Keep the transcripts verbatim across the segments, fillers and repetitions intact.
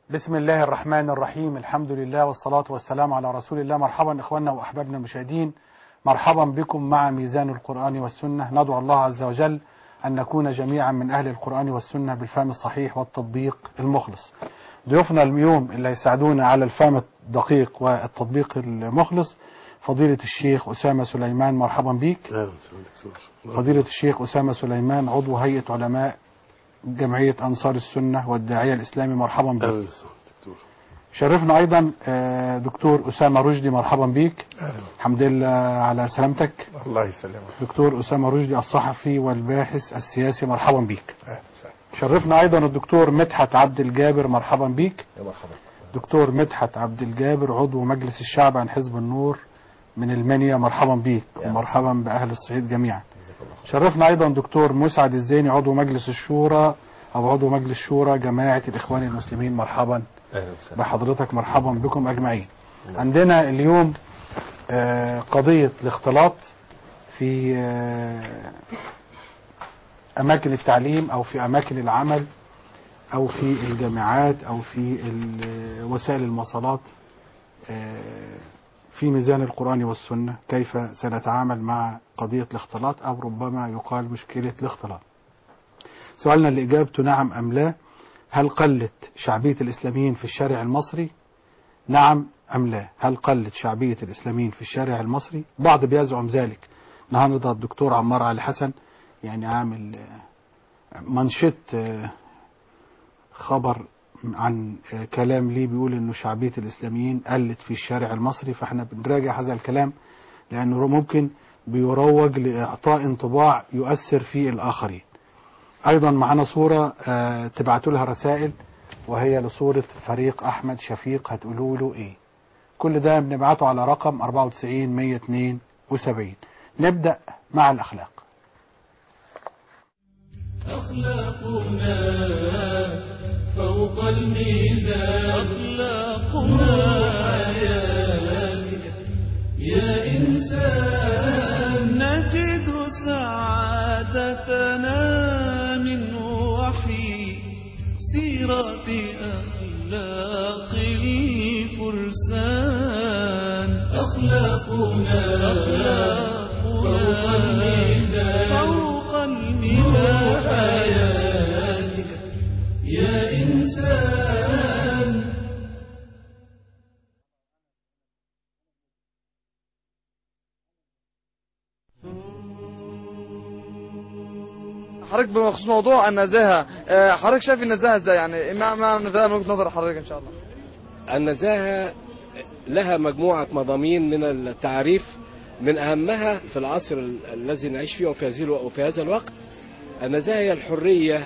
بسم الله الرحمن الرحيم. الحمد لله والصلاة والسلام على رسول الله. مرحبا إخواننا وأحبابنا المشاهدين، مرحبا بكم مع ميزان القرآن والسنة. ندعو الله عز وجل أن نكون جميعا من أهل القرآن والسنة بالفهم الصحيح والتطبيق المخلص. ضيوفنا اليوم اللي يساعدونا على الفهم الدقيق والتطبيق المخلص فضيلة الشيخ أسامة سليمان، مرحبا بك. فضيلة الشيخ أسامة سليمان عضو هيئة علماء جمعية أنصار السنة والداعية الإسلامي، مرحبا بك. شرفنا أيضا دكتور أسامة رشدي، مرحبا بك. الحمد لله على سلامتك. الله يسلمك. دكتور أسامة رشدي الصحفي والباحث السياسي، مرحبا بك. شرفنا أيضا الدكتور مدحت عبد الجابر، مرحبا بك. مرحبا. دكتور مدحت عبد الجابر عضو مجلس الشعب عن حزب النور من المنيا، مرحبا بك ومرحبا بأهل الصعيد جميعا. شرفنا أيضا دكتور مسعد الزيني عضو مجلس الشورى أو عضو مجلس شورى جماعة الإخوان المسلمين، مرحبا بحضرتك. مرحبا بكم أجمعين. عندنا اليوم قضية الاختلاط في أماكن التعليم أو في أماكن العمل أو في الجامعات أو في وسائل المواصلات. في ميزان القرآن والسنة كيف سنتعامل مع قضية الاختلاط أو ربما يقال مشكلة الاختلاط. سؤالنا اللي إجابته نعم أم لا. هل قلت شعبية الإسلاميين في الشارع المصري؟ نعم أم لا. هل قلت شعبية الإسلاميين في الشارع المصري؟ بعض بيزعم ذلك. النهارده الدكتور عمار علي حسن يعني عامل منشط خبر عن كلام لي بيقول انه شعبية الإسلاميين قلت في الشارع المصري، فاحنا بنراجع هذا الكلام لأنه ممكن بيروج لإعطاء انطباع يؤثر في الآخرين. أيضا معنا صورة تبعتوا لها رسائل وهي لصورة فريق أحمد شفيق، هتقولوا له إيه؟ كل ده بنبعته على رقم أربعة وتسعين مية اتنين وسبعين. نبدأ مع الأخلاق. أخلاقنا فوق الميزان، أخلاقنا حياتك يا إنسان. نجد سعادتنا من وحي سيرة أخلاق الفرسان. أخلاقنا فوق الميزان، فوق الميزان حياتك يا إنسان. حضرتك بخصوص موضوع النزاهة، حضرتك شايف النزاهة ازاي؟ يعني ما معنى النزاهة من وجهة نظر حضرتك ان شاء الله؟ النزاهة لها مجموعة مضامين من التعريف، من أهمها في العصر الذي نعيش فيه وفي هذا الوقت النزاهة هي الحرية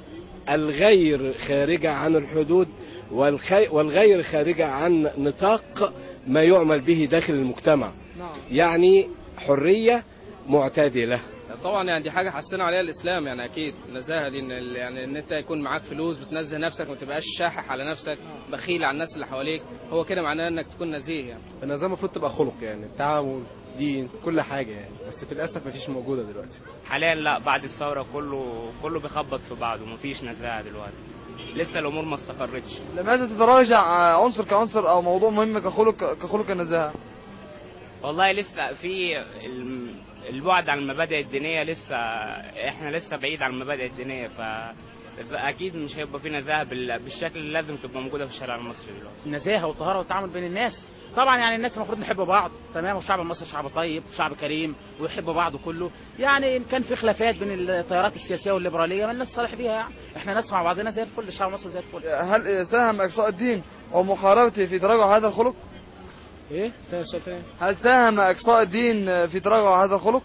الغير خارجة عن الحدود والغير خارجة عن نطاق ما يعمل به داخل المجتمع. يعني حرية معتدلة. طبعا يعني دي حاجه حسنا عليها الاسلام، يعني اكيد النزاهه دي ان يعني ان انت يكون معاك فلوس بتنزه نفسك وما تبقاش شاحح على نفسك بخيل على الناس اللي حواليك، هو كده معناه انك تكون نزيه. يعني النزاهه المفروض تبقى خلق، يعني التعامل دين كل حاجه يعني، بس في الاسف مفيش موجوده دلوقتي حاليا. لا، بعد الثوره كله كله بيخبط في بعضه، مفيش نزاهه دلوقتي، لسه الامور ما استقرتش. لماذا تتراجع عنصر كعنصر او موضوع مهم كخلق كخلق النزاهه؟ والله لسه في البعد عن المبادئ الدينيه، لسه احنا لسه بعيد عن المبادئ الدينيه، ف اكيد مش هيبقى في نزاهه بالشكل اللي لازم تبقى موجوده في الشارع المصري دلوقتي. النزاهه والطهاره والتعامل بين الناس، طبعا يعني الناس المفروض نحب بعض، تمام، والشعب المصري شعب طيب شعب كريم ويحب بعض كله. يعني ان كان في خلافات بين التيارات السياسيه والليبراليه ما الناس صالح بيها، يعني احنا ناس مع بعضنا زي الفل، الشعب المصري زي الفل. هل ساهم اقصاء الدين ومحاربته في تراجع هذا الخلق؟ ايه؟ هل ساهم اقصاء الدين في تراجع هذا الخلق؟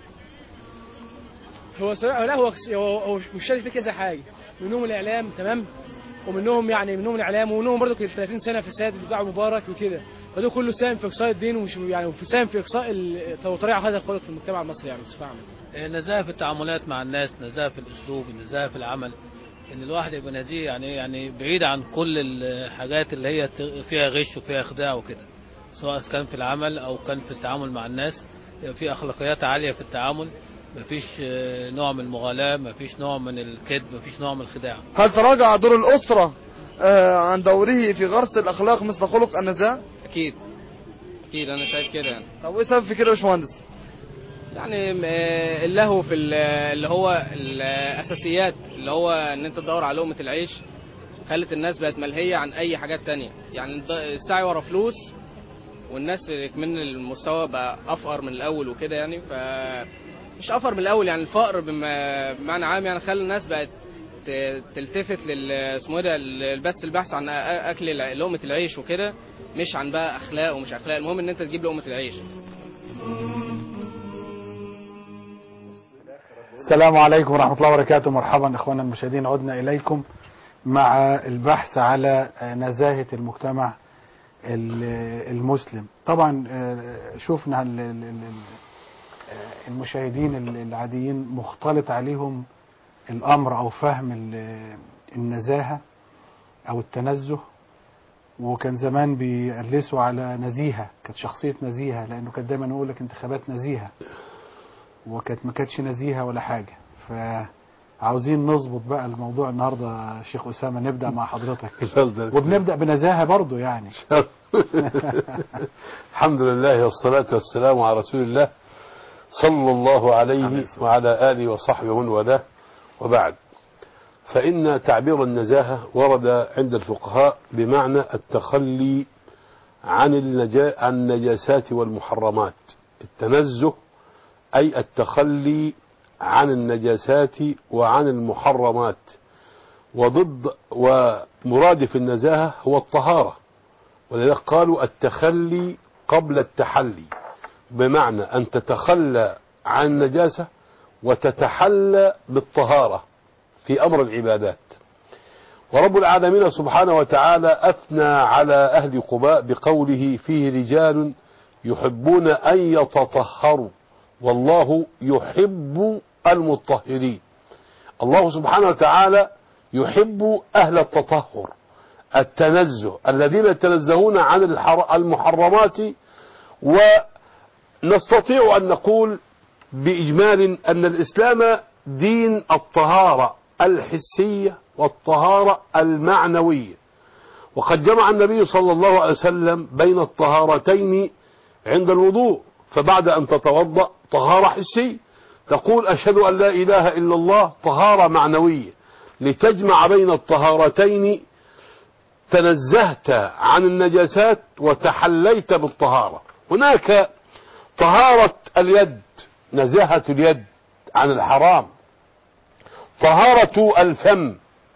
هو لا هو هو مشارك في كذا حاجه، منهم الاعلام، تمام، ومنهم يعني منهم الاعلام ومنهم برضه ثلاثين سنه فساد بتاع مبارك وكده، فده كله ساهم في اقصاء الدين ومش يعني ساهم في اقصاء وطريقه هذا الخلق في المجتمع المصري يعني بصفه عامه. النزاهه في التعاملات مع الناس، نزاهه في الاسلوب، النزاهه في العمل، ان الواحد يبقى نزيه يعني يعني بعيد عن كل الحاجات اللي هي فيها غش وفيها خداع وكده، سواء كان في العمل او كان في التعامل مع الناس. في اخلاقيات عاليه في التعامل، مفيش نوع من المغالاة، مفيش نوع من الكذب، مفيش نوع من الخداع. هل تراجع دور الأسرة آه، عن دوره في غرس الأخلاق مثل خلق النزاهة؟ اكيد اكيد انا شايف كده يعني. طب وايه السبب في كده يا باشمهندس؟ يعني آه، اللهو في ال- اللي هو الاساسيات، اللي هو ان انت تدور على لقمه العيش، خلت الناس بقت ملهيه عن اي حاجات تانية. يعني الض- السعي ورا فلوس، والناس من المستوى بقى افقر من الاول وكده يعني. ف مش افقر من الاول يعني، الفقر بما- بمعنى عام يعني، خلى الناس بقت ت- تلتفت لل اسمه ايه ده ال- بس البحث عن أ- اكل الع- لقمه العيش وكده، مش عن بقى اخلاق ومش اخلاق. المهم ان انت تجيب لقمه العيش. السلام عليكم ورحمة الله وبركاته. مرحبا إخوانا المشاهدين، عدنا إليكم مع البحث على نزاهة المجتمع المسلم. طبعا شفنا المشاهدين العاديين مختلط عليهم الأمر أو فهم النزاهة أو التنزه، وكان زمان بيقلسوا على نزيهة، كانت شخصية نزيهة، لأنه كان دايما يقول لك انتخابات نزيهة، وكانت ما كانتش نزيهة ولا حاجة. فعاوزين نظبط بقى الموضوع النهاردة. شيخ أسامة نبدأ مع حضرتك وبنبدأ بنزاهة برضو يعني. الحمد لله والصلاة والسلام على رسول الله صلى الله عليه وعلى آله وصحبه ومن والاه، وبعد. فإن تعبير النزاهة ورد عند الفقهاء بمعنى التخلي عن النجا عن النجاسات والمحرمات. التنزه أي التخلي عن النجاسات وعن المحرمات، وضد ومرادف النزاهة هو الطهارة، ولذلك قالوا التخلي قبل التحلي، بمعنى أن تتخلى عن النجاسة وتتحلى بالطهارة في أمر العبادات. ورب العالمين سبحانه وتعالى أثنى على أهل قباء بقوله فيه رجال يحبون أن يتطهروا والله يحب المطهرين. الله سبحانه وتعالى يحب أهل التطهر التنزه، الذين يتنزهون عن المحرمات. ونستطيع أن نقول بإجمال أن الإسلام دين الطهارة الحسية والطهارة المعنوية، وقد جمع النبي صلى الله عليه وسلم بين الطهارتين عند الوضوء. فبعد أن تتوضأ طهارة حسية، تقول أشهد أن لا إله إلا الله، طهارة معنوية، لتجمع بين الطهارتين، تنزهت عن النجاسات وتحليت بالطهارة. هناك طهارة اليد، نزاهة اليد عن الحرام، طهارة الفم،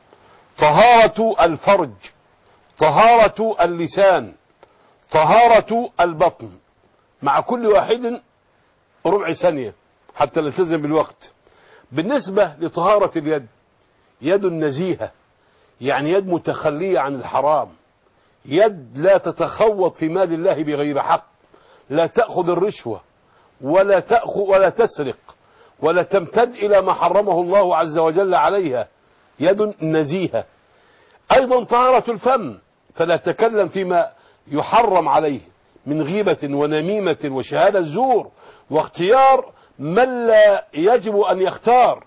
طهارة الفرج، طهارة اللسان، طهارة البطن. مع كل واحد ربع ثانية حتى نلتزم بالوقت. بالنسبة لطهارة اليد، يد نزيهة، يعني يد متخلية عن الحرام، يد لا تتخوض في مال الله بغير حق، لا تأخذ الرشوة ولا تأخذ ولا تسرق ولا تمتد إلى ما حرمه الله عز وجل عليها، يد نزيهة. أيضا طهارة الفم، فلا تكلم فيما يحرم عليه من غيبة ونميمة وشهادة زور واختيار من لا يجب أن يختار.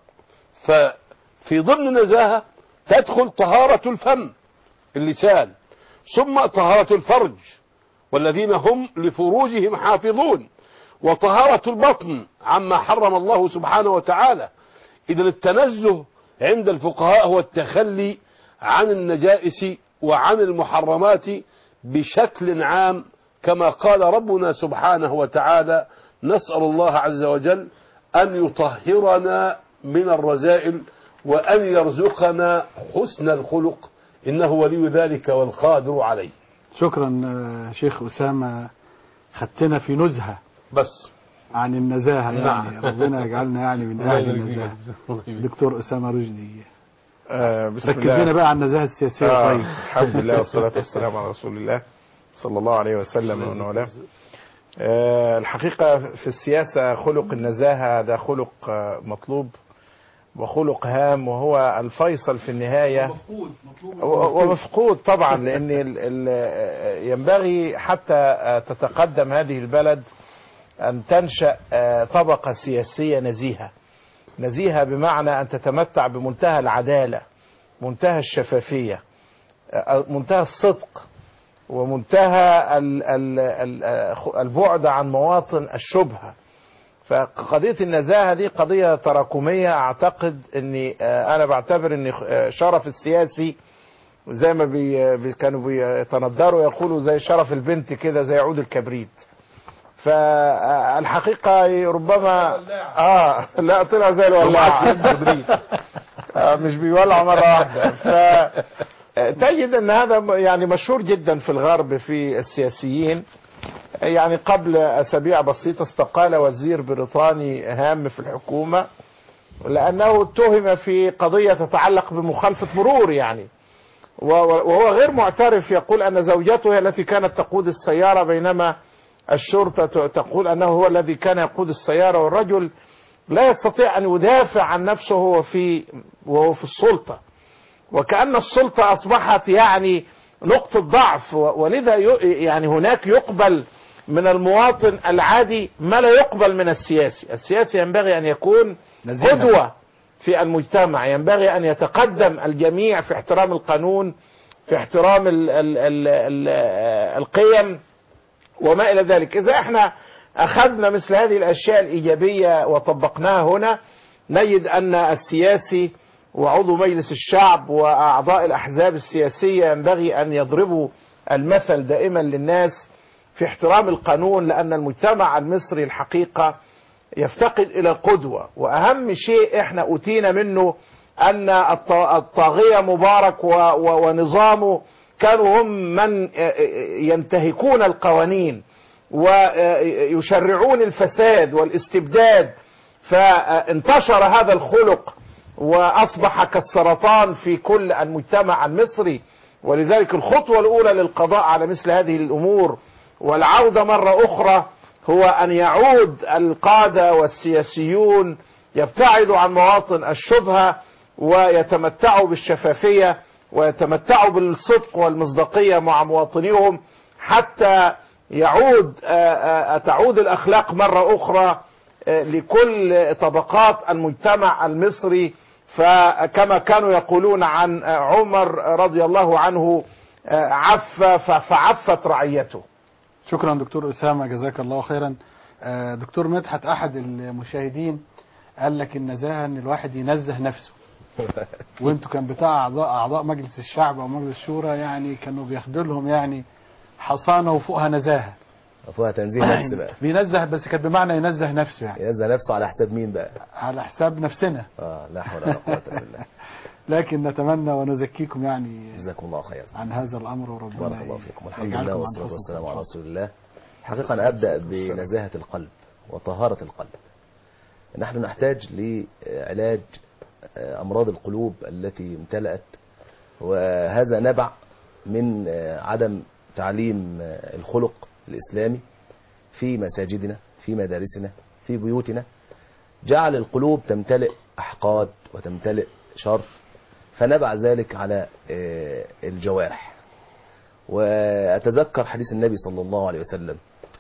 ففي ضمن نزاهة تدخل طهارة الفم اللسان، ثم طهارة الفرج والذين هم لفروجهم حافظون، وطهارة البطن عما حرم الله سبحانه وتعالى. إذا التنزه عند الفقهاء هو التخلي عن النجائس وعن المحرمات بشكل عام، كما قال ربنا سبحانه وتعالى: نسأل الله عز وجل أن يطهرنا من الرذائل وأن يرزقنا حسن الخلق، إنه ولي ذلك والقادر عليه. شكرا شيخ أسامة، خدتنا في نزهة بس عن النزاهة يعني. نعم. ربنا يجعلنا يعني من أهل النزاهة. دكتور أسامة رشدي، آه بسم ركز الله. لنا بقى على النزاهة السياسية. آه طيب الحمد لله والصلاة والسلام على رسول الله صلى الله عليه وسلم ومن والاه. آه الحقيقة في السياسة خلق النزاهة ده خلق آه مطلوب وخلق هام، وهو الفيصل في النهاية، ومفقود طبعا، لأن ال ال ينبغي حتى تتقدم هذه البلد أن تنشأ طبقة سياسية نزيهة. نزيهة بمعنى أن تتمتع بمنتهى العدالة، منتهى الشفافية، منتهى الصدق ومنتهى البعد عن مواطن الشبهة. فقضية النزاهة دي قضية تراكمية. اعتقد اني انا بعتبر ان شرف السياسي زي ما بي كانوا بيتندروا يقولوا زي شرف البنت كده، زي عود الكبريت. فالحقيقة ربما اه لا طلع زي الولاعة آه مش بيولع مرة واحدة. فتجد ان هذا يعني مشهور جدا في الغرب في السياسيين. يعني قبل اسابيع بسيطة استقال وزير بريطاني هام في الحكومة لانه اتهم في قضية تتعلق بمخالفة مرور، يعني وهو غير معترف. يقول ان زوجته هي التي كانت تقود السيارة بينما الشرطة تقول انه هو الذي كان يقود السيارة، والرجل لا يستطيع ان يدافع عن نفسه وهو في وهو في السلطة، وكأن السلطة اصبحت يعني نقطة ضعف. ولذا يعني هناك يقبل من المواطن العادي ما لا يقبل من السياسي. السياسي ينبغي ان يكون قدوة في المجتمع، ينبغي ان يتقدم الجميع في احترام القانون، في احترام ال ال ال ال القيم وما الى ذلك. اذا احنا اخذنا مثل هذه الاشياء الايجابية وطبقناها هنا، نجد ان السياسي وعضو مجلس الشعب واعضاء الاحزاب السياسية ينبغي ان يضربوا المثل دائما للناس في احترام القانون، لان المجتمع المصري الحقيقة يفتقد الى القدوة. واهم شيء احنا اوتينا منه ان الطاغية مبارك ونظامه كانوا هم من ينتهكون القوانين ويشرعون الفساد والاستبداد، فانتشر هذا الخلق واصبح كالسرطان في كل المجتمع المصري. ولذلك الخطوة الاولى للقضاء على مثل هذه الامور والعودة مرة اخرى هو ان يعود القادة والسياسيون يبتعدوا عن مواطن الشبهة ويتمتعوا بالشفافية ويتمتعوا بالصدق والمصداقية مع مواطنيهم، حتى يعود تعود الأخلاق مرة أخرى لكل طبقات المجتمع المصري. فكما كانوا يقولون عن عمر رضي الله عنه عف فعفت رعيته. شكرا دكتور أسامة، جزاك الله خيرا. دكتور مدحت، أحد المشاهدين قال لك النزاهة ان الواحد ينزه نفسه وانتوا كان بتاع اعضاء اعضاء مجلس الشعب او مجلس الشورى يعني كانوا بياخدوا لهم يعني حصانه وفوقها نزاهه، فوقها تنزيه نفس بقى. بينزه بس كانت بمعنى ينزه نفسه، يعني ينزه نفسه على حساب مين بقى؟ على حساب نفسنا. اه لا حول ولا قوه الا بالله. لكن نتمنى ونزكيكم يعني جزاكم الله خير عن هذا الامر، وربنا بارك الله فيكم. الحمد لله والصلاه والسلام على رسول الله. حقيقه انا ابدا بنزاهه القلب وطهاره القلب. نحن نحتاج لعلاج أمراض القلوب التي امتلأت، وهذا نبع من عدم تعليم الخلق الإسلامي في مساجدنا، في مدارسنا، في بيوتنا. جعل القلوب تمتلئ أحقاد وتمتلئ شر، فنبع ذلك على الجوارح. وأتذكر حديث النبي صلى الله عليه وسلم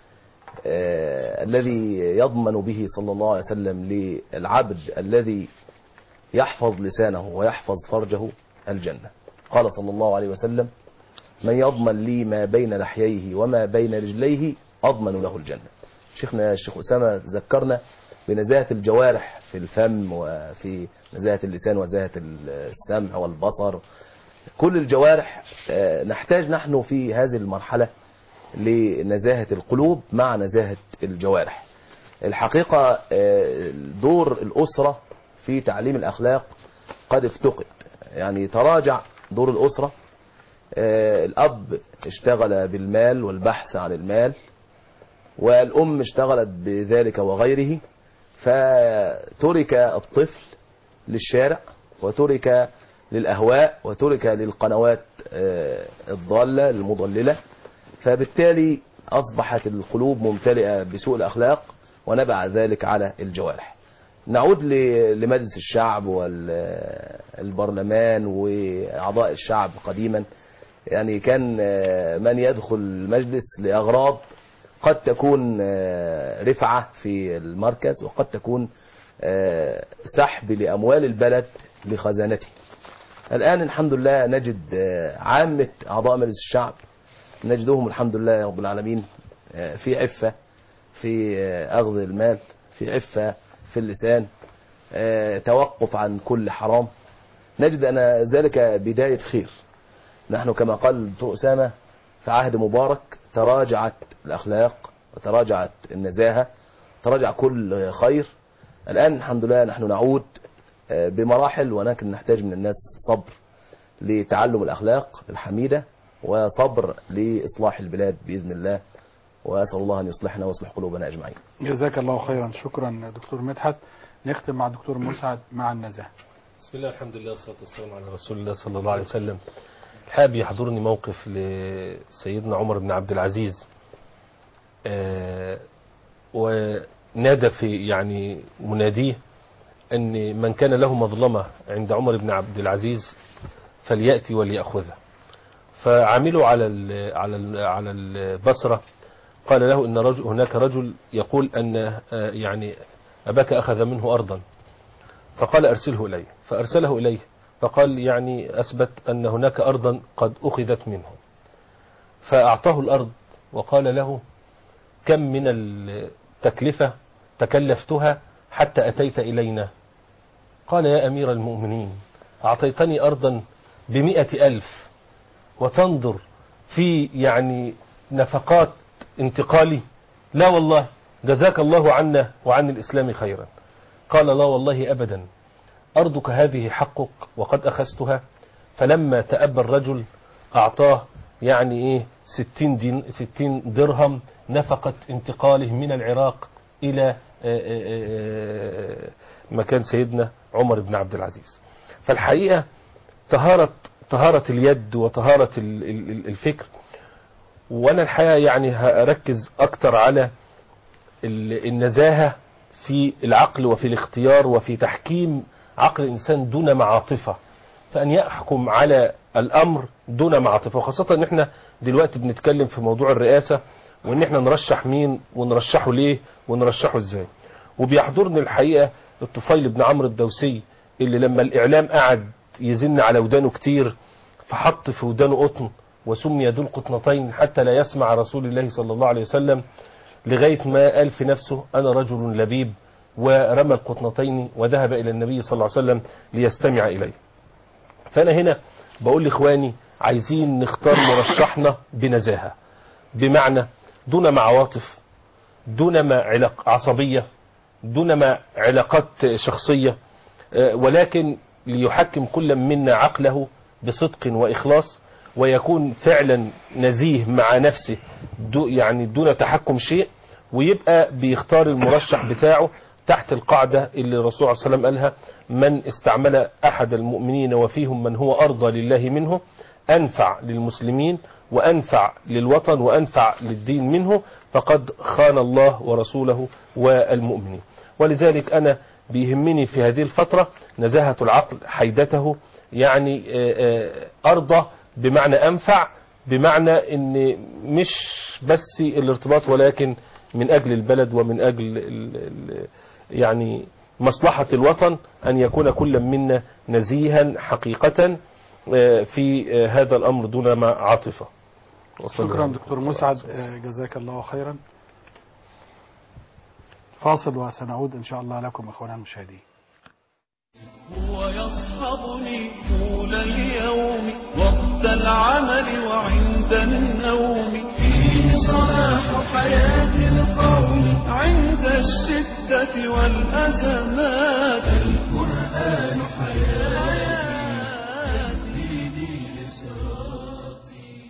آه الذي يضمن به صلى الله عليه وسلم للعبد الذي يحفظ لسانه ويحفظ فرجه الجنة. قال صلى الله عليه وسلم: من يضمن لي ما بين لحييه وما بين رجليه أضمن له الجنة. شيخنا الشيخ أسامة ذكرنا بنزاهة الجوارح في الفم وفي نزاهة اللسان ونزاهة السمع والبصر. كل الجوارح آه نحتاج نحن في هذه المرحلة لنزاهة القلوب مع نزاهة الجوارح. الحقيقة دور الأسرة في تعليم الأخلاق قد افتقد، يعني تراجع دور الأسرة. الأب اشتغل بالمال والبحث عن المال، والأم اشتغلت بذلك وغيره، فترك الطفل للشارع وترك للأهواء وترك للقنوات الضالة المضللة، فبالتالي أصبحت القلوب ممتلئة بسوء الأخلاق ونبع ذلك على الجوارح. نعود لمجلس الشعب والبرلمان وأعضاء الشعب قديما. يعني كان من يدخل المجلس لأغراض قد تكون رفعة في المركز، وقد تكون سحب لأموال البلد لخزانته. الآن الحمد لله نجد عامة أعضاء مجلس الشعب نجدهم الحمد لله يا رب العالمين في عفة في أخذ المال، في عفة في اللسان، توقف عن كل حرام. نجد أن ذلك بداية خير. نحن كما قال الدكتور أسامة في عهد مبارك تراجعت الأخلاق وتراجعت النزاهة، تراجع كل خير. الآن الحمد لله نحن نعود بمراحل، ولكن نحتاج من الناس صبر لتعلم الأخلاق الحميدة وصبر لإصلاح البلاد بإذن الله، وأسأل الله أن يصلحنا ويصلح قلوبنا أجمعين. جزاك الله خيرا. شكرا دكتور مدحت. نختم مع الدكتور مسعد مع النزاهة. بسم الله الحمد لله والصلاة والسلام على رسول الله صلى الله عليه وسلم. حابب يحضرني موقف لسيدنا عمر بن عبد العزيز، آه ونادى في يعني مناديه أن من كان له مظلمة عند عمر بن عبد العزيز فليأتي وليأخذها. فعملوا على ال على ال على البصرة، قال له إن رجل هناك رجل يقول أن يعني أباك أخذ منه أرضا، فقال أرسله إليه، فأرسله إليه فقال يعني أثبت أن هناك أرضا قد أخذت منه، فأعطاه الأرض وقال له كم من التكلفة تكلفتها حتى أتيت إلينا؟ قال يا أمير المؤمنين أعطيتني أرضا بمئة ألف وتنظر في يعني نفقات انتقالي؟ لا والله، جزاك الله عنا وعن الإسلام خيرا. قال لا والله أبدا، أرضك هذه حقك وقد أخذتها. فلما تأبى الرجل أعطاه يعني إيه ستين, دين ستين درهم نفقة انتقاله من العراق إلى مكان سيدنا عمر بن عبد العزيز. فالحقيقة طهارة طهارة اليد وطهارة الفكر، وأنا الحقيقة يعني هركز أكتر على النزاهة في العقل وفي الاختيار وفي تحكيم عقل الإنسان دون معاطفة، فأن يحكم على الأمر دون معاطفة. وخاصة أن احنا دلوقتي بنتكلم في موضوع الرئاسة، وأن احنا نرشح مين ونرشحه ليه ونرشحه ازاي. وبيحضرني الحقيقة الطفيل بن عمرو الدوسي اللي لما الإعلام قعد يزن على ودانه كتير فحط في ودانه قطن وسمي ذو القطنتين حتى لا يسمع رسول الله صلى الله عليه وسلم، لغاية ما قال في نفسه أنا رجل لبيب، ورمى القطنتين وذهب إلى النبي صلى الله عليه وسلم ليستمع إليه. فأنا هنا بقول لإخواني عايزين نختار مرشحنا بنزاهة، بمعنى دون ما عواطف، دون ما علاق عصبية، دون ما علاقات شخصية، ولكن ليحكم كل منا عقله بصدق وإخلاص، ويكون فعلا نزيه مع نفسه دو يعني دون تحكم شيء، ويبقى بيختار المرشح بتاعه تحت القاعدة اللي الرسول صلى الله عليه وسلم قالها: من استعمل أحد المؤمنين وفيهم من هو أرضى لله منه أنفع للمسلمين وأنفع للوطن وأنفع للدين منه فقد خان الله ورسوله والمؤمنين. ولذلك أنا بيهمني في هذه الفترة نزاهة العقل، حيدته، يعني أرضى بمعنى أنفع، بمعنى أن مش بس الارتباط ولكن من أجل البلد ومن أجل يعني مصلحة الوطن، أن يكون كل منا نزيها حقيقة في هذا الأمر دون ما عاطفة. شكرا دكتور مسعد، جزاك الله خيرا. فاصل وسنعود إن شاء الله لكم أخوانا المشاهدين. هو يصحبني طول اليوم وقت العمل وعند النوم، فيه صلاح حياة القوم عند الشدة والأزمات، القرآن حياتي ديني لصراطي.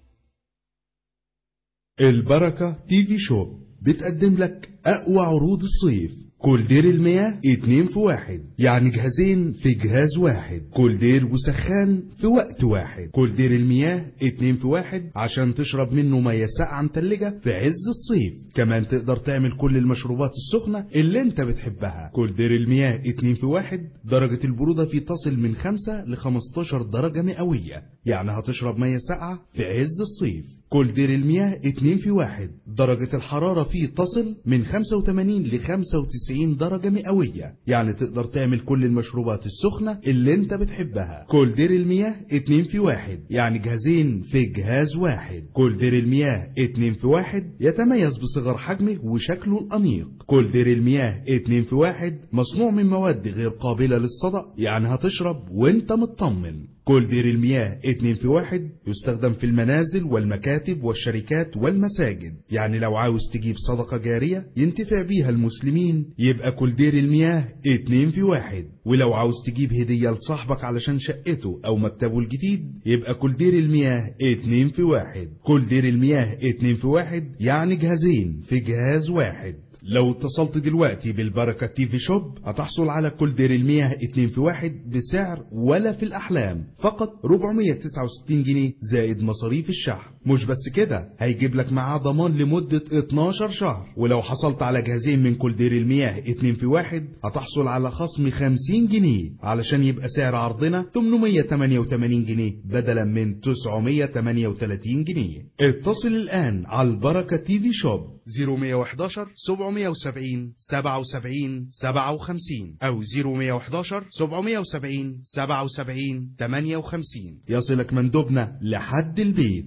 البركة تي في شوب بتقدم لك أقوى عروض الصيف. كولدير المياه اتنين في واحد، يعني جهازين في جهاز واحد. كولدير وسخان في وقت واحد. كولدير المياه اتنين في واحد عشان تشرب منه مياه ساقعة متلجة في عز الصيف. كمان تقدر تعمل كل المشروبات السخنة اللي انت بتحبها. كولدير المياه اتنين في واحد درجة البرودة فيه تصل من خمسة لخمستاشر درجة مئوية، يعني هتشرب مياه ساقعة في عز الصيف. كولدير المياه اتنين في واحد، درجة الحرارة فيه تصل من خمسة وتمانين ل خمسة وتسعين درجة مئوية، يعني تقدر تعمل كل المشروبات السخنة اللي انت بتحبها. كولدير المياه اتنين في واحد، يعني جهازين في جهاز واحد. كولدير المياه اتنين في واحد يتميز بصغر حجمه وشكله الأنيق. كولدير المياه اتنين في واحد مصنوع من مواد غير قابلة للصدأ، يعني هتشرب وانت مطمن. كولدير المياه اتنين في واحد يستخدم في المنازل والمكاتب والشركات والمساجد، يعني لو عاوز تجيب صدقة جارية ينتفع بيها المسلمين يبقى كولدير المياه اتنين في واحد، ولو عاوز تجيب هدية لصاحبك علشان شقته او مكتبه الجديد يبقى كولدير المياه اتنين في واحد. كولدير المياه اتنين في واحد يعني جهازين في جهاز واحد. لو اتصلت دلوقتي بالبركة تي في شوب هتحصل على كولدير المياه اتنين في واحد بسعر ولا في الأحلام، فقط أربعمية وتسعة وستين جنيه زائد مصاريف الشحن. مش بس كده، هيجيب لك معاه ضمان لمدة اتناشر شهر، ولو حصلت على جهازين من كولدير المياه اتنين في واحد هتحصل على خصم خمسين جنيه، علشان يبقى سعر عرضنا تمنمية وتمانية وتمانين جنيه بدلا من تسعمية وتمانية وتلاتين جنيه. اتصل الآن على البركة تي في شوب صفر واحد واحد سبعمية وسبعين سبعة وسبعين سبعة وخمسين أو صفر واحد واحد سبعمية وسبعين سبعة وسبعين تمانية وخمسين. يصلك مندوبنا لحد البيت.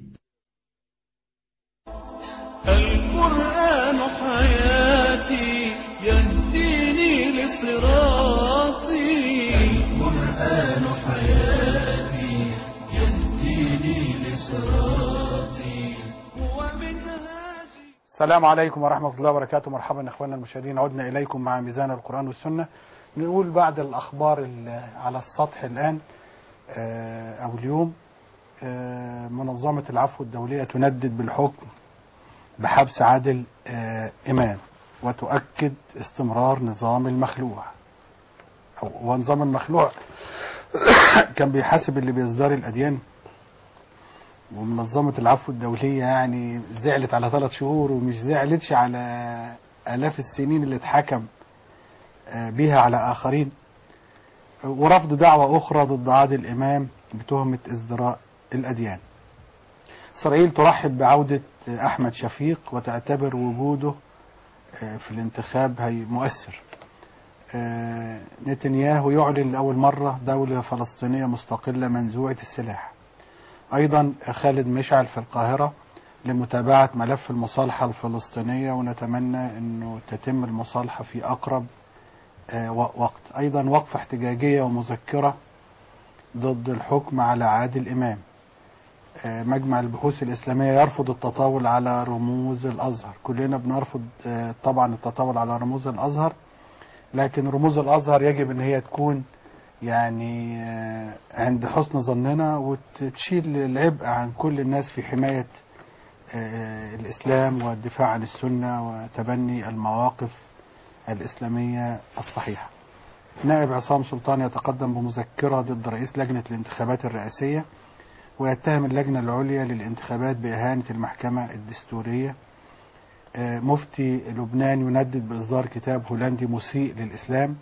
القرآن حياتي يهديني لصراطي. القرآن حياتي يهديني لصراطي ومنهاجي. السلام عليكم ورحمة الله وبركاته. مرحبا إخواننا المشاهدين، عدنا إليكم مع ميزان القرآن والسنة. نقول بعد الأخبار على السطح الآن أو اليوم، منظمة العفو الدولية تندد بالحكم بحبس عادل إمام وتؤكد استمرار نظام المخلوع. أو نظام المخلوع كان بيحاسب اللي بيصدر الأديان، ومنظمة العفو الدولية يعني زعلت على ثلاث شهور ومش زعلتش على آلاف السنين اللي اتحكم بيها على آخرين، ورفض دعوة أخرى ضد عادل إمام بتهمة ازدراء الأديان. إسرائيل ترحب بعودة أحمد شفيق وتعتبر وجوده في الانتخاب هي مؤثر. نتنياهو يعلن لأول مرة دولة فلسطينية مستقلة منزوعة السلاح. أيضا خالد مشعل في القاهرة لمتابعة ملف المصالحة الفلسطينية، ونتمنى أنه تتم المصالحة في أقرب وقت. أيضا وقفة احتجاجية ومذكرة ضد الحكم على عادل إمام. مجمع البحوث الإسلامية يرفض التطاول على رموز الأزهر. كلنا بنرفض طبعا التطاول على رموز الأزهر، لكن رموز الأزهر يجب أن هي تكون يعني عند حسن ظننا وتشيل العبء عن كل الناس في حماية الإسلام والدفاع عن السنة وتبني المواقف الإسلامية الصحيحة. نائب عصام سلطان يتقدم بمذكرة ضد رئيس لجنة الانتخابات الرئاسية ويتهم اللجنة العليا للانتخابات بإهانة المحكمة الدستورية. مفتي لبنان يندد بإصدار كتاب هولندي مسيء للإسلام.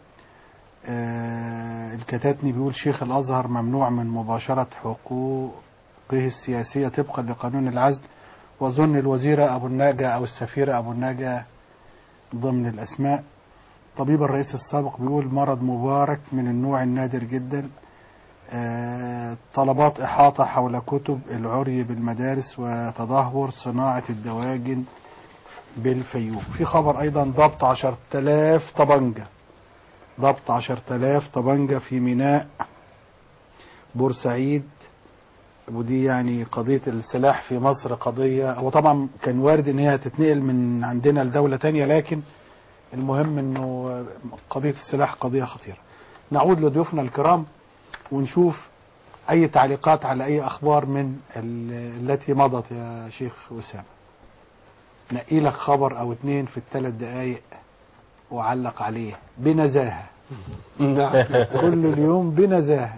الكتاتني بيقول شيخ الأزهر ممنوع من مباشرة حقوقه السياسية طبقا لقانون العزل، وظن الوزيرة أبو الناجة أو السفيرة أبو الناجة ضمن الأسماء. طبيب الرئيس السابق بيقول مرض مبارك من النوع النادر جدا. طلبات إحاطة حول كتب العري بالمدارس وتدهور صناعة الدواجن بالفيوم. في خبر أيضا ضبط عشرة آلاف طبنجة ضبط عشرة آلاف طبنجة في ميناء بورسعيد، ودي يعني قضية السلاح في مصر قضية، وطبعا كان وارد ان هي تتنقل من عندنا لدولة تانية، لكن المهم انه قضية السلاح قضية خطيرة. نعود لضيوفنا الكرام ونشوف اي تعليقات على اي اخبار من التي مضت يا شيخ أسامة. نقي لك خبر او اتنين في الثلاث دقايق وعلق عليه بنزاهة. كل اليوم بنزاهة.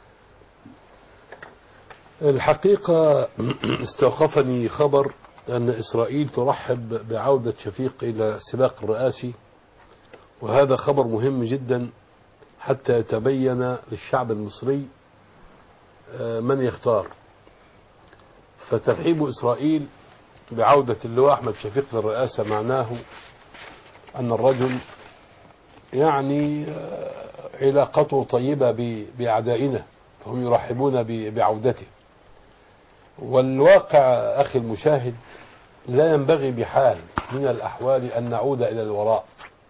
الحقيقة استوقفني خبر أن إسرائيل ترحب بعودة شفيق إلى السباق الرئاسي، وهذا خبر مهم جدا حتى يتبين للشعب المصري من يختار. فترحيب إسرائيل بعودة اللواء أحمد شفيق للرئاسة معناه أن الرجل يعني علاقته طيبة بأعدائنا، فهم يرحبون بعودته. والواقع أخي المشاهد لا ينبغي بحال من الأحوال أن نعود إلى الوراء.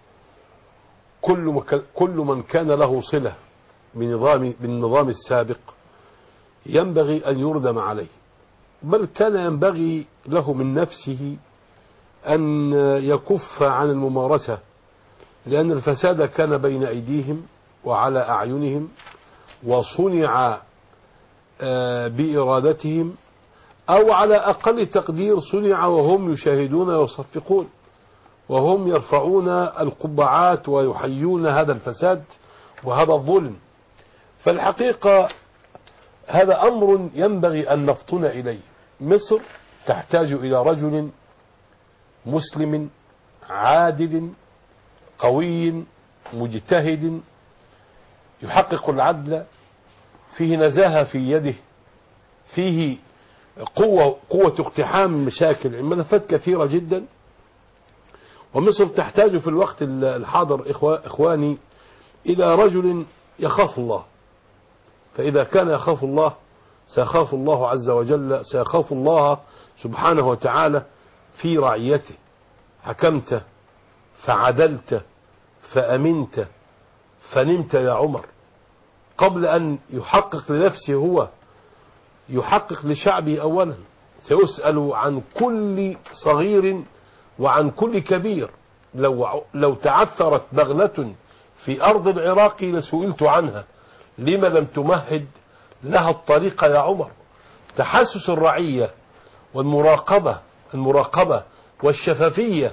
كل كل من كان له صلة بنظام بالنظام السابق ينبغي أن يردم عليه، بل كان ينبغي له من نفسه أن يكف عن الممارسة، لأن الفساد كان بين أيديهم وعلى أعينهم وصنع بإرادتهم، أو على أقل تقدير صنع وهم يشاهدون ويصفقون وهم يرفعون القبعات ويحيون هذا الفساد وهذا الظلم. فالحقيقة هذا أمر ينبغي أن نفطن إليه. مصر تحتاج إلى رجل مسلم عادل قوي مجتهد يحقق العدل، فيه نزاهة في يده، فيه قوة قوة اقتحام مشاكل ملفات كثيرة جدا. ومصر تحتاج في الوقت الحاضر إخواني إلى رجل يخاف الله، فإذا كان يخاف الله سيخاف الله عز وجل، سيخاف الله سبحانه وتعالى في رعيته. حكمت فعدلت فأمنت فنمت يا عمر. قبل أن يحقق لنفسه هو يحقق لشعبه أولا. سيسأل عن كل صغير وعن كل كبير. لو لو تعثرت بغلة في أرض العراق لسئلت عنها، لما لم تمهد لها الطريق يا عمر؟ تحسس الرعية والمراقبة المراقبة والشفافية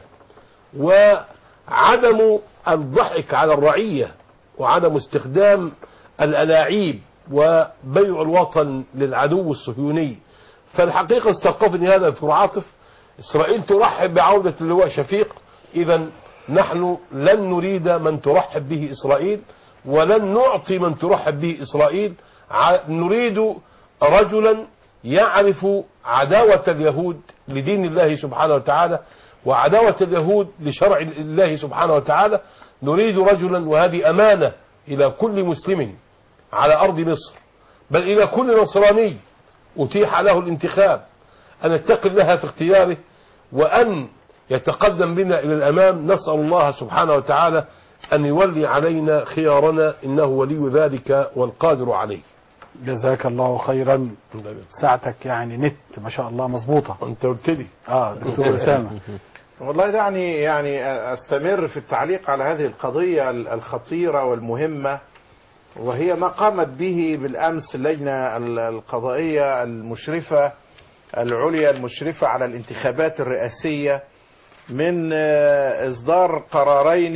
وعدم الضحك على الرعية وعدم استخدام الألاعيب وبيع الوطن للعدو الصهيوني. فالحقيقة استوقفني هذا في عاطف. إسرائيل ترحب بعودة اللواء شفيق، إذا نحن لن نريد من ترحب به إسرائيل ولن نعطي من ترحب به إسرائيل. نريد رجلا يعرف عداوة اليهود لدين الله سبحانه وتعالى وعداوة اليهود لشرع الله سبحانه وتعالى. نريد رجلا، وهذه أمانة إلى كل مسلم على أرض مصر، بل إلى كل نصراني أتيح له الانتخاب، أن يتقي الله في اختياره وأن يتقدم بنا إلى الأمام. نسأل الله سبحانه وتعالى أن يولي علينا خيارنا، إنه ولي ذلك والقادر عليه. جزاك الله خيرا. ساعتك يعني نت ما شاء الله مظبوطة. أنت قلت لي آه دكتور أسامة. والله دعني يعني أستمر في التعليق على هذه القضية الخطيرة والمهمة، وهي ما قامت به بالأمس اللجنة القضائية المشرفة العليا المشرفة على الانتخابات الرئاسية من إصدار قرارين.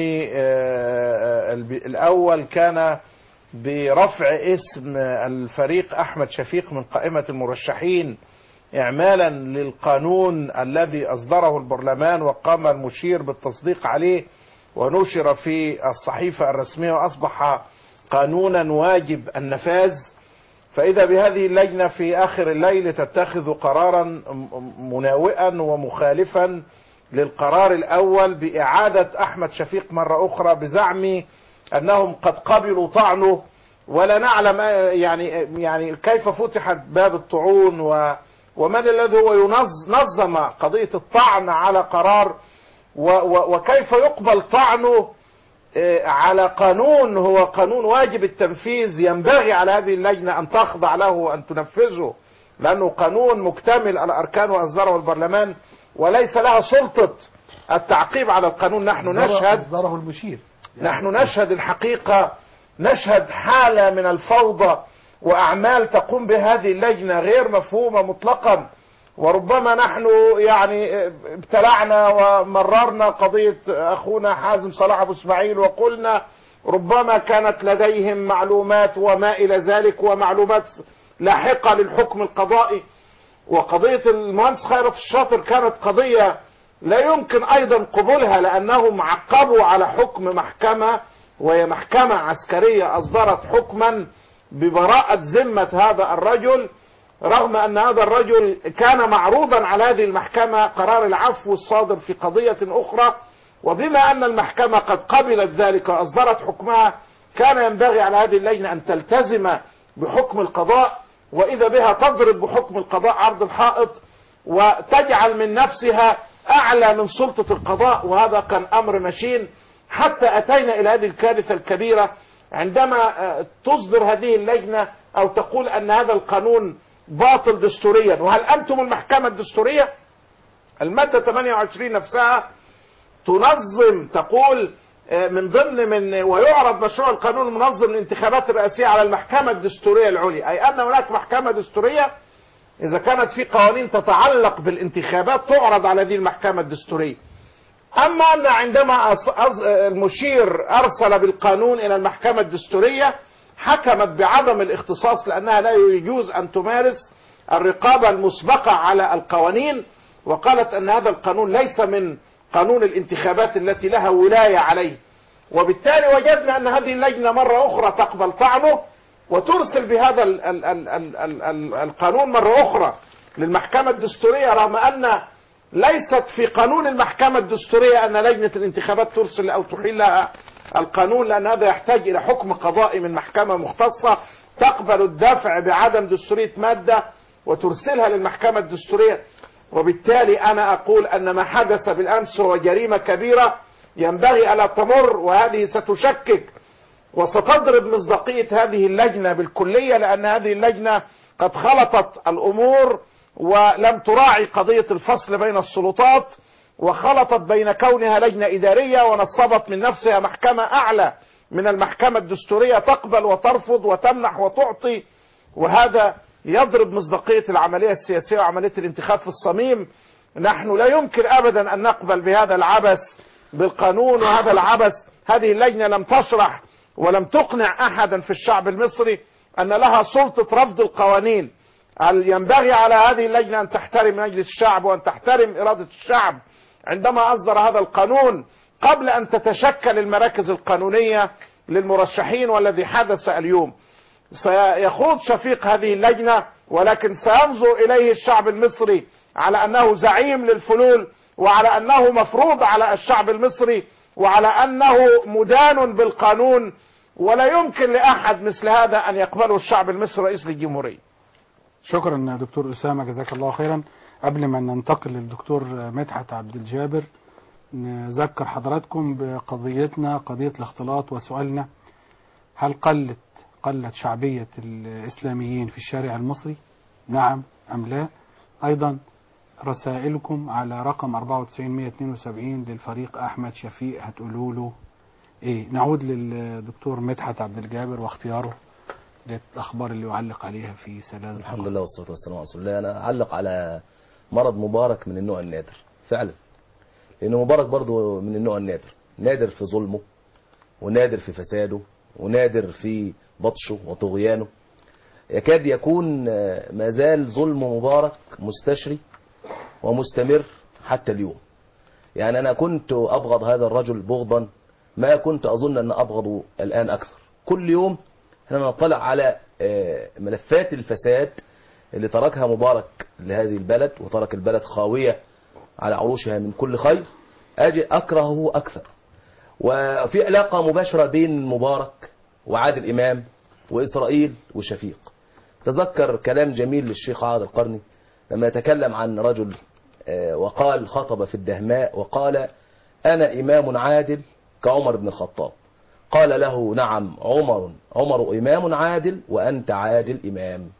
الأول كان برفع اسم الفريق أحمد شفيق من قائمة المرشحين إعمالا للقانون الذي أصدره البرلمان وقام المشير بالتصديق عليه ونشر في الصحيفة الرسمية وأصبح قانونا واجب النفاذ. فإذا بهذه اللجنة في آخر الليل تتخذ قرارا مناوئا ومخالفا للقرار الأول بإعادة أحمد شفيق مرة أخرى بزعم أنهم قد قبلوا طعنه، ولا نعلم يعني يعني كيف فتحت باب الطعون و ومن الذي هو ينظم قضية الطعن على قرار، وكيف يقبل طعنه على قانون هو قانون واجب التنفيذ ينبغي على هذه اللجنة أن تخضع له وأن تنفذه، لأنه قانون مكتمل الأركان وأصدره البرلمان وليس لها سلطة التعقيب على القانون. نحن نشهد أصدره المشير. نحن نشهد الحقيقة نشهد حالة من الفوضى وأعمال تقوم بهذه اللجنة غير مفهومة مطلقا. وربما نحن يعني ابتلعنا ومررنا قضية أخونا حازم صلاح أبو اسماعيل وقلنا ربما كانت لديهم معلومات وما إلى ذلك ومعلومات لاحقة للحكم القضائي. وقضية المهندس خيرت الشاطر كانت قضية لا يمكن أيضا قبولها، لأنهم عقبوا على حكم محكمة وهي محكمة عسكرية أصدرت حكما ببراءة ذمة هذا الرجل رغم أن هذا الرجل كان معروضا على هذه المحكمة قرار العفو الصادر في قضية أخرى، وبما أن المحكمة قد قبلت ذلك وأصدرت حكمها كان ينبغي على هذه اللجنة أن تلتزم بحكم القضاء، وإذا بها تضرب بحكم القضاء عرض الحائط وتجعل من نفسها أعلى من سلطة القضاء. وهذا كان أمر مشين حتى أتينا إلى هذه الكارثة الكبيرة عندما تصدر هذه اللجنة أو تقول أن هذا القانون باطل دستوريا. وهل أنتم المحكمة الدستورية؟ المادة ثمانية وعشرين نفسها تنظم، تقول من ضمن من ويعرض مشروع القانون المنظم للانتخابات الرئاسية على المحكمة الدستورية العليا، أي أن هناك محكمة دستورية إذا كانت في قوانين تتعلق بالانتخابات تعرض على هذه المحكمة الدستورية. أما أن عندما المشير أرسل بالقانون إلى المحكمة الدستورية حكمت بعدم الاختصاص لأنها لا يجوز أن تمارس الرقابة المسبقة على القوانين، وقالت أن هذا القانون ليس من قانون الانتخابات التي لها ولاية عليه. وبالتالي وجدنا أن هذه اللجنة مرة أخرى تقبل طعنه وترسل بهذا ال ال ال ال ال ال القانون مرة أخرى للمحكمة الدستورية، رغم أن ليست في قانون المحكمة الدستورية أن لجنة الانتخابات ترسل أو تحيل لها القانون، لأن هذا يحتاج إلى حكم قضائي من محكمة مختصة تقبل الدفع بعدم دستورية مادة وترسلها للمحكمة الدستورية. وبالتالي أنا أقول أن ما حدث بالأمس هو جريمة كبيرة ينبغي ألا تمر، وهذه ستشكك وستضرب مصداقية هذه اللجنة بالكلية، لأن هذه اللجنة قد خلطت الأمور ولم تراعي قضية الفصل بين السلطات، وخلطت بين كونها لجنة إدارية ونصبت من نفسها محكمة أعلى من المحكمة الدستورية تقبل وترفض وتمنح وتعطي، وهذا يضرب مصداقية العملية السياسية وعملية الانتخاب في الصميم. نحن لا يمكن أبدا أن نقبل بهذا العبث بالقانون وهذا العبث. هذه اللجنة لم تشرح ولم تقنع أحدا في الشعب المصري أن لها سلطة رفض القوانين. ينبغي على هذه اللجنة أن تحترم مجلس الشعب وأن تحترم إرادة الشعب عندما أصدر هذا القانون قبل أن تتشكل المراكز القانونية للمرشحين، والذي حدث اليوم. سيخوض شفيق هذه اللجنة، ولكن سينظر إليه الشعب المصري على أنه زعيم للفلول، وعلى أنه مفروض على الشعب المصري، وعلى أنه مدان بالقانون، ولا يمكن لأحد مثل هذا أن يقبله الشعب المصري رئيس للجمهورية. شكرا دكتور أسامة، جزاك الله خيرا. قبل ما ننتقل للدكتور مدحت عبد الجابر نذكر حضراتكم بقضيتنا، قضية الاختلاط، وسؤالنا: هل قلت قلت شعبية الإسلاميين في الشارع المصري؟ نعم أم لا؟ أيضا رسائلكم على رقم أربعة وتسعين مئة واثنين وسبعين للفريق أحمد شفيق هتقولوا له إيه؟ نعود للدكتور مدحت عبد الجابر واختياره للأخبار اللي يعلق عليها في سلاسل. الحمد لله والصلاة والسلام على رسول الله. أنا أعلق على مرض مبارك من النوع النادر فعلا، لأنه مبارك برضو من النوع النادر، نادر في ظلمه ونادر في فساده ونادر في بطشه وطغيانه. يكاد يكون ما زال ظلم مبارك مستشري ومستمر حتى اليوم. يعني أنا كنت أبغض هذا الرجل بغضا ما كنت أظن أن أبغضه الآن أكثر. كل يوم احنا نطلع على ملفات الفساد اللي تركها مبارك لهذه البلد، وترك البلد خاوية على عروشها من كل خير، أجي أكرهه أكثر. وفي علاقة مباشرة بين مبارك وعادل إمام وإسرائيل وشفيق. تذكر كلام جميل للشيخ عاد القرني لما يتكلم عن رجل وقال خطب في الدهماء وقال: أنا إمام عادل كعمر بن الخطاب. قال له: نعم، عمر عمر إمام عادل وأنت عادل إمام.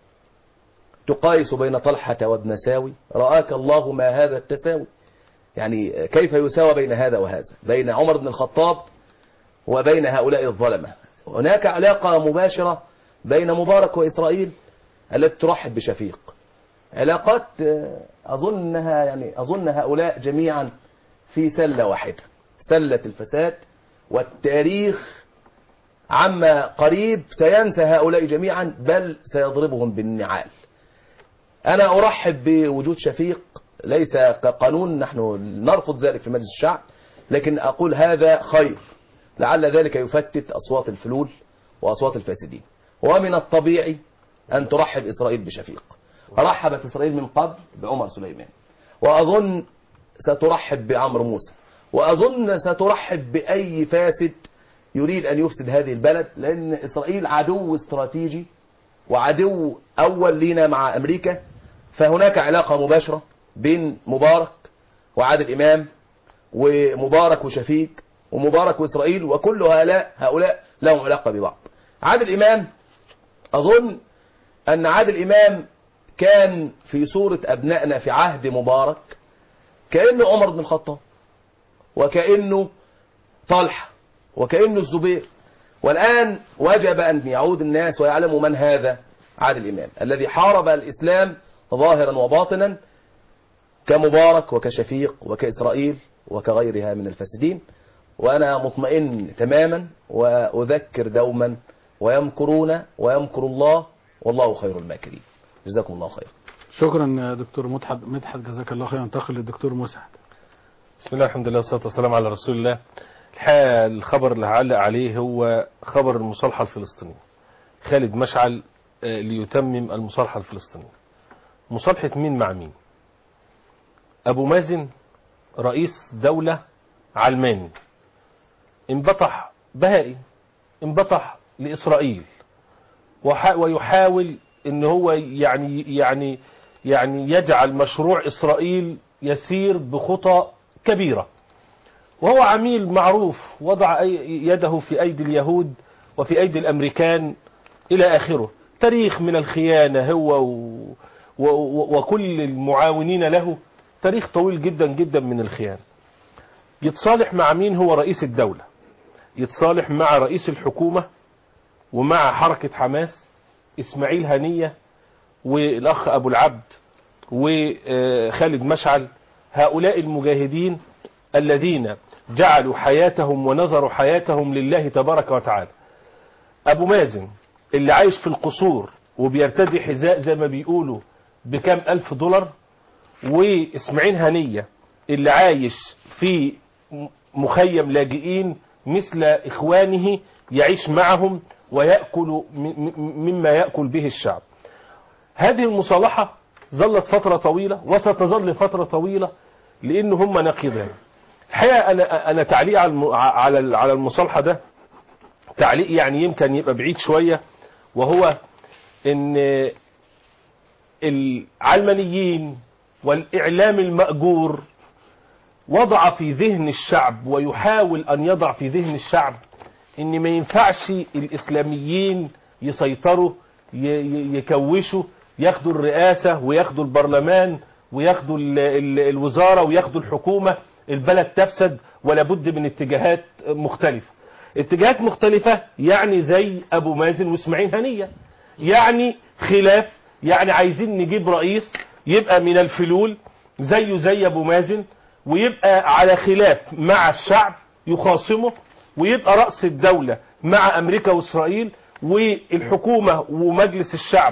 تقايس بين طلحة وابن ساوي، رآك الله ما هذا التساوي. يعني كيف يساوى بين هذا وهذا، بين عمر بن الخطاب وبين هؤلاء الظلمة. هناك علاقة مباشرة بين مبارك وإسرائيل التي ترحب بشفيق. علاقات أظنها يعني أظن هؤلاء جميعا في سلة واحدة، سلة الفساد، والتاريخ عما قريب سينسى هؤلاء جميعا بل سيضربهم بالنعال. أنا أرحب بوجود شفيق ليس كقانون، نحن نرفض ذلك في مجلس الشعب، لكن أقول هذا خير، لعل ذلك يفتت أصوات الفلول وأصوات الفاسدين. ومن الطبيعي أن ترحب إسرائيل بشفيق، رحبت إسرائيل من قبل بعمر سليمان، وأظن سترحب بعمرو موسى، وأظن سترحب بأي فاسد يريد أن يفسد هذه البلد، لأن إسرائيل عدو استراتيجي وعدو أول لينا مع أمريكا. فهناك علاقة مباشرة بين مبارك وعادل إمام ومبارك وشفيق ومبارك وإسرائيل، وكل هؤلاء هؤلاء لهم علاقة ببعض. عادل إمام، أظن أن عادل إمام كان في صورة أبنائنا في عهد مبارك كأنه عمر بن الخطاب، وكأنه طلحة، وكأنه الزبير. والآن وجب أن يعود الناس ويعلموا من هذا عادل إمام الذي حارب الإسلام ظاهرا وباطنا كمبارك وكشفيق وكإسرائيل وكغيرها من الفاسدين. وأنا مطمئن تماما وأذكر دوما: ويمكرون ويمكر الله والله خير الماكرين. جزاكم الله خير. شكرا دكتور مدحت مدحت جزاك الله خير. انتقل للدكتور مسعد. بسم الله الحمد لله والصلاة والسلام على رسول الله. الحقيقة الخبر اللي هعلق عليه هو خبر المصالحة الفلسطينية. خالد مشعل ليتمم المصالحة الفلسطينية. مصالحة مين مع مين؟ أبو مازن رئيس دولة علماني انبطح بهائي، انبطح لإسرائيل، ويحاول ان هو يعني يعني يعني يجعل مشروع إسرائيل يسير بخطى كبيرة، وهو عميل معروف وضع يده في أيدي اليهود وفي أيدي الأمريكان إلى آخره. تاريخ من الخيانة هو و و وكل المعاونين له، تاريخ طويل جدا جدا من الخيانة. يتصالح مع مين؟ هو رئيس الدولة. يتصالح مع رئيس الحكومة ومع حركة حماس إسماعيل هنية والأخ أبو العبد وخالد مشعل، هؤلاء المجاهدين الذين جعلوا حياتهم ونظروا حياتهم لله تبارك وتعالى. أبو مازن اللي عايش في القصور وبيرتدي حذاء زي ما بيقولوا بكام ألف دولار، وإسماعيل هنية اللي عايش في مخيم لاجئين مثل إخوانه يعيش معهم ويأكل مما يأكل به الشعب. هذه المصالحة ظلت فترة طويلة وستظل فترة طويلة لأن هم نقيضان. الحقيقة أنا أنا تعليق على على المصالحة ده تعليق يعني يمكن يبقى بعيد شوية، وهو إن العلمانيين والإعلام المأجور وضع في ذهن الشعب ويحاول أن يضع في ذهن الشعب إن ما ينفعش الإسلاميين يسيطروا يكوشوا ياخدوا الرئاسة وياخدوا البرلمان وياخدوا الوزارة وياخدوا الحكومة، البلد تفسد ولا بد من اتجاهات مختلفة. اتجاهات مختلفة يعني زي أبو مازن وإسماعيل هنية، يعني خلاف، يعني عايزين نجيب رئيس يبقى من الفلول زيه زي أبو مازن ويبقى على خلاف مع الشعب يخاصمه، ويبقى رأس الدولة مع أمريكا وإسرائيل، والحكومة ومجلس الشعب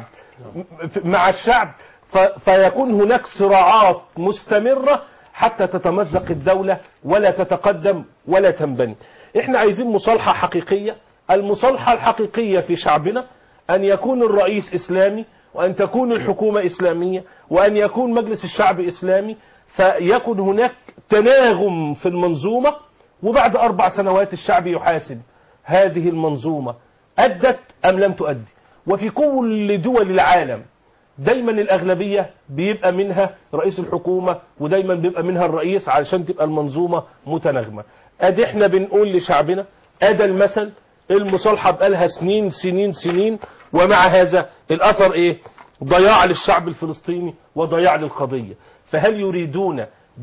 مع الشعب، فيكون هناك صراعات مستمرة حتى تتمزق الدولة ولا تتقدم ولا تنبني. احنا عايزين مصالحة حقيقية. المصالحة الحقيقية في شعبنا أن يكون الرئيس إسلامي، وأن تكون الحكومة إسلامية، وأن يكون مجلس الشعب إسلامي، فيكون هناك تناغم في المنظومة، وبعد أربع سنوات الشعب يحاسب هذه المنظومة أدت أم لم تؤدي. وفي كل دول العالم دايما الأغلبية بيبقى منها رئيس الحكومة ودايما بيبقى منها الرئيس علشان تبقى المنظومة متناغمة. أدي احنا بنقول لشعبنا أدى المثل، المصالحة بقالها سنين سنين سنين، ومع هذا الأثر إيه؟ ضياع للشعب الفلسطيني وضياع للقضية. فهل يريدون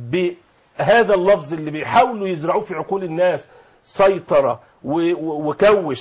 بهذا اللفظ اللي بيحاولوا يزرعوه في عقول الناس سيطرة وكوش،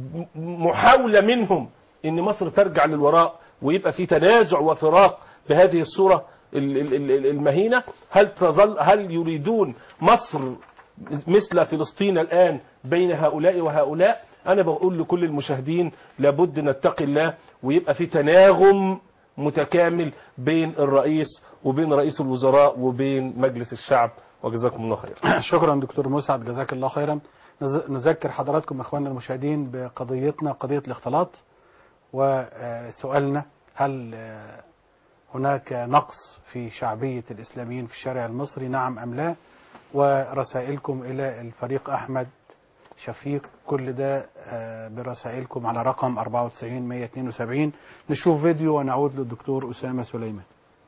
محاولة منهم ان مصر ترجع للوراء ويبقى في تنازع وفراق بهذه الصورة المهينة؟ هل تظل هل يريدون مصر مثل فلسطين الآن بين هؤلاء وهؤلاء؟ أنا بقول لكل المشاهدين لابد نتقي الله ويبقى في تناغم متكامل بين الرئيس وبين رئيس الوزراء وبين مجلس الشعب. وجزاكم الله خير. شكرا دكتور مسعد، جزاك الله خيرا. نذكر حضراتكم اخواننا المشاهدين بقضيتنا، قضية الاختلاط، وسؤالنا هل هناك نقص في شعبية الإسلاميين في الشارع المصري، نعم أم لا؟ ورسائلكم إلى الفريق أحمد شفيق، كل ده برسائلكم على رقم أربعة وتسعين مية واثنين وسبعين. نشوف فيديو ونعود للدكتور أسامة سليمان.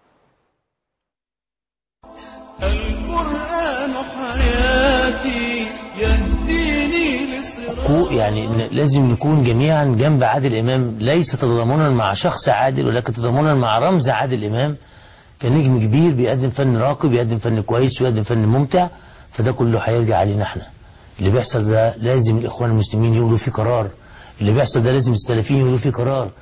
القرآن حياتي يهديني للصراط. يعني لازم نكون جميعا جنب عادل إمام، ليس تضامنا مع شخص عادل ولكن تضامنا مع رمز عادل إمام كنجم كبير بيقدم فن راقي، بيقدم فن كويس ويقدم فن ممتع. فده كله هيرجع علينا احنا. اللي بيحصل ده لازم الإخوان المسلمين يقولوا فيه قرار، اللي بيحصل ده لازم السلفيين يقولوا فيه قرار.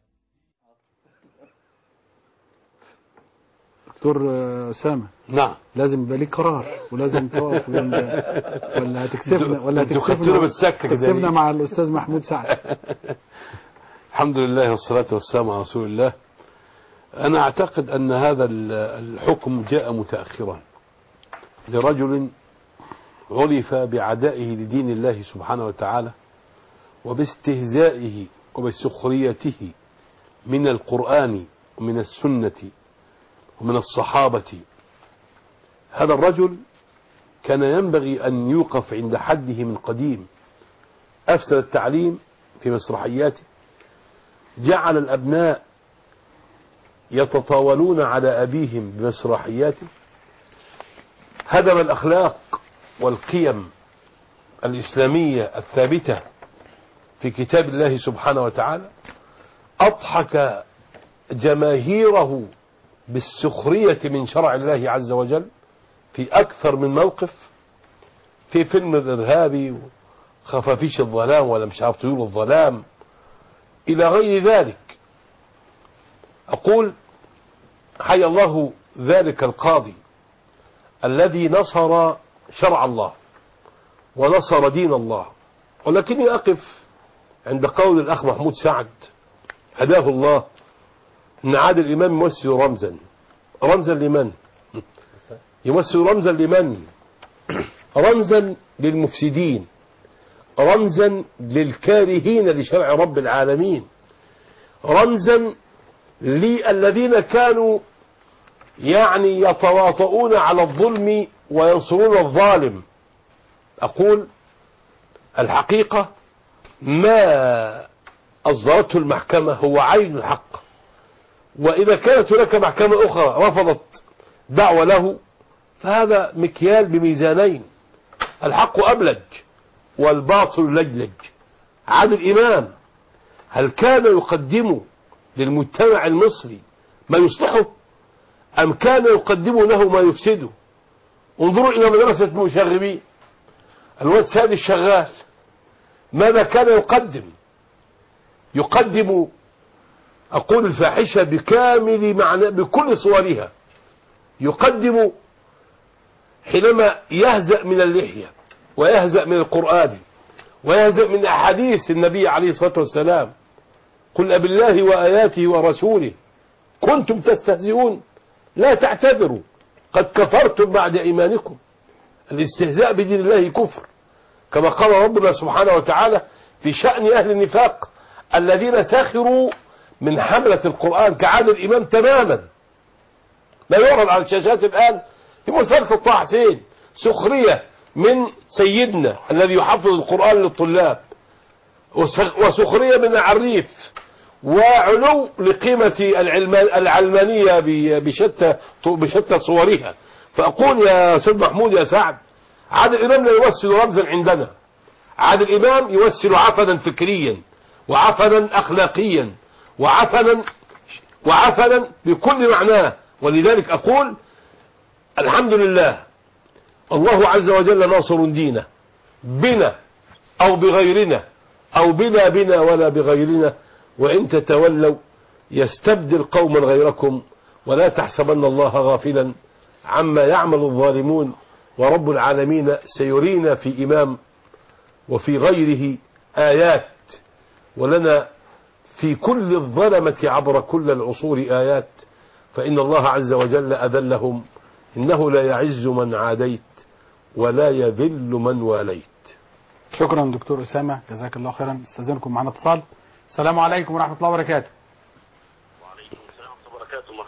دكتور أسامة، نعم، لازم يبقى ليك قرار ولازم تقف ولا هتكسبنا ولا هتكسبنا هتكسبنا مع الأستاذ محمود سعد. الحمد لله والصلاة والسلام على رسول الله. أنا أعتقد أن هذا الحكم جاء متأخرا لرجل عرف بعدائه لدين الله سبحانه وتعالى وباستهزائه وبسخريته من القرآن ومن السنة ومن الصحابة. هذا الرجل كان ينبغي أن يوقف عند حده من قديم. أفسد التعليم في مسرحياته، جعل الأبناء يتطاولون على أبيهم بمسرحياته، هدم الأخلاق والقيم الإسلامية الثابتة في كتاب الله سبحانه وتعالى، أضحك جماهيره بالسخرية من شرع الله عز وجل في أكثر من موقف، في فيلم الإرهابي خفافيش الظلام ولا مش عارف طيور الظلام إلى غير ذلك. أقول حي الله ذلك القاضي الذي نصر شرع الله ونصر دين الله. ولكني أقف عند قول الأخ محمود سعد هداه الله أن عادل الإمام يمثل رمزا. رمزا لمن؟ يمثل رمزا لمن؟ رمزا للمفسدين، رمزا للكارهين لشرع رب العالمين، رمزا للذين كانوا يعني يتواطؤون على الظلم وينصرون الظالم. أقول الحقيقة ما أصدرته المحكمة هو عين الحق، وإذا كانت هناك محكمة أخرى رفضت دعوة له فهذا مكيال بميزانين، الحق أبلج والباطل لجلج. عادل إمام هل كان يقدم للمجتمع المصري ما يصلحه أم كان يقدم له ما يفسده؟ انظروا إلى مدرسة المشاغبين، الواد سيد الشغال ماذا كان يقدم؟ يقدم أقول الفاحشة بكامل معنى بكل صورها. يقدم حينما يهزأ من اللحية ويهزأ من القرآن ويهزأ من أحاديث النبي عليه الصلاة والسلام، قل أب الله وآياته ورسوله كنتم تستهزئون لا تعتذروا قد كفرتم بعد إيمانكم. الاستهزاء بدين الله كفر، كما قال ربنا سبحانه وتعالى في شأن أهل النفاق الذين سخروا من حملة القرآن كعادل الإمام تماما. لا يعرض على الشاشات الآن في مسألة طه حسين سخرية من سيدنا الذي يحفظ القرآن للطلاب، وسخرية من العريف، وعلو لقيمة العلمانية بشتى بشتى صورها. فأقول يا سيد محمود يا سعد، عادل الإمام لا يمثل رمزا عندنا، عادل الإمام يمثل عفنا فكريا وعفنا أخلاقيا وعفنا وعفنا بكل معناه. ولذلك أقول الحمد لله الله عز وجل ناصر دينه بنا أو بغيرنا أو بنا بنا ولا بغيرنا، وإن تتولوا يستبدل قوما غيركم ولا تحسبن الله غافلا عما يعمل الظالمون. ورب العالمين سيرينا في إمام وفي غيره آيات، ولنا في كل الظلمة عبر كل العصور آيات، فإن الله عز وجل أذلهم، إنه لا يعز من عاديت ولا يذل من واليت. شكرا دكتور أسامة، جزاك الله خيرا. استاذنكم معنا اتصال. السلام عليكم ورحمة الله وبركاته. وعليكم السلام ورحمة الله وبركاته.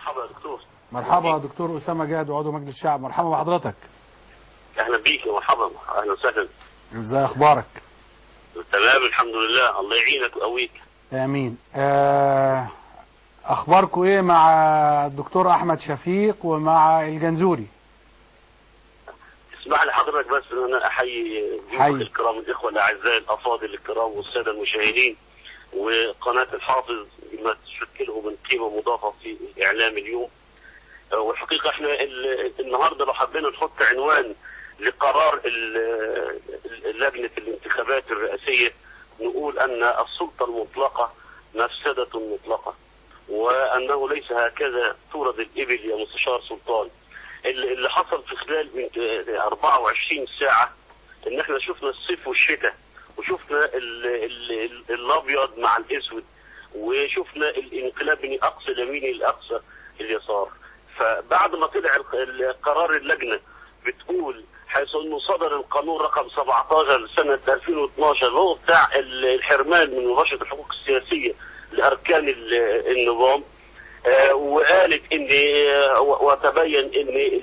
مرحبا يا دكتور. مرحبا يا دكتور أسامة جاد وعضو مجلس الشعب، مرحبا بحضرتك. اهلا بيك ومرحبا، اهلا وسهلا. ازاي اخبارك؟ تمام الحمد لله، الله يعينك ويقويك. امين. آه، اخباركم ايه مع الدكتور احمد شفيق ومع الجنزوري؟ اسمح لي حضرتك بس ان انا احيي ضيوفك الكرام، الاخوه الاعزاء الافاضل الكرام والساده المشاهدين وقناه الحافظ بما تشكله من قيمه مضافه في الاعلام اليوم. والحقيقه احنا النهارده لو حبينا نحط عنوان لقرار لجنه الانتخابات الرئاسيه نقول ان السلطه المطلقه مفسده مطلقه، وانه ليس هكذا تورد الابل يا مستشار سلطان. اللي حصل في خلال من أربعة وعشرين ساعه ان احنا شفنا الصيف والشتاء، وشفنا ال ال ال الابيض مع الاسود، وشفنا الانقلاب من اقصى اليمين لاقصى اليسار. فبعد ما طلع قرار اللجنه بتقول حيث انه صدر القانون رقم سبعتاشر لسنه ألفين واثناشر اللي هو بتاع الحرمان من مباشره الحقوق السياسيه لاركان النظام، وقالت ان وتبين ان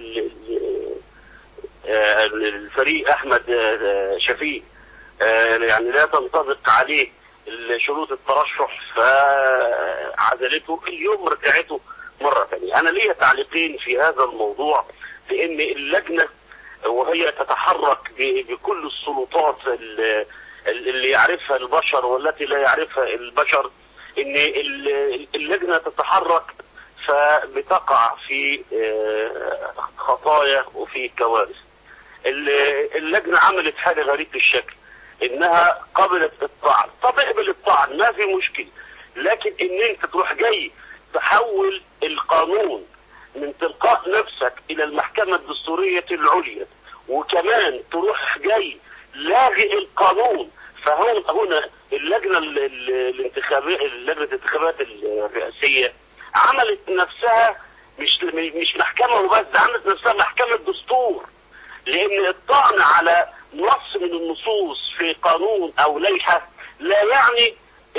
الفريق احمد شفيق يعني لا تنطبق عليه شروط الترشح فعزلته. اليوم رجعته مره ثانيه. انا ليا تعليقين في هذا الموضوع، لان اللجنه وهي تتحرك بكل السلطات اللي يعرفها البشر والتي لا يعرفها البشر، ان اللجنه تتحرك فبتقع في خطايا وفي كوارث. اللجنه عملت حاجه غريبه الشكل، انها قبلت الطعن. طب اقبل الطعن ما في مشكله، لكن ان انت تروح جاي تحول القانون من تلقاء نفسك الى المحكمه الدستوريه العليا، وكمان تروح جاي لاغي القانون. فهون هنا اللجنه الانتخابيه لجنه الانتخابات الرئاسيه عملت نفسها مش مش محكمه وبس، عملت نفسها محكمه دستور، لان الطعن على نص من النصوص في قانون او لائحه لا يعني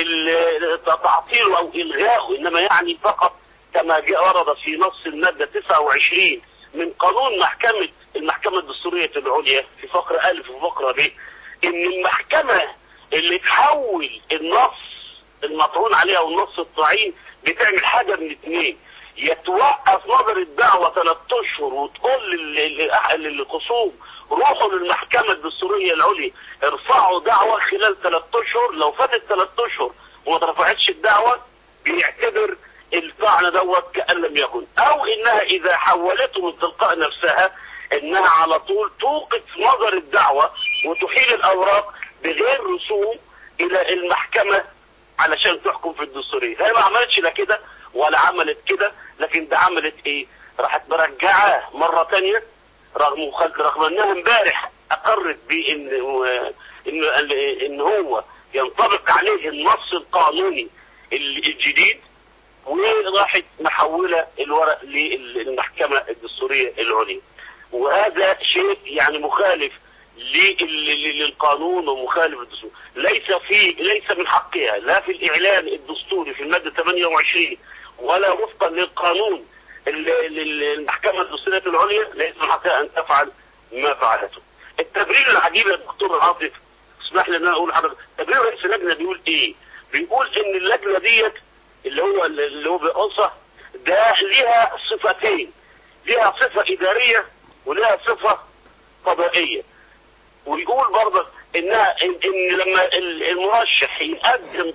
تعطيله او الغائه، انما يعني فقط كما جاء ورد في نص الماده تسعة وعشرين من قانون محكمه المحكمه الدستوريه العليا في فقره الف وفقره ب، ان المحكمه اللي تحول النص المطعون عليه او النص الطعين بتعمل حاجه من اثنين: يتوقف نظر الدعوه ثلاث اشهر وتقول للخصوم روحوا للمحكمه الدستوريه العليا ارفعوا دعوه خلال ثلاث اشهر، لو فاتت ثلاث اشهر وما اترفعتش الدعوه بيعتبر الطعن دوت كأن لم يكن، او انها اذا حولته من تلقاء نفسها انها على طول توقف نظر الدعوه وتحيل الاوراق بغير رسوم الى المحكمه علشان تحكم في الدستوريه. هي ما عملتش لا كده ولا عملت كده، لكن ده عملت ايه؟ راحت مرجعاه مره ثانيه رغم رغم انها امبارح اقرت بان ان ان هو ينطبق عليه النص القانوني الجديد، وراحت محوله الورق للمحكمه الدستوريه العليا. وهذا شيء يعني مخالف للقانون ومخالف للدستور. ليس في ليس من حقها لا في الاعلان الدستوري في الماده ثمانية وعشرين ولا وفقا للقانون المحكمه الدستوريه العليا ليس من حقها ان تفعل ما فعلته. التبرير العجيب يا دكتور عاطف، اسمح لي ان انا اقول لحضرتك، تبرير رئيس اللجنه بيقول ايه؟ بيقول ان اللجنه ديت اللي هو اللي هو بيقصها ده ليها صفتين، ليها صفه اداريه وليها صفه قضائيه. ويقول برضه انها ان, إن لما المرشح يقدم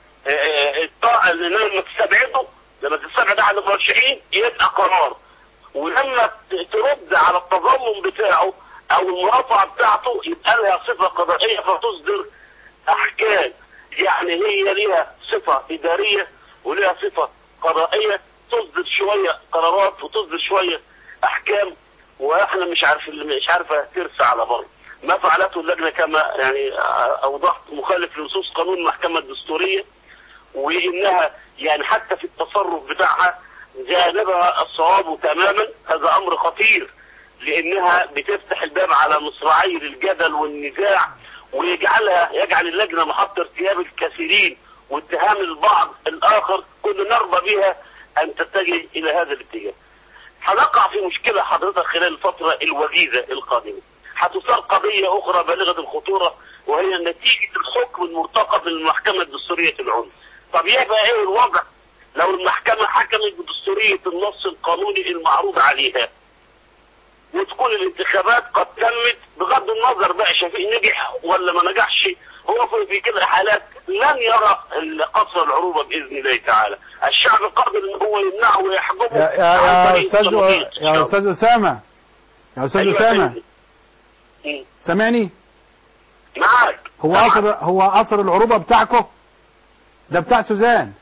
الطاعه لما تستبعده لما تستبعد احد المرشحين يبقى قرار، ولما ترد على التظلم بتاعه او المرافعه بتاعته يبقى لها صفه قضائيه فتصدر احكام. يعني هي ليها صفه اداريه وليها صفه قضائيه، تصدر شويه قرارات وتصدر شويه احكام، واحنا مش عارف مش عارفه ترسى على بر. ما فعلته اللجنه كما يعني اوضحت مخالف لنصوص قانون المحكمه الدستوريه، وانها يعني حتى في التصرف بتاعها جانبها الصواب تماما. هذا امر خطير لانها بتفتح الباب على مصراعي الجدل والنزاع، ويجعلها يجعل اللجنه محط ارتياب الكثيرين واتهام البعض الاخر كنا نرضى بها أن تتجه إلى هذا الاتجاه. هنقع في مشكلة حضرتك خلال الفترة الوجيزة القادمة. هتصار قضية أخرى بالغة الخطورة، وهي نتيجة الحكم المرتقب من المحكمة الدستورية العليا. طب يبقى إيه الوضع لو المحكمة حكمت بدستورية النص القانوني المعروض عليها، وتكون الانتخابات قد تمت، بغض النظر بقى شفيق نجح ولا ما نجحش، هو في كل الحالات لن يرى قصر العروبة بإذن الله تعالى. الشعب قادر ان هو يمنعه ويحجبه. يا يا يا استاذ يا استاذ اسامه يا استاذ اسامه سامعني؟ معاك. هو قصر هو قصر العروبة بتاعكم ده بتاع سوزان.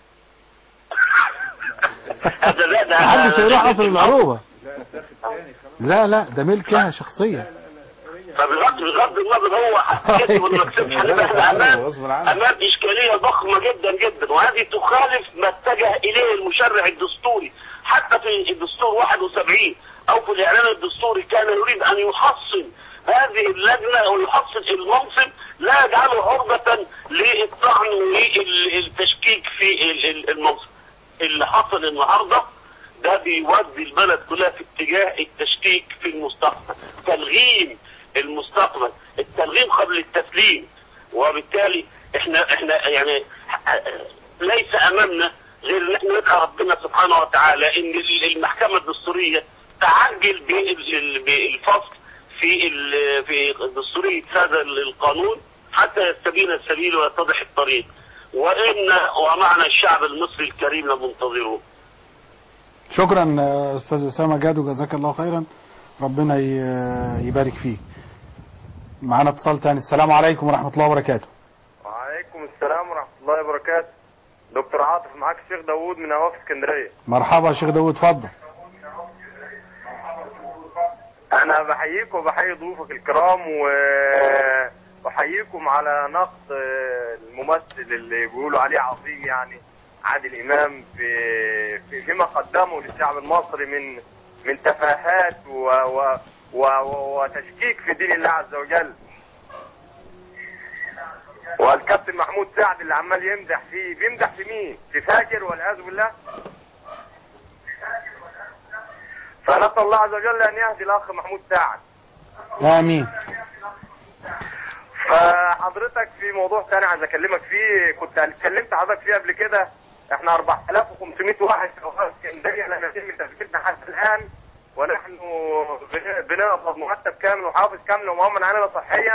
محدش هيروح قصر العروبة. لا لا ده ملكها شخصية. فبغض بغض النظر هو كسب ولا ما كسبش، احنا امام امام اشكاليه ضخمه جدا جدا، وهذه تخالف ما اتجه اليه المشرع الدستوري. حتى في الدستور واحد وسبعين او في الاعلان الدستوري كان يريد ان يحصن هذه اللجنه ويحصن المنصب، لا يجعله عرضه للطعن والتشكيك في المنصب. اللي حصل النهارده ده بيودي البلد كلها في اتجاه التشكيك في المستقبل، تلغيم المستقبل، التلغيم قبل التسليم. وبالتالي احنا احنا يعني ليس امامنا غير ان احنا ندعي ربنا سبحانه وتعالى ان المحكمه الدستوريه تعجل بالفصل في في دستوريه هذا القانون حتى يستبين السبيل ويتضح الطريق، وان ومعنا الشعب المصري الكريم لمنتظره. شكرا استاذ اسامه جاد وجزاك الله خيرا، ربنا يبارك فيك. معانا اتصال تاني. السلام عليكم ورحمه الله وبركاته. وعليكم السلام ورحمه الله وبركاته. دكتور عاطف معاك الشيخ داوود من هواف اسكندريه. مرحبا يا شيخ داوود، اتفضل. انا بحييكم وبحيي ضيوفك الكرام وبحييكم على نقد الممثل اللي بيقولوا عليه عظيم يعني عادل امام في, في فيما قدمه للشعب المصري من من تفاهات و و و وتشكيك في دين الله عز وجل. والكابتن محمود سعد اللي عمال يمدح فيه، بيمدح في مين؟ في فاجر والعياذ بالله. فنسأل الله عز وجل ان يهدي الاخ محمود سعد. امين. فحضرتك في موضوع ثاني عايز اكلمك فيه، كنت اتكلمت حضرتك فيه قبل كده. احنا أربعة آلاف وخمسمائة واحد في اسكندريه لم يتم تثبيتنا حتى الان، ونحن بنقبض مرتب كامل وحافظ كامل ومؤمن علينا صحيا.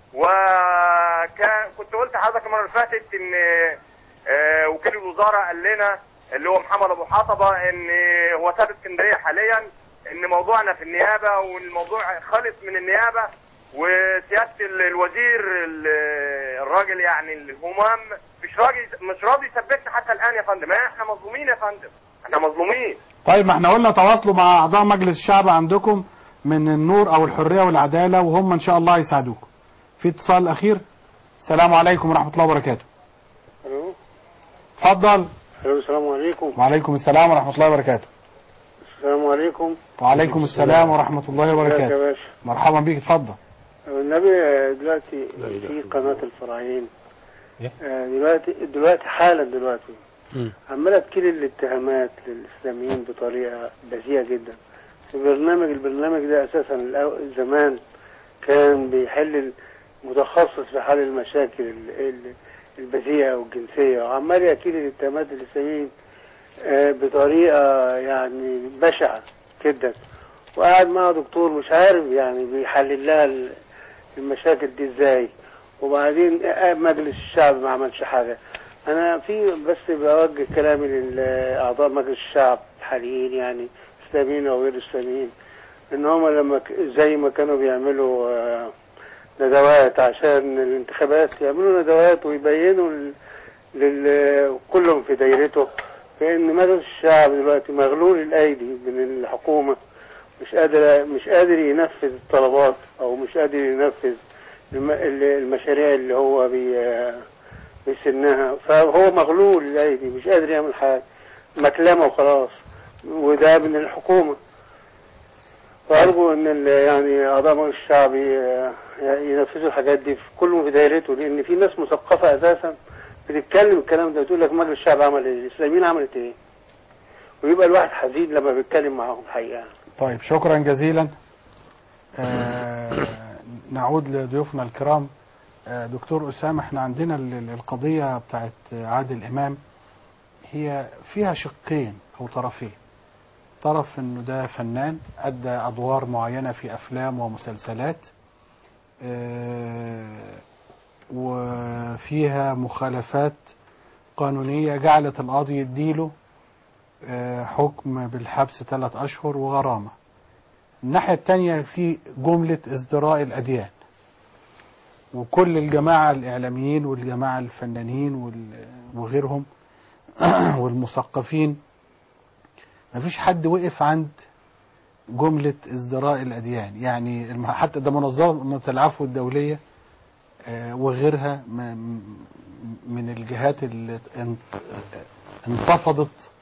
وكنت قلت لحضرتك المره اللي فاتت ان اه وكيل الوزاره قال لنا اللي هو محمد ابو حطبه ان هو ساب اسكندريه حاليا، ان موضوعنا في النيابه والموضوع خلص من النيابه، وسياده الوزير الراجل يعني الهمام مش راضي مش راضي يثبتنا حتى الان يا فندم. احنا مظلومين يا فندم، احنا مظلومين. طيب ما احنا قلنا تواصلوا مع اعضاء مجلس الشعب عندكم من النور او الحريه والعداله وهم ان شاء الله يساعدوكم. في اتصال اخير. السلام عليكم ورحمه الله وبركاته. الو اتفضل. الو السلام عليكم. وعليكم السلام ورحمه الله وبركاته. السلام عليكم. وعليكم السلام ورحمه الله وبركاته. يا باشا. مرحبا بيك، اتفضل. النبي دلوقتي في قناه الفراعين دلوقتي دلوقتي حالا دلوقتي عماله تكيل الاتهامات للاسلاميين بطريقه بذيئه جدا. البرنامج البرنامج ده اساسا زمان كان بيحل متخصص في حل المشاكل البذيئه والجنسيه، وعمال يكيل الاتهامات للاسلاميين بطريقه يعني بشعه جدا، وقاعد مع دكتور مش عارف يعني بيحلل لها المشاكل دي ازاي، وبعدين مجلس الشعب ما عملش حاجه. انا في بس بوجه كلامي لاعضاء مجلس الشعب الحاليين يعني اسلاميين او غير اسلاميين، ان هم لما زي ما كانوا بيعملوا ندوات عشان الانتخابات يعملوا ندوات ويبينوا لل كلهم في دايرته بان مجلس الشعب دلوقتي مغلول الايدي من الحكومه، مش قادر مش قادر ينفذ الطلبات او مش قادر ينفذ المشاريع اللي هو بيسنها، فهو مغلول الايدي مش قادر يعمل حاجه، مكلمه وخلاص، وده من الحكومه. فارجو ان يعني اعضاء مجلس الشعب ينفذوا الحاجات دي في كلهم في دايرته، لان في ناس مثقفه اساسا بتتكلم الكلام ده، بتقول لك مجلس الشعب عمل ايه؟ الاسلاميين عملت ايه؟ ويبقى الواحد حزين لما بيتكلم معاهم حقيقة. طيب شكرا جزيلا. آه نعود لضيوفنا الكرام. آه دكتور أسامة، احنا عندنا القضية بتاعت عادل إمام هي فيها شقين أو طرفين. طرف انه ده فنان أدى أدوار معينة في أفلام ومسلسلات آه وفيها مخالفات قانونية جعلت القاضي يديله آه حكم بالحبس ثلاث أشهر وغرامة. الناحية التانية في جملة ازدراء الأديان، وكل الجماعة الإعلاميين والجماعة الفنانين وغيرهم والمثقفين مفيش حد وقف عند جملة ازدراء الأديان. يعني حتى ده منظمة العفو الدولية وغيرها من الجهات اللي انتفضت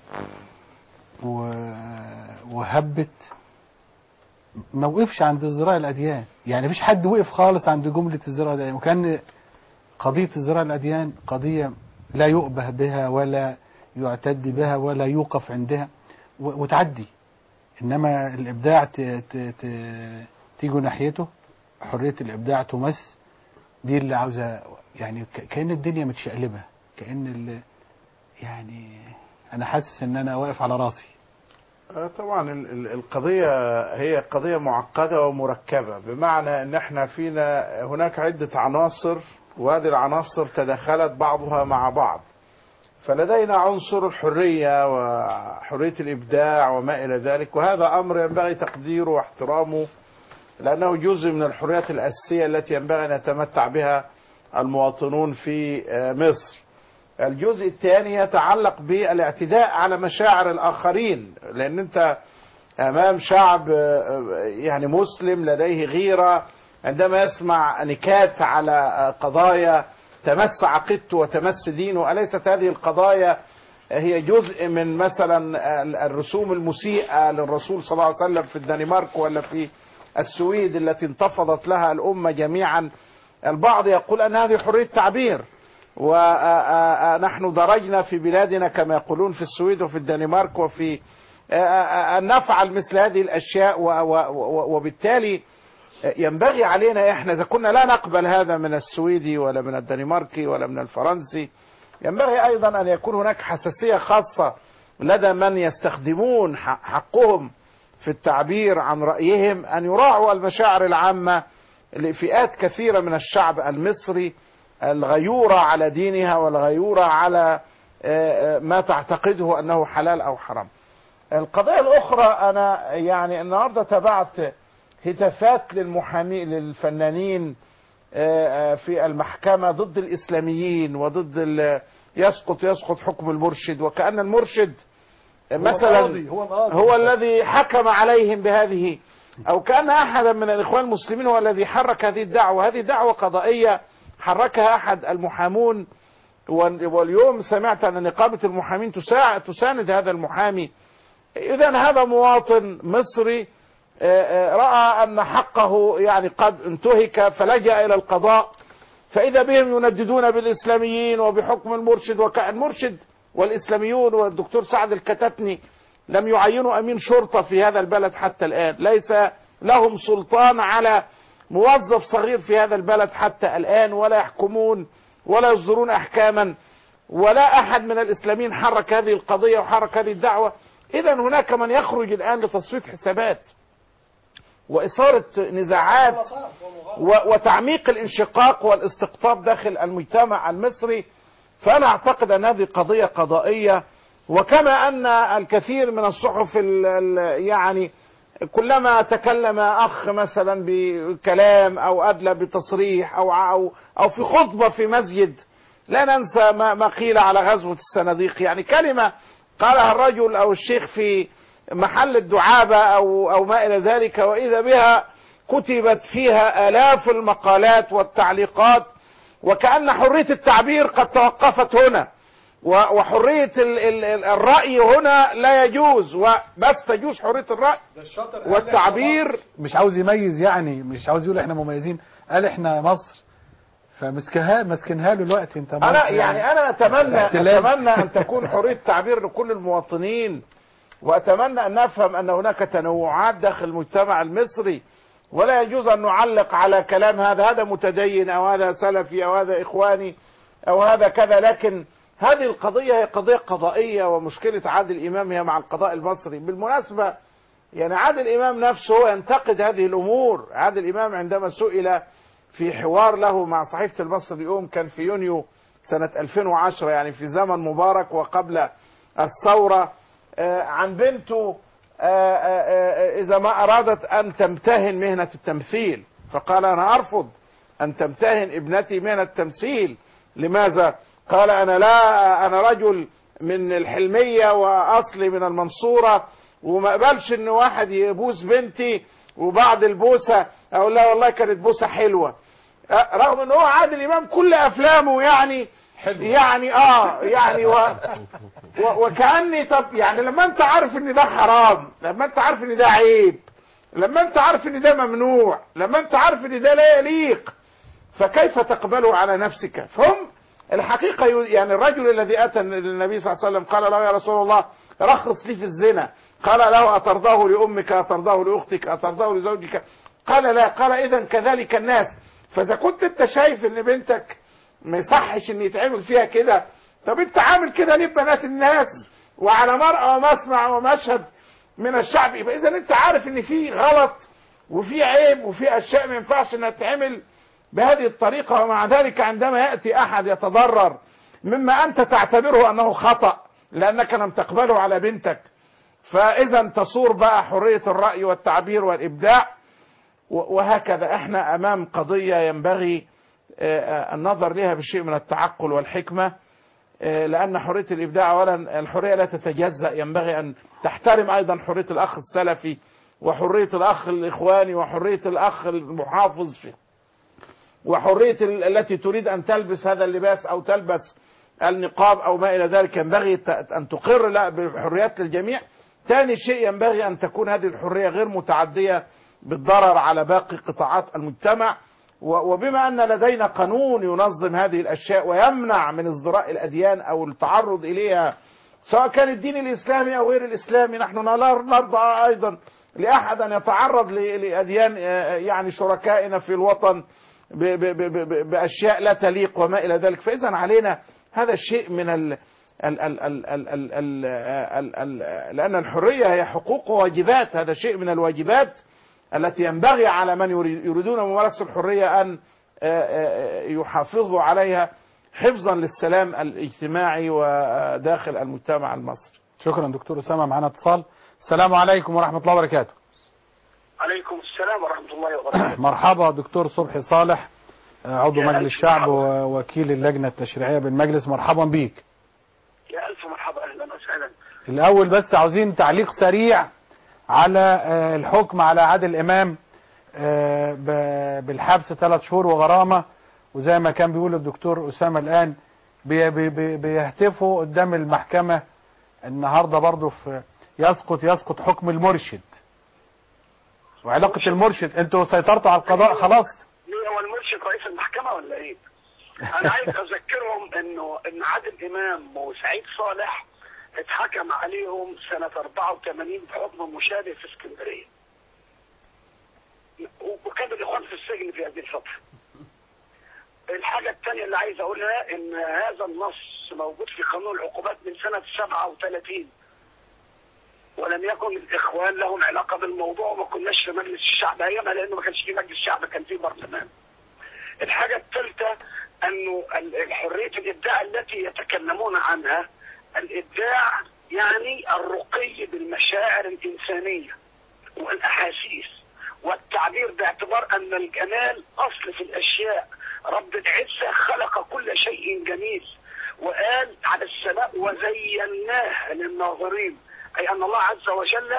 وهبت ما وقفش عند ازدراء الأديان. يعني مفيش حد وقف خالص عند جملة ازدراء الأديان، وكان قضية ازدراء الأديان قضية لا يؤبه بها ولا يعتد بها ولا يوقف عندها وتعدي. إنما الإبداع تيجوا ناحيته، حرية الإبداع تمس، دي اللي عاوزة يعني كأن الدنيا متشقلبة، كأن يعني أنا حاسس إن أنا واقف على راسي. طبعا القضية هي قضية معقدة ومركبة، بمعنى ان احنا فينا هناك عدة عناصر، وهذه العناصر تدخلت بعضها مع بعض. فلدينا عنصر الحرية وحرية الإبداع وما إلى ذلك، وهذا أمر ينبغي تقديره واحترامه، لأنه جزء من الحريات الأساسية التي ينبغي أن يتمتع بها المواطنون في مصر. الجزء الثاني يتعلق بالاعتداء على مشاعر الآخرين، لأن أنت أمام شعب يعني مسلم لديه غيرة عندما يسمع نكات على قضايا تمس عقيدته وتمس دينه. أليست هذه القضايا هي جزء من مثلا الرسوم المسيئة للرسول صلى الله عليه وسلم في الدنمارك ولا في السويد التي انتفضت لها الأمة جميعا؟ البعض يقول أن هذه حرية تعبير، ونحن درجنا في بلادنا كما يقولون في السويد وفي الدنمارك وفي أن نفعل مثل هذه الأشياء، وبالتالي ينبغي علينا احنا إذا كنا لا نقبل هذا من السويدي ولا من الدنماركي ولا من الفرنسي، ينبغي أيضا أن يكون هناك حساسية خاصة لدى من يستخدمون حقهم في التعبير عن رأيهم، أن يراعوا المشاعر العامة لفئات كثيرة من الشعب المصري الغيورة على دينها والغيورة على ما تعتقده أنه حلال أو حرام. القضية الأخرى، أنا يعني النهاردة تابعت هتافات للمحامي للفنانين في المحكمة ضد الإسلاميين وضد يسقط يسقط حكم المرشد، وكأن المرشد مثلا هو, هو, هو الذي حكم عليهم بهذه، أو كأن أحدا من الإخوان المسلمين هو الذي حرك هذه الدعوة. هذه دعوة قضائية حركها أحد المحامون، واليوم سمعت أن نقابة المحامين تساند هذا المحامي. إذن هذا مواطن مصري رأى أن حقه يعني قد انتهك فلجأ إلى القضاء، فإذا بهم ينددون بالإسلاميين وبحكم المرشد، وكأن المرشد والإسلاميون والدكتور سعد الكتاتني لم يعينوا أمين شرطة في هذا البلد حتى الآن، ليس لهم سلطان على موظف صغير في هذا البلد حتى الآن، ولا يحكمون ولا يصدرون أحكاما، ولا أحد من الإسلاميين حرك هذه القضية وحرك هذه الدعوة. إذن هناك من يخرج الآن لتصفية حسابات وإثارة نزاعات وتعميق الانشقاق والاستقطاب داخل المجتمع المصري. فأنا أعتقد أن هذه قضية قضائية، وكما أن الكثير من الصحف يعني كلما تكلم أخ مثلا بكلام أو أدلى بتصريح أو, أو, أو في خطبة في مسجد، لا ننسى ما قيل على غزوة الصناديق، يعني كلمة قالها الرجل أو الشيخ في محل الدعابة أو, أو ما إلى ذلك، وإذا بها كتبت فيها آلاف المقالات والتعليقات، وكأن حرية التعبير قد توقفت هنا، وحرية الرأي هنا لا يجوز، وبس تجوز حرية الرأي والتعبير. مش عاوز يميز، يعني مش عاوز يقول احنا مميزين، قال احنا مصر، فمسكها مسكنها له الوقت. انت انا يعني انا اتمنى اتمنى ان تكون حرية التعبير لكل المواطنين، وأتمنى أن نفهم أن هناك تنوعات داخل المجتمع المصري، ولا يجوز أن نعلق على كلام هذا هذا متدين أو هذا سلفي أو هذا إخواني أو هذا كذا، لكن هذه القضية هي قضية قضائية، ومشكلة عادل إمام هي مع القضاء المصري. بالمناسبة يعني عادل إمام نفسه ينتقد هذه الأمور. عادل إمام عندما سئل في حوار له مع صحيفة المصري اليوم كان في يونيو سنة ألفين وعشرة، يعني في زمن مبارك وقبل الثورة، عن بنته إذا ما أرادت أن تمتهن مهنة التمثيل، فقال أنا أرفض أن تمتهن ابنتي مهنة التمثيل. لماذا؟ قال أنا لا أنا رجل من الحلمية وأصلي من المنصورة، وما قبلش إن واحد يبوس بنتي وبعد البوسة أقول لا والله كانت بوسة حلوة، رغم إن هو عادل إمام كل أفلامه يعني حلو. يعني آه يعني و و وكأني طب يعني لما أنت عارف إن ده حرام، لما أنت عارف إن ده عيب، لما أنت عارف إن ده ممنوع، لما أنت عارف إن ده لا يليق، فكيف تقبله على نفسك؟ فهم الحقيقة يعني الرجل الذي أتى النبي صلى الله عليه وسلم قال له يا رسول الله رخص لي في الزنا، قال له أترضاه لأمك أترضاه لأختك أترضاه لزوجك؟ قال لا. قال إذن كذلك الناس. فإذا كنت أنت شايف إن بنتك ما يصحش إن يتعمل فيها كده، طب أنت عامل كده ليه ببنات الناس وعلى مرأى ومسمع ومشهد من الشعب؟ يبقى إذن أنت عارف إن في غلط وفي عيب وفي أشياء ما ينفعش إنها تتعمل بهذه الطريقة، ومع ذلك عندما يأتي أحد يتضرر مما أنت تعتبره أنه خطأ لأنك لم تقبله على بنتك، فإذا تصور بقى حرية الرأي والتعبير والإبداع. وهكذا احنا أمام قضية ينبغي النظر لها بشيء من التعقل والحكمة، لأن حرية الإبداع أولا الحرية لا تتجزأ، ينبغي أن تحترم أيضا حرية الأخ السلفي وحرية الأخ الإخواني وحرية الأخ المحافظ فيه، وحرية التي تريد أن تلبس هذا اللباس أو تلبس النقاب أو ما إلى ذلك، ينبغي أن تقر لا بحريات للجميع. ثاني شيء ينبغي أن تكون هذه الحرية غير متعدية بالضرر على باقي قطاعات المجتمع. وبما أن لدينا قانون ينظم هذه الأشياء ويمنع من ازدراء الأديان أو التعرض إليها سواء كان الدين الإسلامي أو غير الإسلامي، نحن لا نرضى أيضا لأحد أن يتعرض لأديان يعني شركائنا في الوطن بأشياء لا تليق وما إلى ذلك. فإذا علينا هذا الشيء من ال ال ال ال ال ال ال ال ال لأن الحرية هي حقوق وواجبات، هذا شيء من الواجبات التي ينبغي على من يريدون ممارسة الحرية أن يحافظوا عليها حفظا للسلام الاجتماعي وداخل المجتمع المصري. شكرا دكتور أسامة. معنا اتصال. السلام عليكم ورحمة الله وبركاته. عليكم السلام ورحمة الله وبركاته. مرحبا دكتور صبحي صالح، عضو مجلس الشعب ووكيل اللجنة التشريعية بالمجلس، مرحبا بيك. يا ألف مرحبا، أهلا وسهلا. الأول بس عاوزين تعليق سريع على الحكم على عادل إمام بالحبس ثلاث شهور وغرامة، وزي ما كان بيقول الدكتور أسامة الآن بيهتفوا قدام المحكمة النهاردة برضو في يسقط يسقط حكم المرشد وعلاقة المرشد. انتوا سيطرتوا على القضاء خلاص. ليه هو المرشد رئيس المحكمة ولا ايه؟ انا عايز اذكرهم انه ان عادل امام وسعيد صالح اتحكم عليهم سنة أربعة وثمانين بحكم مشابه في اسكندرية، وكان الاخوان في السجن في هذه الفترة. الحاجة الثانية اللي عايز اقولها ان هذا النص موجود في قانون العقوبات من سنة سبعة وثلاثين، ولم يكن الاخوان لهم علاقة بالموضوع، وما كناش في مجلس الشعب ايامها لانه ما كانش في مجلس الشعب، كان في برلمان. الحاجة الثالثة انه حرية الابداع التي يتكلمون عنها، الابداع يعني الرقي بالمشاعر الانسانية والاحاسيس والتعبير باعتبار ان الجمال اصل في الاشياء. رب العزة خلق كل شيء جميل وقال على السماء وزيناها للناظرين، أي أن الله عز وجل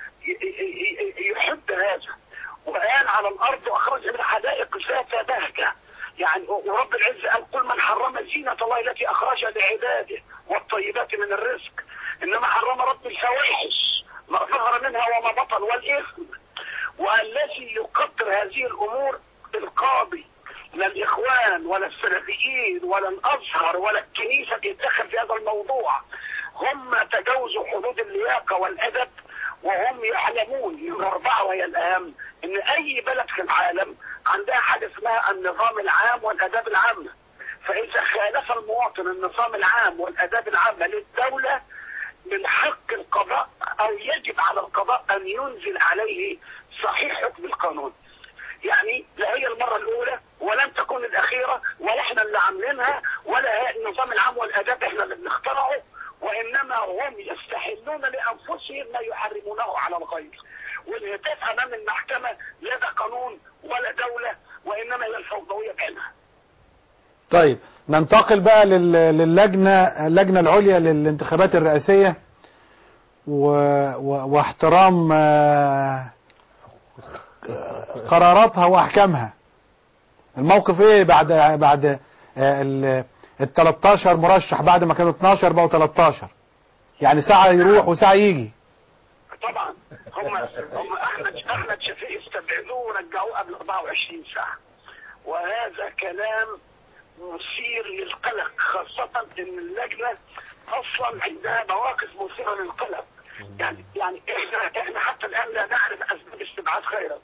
يحب هذا. وقال على الأرض أخرج من حدائق ذات بهجة، يعني ورب العزة قال قل من حرم زينة الله التي أخرج لعباده والطيبات من الرزق، إنما حرم رب الفواحش ما ظهر منها وما بطن والإثم. والذي يقدر هذه الأمور القاضي، لا الإخوان ولا السلفيين ولا الأزهر ولا الكنيسة يتدخل في هذا الموضوع. هم تجاوز حدود اللياقة والأدب، وهم يعلمون من أربعة وهي الأهم إن أي بلد في العالم عندها حاجة اسمها النظام العام والآداب العامة. فإذا خالف المواطن النظام العام والآداب العامة للدولة من حق القضاء أو يجب على القضاء أن ينزل عليه صحيح حكم القانون. يعني لا هي المرة الأولى ولن تكون الأخيرة، ولا احنا اللي عاملينها، ولا النظام العام والآداب احنا اللي بنخترعه، وإنما هم يستحلون لأنفسهم ما يحرمونه على الغير. والهتاف أمام المحكمة لا ده قانون ولا دولة، وإنما هي الفوضوية بعينها. طيب ننتقل بقى لل- للجنة اللجنة العليا للانتخابات الرئاسية و... و... واحترام آه، قراراتها واحكامها. الموقف ايه بعد بعد آه، ال ال تلتاشر مرشح، بعد ما كانوا اتناشر بقوا تلتاشر، يعني ساعة يروح وساعة يجي. طبعا هم هم احمد احمد شفيق استبعدوه ورجعوه قبل أربعة وعشرين ساعة، وهذا كلام مثير للقلق، خاصة ان اللجنة اصلا عندها مواقف مثيرة للقلق. يعني يعني احنا احنا حتى الان لا نعرف اسباب استبعاد خيرت.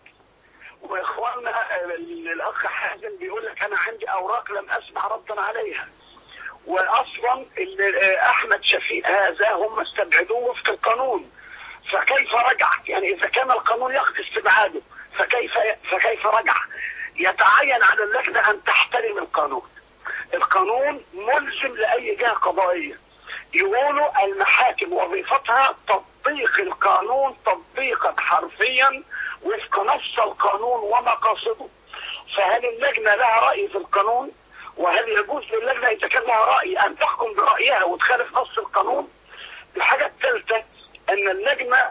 واخواننا الاخ حازم بيقول لك انا عندي اوراق لم اسمع ردا عليها. واصلا احمد شفيق هذا هم استبعدوه وفق القانون، فكيف رجع؟ يعني اذا كان القانون يقضي استبعاده فكيف فكيف رجع؟ يتعين على اللجنة ان تحترم القانون. القانون ملزم لاي جهة قضائية. يقولوا المحاكم وظيفتها تطبيق القانون تطبيقا حرفيا وفق نص القانون ومقاصده. فهل اللجنة لها رأي في القانون؟ وهل يجوز للجنة إذا كان لها رأي أن تحكم برأيها وتخالف نص القانون؟ الحاجة الثالثة أن اللجنة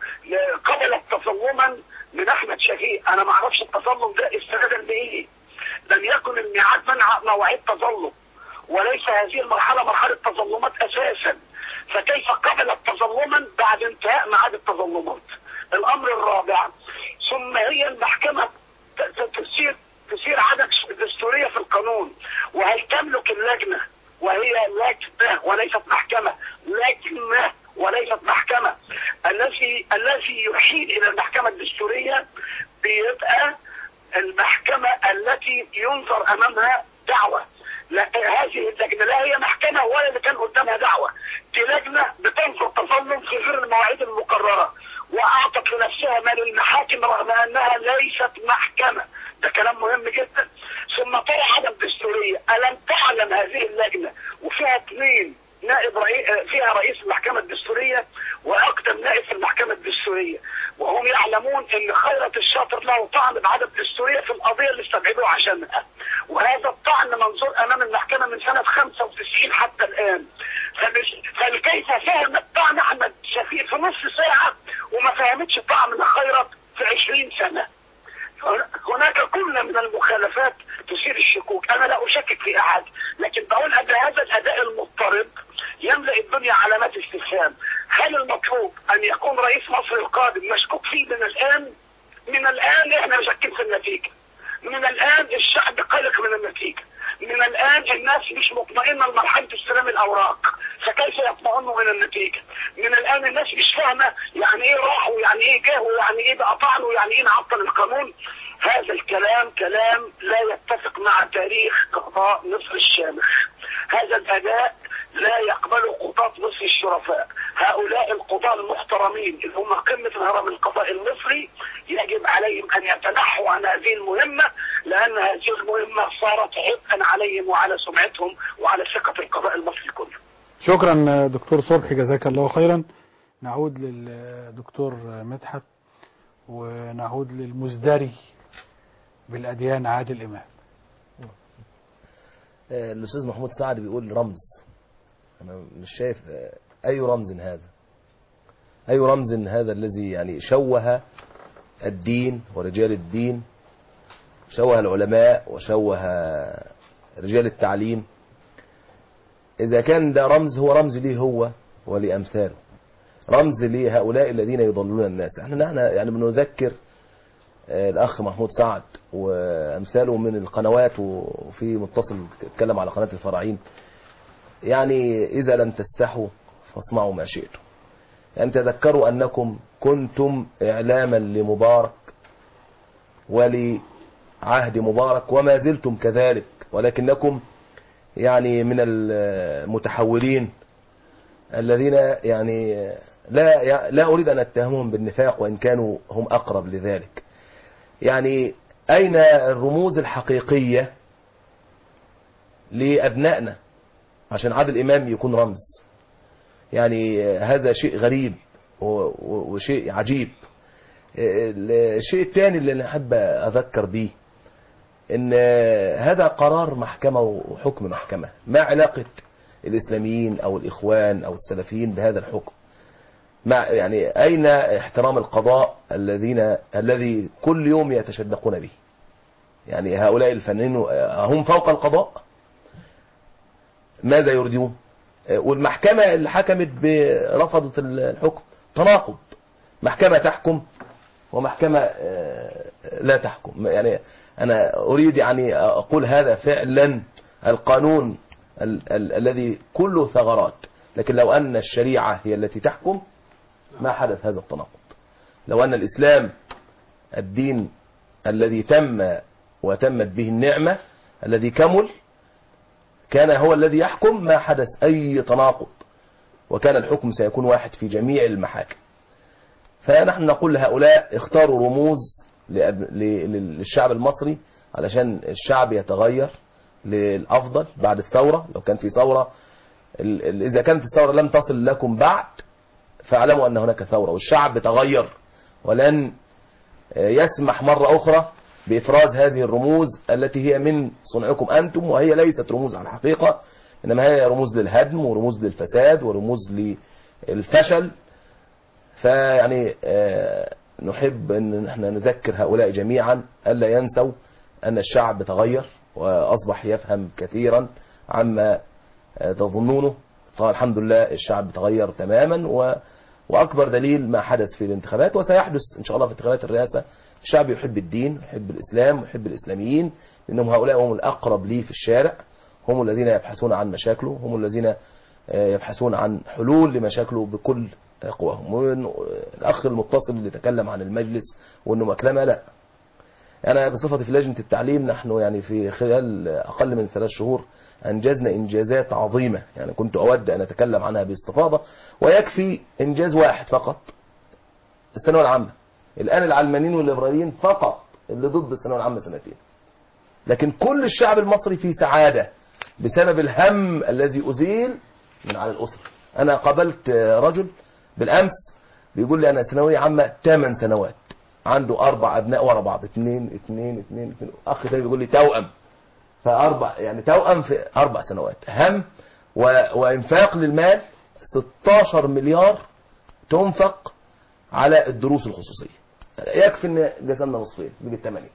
قبلت تظلما من أحمد شفيق. أنا ما أعرفش التظلم ده استفادا بإيه. لم يكن الميعاد منع مواعيد تظلم، وليس هذه المرحلة مرحلة تظلمات أساسا، فكيف قبلت تظلما بعد انتهاء ميعاد التظلمات؟ الأمر الرابع، ثم هي المحكمة تسير تسير عدد دستورية في القانون، وهل تملك اللجنة وهي لجنة وليست محكمة، لجنة وليست محكمة، الذي الذي يحيل إلى المحكمة الدستورية بيبقى المحكمة التي ينظر أمامها دعوة. لا هذه اللجنة لا هي محكمة ولا اللي كان قدامها دعوة، دي لجنة بتنظر تظلم في غير المواعيد المقررة، وأعطت لنفسها ما للمحاكم رغم أنها ليست محكمة. ده كلام مهم جدا. ثم طلع عدم دستورية. ألم تعلم هذه اللجنة وفيها اثنين نائب رئيس، فيها رئيس المحكمة الدستورية وأقدم نائب في المحكمة الدستورية، وهم يعلمون أن خيرت الشاطر له طعن بعدم دستورية في القضية اللي استبعدوه عشانها، وهذا الطعن منظور أمام المحكمة من سنة خمسة وتسعين حتى الآن. فكيف فهم الطعن أحمد شفيق في نص ساعة وما فهمتش طعن خيرت في عشرين سنة؟ هناك كل من المخالفات تثير الشكوك. أنا لا أشكك في أحد، لكن بقول أن هذا الأداء المضطرب يملأ الدنيا علامات استفهام. هل المطلوب أن يكون رئيس مصر القادم مشكوك فيه من الآن؟ من الآن إحنا مشكين في النتيجة. من الآن الشعب قلق من النتيجة. من الآن الناس مش مطمئنة لمرحلة استلام الأوراق، فكيف يطمئنوا من النتيجة؟ من الآن الناس مش فاهمة يعني إيه راح ويعني إيه جه ويعني إيه بقى طعن ويعني إيه نعطل القانون. هذا الكلام كلام لا يتفق مع تاريخ قضاء مصر الشامخ. هذا الأداء لا يقبله قضاة مصر الشرفاء. هؤلاء القضاة المحترمين اللي هم قمة الهرم القضاء المصري يجب عليهم أن يتنحوا عن هذه المهمة، لأن هذه المهمة صارت عبئا عليهم وعلى سمعتهم وعلى ثقة القضاء المصري كله. شكرا دكتور صبحي، جزاك الله خيرا. نعود للدكتور مدحت ونعود للمزدري بالأديان عادل إمام. الأستاذ محمود سعد بيقول رمز. أنا مش شايف أي رمز هذا، أي رمز هذا الذي يعني شوه الدين ورجال الدين، شوه العلماء وشوه رجال التعليم. إذا كان ده رمز، هو رمز ليه هو ولأمثاله، رمز لهؤلاء الذين يضلون الناس. احنا نحن يعني بنذكر الأخ محمود سعد وأمثاله من القنوات، وفي متصل اتكلم على قناة الفراعين، يعني إذا لم تستحوا فاصنعوا ما شئتم. يعني تذكروا أنكم كنتم إعلاما لمبارك ولعهد مبارك وما زلتم كذلك، ولكنكم يعني من المتحولين الذين يعني لا لا أريد أن أتهمهم بالنفاق وإن كانوا هم أقرب لذلك. يعني أين الرموز الحقيقية لأبنائنا عشان عادل إمام يكون رمز؟ يعني هذا شيء غريب وشيء عجيب. الشيء الثاني اللي أنا أحب أذكر به إن هذا قرار محكمة وحكم محكمة، ما علاقة الإسلاميين أو الإخوان أو السلفيين بهذا الحكم؟ مع يعني أين احترام القضاء الذين الذي كل يوم يتشدقون به؟ يعني هؤلاء الفنانين هم فوق القضاء؟ ماذا يريدون؟ والمحكمة اللي حكمت برفضت الحكم، تناقض. محكمة تحكم ومحكمة لا تحكم. يعني أنا أريد يعني أقول هذا فعلا القانون ال ال الذي كله ثغرات، لكن لو أن الشريعة هي التي تحكم ما حدث هذا التناقض. لو أن الإسلام الدين الذي تم وتمت به النعمة الذي كمل كان هو الذي يحكم ما حدث أي تناقض، وكان الحكم سيكون واحد في جميع المحاكم. فنحن نقول لهؤلاء اختاروا رموز للشعب المصري علشان الشعب يتغير للأفضل بعد الثورة. لو كان في ثورة، إذا كانت الثورة لم تصل لكم بعد فاعلموا أن هناك ثورة، والشعب تغير ولن يسمح مرة أخرى بإفراز هذه الرموز التي هي من صنعكم أنتم، وهي ليست رموز على الحقيقة، إنما هي رموز للهدم ورموز للفساد ورموز للفشل. فيعني نحب أن احنا نذكر هؤلاء جميعا ألا ينسوا أن الشعب تغير وأصبح يفهم كثيرا عما تظنونه. طبعا الحمد لله الشعب تغير تماما، و وأكبر دليل ما حدث في الانتخابات وسيحدث إن شاء الله في انتخابات الرئاسة. الشعب يحب الدين، يحب الإسلام، يحب الإسلاميين، لأنهم هؤلاء هم الأقرب لي في الشارع، هم الذين يبحثون عن مشاكله، هم الذين يبحثون عن حلول لمشاكله بكل قواهم. الأخ المتصل اللي تكلم عن المجلس وأنه مكلمة، لا، أنا بصفتي في لجنة التعليم نحن يعني في خلال أقل من ثلاث شهور أنجزنا إنجازات عظيمة، يعني كنت أود أن أتكلم عنها باستفاضة، ويكفي إنجاز واحد فقط، الثانوية العامة. الآن العلمانيين والليبراليين فقط اللي ضد الثانوية العامة سنتين، لكن كل الشعب المصري في سعادة بسبب الهم الذي أزيل من على الأسرة. أنا قابلت رجل بالأمس بيقول لي أنا ثانوية عامة ثمان سنوات، عنده أربع أبناء ورا بعض، اثنين اثنين اثنين اثنين. أخ تاني بيقول لي توأم، فأربع يعني توأم في أربع سنوات. هم و... وإنفاق للمال ستاشر مليار تنفق على الدروس الخصوصية. يكفي إن جسمنا نصفين بيجي الثمانية.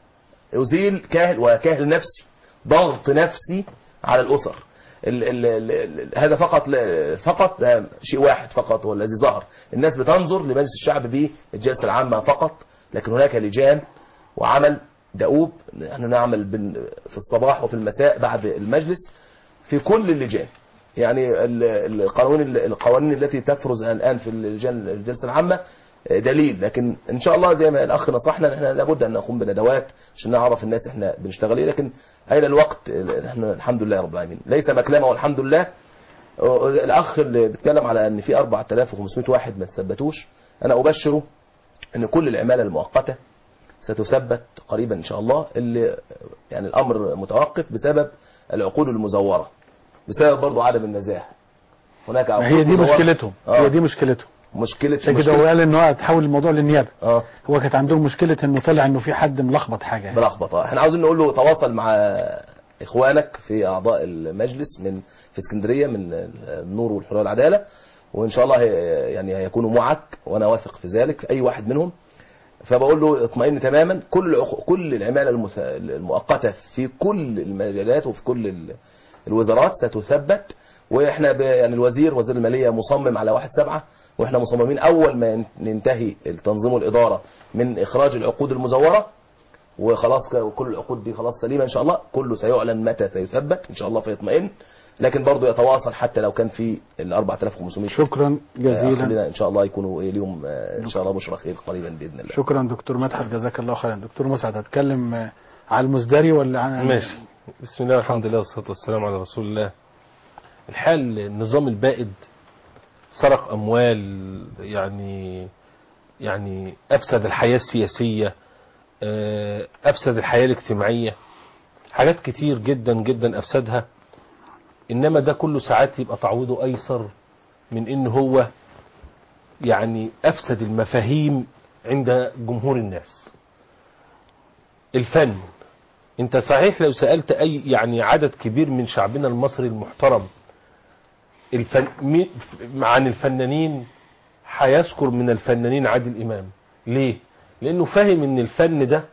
يزيل كاهل وكاهل نفسي، ضغط نفسي على الأسر. ال ال ال ال هذا فقط فقط شيء واحد فقط هو الذي ظهر. الناس بتنظر لمجلس الشعب بالجلسة العامة فقط، لكن هناك لجان وعمل دؤوب. نحن نعمل في الصباح وفي المساء بعد المجلس في كل اللجان. يعني القوانين القوانين التي تفرز الآن في الجلسة العامة دليل، لكن ان شاء الله زي ما الاخ نصحنا احنا لابد ان نقوم بندوات عشان نعرف الناس احنا بنشتغل ايه. لكن اين الوقت؟ احنا الحمد لله رب العالمين ليس مكلمه والحمد لله. الاخ اللي بيتكلم على ان في أربعة آلاف وخمسمائة واحد ما تثبتوش، انا ابشره ان كل العماله المؤقته ستثبت قريبا ان شاء الله. اللي يعني الامر متوقف بسبب العقود المزوره، بسبب برضه عدم النزاهه. هناك عقود هي دي مزورة. مشكلتهم آه. هي دي مشكلتهم مشكلة عشان كده هو قال ان هو هتحول الموضوع للنيابه. اه هو كانت عندهم مشكله انه طلع انه في حد ملخبط حاجه. ملخبط. اه احنا عاوزين نقول له تواصل مع اخوانك في اعضاء المجلس من في اسكندريه من النور والحريه والعداله، وان شاء الله يعني هيكونوا معك وانا واثق في ذلك اي واحد منهم. فبقول له اطمئن تماما، كل كل العماله المؤقته في كل المجالات وفي كل الوزارات ستثبت. واحنا يعني الوزير وزير الماليه مصمم على واحد سبعة، واحنا مصممين اول ما ننتهي التنظيم والاداره من اخراج العقود المزوره وخلاص كل العقود دي خلاص سليمه ان شاء الله، كله سيعلن متى سيثبت ان شاء الله فيطمئن. لكن برضه يتواصل حتى لو كان في ال أربعة آلاف وخمسمائة. شكرا جزيلا. خلينا ان شاء الله يكونوا اليوم ان شاء الله بشرى خير قريبا باذن الله. شكرا دكتور مدحت، جزاك الله خيرا. دكتور مسعد هتكلم على المزدري ولا عن ماشي؟ بسم الله والحمد لله والصلاه والسلام على رسول الله. الحال النظام البائد سرق اموال، يعني يعني افسد الحياه السياسيه، افسد الحياه الاجتماعيه، حاجات كتير جدا جدا افسدها. انما ده كله ساعات يبقى تعويضه ايسر من ان هو يعني افسد المفاهيم عند جمهور الناس. الفن، انت صحيح لو سألت اي يعني عدد كبير من شعبنا المصري المحترم الفن عن الفنانين، هيذكر من الفنانين عادل امام. ليه؟ لانه فاهم ان الفن ده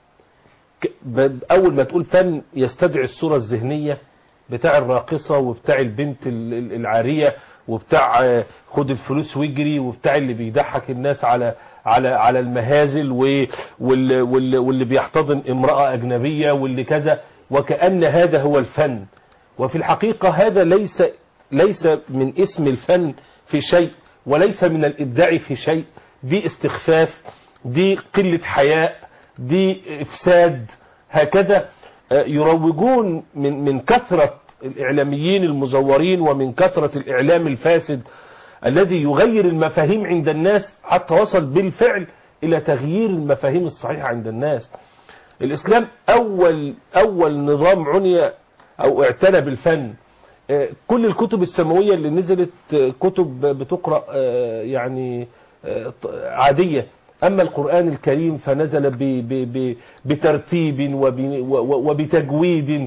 اول ما تقول فن يستدعي الصورة الذهنية بتاع الراقصة وبتاع البنت العارية وبتاع خد الفلوس ويجري وبتاع اللي بيضحك الناس على على على المهازل واللي, واللي بيحتضن امرأة أجنبية واللي كذا، وكأن هذا هو الفن. وفي الحقيقة هذا ليس ليس من اسم الفن في شيء، وليس من الإبداع في شيء. دي استخفاف، دي قلة حياء، دي إفساد. هكذا يروجون من من كثرة الإعلاميين المزورين ومن كثرة الإعلام الفاسد الذي يغير المفاهيم عند الناس، حتى وصل بالفعل إلى تغيير المفاهيم الصحيحة عند الناس. الإسلام أول أول نظام عني أو اعتنى بالفن. كل الكتب السماوية اللي نزلت كتب بتقرأ يعني عادية، أما القرآن الكريم فنزل بترتيب وبتجويد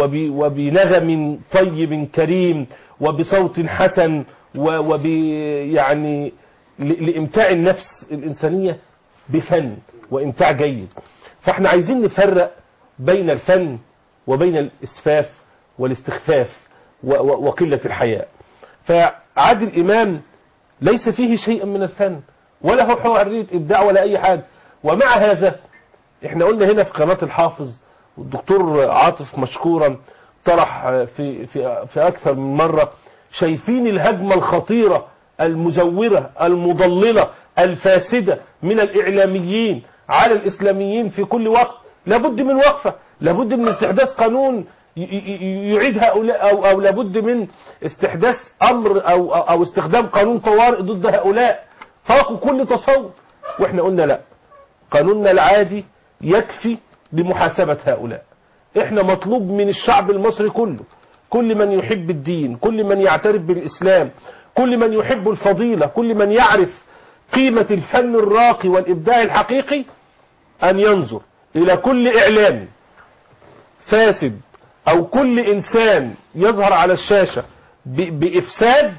وبنغم طيب كريم وبصوت حسن وب يعني لإمتاع النفس الإنسانية بفن وإمتاع جيد. فاحنا عايزين نفرق بين الفن وبين الإسفاف والاستخفاف وقلة الحياء. فعادل إمام ليس فيه شيء من الفن ولا هو حرية إبداع ولا أي حاجة. ومع هذا احنا قلنا هنا في قناة الحافظ، والدكتور عاطف مشكورا طرح في, في, في أكثر من مرة، شايفين الهجمة الخطيرة المزورة المضللة الفاسدة من الإعلاميين على الإسلاميين في كل وقت. لابد من وقفة، لابد من استحداث قانون يعيد هؤلاء، أو, أو لابد من استحداث أمر أو, أو استخدام قانون طوارئ ضد هؤلاء فوق كل تصور. واحنا قلنا لا، قانوننا العادي يكفي لمحاسبة هؤلاء. احنا مطلوب من الشعب المصري كله، كل من يحب الدين، كل من يعترف بالإسلام، كل من يحب الفضيلة، كل من يعرف قيمة الفن الراقي والإبداع الحقيقي، أن ينظر إلى كل إعلام فاسد أو كل إنسان يظهر على الشاشة بإفساد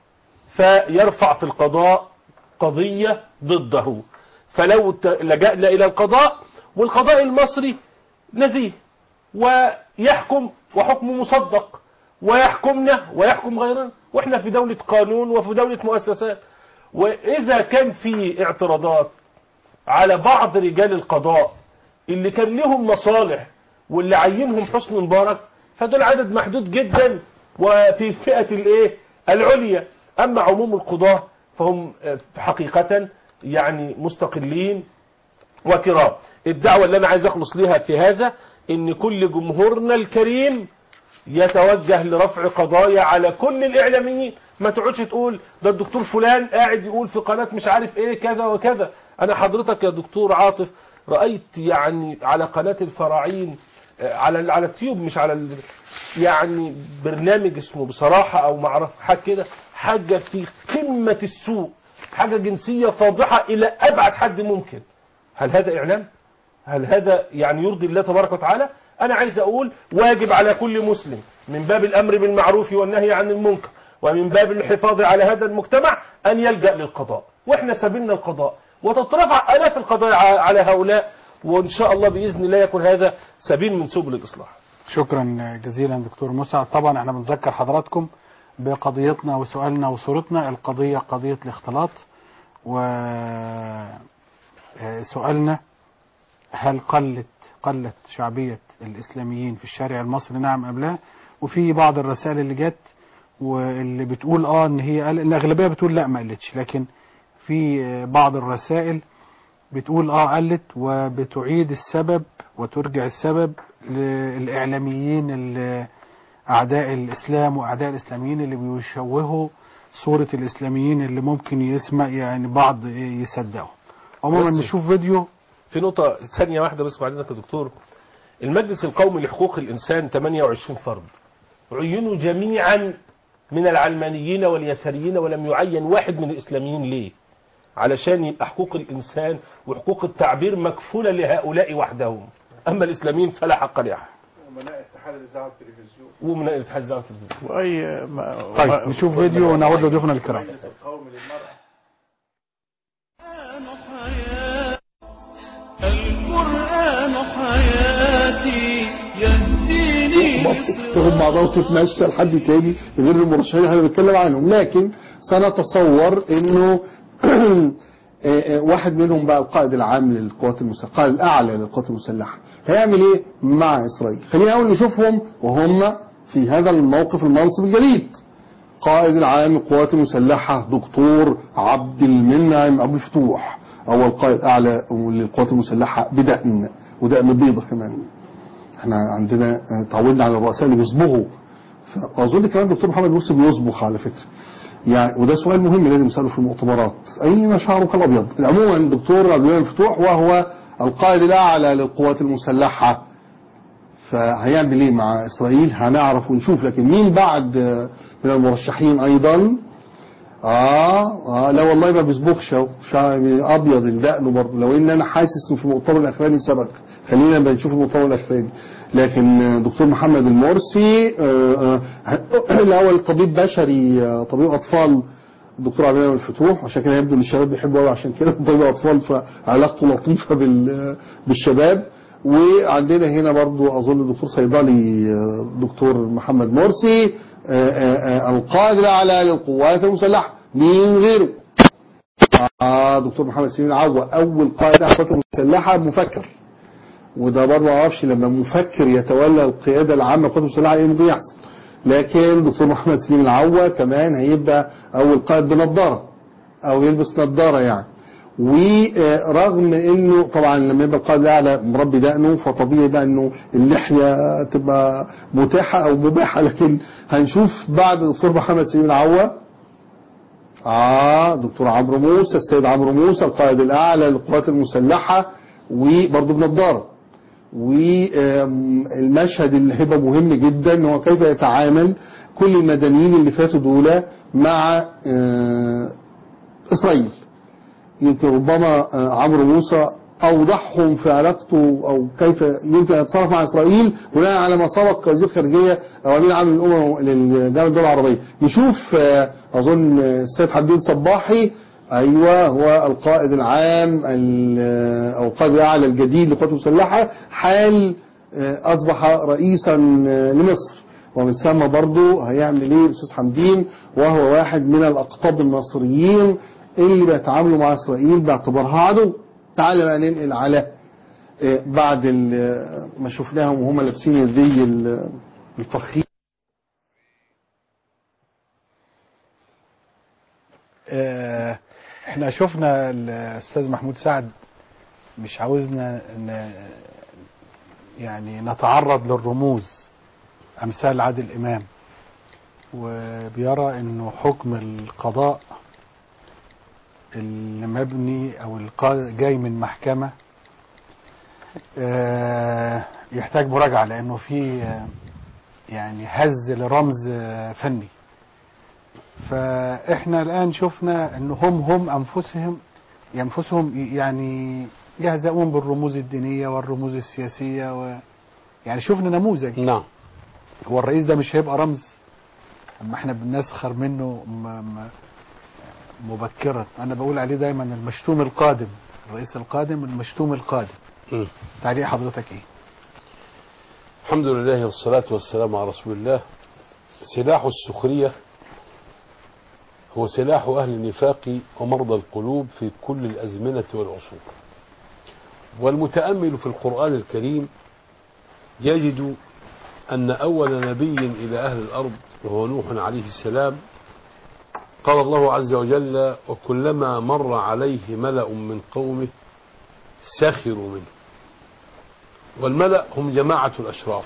فيرفع في القضاء قضية ضده. فلو لجأنا إلى القضاء، والقضاء المصري نزيه ويحكم وحكم مصدق ويحكمنا ويحكم غيرنا، وإحنا في دولة قانون وفي دولة مؤسسات. وإذا كان في اعتراضات على بعض رجال القضاء اللي كان لهم مصالح واللي عينهم حسني مبارك، فدول عدد محدود جدا وفي فئة الايه العليا. أما عموم القضاة فهم حقيقة يعني مستقلين وكرام. الدعوة اللي أنا عايز أخلص لها في هذا إن كل جمهورنا الكريم يتوجه لرفع قضايا على كل الإعلاميين. ما تقعدش تقول ده الدكتور فلان قاعد يقول في قناة مش عارف إيه كذا وكذا. أنا حضرتك يا دكتور عاطف رأيت يعني على قناة الفراعين على على التيوب، مش على ال... يعني برنامج اسمه بصراحة أو معرف حاجة كده، حاجة في قمة السوء، حاجة جنسية فاضحة إلى أبعد حد ممكن. هل هذا إعلام؟ هل هذا يعني يرضي الله تبارك وتعالى؟ أنا عايز أقول واجب على كل مسلم من باب الأمر بالمعروف والنهي عن المنكر ومن باب الحفاظ على هذا المجتمع أن يلجأ للقضاء. وإحنا سبيلنا القضاء، وتترفع آلاف القضايا على هؤلاء، وإن شاء الله بإذن الله يكون هذا سبيل من سبل الإصلاح. شكرا جزيلا دكتور مسعد. طبعا احنا بنذكر حضراتكم بقضيتنا وسؤالنا وصورتنا. القضية قضية الاختلاط، وسؤالنا هل قلت قلت شعبية الإسلاميين في الشارع المصري؟ نعم أم لا؟ وفي بعض الرسائل اللي جت واللي بتقول اه ان هي قال، الاغلبيه بتقول لا ما قالتش، لكن في بعض الرسائل بتقول اه قالت، وبتعيد السبب وترجع السبب للاعلاميين اللي اعداء الاسلام واعداء الاسلاميين اللي بيشوهوا صوره الاسلاميين اللي ممكن يسمع يعني بعض يصدقوا. عموما بس نشوف فيديو. في نقطة ثانية واحدة بس بعد إذنك يا دكتور. المجلس القومي لحقوق الإنسان ثمانية وعشرين فرد عينوا جميعا من العلمانيين واليساريين ولم يعين واحد من الإسلاميين. ليه؟ علشان يبقى حقوق الإنسان وحقوق التعبير مكفولة لهؤلاء وحدهم، أما الإسلاميين فلا حق لهم. ومناء اتحاد الإذاعة والتلفزيون ومناء اتحاد الإذاعة والتلفزيون. وأي ما طيب نشوف فيديو ونعود لضيوفنا الكرام. القرآن حياتي يهديني مصر تاخد بعضها وتتمشى لحد تاني غير المرشحين اللي بنتكلم عنهم، لكن سنتصور انه واحد منهم بقى القائد العام للقوات المسلحه، القائد الاعلى للقوات المسلحه، هيعمل ايه مع اسرائيل؟ خلينا اول نشوفهم وهم في هذا الموقف المنصب الجديد. قائد العام للقوات المسلحه دكتور عبد المنعم ابو الفتوح، اول قائد اعلى للقوات المسلحه بدقن ودقن بيضه كمان. احنا عندنا تعودنا على الرؤساء اللي بيصبغوا، فاظن كمان دكتور محمد مرسي بيصبغ على فكره يعني، وده سؤال مهم لازم نساله في المؤتمرات، اين شعرك الابيض؟ عموما دكتور عبد المنعم الفتوح وهو القائد الاعلى للقوات المسلحه، فهيعمل ايه مع اسرائيل؟ هنعرف ونشوف. لكن مين بعد من المرشحين ايضا؟ اه اه لا والله ما بيصبغش اهو، ابيض الدقن برضه، لو ان انا حاسس انه في المؤتمر الاخراني سبق. خلينا بنشوف المؤتمر الاخراني. لكن دكتور محمد المرسي آه آه الاول طبيب بشري، آه طبيب اطفال الدكتور عبد المنعم الفتوح، عشان كده يبدو ان الشباب بيحبوا قوي عشان كده طبيب اطفال، فعلاقته لطيفه بالشباب. وعندنا هنا برضو اظن الدكتور صيدلي دكتور محمد مرسي القائد الاعلى للقوات المسلحه. مين غيره؟ آه دكتور محمد سليم العوة اول قائد اعلى للقوات المسلحه مفكر، وده برضه ما اعرفش لما مفكر يتولى القياده العامه للقوات المسلحه ايه ممكن يحصل. لكن دكتور محمد سليم العوة كمان هيبقى اول قائد بنضاره او يلبس نضاره يعني. ورغم انه طبعا لما يبقى القائد الاعلى مربي دقنه فطبيعي بقى انه اللحيه تبقى متاحه او مباحه، لكن هنشوف بعد دكتور محمد سليم العوة اه دكتور عمرو موسى، السيد عمرو موسى القائد الاعلى للقوات المسلحه وبرضه بنضاره. والمشهد اللي هيبقى مهم جدا هو كيف يتعامل كل المدنيين اللي فاتوا دول مع آه اسرائيل. يمكن ربما عمرو موسى اوضحهم في علاقته او كيف يمكن ان يتصرف مع اسرائيل بناء على ما سبق وزير خارجيه او امين عام الامم للجامعه الدول العربيه. نشوف اظن السيد حمدين صباحي، ايوه هو القائد العام او القائد الاعلى الجديد للقوات المسلحه، حال اصبح رئيسا لمصر، ومن ثم برضه هيعمل ايه الاستاذ حمدين وهو واحد من الاقطاب المصريين اللي بيتعاملوا مع اسرائيل باعتبارها عدو. تعالى بقى ننقل على بعد ما شفناهم وهم لابسين الزي الفخيم. احنا شفنا الاستاذ محمود سعد مش عاوزنا يعني نتعرض للرموز امثال عادل امام، وبيرى انه حكم القضاء اللي مبني او جاي من محكمة يحتاج مراجعة، لانه في يعني هز لرمز فني. فاحنا الان شفنا ان هم هم انفسهم ينفسهم يعني يهزؤون بالرموز الدينية والرموز السياسية و يعني شفنا نموذج. نعم. هو الرئيس ده مش هيبقى رمز؟ اما احنا بنسخر منه مبكرا، انا بقول عليه دايما المشتوم القادم، الرئيس القادم المشتوم القادم. م. تعليق حضرتك ايه؟ الحمد لله والصلاة والسلام على رسول الله. سلاح السخرية هو سلاح أهل النفاق ومرضى القلوب في كل الأزمنة والعصور. والمتأمل في القرآن الكريم يجد أن أول نبي إلى أهل الأرض وهو نوح عليه السلام قال الله عز وجل وكلما مر عليه ملأ من قومه سخروا منه. والملأ هم جماعة الأشراف.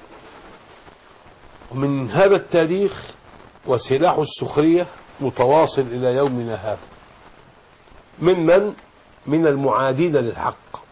ومن هذا التاريخ وسلاح السخرية متواصل إلى يومنا هذا ممن من المعادين للحق.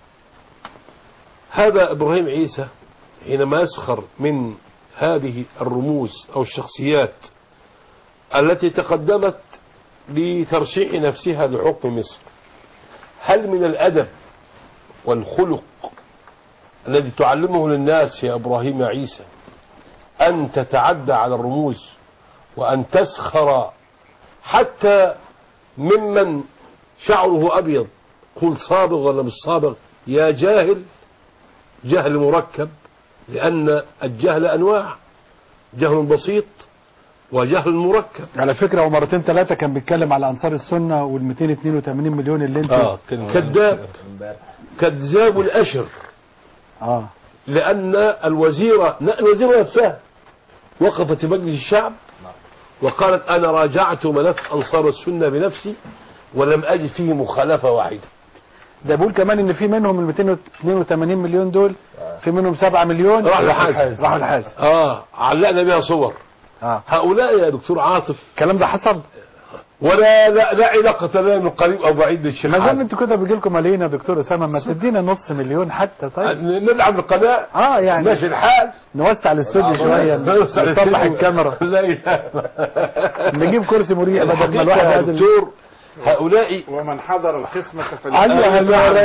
هذا إبراهيم عيسى حينما يسخر من هذه الرموز أو الشخصيات التي تقدمت لترشيح نفسها لحكم مصر، هل من الأدب والخلق الذي تعلمه للناس يا إبراهيم يا عيسى أن تتعدى على الرموز وأن تسخر حتى ممن شعره أبيض؟ قل صابغ ولا مش صابغ يا جاهل، جهل مركب، لأن الجهل أنواع، جهل بسيط وجهل مركب. على فكرة هو مرتين ثلاثة كان بيتكلم على أنصار السنة وال مئتين واثنين وثمانين مليون اللي انت آه كذاب كذاب أشر. آه لأن الوزيرة الوزيرة نفسها وقفت في مجلس الشعب وقالت أنا راجعت ملف أنصار السنة بنفسي ولم أجد فيه مخالفة واحدة. ده بقول كمان ان في منهم ال مئتين واثنين وثمانين مليون دول في منهم سبعة مليون راحوا الحازم راحوا الحازم اه علقنا بها صور. آه. هؤلاء يا دكتور عاطف الكلام ده حصل ولا لا, لا علاقة لنا من قريب او بعيد بالشيخ ما زال انتوا كده بيجي لكم ملايين يا دكتور اسامه، ما تدينا نص مليون حتى. طيب ندعم القناة اه يعني ماشي الحال، نوسع الاستوديو شويه، نصلح الكاميرا، لا اله نجيب كرسي مريح بدل ما الواحد يا دكتور. هؤلاء ومن حضر القسمة ايوه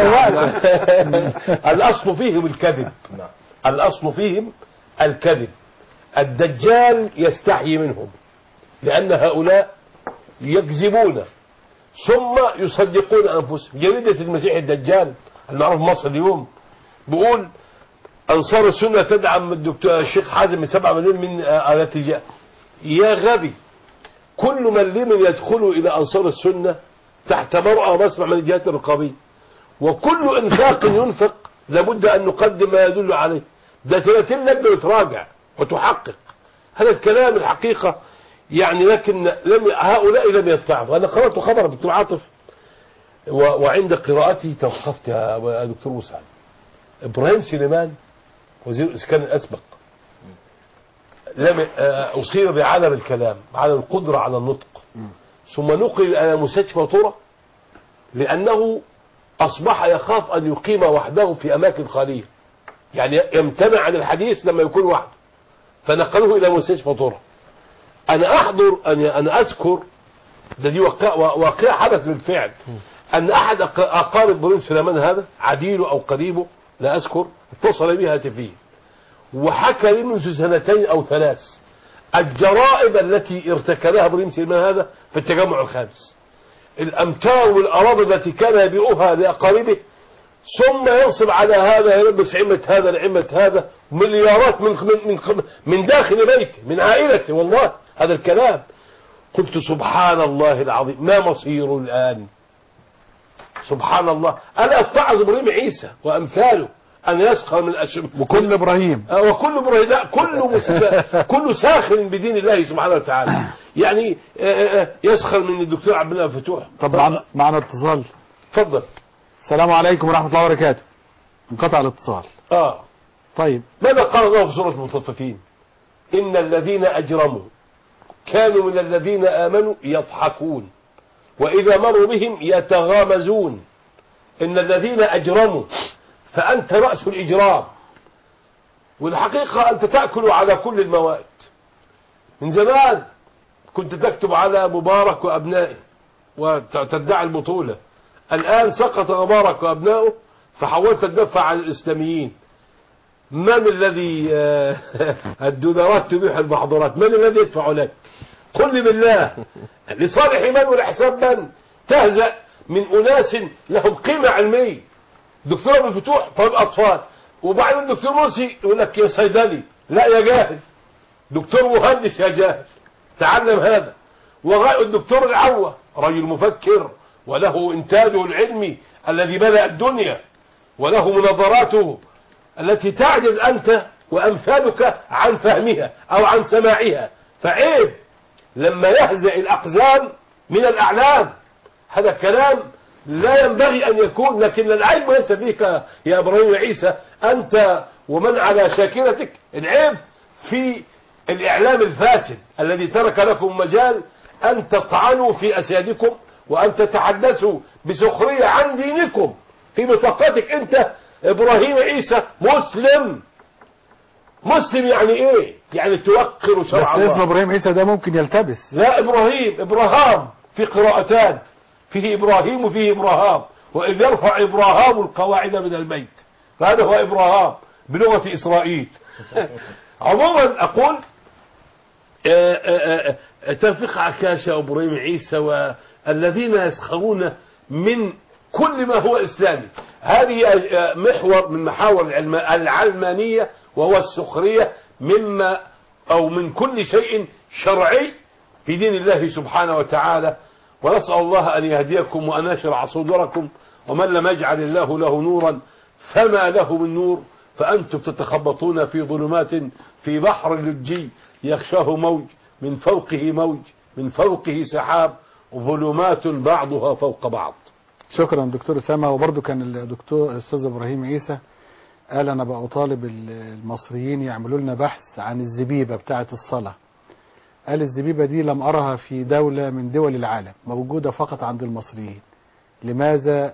الاصل فيهم الكذب، الاصل فيهم الكذب. الدجال يستحيي منهم لأن هؤلاء يكذبون ثم يصدقون أنفسهم. جريدة المسيح الدجال المعروف في مصر اليوم بيقول أنصار السنة تدعم الدكتور الشيخ حازم بسبعة مليون من الاتجاه. يا غبي، كل من لمن يدخل إلى أنصار السنة تحت مرأى ومسمع من الجهات الرقابية، وكل إنفاق ينفق لابد أن نقدم ما يدل عليه. ده ثلاثين لجنة وتراجع وتحقق هذا الكلام الحقيقة يعني. لكن لم هؤلاء لم يتعظوا. أنا قرأت خبر دكتور عاطف وعند قراءتي توقفت يا دكتور مسعد. إبراهيم سليمان وزير الإسكان الأسبق لم أصيب بعدم الكلام، عدم القدرة على النطق، ثم نقل إلى مستشفى طرة لأنه أصبح يخاف أن يقيم وحده في أماكن خالية، يعني يمتنع عن الحديث لما يكون وحده، فنقلوه إلى مستشفى طرة. أنا أحضر أن أنا أذكر ده دي واقع حدث بالفعل أن أحد أقارب إبراهيم سليمان هذا عديله أو قريبه لا أذكر اتصل بي هاتفيا وحكى لي منذ سنتين أو ثلاث الجرائم التي ارتكبها إبراهيم سليمان هذا في التجمع الخامس، الأمتار والأراضي التي كان يبيعها لأقاربه، ثم ينصب على هذا يلبس عمة هذا لعمة هذا مليارات من من من داخل بيته من عائلته. والله هذا الكلام قلت سبحان الله العظيم ما مصيره الآن. سبحان الله. أنا أتعظ إبراهيم عيسى وأمثاله أن يسخر من أشم وكل إبراهيم وكل إبراهيم لا كل كل ساخر بدين الله سبحانه وتعالى، يعني يسخر من الدكتور عبد الله فتوح. طب معنا معنا اتصال. اتفضل. السلام عليكم ورحمة الله وبركاته. انقطع الاتصال. اه طيب ماذا قال الله في سورة المطففين؟ إن الذين أجرموا كانوا من الذين آمنوا يضحكون وإذا مروا بهم يتغامزون. إن الذين أجرموا فأنت رأس الإجرام، والحقيقة أنت تأكل على كل الموائد. من زمان كنت تكتب على مبارك وأبنائه وتدعي البطولة، الآن سقط مبارك وأبنائه فحاولت تدفع عن الإسلاميين. من الذي الدولارات تبيح المحظورات؟ من الذي يدفع لك؟ قل لي بالله لصالح من ولحساب من تهزأ من أناس لهم قيمة علمية؟ دكتور ابن فتوح طبيب أطفال، وبعدين الدكتور مرسي يقول لك يا صيدلي، لا يا جاهل، دكتور مهندس يا جاهل، تعلم هذا. والدكتور العوة رجل مفكر وله إنتاجه العلمي الذي ملأ الدنيا وله مناظراته التي تعجز أنت وأمثالك عن فهمها أو عن سماعها. فعيب لما يهزأ الأقزام من الأعلام، هذا كلام لا ينبغي أن يكون. لكن العيب ليس فيك يا إبراهيم عيسى أنت ومن على شاكلتك، العيب في الإعلام الفاسد الذي ترك لكم مجال أن تطعنوا في أسيادكم وأن تتحدثوا بسخرية عن دينكم في بطاقتك. أنت إبراهيم عيسى مسلم. مسلم يعني إيه؟ يعني توقر شرع الله. اسم إبراهيم عيسى ده ممكن يلتبس. لا، إبراهيم إبراهام في قراءتان، فيه إبراهيم وفيه إبراهام، وإذ يرفع إبراهام القواعد من البيت، فهذا هو إبراهام بلغة إسرائيل. عموما أقول تنفق عكاشة وإبراهيم عيسى والذين يسخرون من كل ما هو إسلامي. هذه محور من محاور العلمانية، وهو السخرية مما أو من كل شيء شرعي في دين الله سبحانه وتعالى. ونسأل الله أن يهديكم وأن يشرع صدوركم، ومن لم يجعل الله له نورا فما له من نور، فأنتم تتخبطون في ظلمات في بحر لجي يغشاه موج من فوقه موج من فوقه سحاب، ظلمات بعضها فوق بعض. شكرا دكتور أسامة. وبرضه كان الدكتور الأستاذ إبراهيم عيسى قال أنا بقى أطالب المصريين يعملوا لنا بحث عن الزبيبة بتاعة الصلاة. قال الزبيبة دي لم أرها في دولة من دول العالم، موجودة فقط عند المصريين. لماذا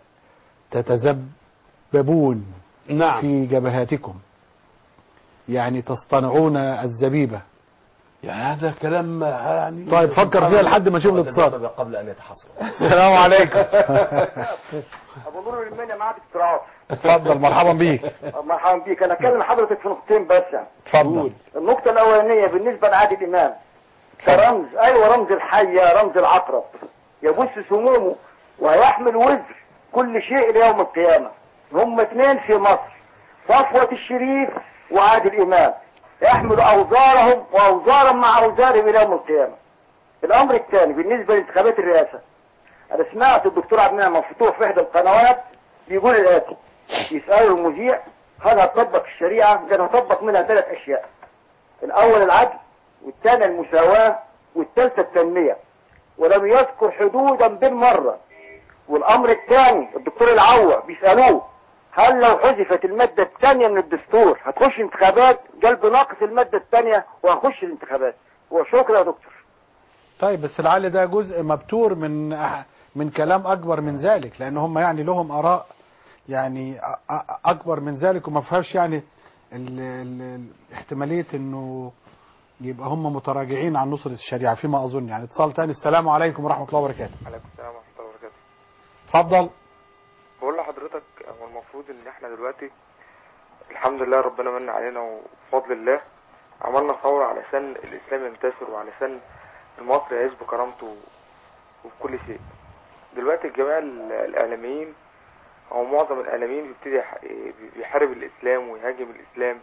تتزببون نعم. في جبهاتكم؟ يعني تصطنعون الزبيبة. يعني هذا كلام يعني. طيب فكر فيها لحد ما نشوف الاتصال قبل أن يتحصل. السلام عليكم. أبو نور المنيا معاك اقتراح. اتفضل. مرحبا بيك. مرحبا بيك. أنا أكلم حضرتك في نقطتين بس يعني. اتفضل. النقطة الأولانية بالنسبة لعادل إمام كرمز، أيوة رمز الحية، رمز العقرب، يبث سمومه ويحمل وزر كل شيء ليوم القيامة. هم اثنين في مصر، صفوة الشريف وعادل إمام، يحمل أوزارهم وأوزارا مع أوزارهم إلى يوم القيامة. الأمر الثاني بالنسبة لانتخابات الرئاسة، أنا سمعت الدكتور عبد المنعم مفتوح في إحدى القنوات بيقول الآتي، يسألوا المذيع هل هتطبق الشريعة؟ قال هطبق منها ثلاث أشياء، الأول العدل، والثاني المساواة، والثالثة التنمية، ولم يذكر حدودا بالمرة. والأمر الثاني الدكتور العوة بيسألوه هل لو حذفت المادة الثانية من الدستور هتخش انتخابات؟ قال بناقص المادة الثانية وهخش الانتخابات. وشكرا يا دكتور. طيب بس لعل ده جزء مبتور من من كلام أكبر من ذلك، لأن هم يعني لهم آراء يعني أكبر من ذلك، وما فيهاش يعني ال ال احتمالية إنه يبقى هم متراجعين عن نصرة الشريعة فيما أظن. يعني اتصال تاني. السلام عليكم ورحمة الله وبركاته. عليكم السلام ورحمة الله وبركاته. اتفضل. بقول لحضرتك هو المفروض ان احنا دلوقتي الحمد لله ربنا من علينا وبفضل الله عملنا ثورة علشان الاسلام ينتشر وعلشان المصري يعيش بكرامته وبكل شيء. دلوقتي الجميع الاعلاميين او معظم الاعلاميين بيبتدي بيحارب الاسلام ويهاجم الاسلام.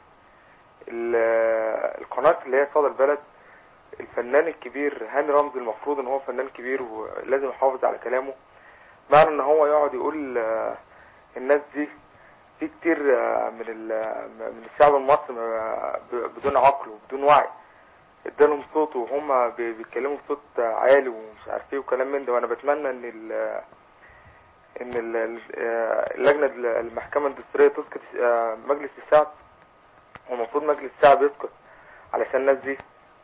القناة اللي هي صدى البلد، الفنان الكبير هاني رمزي المفروض ان هو فنان كبير ولازم يحافظ على كلامه، معنى ان هو يقعد يقول الناس دي في كتير من من الشعب المصري بدون عقل وبدون وعي ادالهم صوت وهم بيتكلموا بصوت عالي ومش عارف ايه وكلام من ده. وانا بتمنى ان ال ان اللجنه المحكمه الدستوريه تسقط مجلس الشعب، والمفروض مجلس الشعب يسقط علشان الناس دي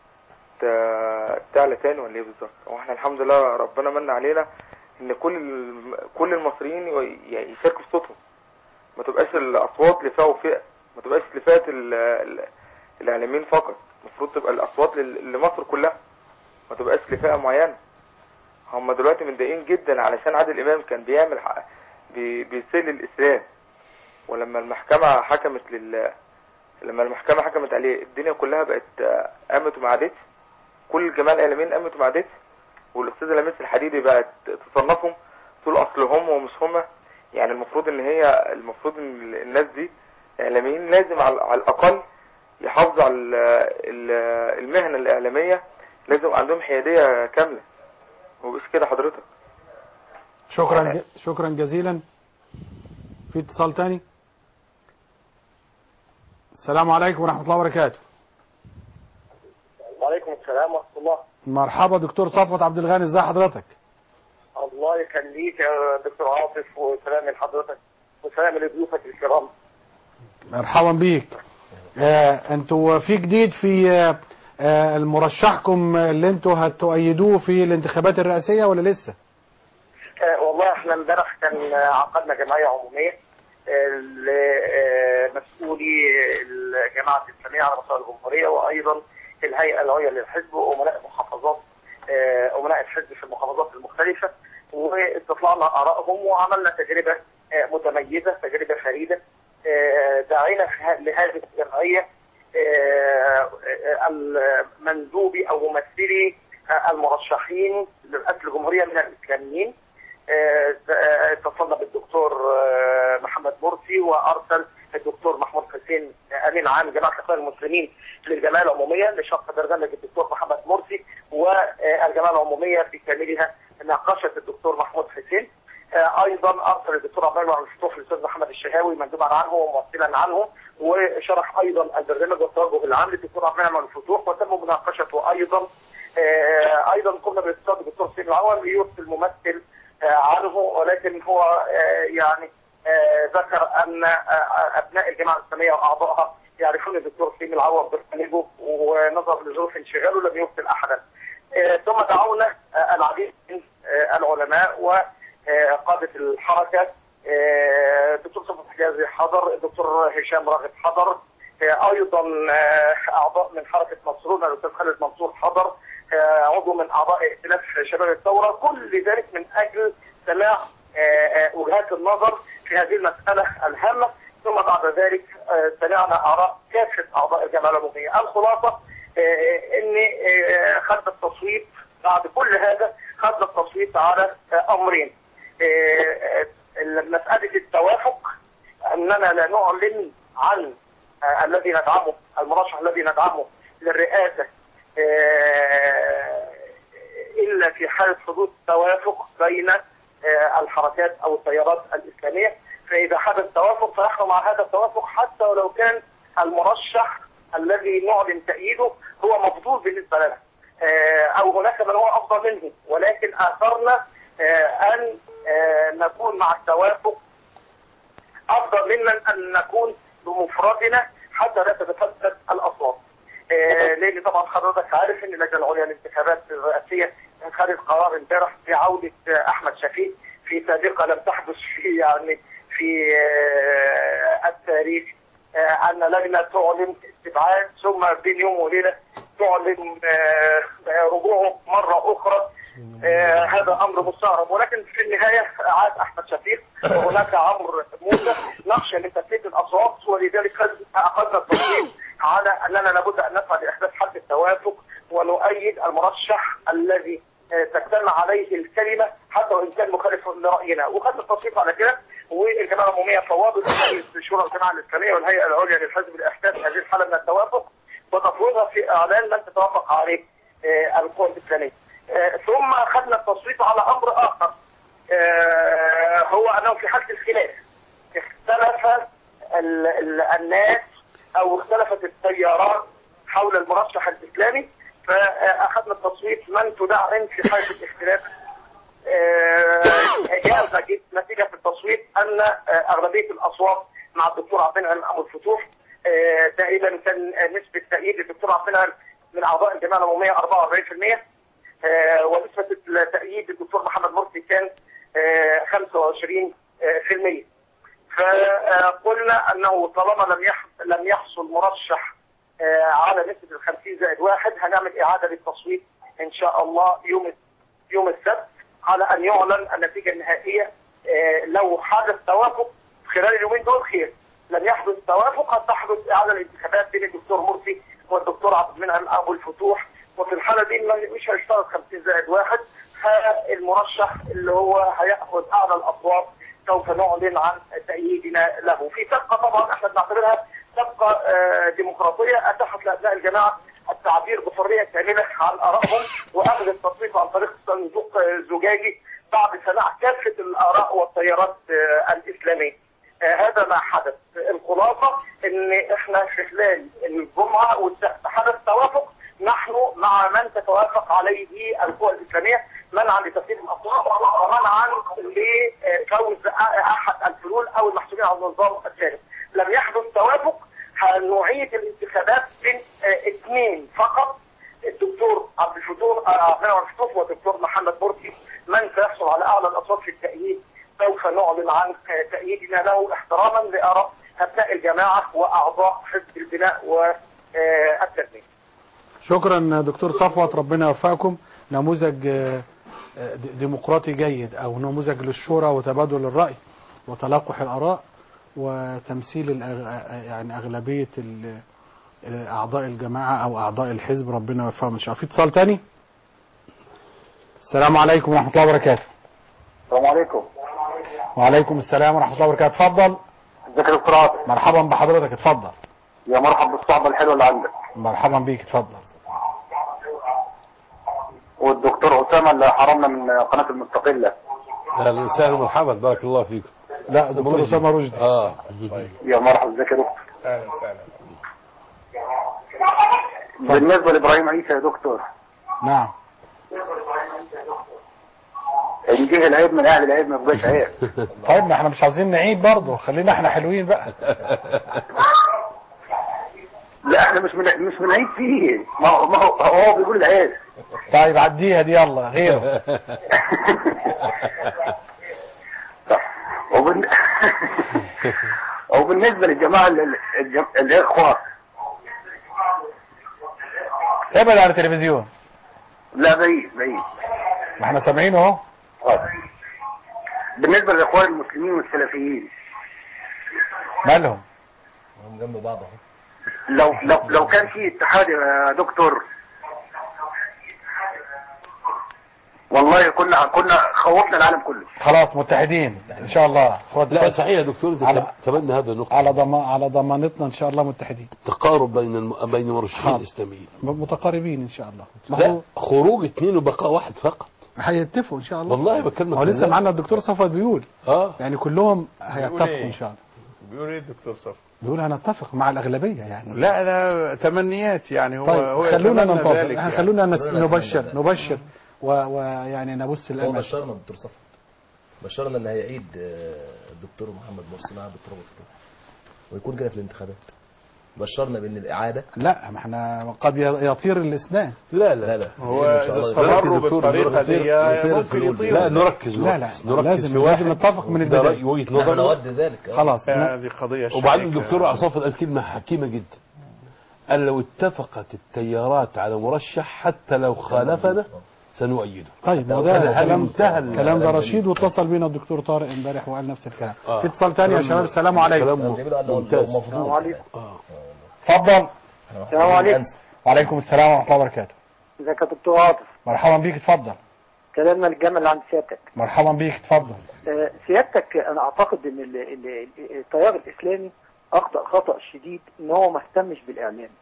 تعلى تاني ولا ايه بالظبط. واحنا الحمد لله ربنا من علينا ان كل كل المصريين يشاركوا بصوتهم، ما تبقاش الاصوات لفئه وفئه، ما تبقاش لفئه الاعلاميين فقط، المفروض تبقى الاصوات لمصر كلها، ما تبقاش لفئه معينه. هم دلوقتي متضايقين جدا علشان عادل امام كان بيعمل بي بيسيل الاسلام، ولما المحكمه حكمت لل لما المحكمه حكمت عليه الدنيا كلها بقت قامت وما عادتش، كل الجماعه الاعلاميين قامت وما عادتش، والاستاذه لميس الحديدي بقت تصنفهم تقول اصل هم ومش هم. يعني المفروض ان هي المفروض ان الناس دي اعلاميين لازم على الاقل يحافظوا على المهنه الاعلاميه، لازم عندهم حياديه كامله. ومش كده حضرتك؟ شكرا ج... شكرا جزيلا. في اتصال تاني. السلام عليكم ورحمة الله وبركاته. وعليكم السلام ورحمة الله. مرحبا دكتور صفوت عبد الغني، ازي حضرتك؟ الله يخليك يا دكتور عاطف، وسلام لحضرتك وسلام لضيوفك الكرام. مرحبا بيك. آه انتوا في جديد في آه آه المرشحكم اللي انتوا هتؤيدوه في الانتخابات الرئاسية ولا لسه؟ آه والله احنا امبارح كان عقدنا جمعية عمومية لمسؤولي الجماعة الإسلامية على مستوى الجمهورية، وأيضا الهيئة العليا للحزب وأمناء المحافظات، أمناء الحزب في المحافظات المختلفة، واستطلعنا آرائهم وعملنا تجربة متميزة، تجربة فريدة. دعينا لهذه الجمعية المندوبي أو ممثلي المرشحين لرئاسة الجمهورية من الإسلاميين. اتصلنا بالدكتور محمد مرسي، وارسل الدكتور محمود حسين امين عام جماعه الاخوان المسلمين للجمعيه العموميه لشق برنامج الدكتور محمد مرسي، والجمعيه العموميه بكاملها ناقشت الدكتور محمود حسين. ايضا ارسل الدكتور عبد المنعم الفتوح للاستاذ محمد الشهاوي مندوبا عنه وممثلا عنه، وشرح ايضا البرنامج والتوجه العام للدكتور عبد المنعم الفتوح، وتم مناقشته ايضا. ايضا قمنا باتصال بالدكتور سيد العوض ليرسل ممثل عنه، ولكن هو يعني ذكر ان ابناء الجماعه الاسلاميه واعضائها يعرفون الدكتور سيد العوض برنامجه، ونظرا لظروف انشغاله لم يرسل احدا. ثم دعونا العديد من العلماء وقاده الحركه، الدكتور صفوت حجازي حضر، الدكتور هشام راغب حضر، ايضا اعضاء من حركه منصورنا الاستاذ خالد منصور حضر، عضو من اعضاء ائتلاف شباب الثوره، كل ذلك من اجل سماع وجهات النظر في هذه المساله الهامه. ثم بعد ذلك سمعنا اراء كافه اعضاء الجمعيه العموميه. الخلاصه ان خدنا التصويت بعد كل هذا، خدنا التصويت على امرين: مساله التوافق، اننا لا نعلن عن الذي ندعمه، المرشح الذي ندعمه للرئاسه إلا في حالة حدوث توافق بين الحركات أو التيارات الإسلامية. فإذا حدث توافق فنحن مع هذا التوافق، حتى ولو كان المرشح الذي نعلن تأييده هو مفضول بالنسبة لنا، أو هناك من هو أفضل منه، ولكن آثرنا أن نكون مع التوافق أفضل منا أن نكون بمفردنا حتى لا تتفتت الأصوات. لان طبعا حضرتك عارف ان اللجنه العليا للانتخابات الرئاسيه خدت قرار امبارح بعوده احمد شفيق في سابقه لم تحدث في يعني في التاريخ، ان لجنه تعلن استبعاد ثم بين يوم وليله تعلن رجوعه مره اخرى. هذا امر مستغرب، ولكن في النهايه عاد احمد شفيق وهناك عمرو موسى. نخشى من تثبيت الاصوات، ولذلك اخذنا التصويت على اننا لابد ان نسعى لاحداث حد التوافق ونؤيد المرشح الذي تجتمع عليه الكلمه حتى وان كان مخالف لراينا، وخدنا التصويت على كده. والجمعيه العموميه فوضت شورى الجماعه الاسلاميه والهيئه العليا للحزب لاحداث هذه الحاله من التوافق وتفويضها في اعلان لن تتوافق عليه القوى الاسلاميه. ثم خدنا التصويت على امر اخر، هو انه في حاله الخلاف اختلف الناس او اختلفت التيارات حول المرشح الاسلامي، فاخذنا التصويت من تدعم في حاله الاختلاف. جاء نتيجه في التصويت ان اغلبيه الاصوات مع الدكتور عبد المنعم ابو الفتوح. تقريبا كان نسبه تأييد الدكتور عبد المنعم من اعضاء الجمعيه العموميه أربعة وأربعين بالمئة، ونسبه تأييد الدكتور محمد مرسي كان خمسة وعشرين بالمئة. فقلنا انه طالما لم لم يحصل مرشح على نسبه الخمسين زائد واحد، هنعمل اعاده للتصويت ان شاء الله يوم يوم السبت على ان يعلن النتيجه النهائيه. لو حدث توافق خلال اليومين دول خير، لم يحدث توافق قد تحدث اعاده الانتخابات بين الدكتور مرسي والدكتور عبد المنعم ابو الفتوح، وفي الحاله دي مش هيشترط خمسين زائد واحد، فالمرشح اللي هو هياخذ اعلى الاصوات سوف نعلن عن تأييدنا له في سابقه. طبعا احنا بنعتبرها سابقه ديمقراطيه اتاحت لابناء الجماعه التعبير بحريه كامله عن ارائهم واخذ التصويت عن طريق صندوق زجاجي بعد سماع كافه الاراء والتيارات الاسلاميه. هذا ما حدث. الخلاصه ان ان احنا في خلال الجمعه والسبت حدث توافق نحن مع من تتوافق عليه القوى الاسلاميه منعا لتسليم الاصوات ومنعا لفوز احد الفلول او المحسوبين على النظام الثالث. لم يحدث توافق، هنعيد الانتخابات بين اثنين فقط، الدكتور عبد الفتوح عبد الفتوح والدكتور محمد مرسي. من سيحصل على اعلى الاصوات في التأييد سوف نعلن عن تأييدنا له احتراما لآراء ابناء الجماعه واعضاء حزب البناء والتنميه. شكرا دكتور صفوت، ربنا يوفقكم. نموذج ديمقراطي جيد او نموذج للشورى وتبادل الرأي وتلقح الآراء وتمثيل يعني أغلبية أعضاء الجماعة أو أعضاء الحزب. ربنا يوفقهم إن شاء الله. في اتصال تاني. السلام عليكم ورحمة الله وبركاته. السلام عليكم. وعليكم السلام ورحمة الله وبركاته. اتفضل. ازيك يا دكتور عاطف؟ مرحبا بحضرتك، اتفضل. يا مرحبا بالصحبة الحلوة اللي عندك. مرحبا بيك، اتفضل. والدكتور أسامة اللي حرمنا من قناة المستقلة. اهلا وسهلا ومرحبا، بارك الله فيكم. لا دكتور أسامة رشدي. اه يا مرحبا، ازيك يا دكتور؟ اهلا وسهلا. بالنسبة لإبراهيم عيسى يا دكتور. نعم. إن جه العيب من أهل العيب ما يبقاش عيب. طيب ما احنا مش عاوزين نعيب برضه، خلينا احنا حلوين بقى. لا احنا مش من مش بنعيب فيه، ما هو ما هو هو بيقول العيب. طيب عديها دي، يلا غيره. وبالن... وبالنسبة للجماعة الجم... الإخوة، ابعد عن التلفزيون. لا بعيد بعيد. ما احنا سامعين اهو. بالنسبة للإخوان المسلمين والسلفيين مالهم؟ هم جنب بعض اهو. لو لو لو كان في اتحاد يا دكتور والله كنا كنا خوفنا العالم كله. خلاص متحدين ان شاء الله. لا صحيح يا دكتور، على تبنى هذا النقطة. على ضمان على ضمانتنا ان شاء الله متحدين. تقارب بين الم... بين المرشحين الاسلاميين متقاربين ان شاء الله. لا خروج اثنين وبقاء واحد فقط. هيتفقوا ان شاء الله. والله بكلمك. هو لسه معانا الدكتور صفوت بيقول اه يعني كلهم هيتفقوا ان شاء الله. بيقول ايه الدكتور صفوت؟ بيقول هنتفق مع الأغلبية يعني. لا لا تمنيات يعني. هو طيب هو خلونا ننتظر يعني. خلونا نبشر نبشر ويعني نبص الأمل. هو بشرنا الدكتور صفوت، بشرنا ان هيعيد الدكتور محمد مرسي معاه بالترابط ويكون كده في الانتخابات. بشرنا بان الاعاده لا ما احنا قد يطير الاسنان. لا لا لا هو اذا استمروا بالطريقه دي ممكن يطير. لا نركز لا لا نركز لازم في واحد لازم نتفق من البدايه. وجهه نظر نود ذلك. خلاص هذه قضيه. وبعدين الدكتور عصافة قال كلمه حكيمه جدا، قال لو اتفقت التيارات على مرشح حتى لو خالفنا سنؤيده. طيب وده كلام كلام ده رشيد، واتصل بينا الدكتور طارق امبارح وقال نفس الكلام. آه. في اتصال ثاني يا شباب. السلام عليكم. السلام عليكم. اتفضل. السلام عليكم. وعليكم السلام ورحمه الله وبركاته. ازيك يا دكتور عاطف؟ مرحبا بيك، اتفضل. كلامنا الجامع اللي عند سيادتك. مرحبا بيك، اتفضل. آه سيادتك انا اعتقد ان ال ال التيار الاسلامي اخطا خطا شديد ان هو ما اهتمش بالاعلام.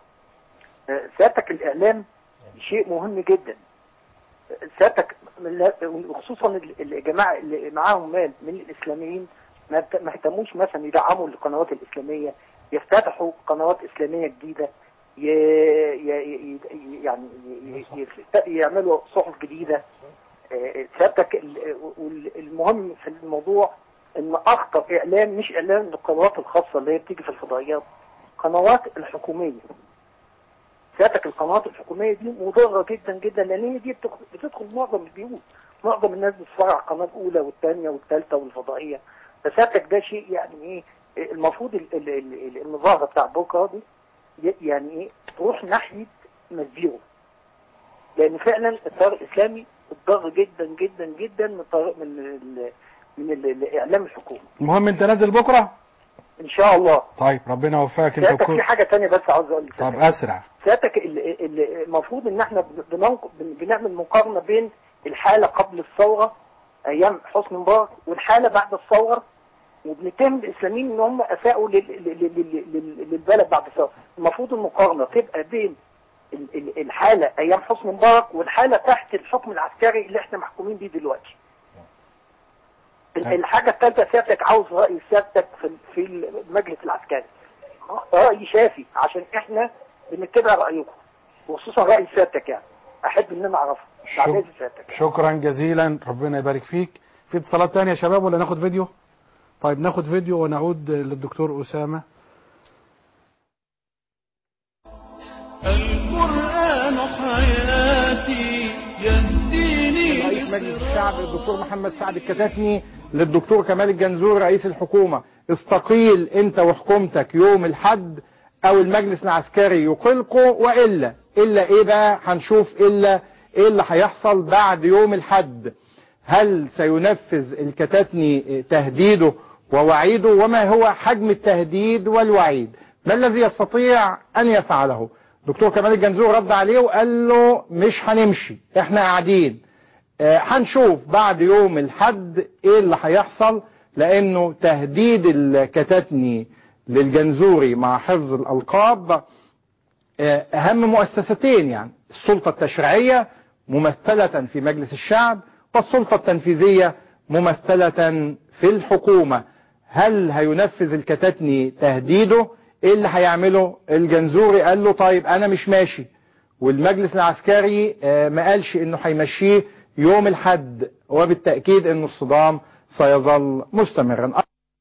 آه سيادتك الاعلام شيء مهم جدا. سيادتك وخصوصا الجماعه اللي معاهم مال من الاسلاميين ما اهتموش مثلا يدعموا القنوات الاسلاميه، يفتتحوا قنوات اسلاميه جديده، ي... ي... يعني يعملوا صحف جديده. سيادتك المهم في الموضوع ان اخطر اعلام مش اعلام القنوات الخاصه اللي هي بتيجي في الفضائيات، قنوات الحكوميه. سيادتك القنوات الحكوميه دي مضره جدا جدا، لان هي دي بتدخل معظم البيوت، معظم الناس بتتفرج على القناه الاولى والثانيه والثالثه والفضائيه. فسيادتك ده شيء يعني ايه المفروض المظاهره بتاع بكره دي يعني ايه تروح ناحيه مسبيره، لان فعلا التيار الاسلامي اتضر جدا جدا جدا من من ال من ال الاعلام الحكومي. المهم انت نازل بكره ان شاء الله. طيب ربنا يوفقك. انت في حاجه ثانيه بس عاوز اقول لك. طب اسرع. سيادتك المفروض ان احنا بنعمل مقارنه بين الحاله قبل الثوره ايام حسني مبارك والحاله بعد الثوره، وبنتهم الاسلاميين ان هم اساءوا للبلد بعد الثوره. المفروض المقارنه تبقى بين الحاله ايام حسني مبارك والحاله تحت الحكم العسكري اللي احنا محكومين بيه دلوقتي. الحاجه الثالثه سيادتك عاوز راي سيادتك في في المجلس العسكري. رأي شافي عشان احنا بنتبع رأيكم، وخصوصا رأي سيادتك، يعني احب ان انا اعرفه بعد اذن سيادتك. شكرا جزيلا، ربنا يبارك فيك. في اتصالات تانية يا شباب ولا ناخد فيديو؟ طيب ناخد فيديو ونعود للدكتور أسامة. القرآن حياتي يهديني. رئيس مجلس الشعب الدكتور محمد سعد الكتاتني للدكتور كمال الجنزوري رئيس الحكومة: استقيل انت وحكومتك يوم الحد او المجلس العسكري يقلكوا، والا الا ايه بقى؟ هنشوف الا ايه اللي هيحصل بعد يوم الحد. هل سينفذ الكتاتني تهديده ووعيده؟ وما هو حجم التهديد والوعيد؟ ما الذي يستطيع ان يفعله؟ دكتور كمال الجنزوري رد عليه وقال له مش هنمشي، احنا قاعدين آه هنشوف بعد يوم الحد ايه اللي هيحصل، لانه تهديد الكتاتني للجنزوري مع حفظ الالقاب آه اهم مؤسستين، يعني السلطة التشريعية ممثلة في مجلس الشعب والسلطة التنفيذية ممثلة في الحكومة. هل هينفذ الكتاتني تهديده؟ ايه اللي هيعمله؟ الجنزوري قال له طيب انا مش ماشي، والمجلس العسكري ما قالش انه هيمشيه يوم الحد، وبالتأكيد انه الصدام سيظل مستمرا.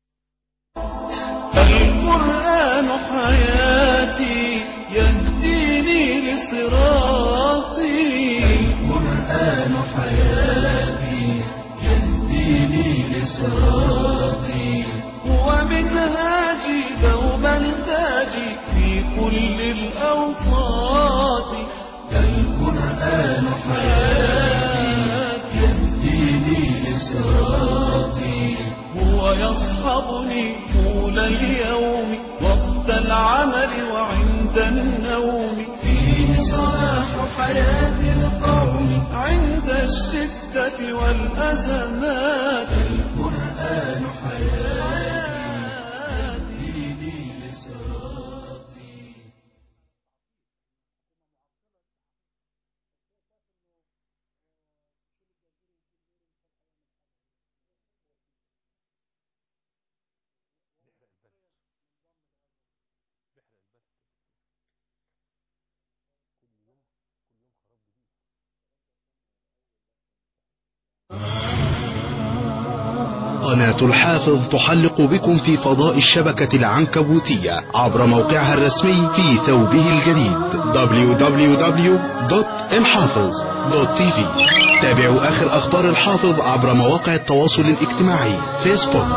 القرآن حياتي يهديني لصراطي. القرآن حياتي يهديني لصراطي. هو منهاجي دوما تاجي في كل الأوقات. القرآن حياتي يهديني لصراطي. هو يصحبني طول اليوم وقت العمل وعند النوم. فيه صلاح حياة القوم عند الشدة والأزمات. القرآن حياتي يهديني لصراطي. قناة الحافظ تحلق بكم في فضاء الشبكة العنكبوتية عبر موقعها الرسمي في ثوبه الجديد دبليو دبليو دبليو دوت الحافظ دوت تي في. تابعوا آخر أخبار الحافظ عبر مواقع التواصل الاجتماعي فيسبوك،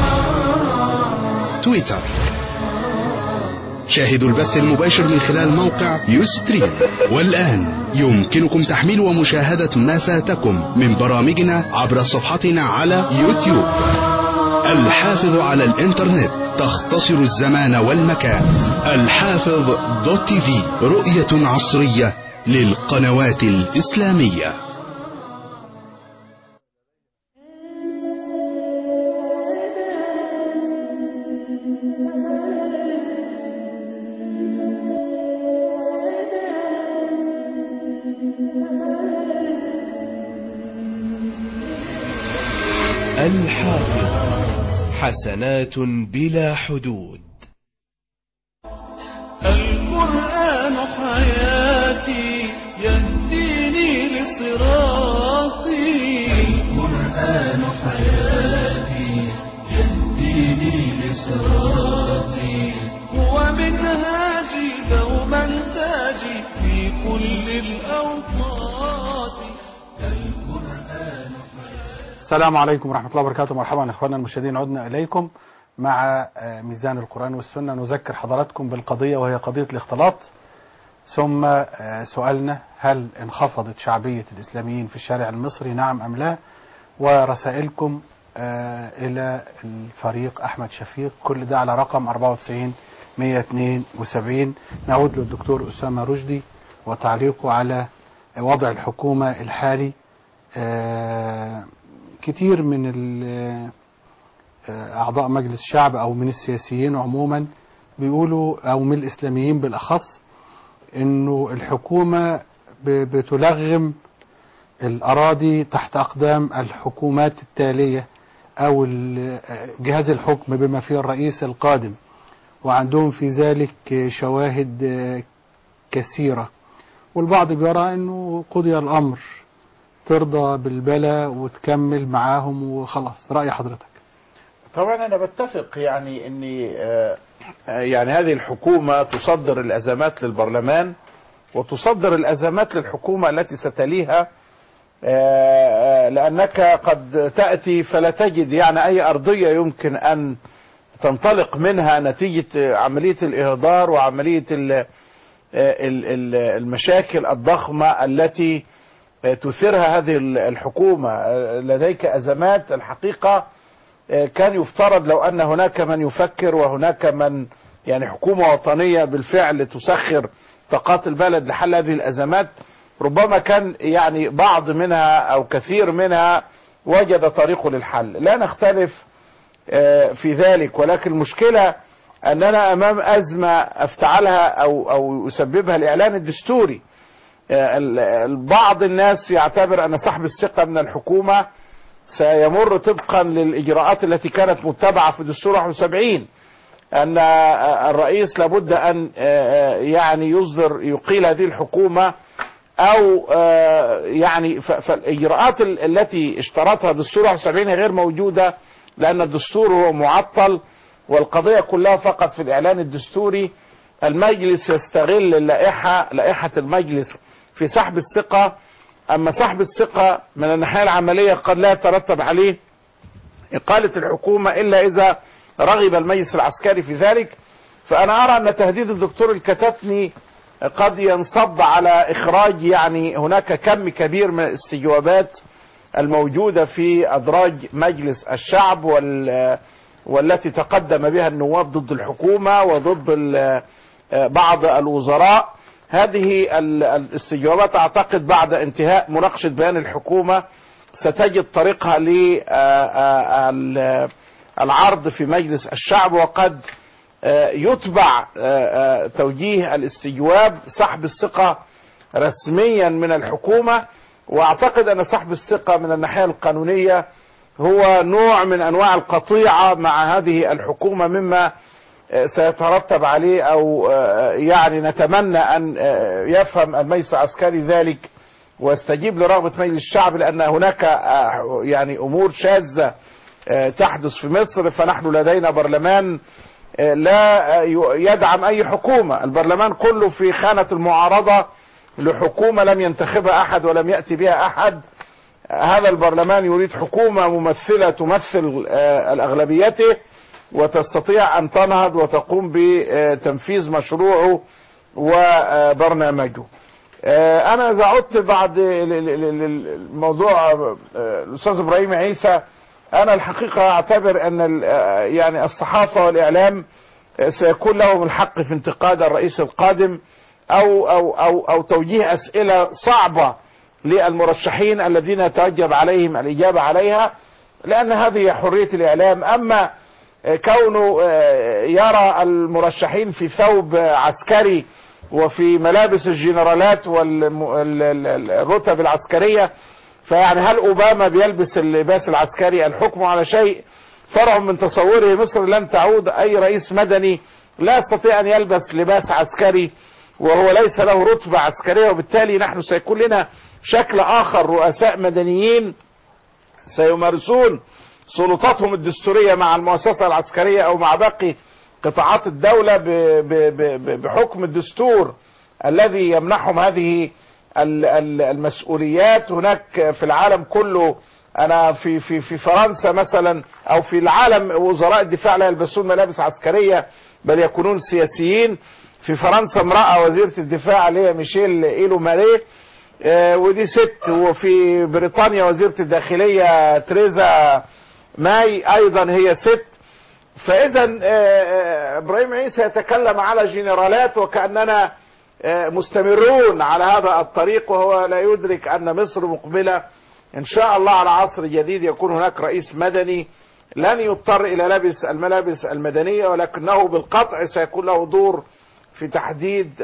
تويتر. شاهدوا البث المباشر من خلال موقع يوستريم. والآن يمكنكم تحميل ومشاهدة ما فاتكم من برامجنا عبر صفحتنا على يوتيوب. الحافظ على الانترنت، تختصر الزمان والمكان. الحافظ دوت تي في، رؤية عصرية للقنوات الإسلامية. الحافظ، حسنات بلا حدود. القرآن حياتي يهديني لصراطي. القرآن حياتي يهديني لصراطي. هو منهاجي دوما تاجي في كل الأوقات. القرآن السلام عليكم ورحمة الله وبركاته. مرحبا اخواننا المشاهدين، عدنا اليكم مع ميزان القرآن والسنة. نذكر حضراتكم بالقضية وهي قضية الاختلاط، ثم سؤالنا: هل انخفضت شعبية الإسلاميين في الشارع المصري، نعم أم لا؟ ورسائلكم إلى الفريق أحمد شفيق، كل ده على رقم أربعة وتسعين مئة واثنين وسبعين. نعود للدكتور أسامة رشدي وتعليقه على وضع الحكومة الحالي. كتير من أعضاء مجلس الشعب أو من السياسيين عموما بيقولوا، أو من الإسلاميين بالأخص، إنه الحكومة بتلغم الأراضي تحت أقدام الحكومات التالية أو جهاز الحكم بما فيه الرئيس القادم، وعندهم في ذلك شواهد كثيرة، والبعض بيرى أنه قضي الأمر، ترضى بالبلاء وتكمل معاهم وخلاص. رأي حضرتك؟ طبعا أنا بتفق يعني أن يعني هذه الحكومة تصدر الأزمات للبرلمان وتصدر الأزمات للحكومة التي ستليها، لأنك قد تأتي فلا تجد يعني أي أرضية يمكن أن تنطلق منها نتيجة عملية الإهدار وعملية المشاكل الضخمة التي تثيرها هذه الحكومة. لديك أزمات الحقيقة كان يفترض لو أن هناك من يفكر وهناك من يعني حكومة وطنية بالفعل تسخر طاقات البلد لحل هذه الأزمات، ربما كان يعني بعض منها أو كثير منها وجد طريقه للحل. لا نختلف في ذلك، ولكن المشكلة أننا أمام أزمة افتعلها أو أو يسببها الإعلان الدستوري. بعض الناس يعتبر أن سحب الثقة من الحكومة سيمر طبقا للإجراءات التي كانت متبعة في دستور واحد وسبعين، أن الرئيس لابد أن يعني يصدر يقيل هذه الحكومة أو يعني فالإجراءات التي اشترطها دستور واحد وسبعين غير موجودة، لأن الدستور هو معطل والقضية كلها فقط في الإعلان الدستوري. المجلس يستغل اللائحة لائحة المجلس في سحب الثقة، أما سحب الثقة من الناحية العملية قد لا يترتب عليه إقالة الحكومة إلا إذا رغب المجلس العسكري في ذلك. فأنا أرى أن تهديد الدكتور الكتاتني قد ينصب على إخراج يعني هناك كم كبير من الاستجوابات الموجودة في أدراج مجلس الشعب وال والتي تقدم بها النواب ضد الحكومة وضد بعض الوزراء. هذه الاستجوابات أعتقد بعد انتهاء مناقشة بيان الحكومة ستجد طريقها للعرض في مجلس الشعب، وقد يتبع توجيه الاستجواب سحب الثقة رسميا من الحكومة. واعتقد ان سحب الثقة من الناحية القانونية هو نوع من انواع القطيعة مع هذه الحكومة، مما سيترتب عليه او يعني نتمنى ان يفهم المجلس العسكري ذلك ويستجيب لرغبة مجلس الشعب، لان هناك يعني امور شاذة تحدث في مصر. فنحن لدينا برلمان لا يدعم اي حكومة، البرلمان كله في خانة المعارضة لحكومة لم ينتخبها احد ولم يأتي بها احد. هذا البرلمان يريد حكومة ممثلة تمثل الاغلبيته وتستطيع ان تنهض وتقوم بتنفيذ مشروعه وبرنامجه. انا اذا عدت بعد الموضوع الاستاذ ابراهيم عيسى، انا الحقيقة اعتبر ان يعني الصحافة والاعلام سيكون لهم الحق في انتقاد الرئيس القادم او او او او توجيه اسئلة صعبة للمرشحين الذين يتوجب عليهم الاجابة عليها، لان هذه حرية الاعلام. اما كونه يرى المرشحين في ثوب عسكري وفي ملابس الجنرالات والرتب العسكرية، فيعني هل اوباما بيلبس اللباس العسكري؟ الحكم على شيء فرع من تصوره. مصر لن تعود، اي رئيس مدني لا يستطيع ان يلبس لباس عسكري وهو ليس له رتبة عسكرية، وبالتالي نحن سيكون لنا شكل اخر، رؤساء مدنيين سيمارسون سلطاتهم الدستورية مع المؤسسة العسكرية او مع باقي قطاعات الدولة بحكم الدستور الذي يمنحهم هذه المسؤوليات. هناك في العالم كله، انا في في في فرنسا مثلا او في العالم وزراء الدفاع لا يلبسون ملابس عسكرية بل يكونون سياسيين. في فرنسا امرأة وزيرة الدفاع اللي هي ميشيل إيلو ماري ودي ست، وفي بريطانيا وزيرة الداخلية تريزا ماي ايضا هي ست. فاذا ابراهيم عيسى يتكلم على جنرالات وكأننا مستمرون على هذا الطريق، وهو لا يدرك ان مصر مقبلة ان شاء الله على عصر جديد، يكون هناك رئيس مدني لن يضطر الى لبس الملابس المدنية، ولكنه بالقطع سيكون له دور في تحديد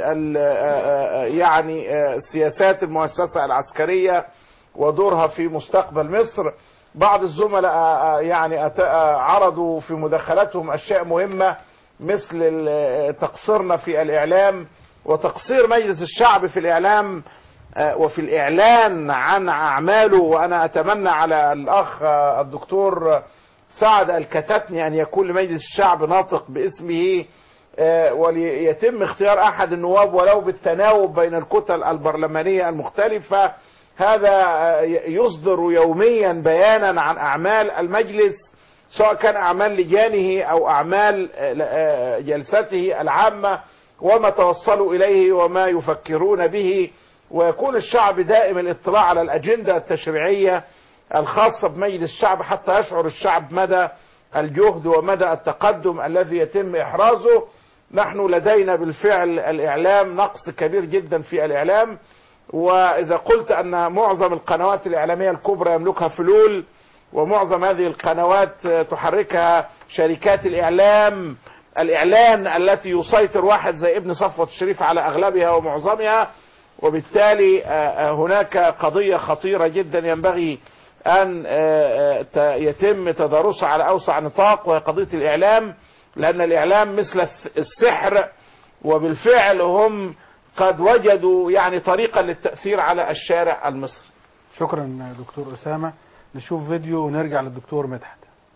يعني سياسات المؤسسة العسكرية ودورها في مستقبل مصر. بعض الزملاء يعني عرضوا في مداخلاتهم اشياء مهمة مثل ال- تقصيرنا في الإعلام وتقصير مجلس الشعب في الإعلام آه، وفي الإعلان عن أعماله. وأنا أتمنى على الأخ آه، الدكتور سعد الكتاتني أن يكون لمجلس الشعب ناطق باسمه، آه، وليتم اختيار أحد النواب ولو بالتناوب بين الكتل البرلمانية المختلفة. هذا آه، يصدر يوميا بيانا عن أعمال المجلس، سواء كان أعمال لجانه أو أعمال آه، جلسته العامة، وما توصلوا إليه وما يفكرون به، ويكون الشعب دائم الاطلاع على الأجندة التشريعية الخاصة بمجلس الشعب حتى يشعر الشعب مدى الجهد ومدى التقدم الذي يتم إحرازه. نحن لدينا بالفعل الإعلام نقص كبير جدا في الإعلام، وإذا قلت أن معظم القنوات الإعلامية الكبرى يملكها فلول، ومعظم هذه القنوات تحركها شركات الإعلام الإعلان التي يسيطر واحد زي ابن صفوة الشريف على أغلبها ومعظمها، وبالتالي هناك قضية خطيرة جدا ينبغي أن يتم تدارسها على أوسع نطاق، وهي قضية الإعلام، لأن الإعلام مثل السحر، وبالفعل هم قد وجدوا يعني طريقة للتأثير على الشارع المصري. شكرا دكتور أسامة. نشوف فيديو ونرجع للدكتور مدحت.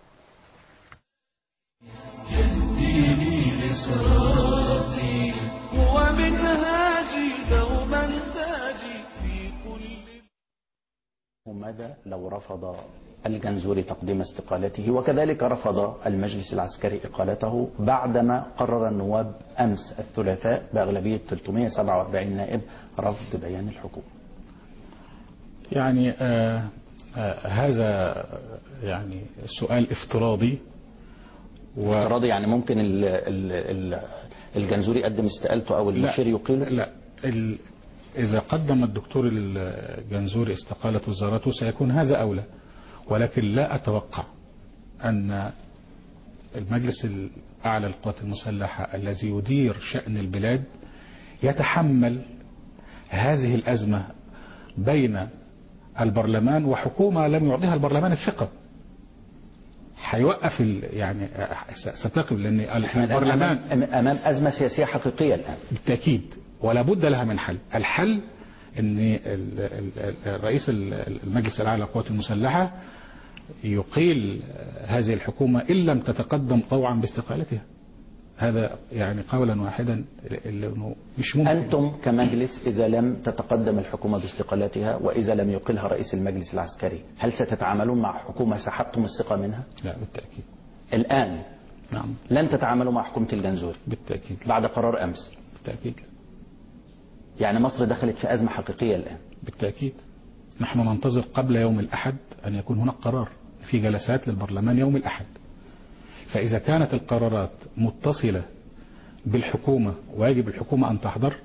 يهديني لصراطي ومنهاجي دوما تاجي في كل. وماذا لو رفض الجنزوري تقديم استقالته، وكذلك رفض المجلس العسكري إقالته بعدما قرر النواب أمس الثلاثاء بأغلبية ثلاثمائة وسبعة وأربعين نائب رفض بيان الحكومة؟ يعني آه آه هذا يعني سؤال افتراضي و... افتراضي يعني ممكن ال ال ال الجنزوري يقدم استقالته أو المشير يقيله؟ لا ال... إذا قدم الدكتور الجنزوري استقالة وزارته سيكون هذا أولى، ولكن لا أتوقع أن المجلس الأعلى للقوات المسلحة الذي يدير شأن البلاد يتحمل هذه الأزمة بين البرلمان وحكومة لم يعطيها البرلمان الثقة. هيوقف يعني ستقف، لأن البرلمان أمام أزمة سياسية حقيقية الآن بالتأكيد، ولا بد لها من حل. الحل ان رئيس المجلس الاعلى للقوات المسلحه يقيل هذه الحكومه ان لم تتقدم طوعا باستقالتها. هذا يعني قولا واحدا انه مش ممكن. انتم كمجلس اذا لم تتقدم الحكومه باستقالتها واذا لم يقلها رئيس المجلس العسكري، هل ستتعاملون مع حكومه سحبتم الثقه منها؟ لا بالتاكيد. الان نعم لن تتعاملوا مع حكومه الجنزوري بالتاكيد بعد قرار امس؟ بالتاكيد. يعني مصر دخلت في أزمة حقيقية الآن؟ بالتأكيد. نحن ننتظر قبل يوم الأحد أن يكون هناك قرار في جلسات للبرلمان يوم الأحد، فإذا كانت القرارات متصلة بالحكومة ويجب الحكومة أن تحضر،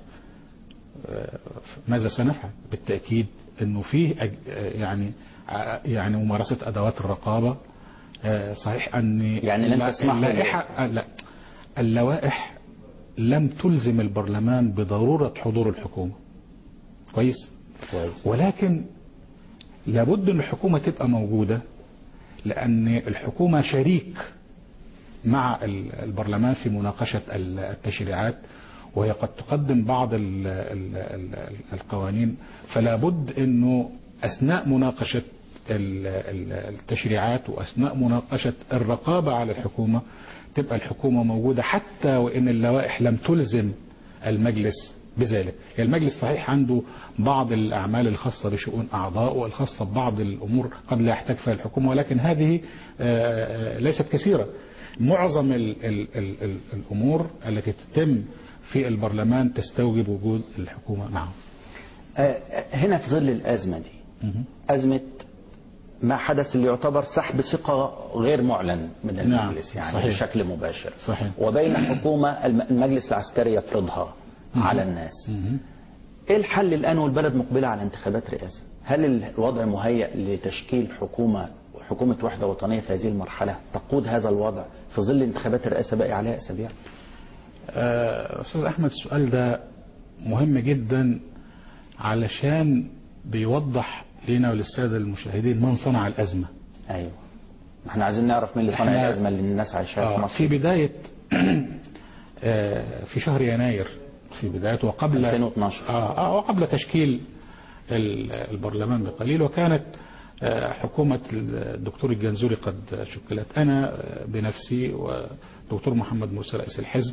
ماذا سنفعل؟ بالتأكيد أنه فيه يعني يعني ممارسة أدوات الرقابة. صحيح أن يعني لن تسمح اللائحة لا اللوائح لم تلزم البرلمان بضرورة حضور الحكومة. كويس؟ كويس. ولكن لابد ان الحكومة تبقى موجودة، لان الحكومة شريك مع البرلمان في مناقشة التشريعات، وهي قد تقدم بعض القوانين، فلا بد انه اثناء مناقشة التشريعات واثناء مناقشة الرقابة على الحكومة تبقى الحكومة موجودة، حتى وإن اللوائح لم تلزم المجلس بذلك. يعني المجلس صحيح عنده بعض الأعمال الخاصة بشؤون أعضاء والخاصة ببعض الأمور قد لا يحتاج فيها الحكومة، ولكن هذه ليست كثيرة. معظم ال ال ال ال الأمور التي تتم في البرلمان تستوجب وجود الحكومة معه. هنا في ظل الأزمة دي، أزمة ما حدث اللي يعتبر سحب ثقة غير معلن من المجلس، نعم. يعني صحيح. بشكل مباشر صحيح. وبين حكومة المجلس العسكري يفرضها مم. على الناس. مم. ايه الحل الآن والبلد مقبلة على انتخابات رئاسة؟ هل الوضع مهيأ لتشكيل حكومة حكومة وحدة وطنية في هذه المرحلة تقود هذا الوضع في ظل انتخابات الرئاسة باقي عليها أسابيع؟ أه أستاذ أحمد، السؤال ده مهم جدا علشان بيوضح لنا وللسادة المشاهدين من صنع الأزمة. أيوة، احنا عايزين نعرف مين اللي صنع الأزمة اللي الناس عايشاها آه في مصر. في بداية آه، في شهر يناير في بدايته وقبل ألفين واثناشر آه آه وقبل تشكيل ال- البرلمان بقليل، وكانت آه، حكومة الدكتور الجنزوري قد شكلت. أنا آه، بنفسي ودكتور محمد موسى رئيس الحزب،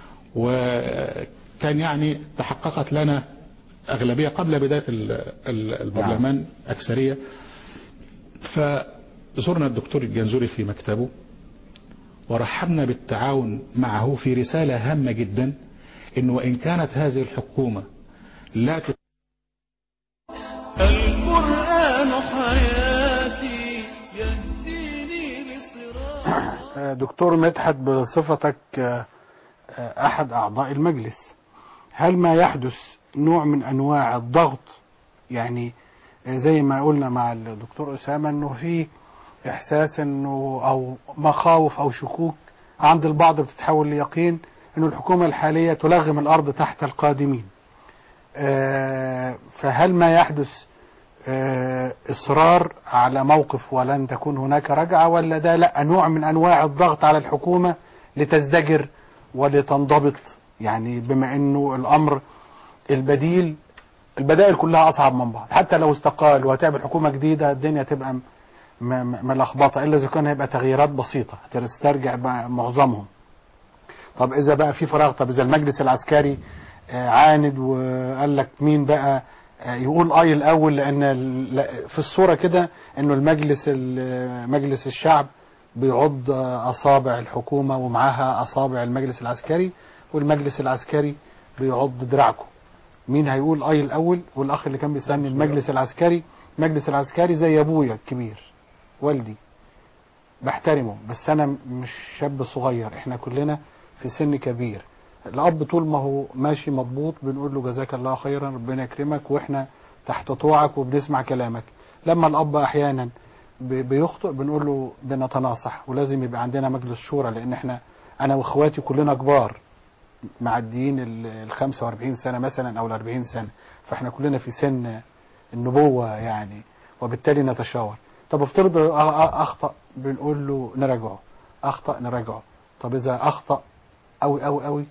وكان يعني تحققت لنا أغلبية قبل بداية ال- ال- البرلمان أكثرية. فزرنا الدكتور الجنزوري في مكتبه ورحبنا بالتعاون معه في رسالة هامة جدا، إنه وإن كانت هذه الحكومة لا ت... القرآن حياتي يهديني لصراط. دكتور مدحت، بصفتك أحد أعضاء المجلس، هل ما يحدث نوع من أنواع الضغط؟ يعني زي ما قلنا مع الدكتور أسامة أنه في إحساس أنه أو مخاوف أو شكوك عند البعض بتتحول ليقين أنه الحكومة الحالية تلغم الأرض تحت القادمين. فهل ما يحدث إصرار على موقف ولن تكون هناك رجعة، ولا ده لا نوع من أنواع الضغط على الحكومة لتزدجر ولتنضبط؟ يعني بما أنه الأمر البديل البدائل كلها أصعب من بعض، حتى لو استقال وهتعمل حكومة جديدة الدنيا تبقى م- م- ملخبطة، إلا إذا كان هيبقى تغييرات بسيطة تسترجع معظمهم. طب إذا بقى في فراغ، طب إذا المجلس العسكري عاند وقال لك مين بقى يقول اي الاول، لان في الصوره كده انه المجلس مجلس الشعب بيعض اصابع الحكومه ومعاها اصابع المجلس العسكري، والمجلس العسكري بيعض دراعكم. مين هيقول اي الاول؟ والاخ اللي كان بيسالني المجلس العسكري، المجلس العسكري زي ابويا الكبير والدي، بحترمه، بس انا مش شاب صغير، احنا كلنا في سن كبير. الاب طول ما هو ماشي مضبوط بنقول له جزاك الله خيرا، ربنا يكرمك، واحنا تحت طوعك وبنسمع كلامك. لما الاب احيانا بيخطئ بنقول له بنتناصح، ولازم يبقى عندنا مجلس شورى، لان احنا انا واخواتي كلنا كبار معديين ال خمسة وأربعين سنه مثلا او ال أربعين سنه، فاحنا كلنا في سن النبوه يعني، وبالتالي نتشاور. طب افترض اخطا بنقول له نراجعه، اخطا نراجعه. طب اذا اخطا قوي قوي قوي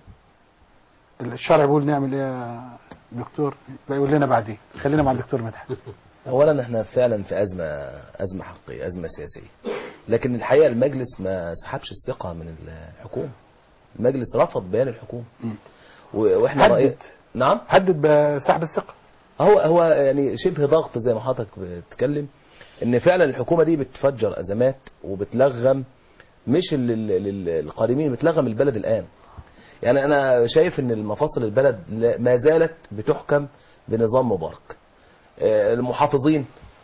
الشرع بيقول نعمل ايه يا دكتور؟ بيقول لنا بعدين. خلينا مع الدكتور مدحت. اولا احنا فعلا في ازمه ازمه حقيقيه، ازمه سياسيه، لكن الحقيقه المجلس ما سحبش الثقه من الحكومه. المجلس رفض بيان الحكومه واحنا رأي... نعم حدد بسحب الثقه. هو هو يعني شبه ضغط زي ما حضرتك بتتكلم، ان فعلا الحكومه دي بتفجر ازمات وبتلغم مش القادمين، بتلغم البلد الان. يعني انا شايف ان المفاصل البلد ما زالت بتحكم بنظام مبارك. المحافظين،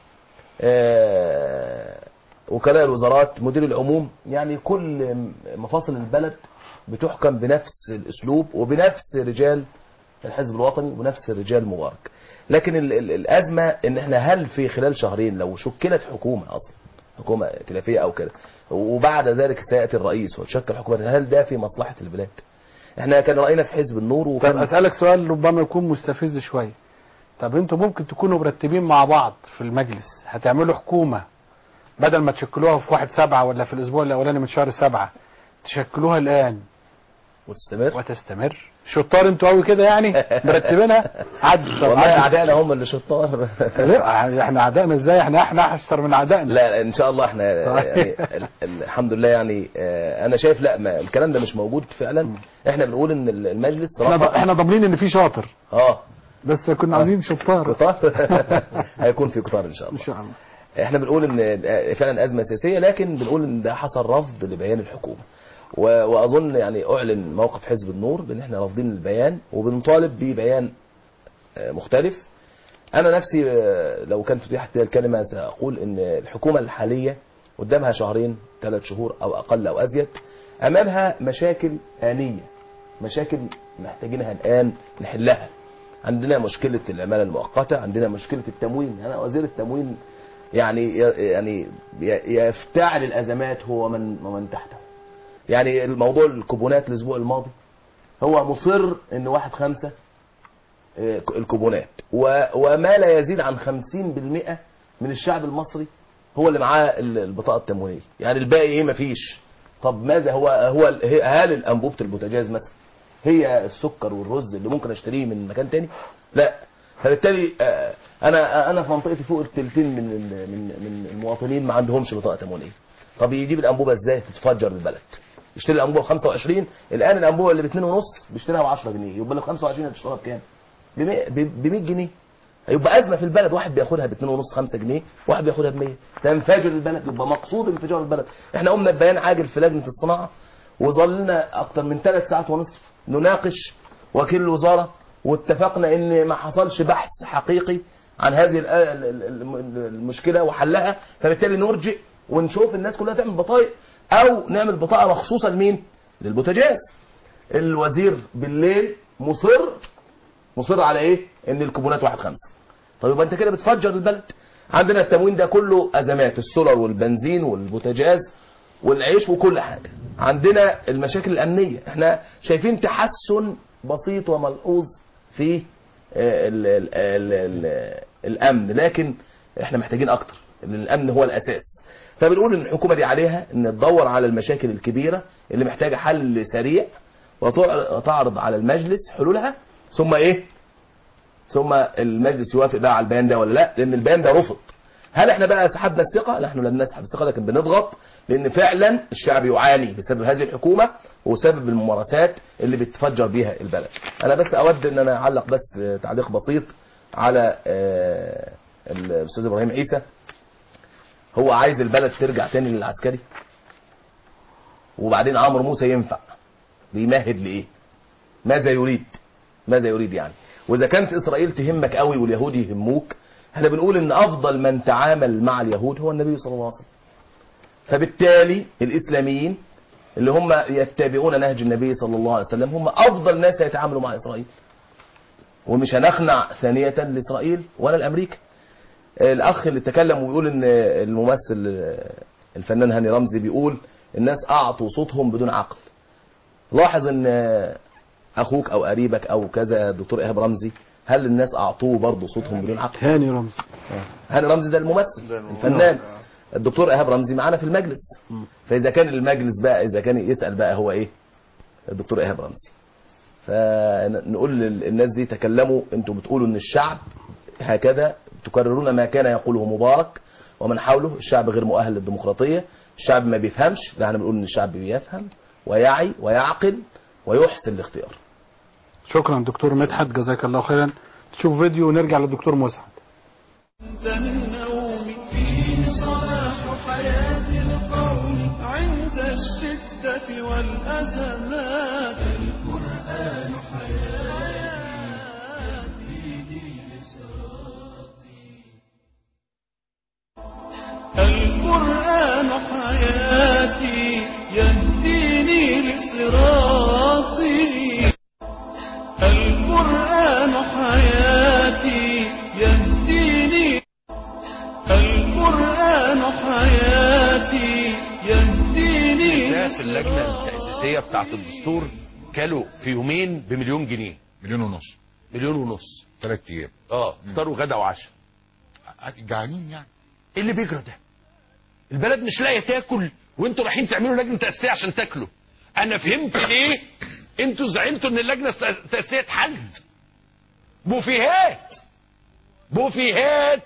وكلاء الوزارات، مدير العموم، يعني كل مفاصل البلد بتحكم بنفس الاسلوب وبنفس رجال الحزب الوطني وبنفس رجال مبارك. لكن ال ال الازمه ان احنا هل في خلال شهرين لو شكلت حكومه اصلا، حكومه ائتلافيه او كده، وبعد ذلك سياتي الرئيس وتشكل حكومه، هل ده في مصلحه البلاد؟ احنا كان راينا في حزب النور وكان. طب اسالك سؤال ربما يكون مستفز شويه. طب انتوا ممكن تكونوا مرتبين مع بعض في المجلس هتعملوا حكومه، بدل ما تشكلوها في واحد سبعة ولا في الاسبوع الاولاني من شهر سبعة، تشكلوها الان وتستمر وتستمر. شطار انتوا قوي كده يعني مرتبينها. عد والله اعدائنا هم اللي شطار. لا احنا اعدائنا ازاي؟ احنا احنا احسر من اعدائنا. لا ان شاء الله احنا يعني الحمد لله يعني انا شايف لا ما الكلام ده مش موجود فعلا. احنا بنقول ان المجلس احنا, احنا ضامنين ان في شاطر اه بس كنا عايزين شطار. قطار هيكون في قطار ان شاء الله. ان شاء الله. احنا بنقول ان فعلا ازمه سياسيه، لكن بنقول ان ده حصل رفض لبيان الحكومه، واظن يعني اعلن موقف حزب النور بان احنا رافضين البيان وبنطالب ببيان مختلف. انا نفسي لو كانت فتحت الكلمه ساقول ان الحكومه الحاليه قدامها شهرين ثلاث شهور او اقل او ازيد، امامها مشاكل انيه، مشاكل محتاجينها الان نحلها. عندنا مشكله العماله المؤقته، عندنا مشكله التموين. انا وزير التموين يعني يعني يفتعل الازمات هو من ومن تحته. يعني الموضوع الكوبونات الاسبوع الماضي هو مصر ان واحد خمسة الكوبونات، وما لا يزيد عن خمسين بالمئة من الشعب المصري هو اللي معاه البطاقه التموينيه، يعني الباقي ايه؟ مفيش. طب ماذا هو هو هل الانبوبه البوتاجاز مثلا هي السكر والرز اللي ممكن اشتريه من مكان تاني؟ لا. فبالتالي انا انا في منطقتي فوق الثلثين من من من المواطنين ما عندهمش بطاقه تموينيه. طب يجيب الانبوبه ازاي تتفجر البلد؟ يشتري الانبوبه ب خمسة وعشرين، الان الانبوبه اللي ب اتنين ونص بيشتريها ب عشرة جنيه، يبقى ال خمسة وعشرين هتشتريها بكام؟ ب مية جنيه. هيبقى ازمه في البلد، واحد بياخدها ب اتنين ونص خمسة جنيه، واحد بياخدها ب مية، تنفجر البلد. يبقى مقصود انفجار البلد. احنا قمنا ببيان عاجل في لجنه الصناعه وظلنا اكتر من ثلاث ساعات ونصف نناقش وكيل الوزاره، واتفقنا ان ما حصلش بحث حقيقي عن هذه المشكله وحلها، فبالتالي نرجئ ونشوف الناس كلها تعمل بطايق او نعمل بطاقه مخصوصه لمين؟ للبوتاجاز. الوزير بالليل مصر مصر على ايه؟ ان الكوبونات واحد خمسة. طب يبقى انت كده بتفجر البلد. عندنا التموين ده كله ازمات، السولر والبنزين والبوتاجاز والعيش وكل حاجه. عندنا المشاكل الامنيه، احنا شايفين تحسن بسيط وملحوظ في ال ال ال ال الامن، لكن احنا محتاجين اكتر، لان الامن هو الاساس. فبنقول ان الحكومه دي عليها ان تدور على المشاكل الكبيره اللي محتاجه حل سريع وتعرض على المجلس حلولها، ثم ايه؟ ثم المجلس يوافق بقى على البيان ده ولا لا، لان البيان ده رفض. هل احنا بقى سحبنا الثقه؟ نحن لم نسحب الثقه، لكن بنضغط، لان فعلا الشعب يعاني بسبب هذه الحكومه وسبب الممارسات اللي بتفجر بيها البلد. انا بس اود ان انا اعلق بس تعليق بسيط على الاستاذ ابراهيم عيسى. هو عايز البلد ترجع تاني للعسكري، وبعدين عمرو موسى ينفع بيمهد لايه؟ ماذا يريد؟ ماذا يريد يعني؟ واذا كانت اسرائيل تهمك قوي واليهود يهموك، احنا بنقول ان افضل من تعامل مع اليهود هو النبي صلى الله عليه وسلم. فبالتالي الاسلاميين اللي هم يتبعون نهج النبي صلى الله عليه وسلم هم افضل ناس يتعاملوا مع اسرائيل، ومش هنخنع ثانيه لاسرائيل ولا الامريكا. الاخ اللي تكلم ويقول ان الممثل الفنان هاني رمزي بيقول الناس اعطوا صوتهم بدون عقل. لاحظ ان اخوك او قريبك او كذا دكتور ايهاب رمزي، هل الناس اعطوه برضه صوتهم بدون عقل؟ هاني رمزي هاني رمزي ده الممثل الفنان. الدكتور ايهاب رمزي معانا في المجلس. فاذا كان المجلس بقى اذا كان يسال بقى هو ايه؟ الدكتور ايهاب رمزي. فنقول للناس دي تكلموا، انتم بتقولوا ان الشعب هكذا، تكررون ما كان يقوله مبارك ومن حوله، الشعب غير مؤهل للديمقراطيه، الشعب ما بيفهمش. لا، احنا بنقول ان الشعب بيفهم ويعي ويعقل ويحسن الاختيار. شكرا دكتور مدحت، جزاك الله خيرا. تشوف فيديو ونرجع للدكتور مسعد. فيه صلاح حياة القوم عند الشدة والأزمات. القرآن حياتي دين صراطي. القرآن حياتي يهديني لصراطي. القرآن حياتي يهديني. القرآن حياتي يهديني. الناس اللجنة التأسيسية بتاعت الدستور كلوا في يومين بمليون جنيه. مليون ونص. مليون ونص. ثلاث ايام. اه افطروا غدا وعشاء. جعانين يعني. ايه اللي بيجرى ده؟ البلد مش لاقيه تاكل وانتوا رايحين تعملوا لجنه تأسيسية عشان تاكلوا. انا فهمت ليه انتوا زعلتوا ان اللجنه التأسيسية اتحلت. بوفيهات بوفيهات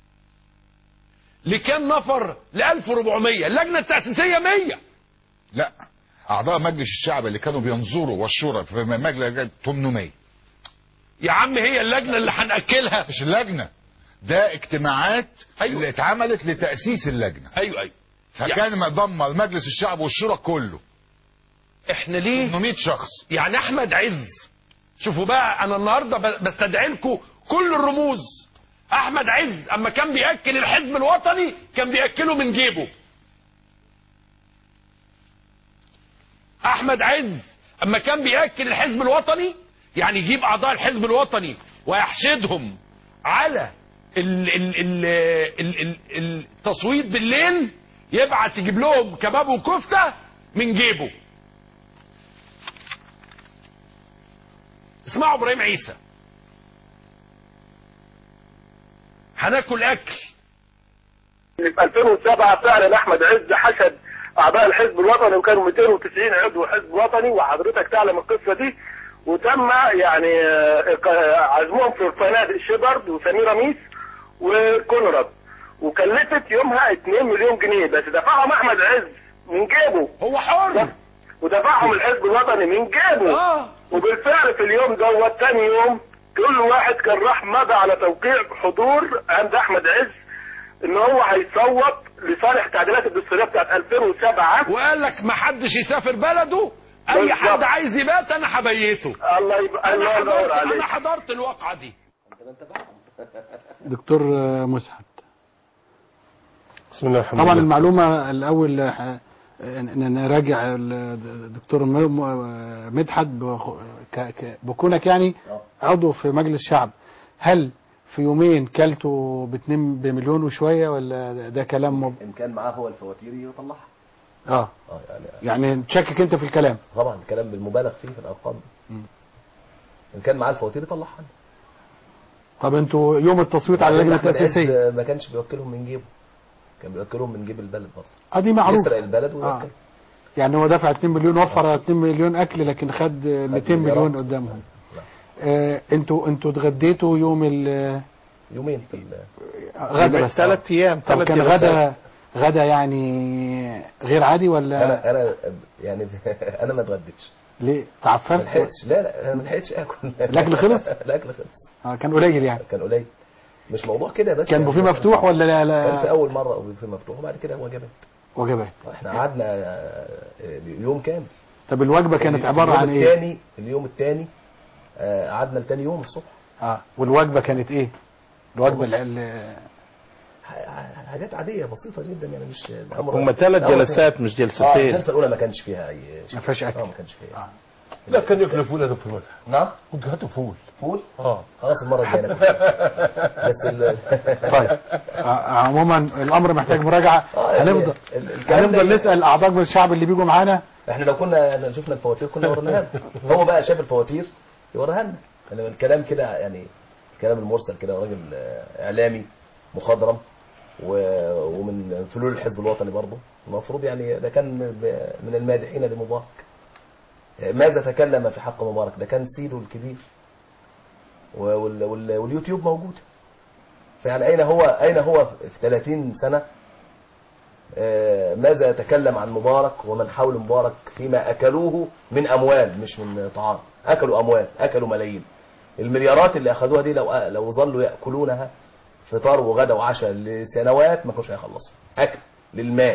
لكام نفر؟ ل ألف وأربعمية. اللجنه التأسيسية مية. لا، اعضاء مجلس الشعب اللي كانوا بينظروا والشورى في مجلس ثمانمية. يا عم هي اللجنه اللي هنأكلها. مش اللجنه، ده اجتماعات أيوة. اللي اتعملت لتأسيس اللجنه. ايوه ايوه. فكان مضم مجلس الشعب والشورى كله. احنا ليه ثمانمية شخص؟ يعني احمد عز، شوفوا بقى انا النهارده بستدعي لكم كل الرموز. احمد عز اما كان بياكل الحزب الوطني كان بياكله من جيبه. احمد عز اما كان بياكل الحزب الوطني يعني يجيب اعضاء الحزب الوطني ويحشدهم على ال ال ال ال ال التصويت بالليل، يبعت يجيب لهم كباب وكفته من جيبه. اسمعوا ابراهيم عيسى. هناكل اكل. في ألفين وسبعة فعلا احمد عز حشد اعضاء الحزب الوطني وكانوا مئتين وتسعين عضو حزب وطني، وحضرتك تعلم القصه دي، وتم يعني عزمهم في فنادق شيبرد وسميراميس وكونراد، وكلفت يومها اتنين مليون جنيه، بس دفعهم احمد عز من جيبه، هو حر، ودفعهم الحزب الوطني من جيبه. آه. وبالفعل في اليوم دوت تاني يوم كل واحد كان راح مضى على توقيع حضور عند احمد عز ان هو هيصوت لصالح التعديلات الدستوريه بتاعت ألفين وسبعة، وقال لك ما حدش يسافر بلده، اي بالزبط. حد عايز يبات انا هبيته. الله يبقى الله ينور عليك. انا حضرت الواقعه دي. دكتور مسعد، بسم الله الرحمن طبعا المعلومه الاول نراجع الدكتور مدحت بكونك يعني عضو في مجلس الشعب، هل في يومين كلته باتنين بمليون وشويه ولا ده كلام مب... ان كان معاه هو الفواتير يطلعها؟ اه اه يعني يعني تشكك انت في الكلام؟ طبعا الكلام بالمبالغ فيه في الارقام دي. ان كان معاه الفواتير يطلعها. طب انتوا يوم التصويت على اللجنه التاسيسيه ما كانش بيوكلهم من جيبه، كان بيوكلهم من جيب البلد برضه. اه دي معروف، يسرق البلد ويوكل. آه. يعني هو دفع اتنين مليون، وفر اتنين مليون اكل، لكن خد مئتين مليون قدامهم. آه انتوا انتوا اتغديتوا يوم ال يومين في غدا بس ثلاث ايام ثلاث كان غدا غدا يعني غير عادي ولا؟ انا انا يعني انا ما اتغديتش. ليه تعففت؟ ما لحقتش. لا لا انا ما لحقتش اكل. الاكل خلص؟ الاكل خلص. اه كان قليل يعني. كان قليل، مش موضوع كده بس. كان بوفيه مفتوح ولا لا لا؟ كان في اول مره بوفيه مفتوح وبعد كده وجبات. وجبات. احنا قعدنا يوم كامل. طب الوجبه كانت عباره عن ايه؟ الثاني اليوم الثاني قعدنا لتاني يوم الصبح. اه والوجبه كانت ايه؟ الوجبه اللي حاجات عاديه بسيطه جدا يعني، مش هم ثلاث جلسات مش جلستين. اه الجلسه الاولى ما كانش فيها اي شيء، ما فيهاش اكل. اه ما كانش فيها. آه. لا كان ياكلوا فول يا دكتور مدحت. نعم كنتوا هاتوا فول. فول؟ اه خلاص المره الجايه بس ال... طيب عموما الامر محتاج مراجعه. هنفضل هنفضل نسال اعضاء من الشعب اللي بيجوا معانا. احنا لو كنا شفنا الفواتير كنا وريناها له، هو بقى شاف الفواتير يوريها لنا. يعني الكلام كده يعني الكلام المرسل كده، راجل اعلامي مخضرم ومن فلول الحزب الوطني برضه، المفروض يعني ده كان من المادحين لمبارك. ماذا تكلم في حق مبارك؟ ده كان سيده الكبير وال وال واليوتيوب موجود. فيعني اين هو اين هو في ثلاثين سنه؟ ماذا تكلم عن مبارك ومن حول مبارك فيما اكلوه من اموال مش من طعام؟ اكلوا اموال، اكلوا ملايين. المليارات اللي اخذوها دي لو لو ظلوا ياكلونها فطار وغدا وعشاء لسنوات ما كانوش هيخلصوا. اكل للمال.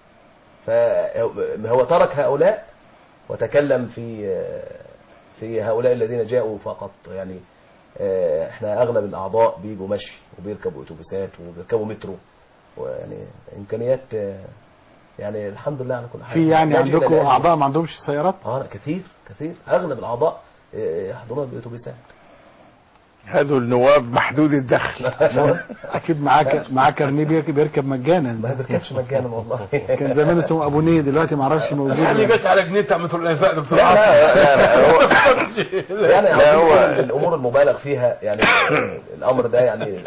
فهو ترك هؤلاء وتكلم في في هؤلاء الذين جاءوا فقط. يعني احنا اغلب الاعضاء بيجوا مشي وبيركبوا اتوبيسات وبيركبوا مترو، ويعني امكانيات يعني الحمد لله على كل حال. في يعني عندكم اعضاء ما عندهمش سيارات؟ اه كثير كثير، اغلب الاعضاء يحضرون بالاتوبيسات. هذول النواب محدود الدخل. اكيد معاك معاك كارنيه بيركب مجانا. ما بيركبش مجانا والله. كان زمان اسمه ابو نيه، دلوقتي ما اعرفش موجود. يعني جت على جنيه بتاع مترو الانفاق دكتور. لا لا لا هو يعني لا هو الامور المبالغ فيها يعني الامر ده يعني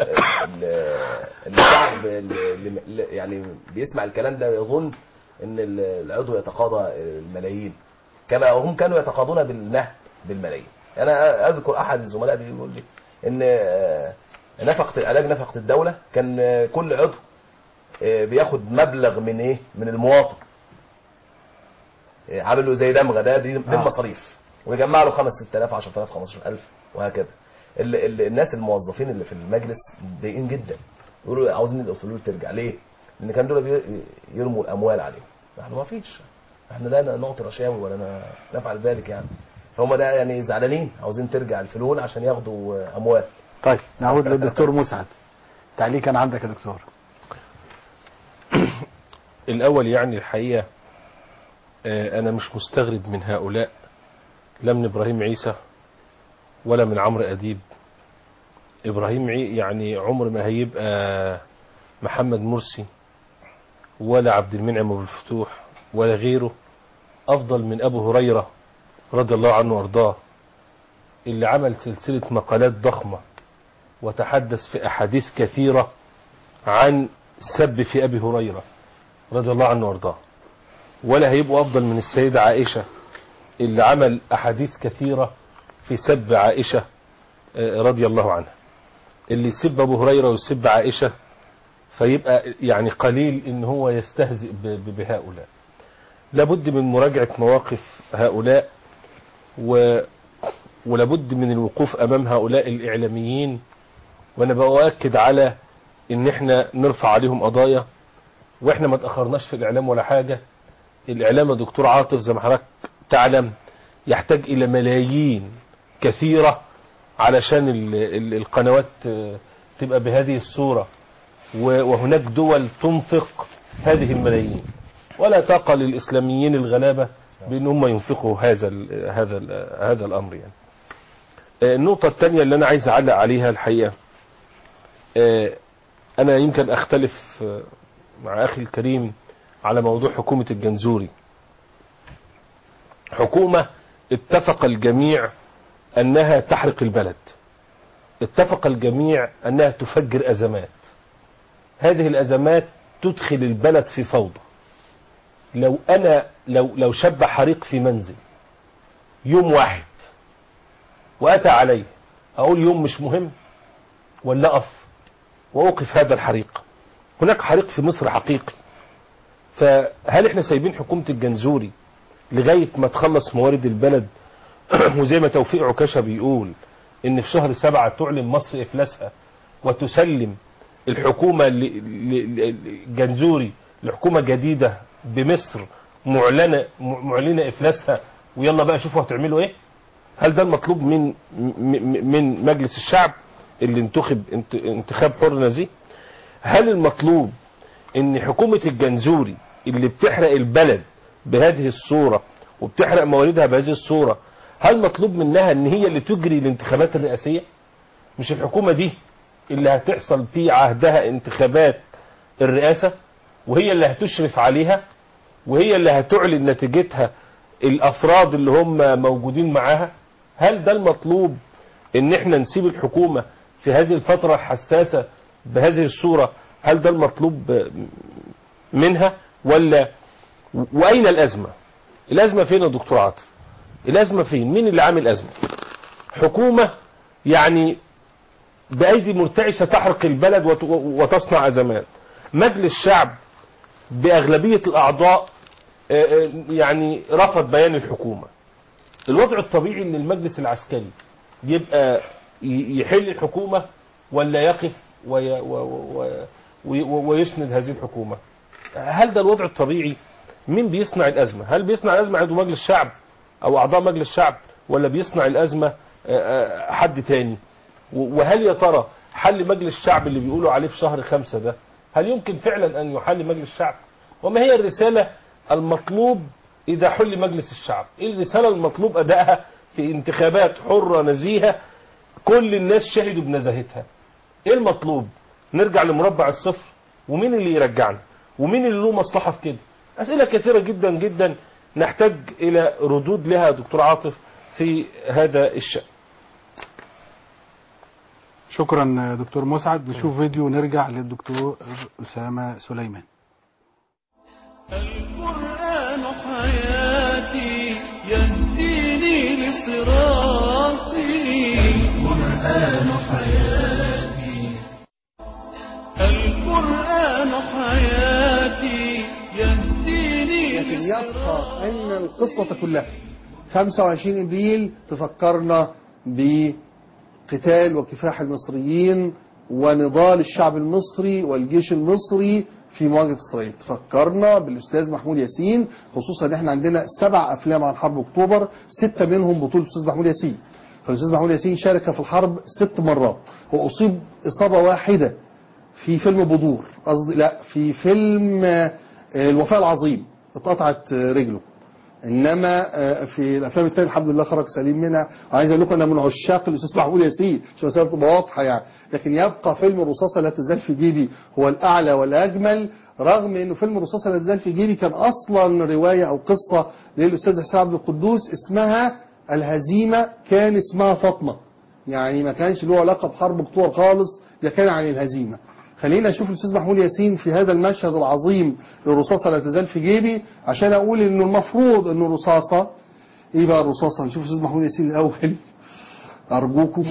الشعب اللي يعني بيسمع الكلام ده يظن ان العضو يتقاضى الملايين كما هم كانوا يتقاضون بالنهب بالملايين. انا اذكر احد الزملاء بيقول لي ان نفقه علاج نفقه الدوله كان كل عضو بياخد مبلغ من ايه من المواطن، عامل له زي دمغه ده دي المصاريف، ويجمع له خمسة ستة آلاف عشرة آلاف خمستاشر ألف وهكذا. ال ال الناس الموظفين اللي في المجلس متضايقين جدا، يقولوا عاوزين الفلوس ترجع. ليه؟ لان كان دول يرموا الاموال عليهم. احنا ما فيش، احنا لا نعطي رشاوي ولا نفعل ذلك يعني. هم ده يعني زعلانين عاوزين ترجع الفلول عشان ياخدوا اموال. طيب نعود للدكتور مسعد، تعليق كان عندك يا دكتور. الاول يعني الحقيقه انا مش مستغرب من هؤلاء، لا من ابراهيم عيسى ولا من عمرو اديب. ابراهيم يعني عمر ما هيبقى محمد مرسي ولا عبد المنعم ابو الفتوح ولا غيره افضل من ابو هريره رضي الله عنه وارضاه، اللي عمل سلسلة مقالات ضخمة وتحدث في أحاديث كثيرة عن سب في أبي هريرة رضي الله عنه وارضاه. ولا هيبقوا أفضل من السيدة عائشة اللي عمل أحاديث كثيرة في سب عائشة رضي الله عنها. اللي يسب أبو هريرة ويسب عائشة فيبقى يعني قليل إن هو يستهزئ بهؤلاء. لابد من مراجعة مواقف هؤلاء و ولابد من الوقوف أمام هؤلاء الإعلاميين، وأنا بأؤكد على إن إحنا نرفع عليهم قضايا، وإحنا ما تأخرناش في الإعلام ولا حاجة. الإعلام يا دكتور عاطف زي ما حضرتك تعلم يحتاج إلى ملايين كثيرة علشان ال ال القنوات تبقى بهذه الصورة، وهناك دول تنفق هذه الملايين، ولا طاقة للإسلاميين الغلابة بأن هم ينفقوا هذا ال هذا ال هذا الأمر. يعني النقطة الثانية اللي أنا عايز أعلق عليها الحقيقة، أنا يمكن أختلف مع أخي الكريم على موضوع حكومة الجنزوري. حكومة اتفق الجميع أنها تحرق البلد، اتفق الجميع أنها تفجر أزمات، هذه الأزمات تدخل البلد في فوضى. لو أنا لو لو شب حريق في منزل يوم واحد وأتى عليه، أقول يوم مش مهم ولا أقف وأوقف هذا الحريق؟ هناك حريق في مصر حقيقي، فهل احنا سايبين حكومة الجنزوري لغاية ما تخلص موارد البلد؟ وزي ما توفيق عكاشة بيقول ان في شهر سبعة تعلن مصر افلاسها وتسلم الحكومة الجنزوري لحكومة جديدة بمصر معلنة معلنة افلاسها، ويلا بقى شوفوا هتعملوا ايه؟ هل ده المطلوب من من مجلس الشعب اللي انتخب انتخاب حر نزيه؟ هل المطلوب ان حكومة الجنزوري اللي بتحرق البلد بهذه الصورة وبتحرق مواردها بهذه الصورة، هل مطلوب منها ان هي اللي تجري الانتخابات الرئاسية؟ مش الحكومة دي اللي هتحصل في عهدها انتخابات الرئاسة، وهي اللي هتشرف عليها، وهي اللي هتعلن نتيجتها الافراد اللي هم موجودين معاها؟ هل ده المطلوب ان احنا نسيب الحكومة في هذه الفترة الحساسة بهذه الصورة؟ هل ده المطلوب منها ولا؟ واين الازمة؟ الازمة فين يا دكتور عاطف؟ الازمة فين؟ مين اللي عامل ازمة؟ حكومة يعني بايدي مرتعشة تحرق البلد وتصنع ازمات. مجلس شعب باغلبية الاعضاء يعني رفض بيان الحكومة. الوضع الطبيعي ان المجلس العسكري يبقى يحل الحكومة ولا يقف وي وي ويسند هذه الحكومة؟ هل ده الوضع الطبيعي؟ مين بيصنع الأزمة؟ هل بيصنع الأزمة عضو مجلس الشعب أو أعضاء مجلس الشعب، ولا بيصنع الأزمة حد تاني؟ وهل يا ترى حل مجلس الشعب اللي بيقولوا عليه في شهر خمسة ده هل يمكن فعلا أن يحل مجلس الشعب؟ وما هي الرسالة المطلوب إذا حل مجلس الشعب؟ إيه الرسالة المطلوب أدائها في انتخابات حرة نزيهة كل الناس شهدوا بنزاهتها؟ إيه المطلوب؟ نرجع لمربع الصفر؟ ومين اللي يرجعنا؟ ومين اللي له مصلحة في كده؟ أسئلة كثيرة جدا جدا نحتاج إلى ردود لها دكتور عاطف في هذا الشأن. شكرا دكتور مسعد. نشوف فيديو ونرجع للدكتور أسامة سليمان. القرآن حياتي يهديني لصراطي، القرآن حياتي، القرآن حياتي يهديني. لكن يبقى أن القصة كلها خمسة وعشرين إبريل تفكرنا بقتال وكفاح المصريين ونضال الشعب المصري والجيش المصري في مواجهة إسرائيل. تفكرنا بالأستاذ محمود ياسين، خصوصا ان احنا عندنا سبع أفلام عن حرب أكتوبر، ستة منهم بطولة الأستاذ محمود ياسين. فالأستاذ محمود ياسين شارك في الحرب ست مرات، وأصيب إصابة واحدة في فيلم بدور، قصدي لا في فيلم الوفاء العظيم اتقطعت رجله، انما في الافلام الثانيه الحمد لله خرج سليم منها. وعايز اقول لكم انا من عشاق الاستاذ محمود ياسين عشان المساله تبقى واضحه يعني. لكن يبقى فيلم الرصاصه لا تزال في جيبي هو الاعلى والاجمل، رغم انه فيلم الرصاصه لا تزال في جيبي كان اصلا روايه او قصه للاستاذ حسين عبد القدوس اسمها الهزيمه، كان اسمها فاطمه، يعني ما كانش له علاقه بحرب اكتوبر خالص، ده كان عن الهزيمه. خلينا نشوف الاستاذ محمود ياسين في هذا المشهد العظيم للرصاصه لا تزال في جيبي، عشان اقول انه المفروض انه الرصاصه ايه بقى الرصاصه. نشوف الاستاذ محمود ياسين الاول أرجوكم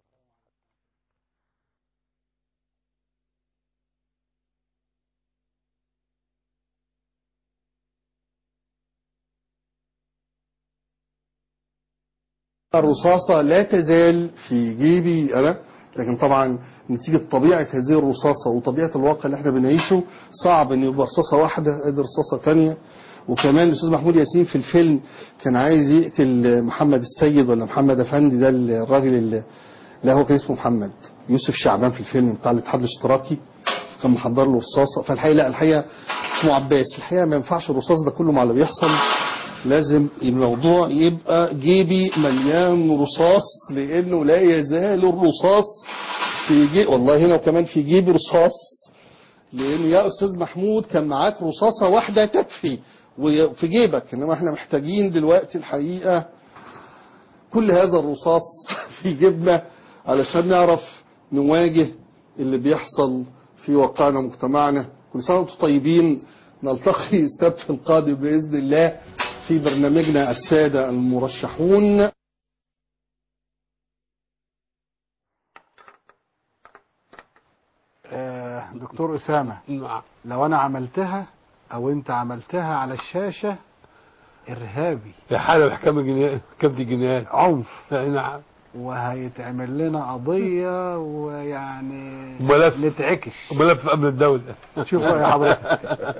الرصاصة لا تزال في جيبي أنا، لكن طبعا نتيجة طبيعة هذه الرصاصة وطبيعة الواقع اللي احنا بنعيشه صعب ان يبقى رصاصة واحدة ادي رصاصة تانية. وكمان الأستاذ محمود ياسين في الفيلم كان عايز يقتل محمد السيد ولا محمد أفندي، ده الراجل اللي لا هو كان اسمه محمد يوسف شعبان في الفيلم بتاع الاتحاد الاشتراكي، كان محضر له رصاصة. فالحقيقة لا، الحقيقة اسمه عباس. الحقيقة ما ينفعش الرصاص ده كله مع اللي بيحصل، لازم الموضوع يبقى جيبي مليان رصاص، لانه لا يزال الرصاص في جيب، والله هنا وكمان في جيبي رصاص، لان يا استاذ محمود كان معاك رصاصة واحدة تكفي وفي جيبك، انما احنا محتاجين دلوقتي الحقيقة كل هذا الرصاص في جيبنا علشان نعرف نواجه اللي بيحصل في واقعنا ومجتمعنا. كل سنة وانتم طيبين، نلتقي السبت القادم بإذن الله في برنامجنا السادة المرشحون. آه دكتور أسامة، لو أنا عملتها أو أنت عملتها على الشاشة إرهابي في حالة محكمة جنائية، محكمة الجنايات عنف. نعم. وهيتعمل لنا قضية ويعني ملف نتعكش ملف أمن الدولة. شوف يا حضرتك.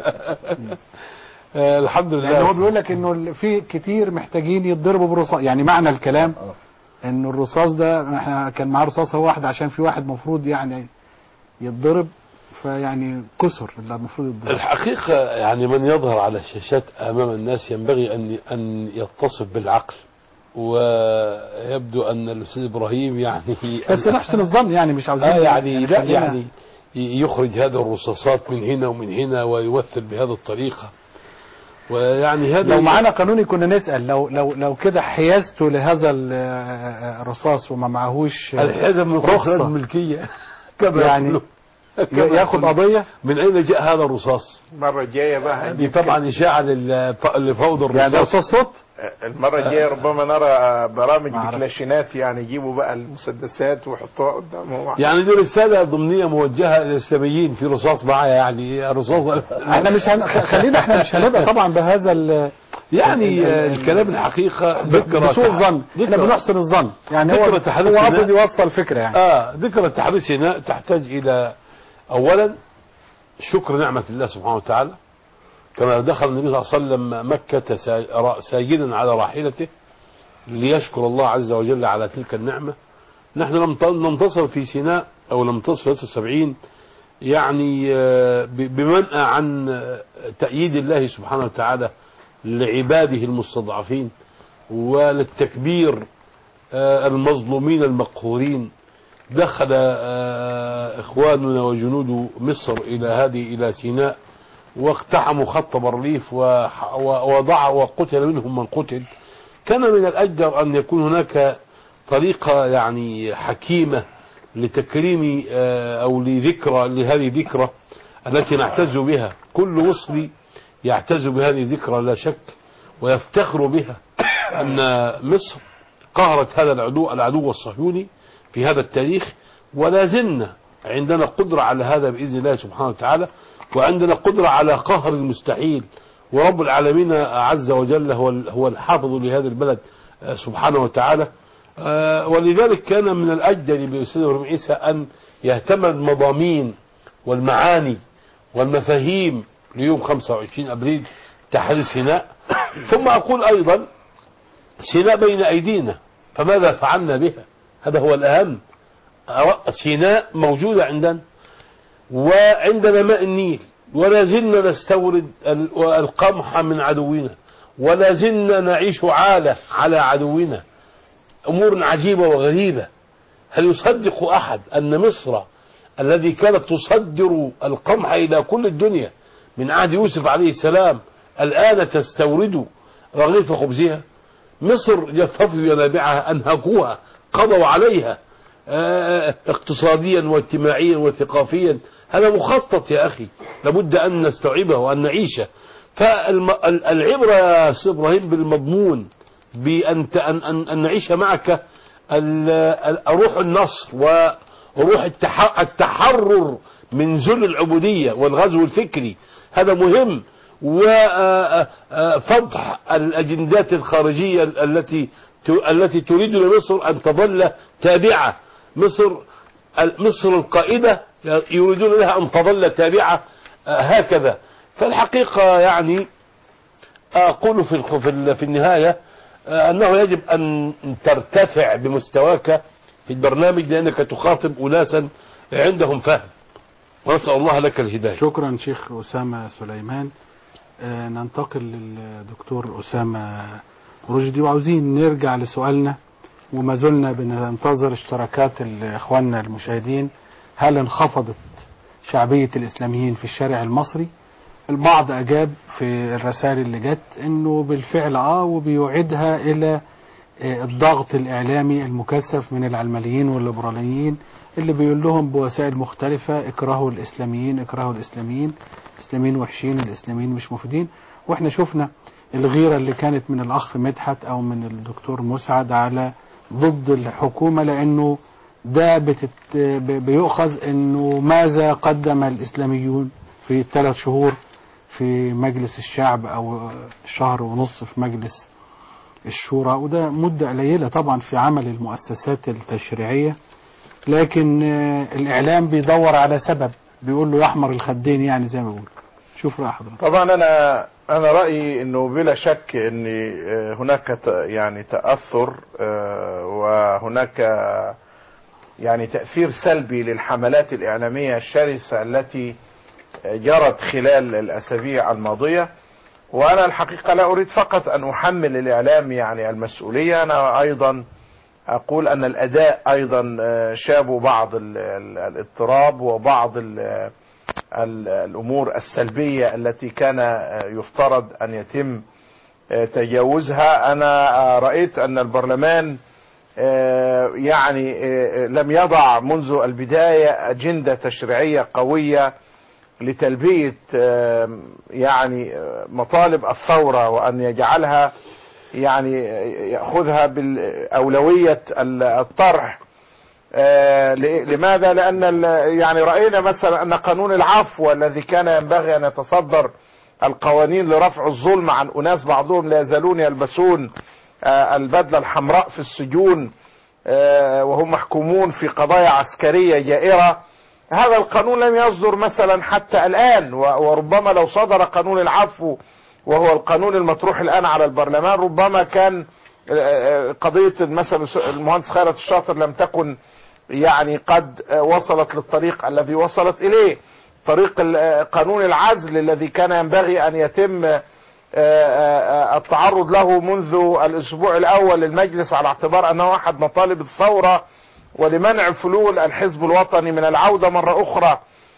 آه الحمد لله. لأن هو بيقول لك إنه في كتير محتاجين يتضربوا بالرصاص، يعني معنى الكلام إنه الرصاص ده احنا كان معاه رصاصة واحدة عشان في واحد مفروض يعني يتضرب، فيعني كسر اللي المفروض يتضرب. الحقيقة يعني من يظهر على الشاشات أمام الناس ينبغي أن أن يتصف بالعقل، ويبدو أن الأستاذ إبراهيم يعني بس نحسن الظن، يعني مش عاوزين آه يعني لا يعني يخرج هذه الرصاصات من هنا ومن هنا ويمثل بهذه الطريقة، ويعني هذا لو معانا قانوني كنا نسأل لو لو لو كده حيازته لهذا الرصاص وما معهوش الحيازة من رخصة الملكية يعني ياخد قضية. من أين جاء هذا الرصاص؟ المرة الجاية بقى دي طبعا إشاعة لفوضى الرصاص. يعني رصاص صوت. المرة الجاية ربما نرى برامج بكلاشينات، يعني يجيبوا بقى المسدسات ويحطوها قدامهم. يعني دي رسالة ضمنية موجهة للإسلاميين، في رصاص معايا يعني رصاص. احنا مش هن... خلينا احنا مش هنبقى طبعا بهذا ال... يعني الكلام الحقيقة ذكرى بسوء الظن، احنا بنحسن الظن، يعني هو هو قصد يوصل فكرة يعني. اه ذكرى تحرير سيناء تحتاج إلى أولا شكر نعمة الله سبحانه وتعالى، كما دخل النبي صلى الله عليه وسلم مكة ساجدا على راحلته ليشكر الله عز وجل على تلك النعمة. نحن لم ننتصر في سيناء أو لم ننتصر في ثلاثة وسبعين يعني بمنأى عن تأييد الله سبحانه وتعالى لعباده المستضعفين وللتكبير المظلومين المقهورين. دخل إخواننا وجنود مصر إلى هذه إلى سيناء واقتحموا خط بارليف ووضع وقتل منهم من قتل. كان من الأجدر أن يكون هناك طريقة يعني حكيمة لتكريم أو لذكرى لهذه الذكرى التي نعتز بها. كل مصري يعتز بهذه الذكرى لا شك ويفتخر بها، أن مصر قهرت هذا العدو العدو الصهيوني في هذا التاريخ، ولا زلنا عندنا قدرة على هذا بإذن الله سبحانه وتعالى، وعندنا قدرة على قهر المستحيل. ورب العالمين عز وجل هو هو الحافظ لهذا البلد سبحانه وتعالى. ولذلك كان من الأجدر بأستاذ إبراهيم عيسى أن يهتم المضامين والمعاني والمفاهيم ليوم خمسة وعشرين أبريل تحرير سيناء. ثم أقول أيضا سيناء بين أيدينا، فماذا فعلنا بها؟ هذا هو الأهم. سيناء موجودة عندنا وعندنا ماء النيل، ولا زلنا نستورد القمح من عدونا، ولا زلنا نعيش عالة على عدونا. أمور عجيبة وغريبة. هل يصدق أحد أن مصر الذي كانت تصدر القمح إلى كل الدنيا من عهد يوسف عليه السلام الآن تستورد رغيف خبزها؟ مصر جففوا ينابعها، أنهكوها، قضوا عليها اقتصاديا واجتماعيا وثقافيا. هذا مخطط يا أخي، لابد أن نستوعبه وأن نعيشه. فالعبرة يا أستاذ إبراهيم بالمضمون، بأن أن أن نعيش معك روح النصر وروح التحرر من ذل العبودية والغزو الفكري، هذا مهم. وفضح الأجندات الخارجية التي التي تريد لمصر أن تظل تابعة. مصر مصر القائدة يريدون لها أن تظل تابعة هكذا. فالحقيقة يعني أقول في في النهاية أنه يجب أن ترتفع بمستواك في البرنامج، لأنك تخاطب أناسا عندهم فهم، ونسأل الله لك الهداية. شكرا شيخ أسامة سليمان. آه ننتقل للدكتور أسامة رشدي، وعاوزين نرجع لسؤالنا، وما زلنا بننتظر اشتراكات إخواننا المشاهدين. هل انخفضت شعبية الإسلاميين في الشارع المصري؟ البعض أجاب في الرسائل اللي جت إنه بالفعل آه وبيعيدها إلى الضغط الإعلامي المكثف من العلمانيين والليبراليين اللي بيقول لهم بوسائل مختلفة اكرهوا الإسلاميين اكرهوا الإسلاميين، الإسلاميين وحشين، الإسلاميين مش مفيدين. وإحنا شفنا الغيرة اللي كانت من الأخ مدحت أو من الدكتور مسعد على ضد الحكومة، لأنه ده بتت بيؤخذ إنه ماذا قدم الإسلاميون في ثلاث شهور في مجلس الشعب أو شهر ونصف في مجلس الشورى، وده مدة قليلة طبعا في عمل المؤسسات التشريعية. لكن الإعلام بيدور على سبب، بيقول له يحمر الخدين يعني زي ما بيقول. شوف رأي حضرتك. طبعا أنا أنا رأيي إنه بلا شك إن هناك يعني تأثر وهناك يعني تأثير سلبي للحملات الإعلامية الشرسة التي جرت خلال الأسابيع الماضية. وأنا الحقيقة لا أريد فقط أن أحمل الإعلام يعني المسؤولية، أنا أيضا أقول أن الأداء أيضا شاب بعض الاضطراب وبعض الأمور السلبية التي كان يفترض أن يتم تجاوزها. أنا رأيت أن البرلمان يعني لم يضع منذ البداية أجندة تشريعية قوية لتلبية يعني مطالب الثورة، وأن يجعلها يعني يأخذها بالأولوية الطرح. لماذا؟ لأن يعني رأينا مثلا أن قانون العفو الذي كان ينبغي أن يتصدر القوانين لرفع الظلم عن أناس بعضهم لا يزالون يلبسون البدلة الحمراء في السجون وهم محكومون في قضايا عسكرية جائرة، هذا القانون لم يصدر مثلا حتى الآن. وربما لو صدر قانون العفو وهو القانون المطروح الآن على البرلمان، ربما كان قضية مثلا المهندس خيرت الشاطر لم تكن يعني قد وصلت للطريق الذي وصلت إليه. طريق قانون العزل الذي كان ينبغي أن يتم التعرض له منذ الأسبوع الأول للمجلس على اعتبار أنه أحد مطالب الثورة، ولمنع فلول الحزب الوطني من العودة مرة أخرى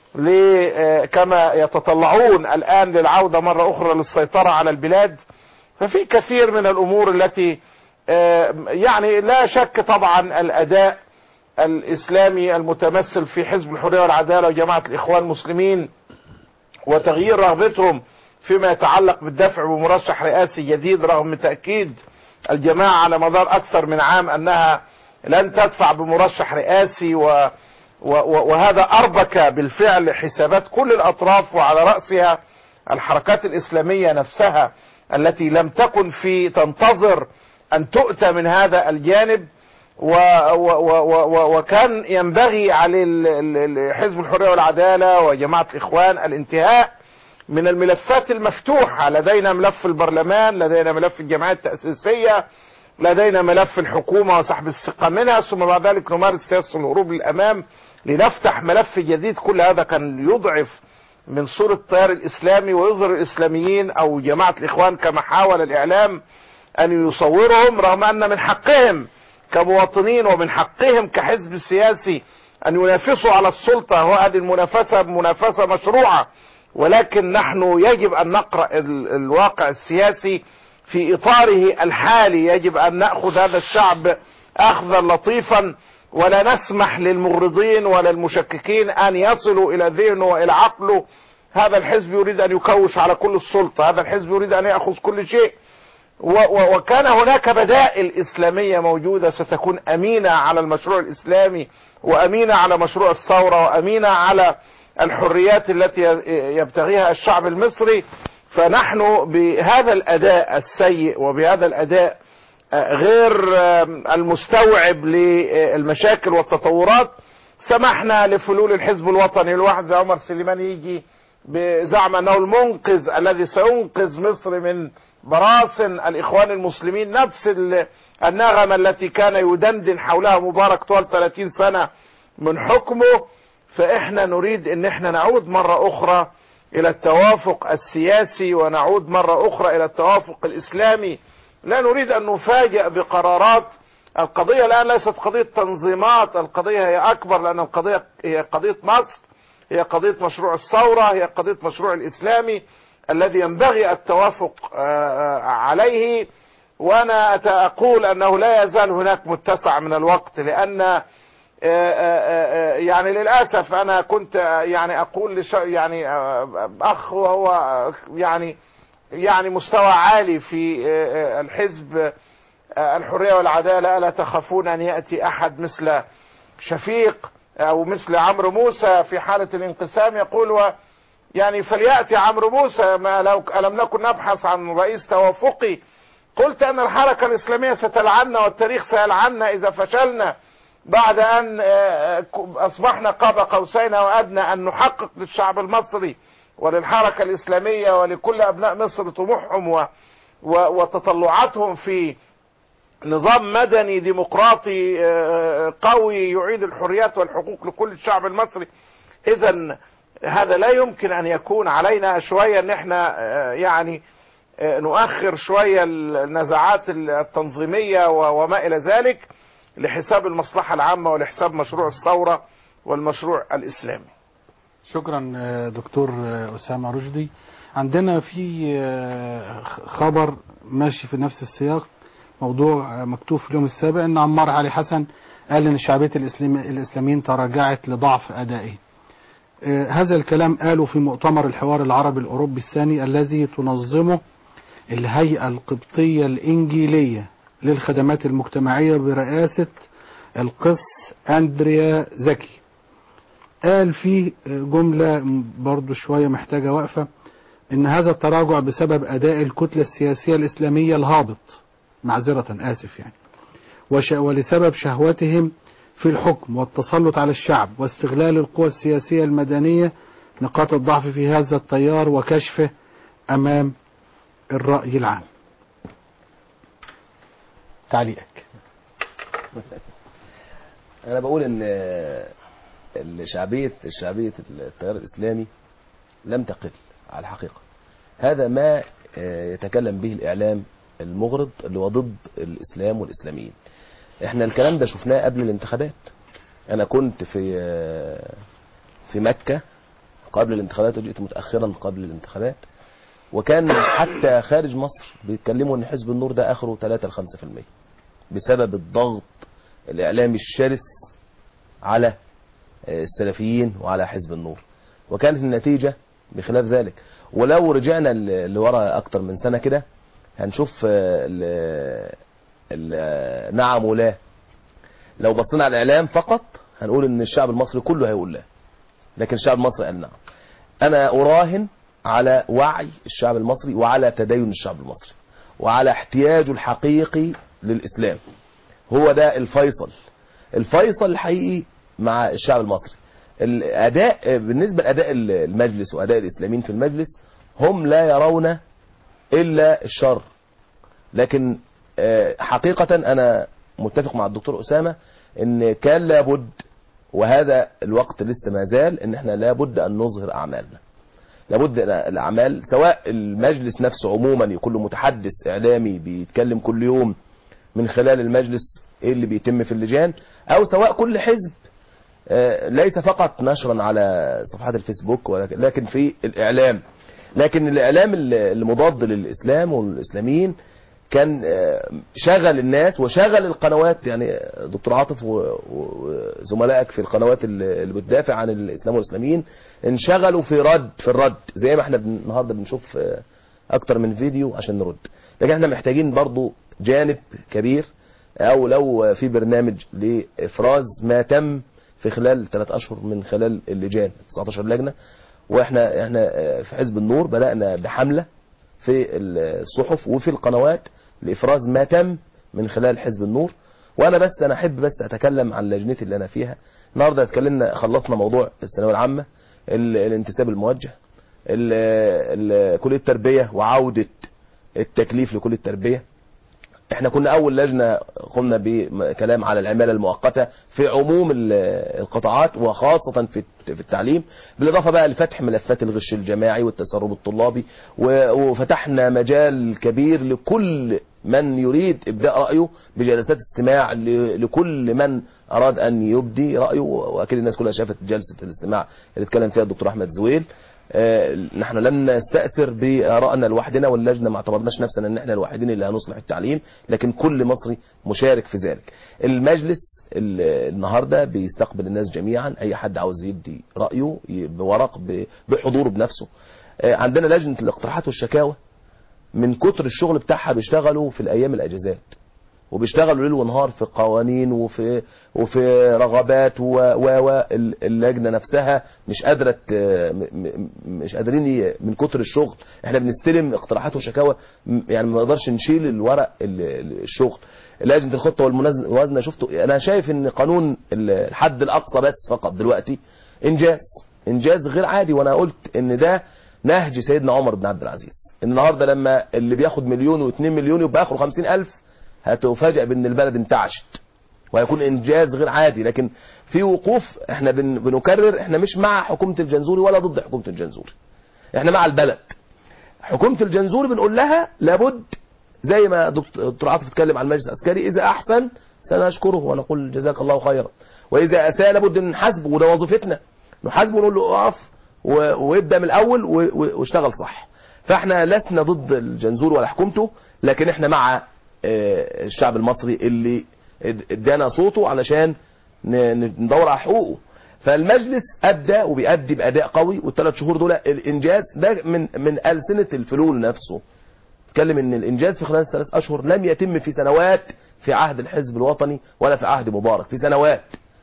كما يتطلعون الآن للعودة مرة أخرى للسيطرة على البلاد. ففي كثير من الأمور التي يعني لا شك طبعا الأداء الإسلامي المتمثل في حزب الحرية والعدالة وجماعة الإخوان المسلمين وتغيير رغبتهم فيما يتعلق بالدفع بمرشح رئاسي جديد، رغم تأكيد الجماعة على مدار أكثر من عام أنها لن تدفع بمرشح رئاسي، و وهذا أربك بالفعل حسابات كل الأطراف، وعلى رأسها الحركات الإسلامية نفسها التي لم تكن في تنتظر أن تؤتى من هذا الجانب. و و و وكان ينبغي على حزب الحرية والعدالة وجماعة الإخوان الانتهاء من الملفات المفتوحة. لدينا ملف البرلمان، لدينا ملف الجمعيات التأسيسية، لدينا ملف الحكومة وسحب الثقة منها، ثم بعد ذلك نمارس سياسة الهروب للأمام لنفتح ملف جديد. كل هذا كان يضعف من صورة التيار الإسلامي ويظهر الإسلاميين أو جماعة الإخوان كما حاول الإعلام أن يصورهم، رغم أن من حقهم كمواطنين ومن حقهم كحزب سياسي أن ينافسوا على السلطة، وهذه المنافسة منافسة مشروعة. ولكن نحن يجب أن نقرأ الواقع السياسي في إطاره الحالي، يجب أن نأخذ هذا الشعب أخذا لطيفا، ولا نسمح للمغرضين ولا المشككين أن يصلوا إلى ذهنه وإلى عقله. هذا الحزب يريد أن يكوش على كل السلطة، هذا الحزب يريد أن يأخذ كل شيء. وكان هناك بدائل إسلامية موجودة ستكون أمينة على المشروع الإسلامي وأمينة على مشروع الثورة وأمينة على الحريات التي يبتغيها الشعب المصري. فنحن بهذا الأداء السيء وبهذا الأداء غير المستوعب للمشاكل والتطورات سمحنا لفلول الحزب الوطني. الواحد زي عمر سليمان يجي بزعم أنه المنقذ الذي سينقذ مصر من براسن الإخوان المسلمين، نفس النغمة التي كان يدندن حولها مبارك طوال ثلاثين سنة من حكمه. فإحنا نريد أن احنا نعود مرة أخرى إلى التوافق السياسي ونعود مرة أخرى إلى التوافق الإسلامي. لا نريد أن نفاجأ بقرارات. القضية الآن ليست قضية تنظيمات، القضية هي أكبر، لأن القضية هي قضية مصر، هي قضية مشروع الثورة، هي قضية مشروع الإسلامي الذي ينبغي التوافق عليه. وأنا أقول أنه لا يزال هناك متسع من الوقت، لأن يعني للأسف أنا كنت يعني أقول لش يعني أخ وهو يعني يعني مستوى عالي في الحزب الحرية والعدالة، ألا تخافون أن يأتي أحد مثل شفيق أو مثل عمرو موسى في حالة الانقسام يقول و يعني فليأتي عمرو موسى، ما لو ألم نكن نبحث عن رئيس توافقي. قلت أن الحركة الإسلامية ستلعننا والتاريخ سيلعننا إذا فشلنا بعد أن أصبحنا قاب قوسين وأدنى أن نحقق للشعب المصري وللحركة الإسلامية ولكل أبناء مصر طموحهم و... و... وتطلعاتهم في نظام مدني ديمقراطي قوي يعيد الحريات والحقوق لكل الشعب المصري. إذن هذا لا يمكن أن يكون علينا شوية أن احنا يعني نؤخر شوية النزاعات التنظيمية وما إلى ذلك لحساب المصلحة العامة ولحساب مشروع الثورة والمشروع الإسلامي. شكرا دكتور أسامة رشدي. عندنا في خبر ماشي في نفس السياق، موضوع مكتوب في اليوم السابع ان عمار علي حسن قال ان شعبية الإسلاميين تراجعت لضعف أدائه. هذا الكلام قاله في مؤتمر الحوار العربي الأوروبي الثاني الذي تنظمه الهيئة القبطية الإنجيلية للخدمات المجتمعية برئاسة القس أندريا زكي. قال فيه جملة برضو شوية محتاجة وقفة، إن هذا التراجع بسبب أداء الكتلة السياسية الإسلامية الهابط، معذرة آسف يعني، وش ولسبب شهوتهم في الحكم والتسلط على الشعب واستغلال القوى السياسية المدنية نقاط الضعف في هذا التيار وكشفه أمام الرأي العام. تعليقك. أنا بقول إن الشعبية الشعبية التيار الإسلامي لم تقل على الحقيقة. هذا ما يتكلم به الإعلام المغرض اللي هو ضد الإسلام والإسلاميين. احنا الكلام ده شفناه قبل الانتخابات. انا كنت في في مكة قبل الانتخابات وجئت متأخرا قبل الانتخابات، وكان حتى خارج مصر بيتكلموا ان حزب النور ده اخره ثلاثة لخمسة في المية بسبب الضغط الاعلامي الشرس على السلفيين وعلى حزب النور، وكانت النتيجة بخلاف ذلك. ولو رجعنا لورا اكتر من سنة كده هنشوف نعم ولا. لو بصينا على الاعلام فقط هنقول ان الشعب المصري كله هيقول لا، لكن الشعب المصري قال نعم. انا اراهن على وعي الشعب المصري وعلى تدين الشعب المصري وعلى احتياجه الحقيقي للاسلام. هو ده الفيصل الفيصل الحقيقي مع الشعب المصري. الاداء بالنسبه لاداء المجلس واداء الاسلاميين في المجلس، هم لا يرون الا الشر، لكن حقيقة أنا متفق مع الدكتور أسامة إن كان لابد، وهذا الوقت لسه ما زال، إن إحنا لابد أن نظهر أعمالنا. لابد الأعمال، سواء المجلس نفسه عموما يكون له متحدث إعلامي بيتكلم كل يوم من خلال المجلس إيه اللي بيتم في اللجان، أو سواء كل حزب ليس فقط نشرا على صفحات الفيسبوك لكن في الإعلام. لكن الإعلام المضاد للإسلام والإسلاميين كان شغل الناس وشغل القنوات، يعني دكتور عاطف وزملائك في القنوات اللي بتدافع عن الإسلام والإسلاميين انشغلوا في رد في الرد، زي ما احنا النهارده بنشوف اكتر من فيديو عشان نرد. لكن احنا محتاجين برضو جانب كبير، او لو في برنامج لافراز ما تم في خلال ثلاث اشهر من خلال اللجان تسعتاشر لجنه. واحنا احنا في حزب النور بدانا بحمله في الصحف وفي القنوات لافراز ما تم من خلال حزب النور. وانا بس انا احب بس اتكلم عن لجنتي اللي انا فيها. النهارده اتكلمنا خلصنا موضوع الثانويه العامه، الانتساب الموجه، كليه التربيه وعوده التكليف لكليه التربيه. احنا كنا اول لجنه قمنا بكلام على العماله المؤقته في عموم القطاعات وخاصه في في التعليم، بالاضافه بقى لفتح ملفات الغش الجماعي والتسرب الطلابي، وفتحنا مجال كبير لكل من يريد ابداء رايه بجلسات استماع لكل من اراد ان يبدي رايه. واكيد الناس كلها شافت جلسه الاستماع اللي اتكلم فيها الدكتور احمد زويل. آه نحن لم نستأثر بآرائنا لوحدنا، واللجنة ما اعتبرناش نفسنا ان احنا الوحيدين اللي هنصلح التعليم، لكن كل مصري مشارك في ذلك. المجلس النهاردة بيستقبل الناس جميعا، اي حد عاوز يدي رأيه بورق بحضوره بنفسه. آه عندنا لجنة الاقتراحات والشكاوى، من كتر الشغل بتاعها بيشتغلوا في الايام الاجازات، وبيشتغلوا ليل ونهار في قوانين وفي وفي رغبات واللجنه نفسها مش قادره مش قادرين من كتر الشغل. احنا بنستلم اقتراحات وشكاوى يعني ما نقدرش نشيل الورق الشغل. لجنه الخطه والموازنه شفتوا، انا شايف ان قانون الحد الاقصى بس فقط دلوقتي انجاز انجاز غير عادي. وانا قلت ان ده نهج سيدنا عمر بن عبد العزيز، النهارده لما اللي بياخد مليون واثنين مليون يبقى اخره خمسين الف، هتفاجئ بان البلد انتعشت وهيكون انجاز غير عادي. لكن في وقوف احنا بن بنكرر، احنا مش مع حكومه الجنزوري ولا ضد حكومه الجنزوري، احنا مع البلد. حكومه الجنزوري بنقول لها لابد زي ما دكتور عاطف اتكلم عن المجلس العسكري، اذا احسن سنشكره ونقول جزاك الله خيرا، واذا اساء لابد ان نحاسبه، وده وظيفتنا نحاسبه ونقول له اقف وابدا من الاول واشتغل صح. فاحنا لسنا ضد الجنزوري ولا حكومته، لكن احنا مع الشعب المصري اللي ادانا صوته علشان ندور على حقوقه. فالمجلس ادى وبيأدي باداء قوي، والثلاث شهور دول الانجاز ده من من ألسنة الفلول نفسه. اتكلم ان الانجاز في خلال الثلاث اشهر لم يتم في سنوات في عهد الحزب الوطني ولا في عهد مبارك، في سنوات.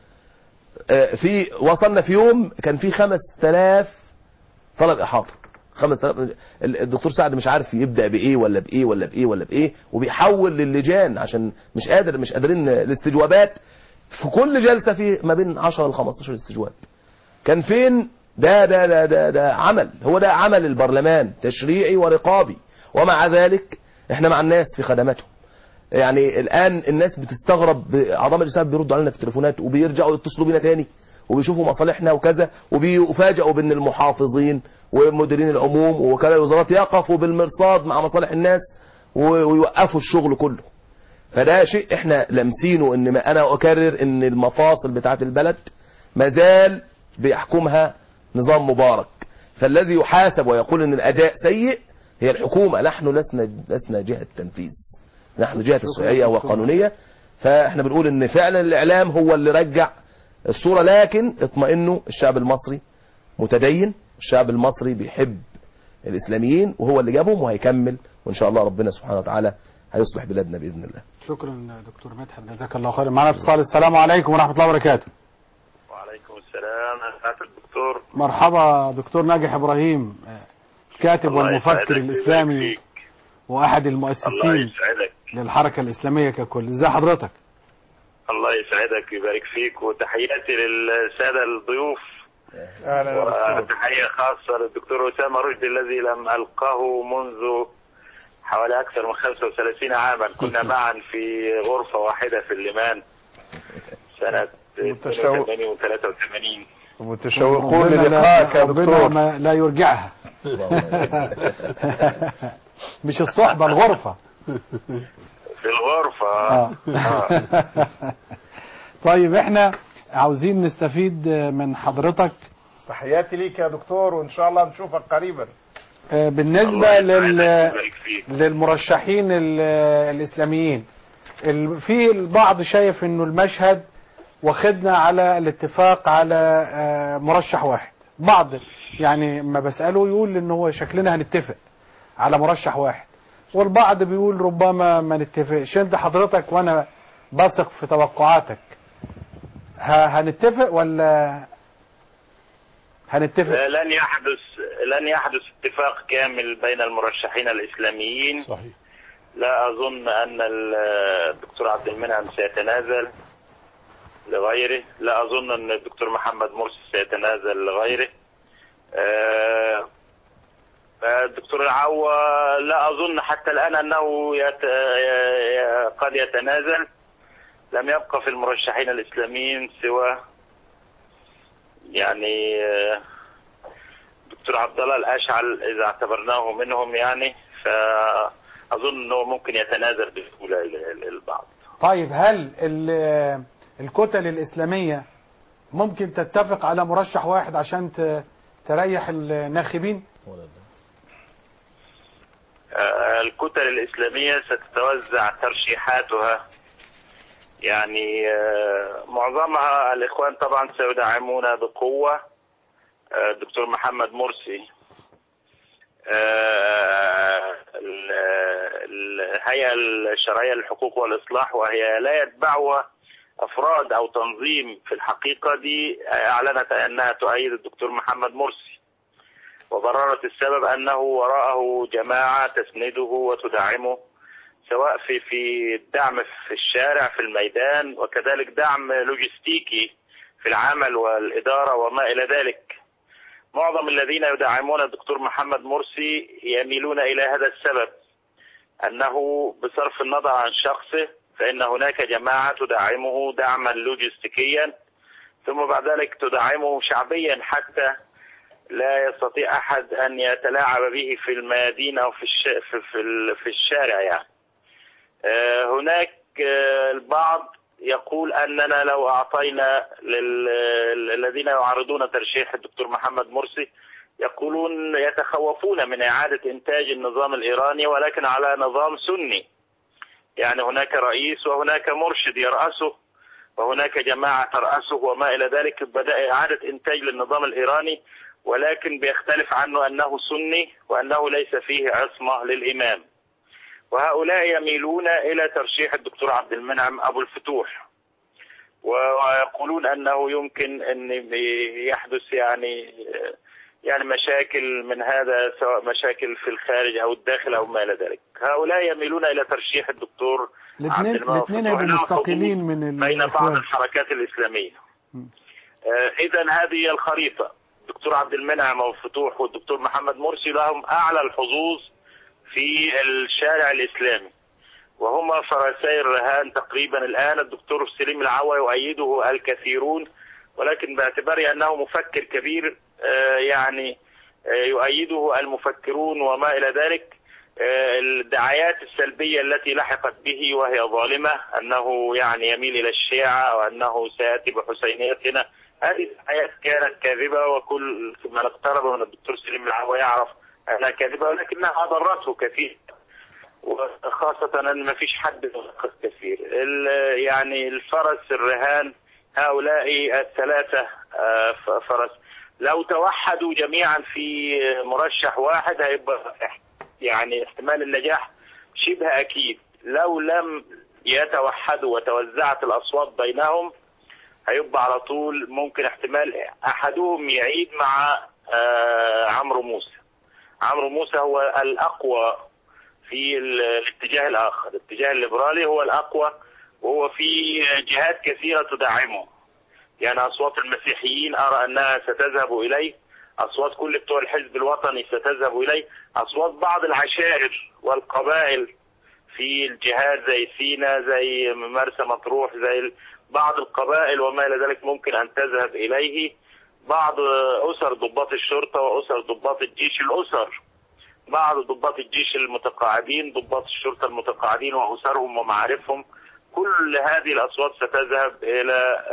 في وصلنا في يوم كان في خمس تلاف طلب احاطه، خمس آلاف. الدكتور سعد مش عارف يبدا بايه ولا بايه ولا بايه ولا بايه، وبيحول للجان عشان مش قادر مش قادرين الاستجوابات. في كل جلسه في ما بين عشرة ل خمستاشر استجواب. كان فين ده ده ده ده, ده عمل، هو ده عمل البرلمان تشريعي ورقابي، ومع ذلك احنا مع الناس في خدماتهم. يعني الان الناس بتستغرب، اعضاء مجلس الشعب بيردوا علينا في التليفونات وبيرجعوا يتصلوا بينا تاني وبيشوفوا مصالحنا وكذا، وبيفاجئوا بان المحافظين ومديرين العموم ووكلاء الوزارات يقفوا بالمرصاد مع مصالح الناس ويوقفوا الشغل كله. فده شيء احنا لامسينه، ان ما انا اكرر ان المفاصل بتاعه البلد مازال بيحكمها نظام مبارك. فالذي يحاسب ويقول ان الاداء سيء هي الحكومه، نحن لسنا لسنا جهه تنفيذ، نحن جهه تشريعيه وقانونيه. فاحنا بنقول ان فعلا الاعلام هو اللي رجع الصوره، لكن اطمئنوا الشعب المصري متدين، الشعب المصري بيحب الاسلاميين وهو اللي جابهم وهيكمل، وان شاء الله ربنا سبحانه وتعالى هيصلح بلادنا باذن الله. شكرا دكتور مدحت، جزاك الله خيرا. معنا اتصال. السلام عليكم ورحمه الله وبركاته. وعليكم السلام ورحمه الدكتور. مرحبا دكتور ناجح ابراهيم، كاتب والمفكر الاسلامي واحد المؤسسين للحركه الاسلاميه ككل. ازي حضرتك؟ الله يسعدك ويبارك فيك، وتحياتي للساده الضيوف. اهلا. وتحيه خاصه للدكتور اسامه رشدي الذي لم القاه منذ حوالي اكثر من خمسة وثلاثين عاما، كنا معا في غرفه واحده في الليمان سنه اثنين وثمانين وثلاثة وثمانين. متشوقون للقائك يا دكتور. ربنا لا يرجعها. مش الصحبه، الغرفه. في الغرفه. آه. آه. طيب احنا عاوزين نستفيد من حضرتك. تحياتي ليك يا دكتور، وان شاء الله نشوفك قريبا. بالنسبه لل... للمرشحين الاسلاميين، في البعض شايف انه المشهد واخدنا على الاتفاق على مرشح واحد. بعض يعني ما بساله يقول ان هو شكلنا هنتفق على مرشح واحد، والبعض بيقول ربما ما نتفقش. انت حضرتك وانا بثق في توقعاتك، هنتفق ولا هنتفق؟ لن يحدث لن يحدث اتفاق كامل بين المرشحين الإسلاميين. صحيح. لا أظن أن الدكتور عبد المنعم سيتنازل لغيره، لا أظن أن الدكتور محمد مرسي سيتنازل لغيره. الدكتور العوا لا أظن حتى الآن أنه يت... قد يتنازل. لم يبقى في المرشحين الإسلاميين سوى يعني دكتور عبد الله الأشعل إذا اعتبرناه منهم، يعني فأظن أنه ممكن يتنازل بسهولة للبعض. طيب هل الكتل الإسلامية ممكن تتفق على مرشح واحد عشان تريح الناخبين؟ الكتل الإسلامية ستتوزع ترشيحاتها، يعني معظمها الإخوان طبعا سيدعمون بقوة الدكتور محمد مرسي. الهيئة الشرعية للحقوق والإصلاح وهي لا يتبعها أفراد أو تنظيم، في الحقيقة دي أعلنت أنها تؤيد الدكتور محمد مرسي، وبررت السبب أنه وراءه جماعة تسنده وتدعمه، سواء في في الدعم في الشارع في الميدان، وكذلك دعم لوجستيكي في العمل والإدارة وما إلى ذلك. معظم الذين يدعمون الدكتور محمد مرسي يميلون إلى هذا السبب، أنه بصرف النظر عن شخصه فإن هناك جماعة تدعمه دعما لوجستيكيا، ثم بعد ذلك تدعمه شعبيا حتى لا يستطيع أحد أن يتلاعب به في الميادين أو في الش... في في, في الشارع. يعني هناك البعض يقول أننا لو أعطينا للذين يعارضون ترشيح الدكتور محمد مرسي، يقولون يتخوفون من إعادة إنتاج النظام الإيراني ولكن على نظام سني، يعني هناك رئيس وهناك مرشد يرأسه وهناك جماعة ترأسه وما إلى ذلك، بدأ إعادة إنتاج للنظام الإيراني ولكن بيختلف عنه أنه سني وأنه ليس فيه عصمة للإمام. وهؤلاء يميلون إلى ترشيح الدكتور عبد المنعم أبو الفتوح، ويقولون أنه يمكن أن يحدث يعني يعني مشاكل من هذا، سواء مشاكل في الخارج أو الداخل أو ما إلى ذلك. هؤلاء يميلون إلى ترشيح الدكتور عبد المنعم أبو الفتوح، الاثنين مستقلين من بين بعض الحركات الإسلامية. إذن هذه الخريطة، الدكتور عبد المنعم أبو الفتوح والدكتور محمد مرسي لهم أعلى الحظوظ في الشارع الإسلامي، وهما فرسي الرهان تقريبا الآن. الدكتور سليم العوا يؤيده الكثيرون، ولكن باعتبار أنه مفكر كبير يعني يؤيده المفكرون وما إلى ذلك. الدعايات السلبية التي لحقت به وهي ظالمة، أنه يعني يميل إلى الشيعة وأنه سيأتي بحسينيتنا، هذه الدعايات كانت كاذبة، وكل من اقترب من الدكتور سليم العوا يعرف أنها كاذبة، ولكنها أضرته كثير، وخاصة أن ما فيش حد يفقد كثير. يعني الفرس الرهان هؤلاء الثلاثة فرس لو توحدوا جميعا في مرشح واحد هيبقى يعني احتمال النجاح شبه أكيد. لو لم يتوحدوا وتوزعت الأصوات بينهم هيبقى على طول ممكن احتمال أحدهم يعيد مع عمرو موسى. عمرو موسى هو الأقوى في الاتجاه الآخر، الاتجاه الليبرالي هو الأقوى، وهو في جهات كثيرة تدعمه. يعني أصوات المسيحيين أرى أنها ستذهب إليه، أصوات كل بتوع الحزب الوطني ستذهب إليه، أصوات بعض العشائر والقبائل في الجهات زي سينا زي مرسى مطروح زي بعض القبائل وما إلى ذلك ممكن أن تذهب إليه. بعض أسر ضباط الشرطة وأسر ضباط الجيش، الأسر بعض ضباط الجيش المتقاعدين، ضباط الشرطة المتقاعدين وأسرهم ومعارفهم، كل هذه الأصوات ستذهب إلى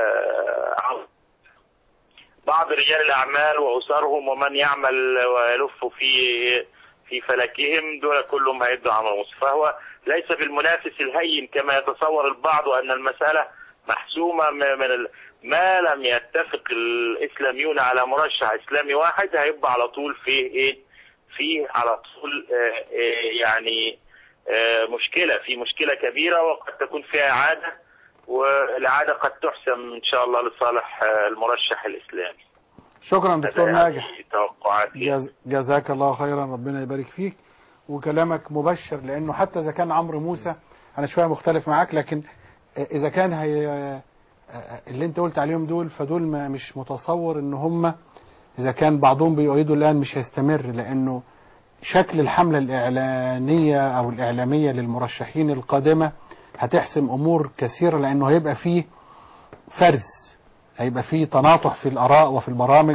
بعض رجال الأعمال وأسرهم ومن يعمل ويلف في في فلكهم، دول كلهم هيدوا عمرو موسى. فهو ليس بالمنافس الهين كما يتصور البعض، وأن المسألة محسومة من ال... ما لم يتفق الإسلاميون على مرشح إسلامي واحد هيبقى على طول فيه إيه؟ فيه على طول آه آه يعني مشكلة في مشكلة كبيرة وقد تكون فيها إعادة، والإعادة قد تحسم إن شاء الله لصالح المرشح الإسلامي. شكرا دكتور ناجح، توقعاتي. جز... جزاك الله خيرا، ربنا يبارك فيك، وكلامك مبشر، لأنه حتى إذا كان عمرو موسى أنا شوية مختلف معاك، لكن إذا كان هي اللي أنت قلت عليهم دول، فدول ما مش متصور إن هم إذا كان بعضهم بيؤيدوا الآن مش هيستمر، لأنه شكل الحملة الإعلانية أو الإعلامية للمرشحين القادمة هتحسم أمور كثيرة، لأنه هيبقى فيه فرز، هيبقى فيه تناطح في الآراء وفي البرامج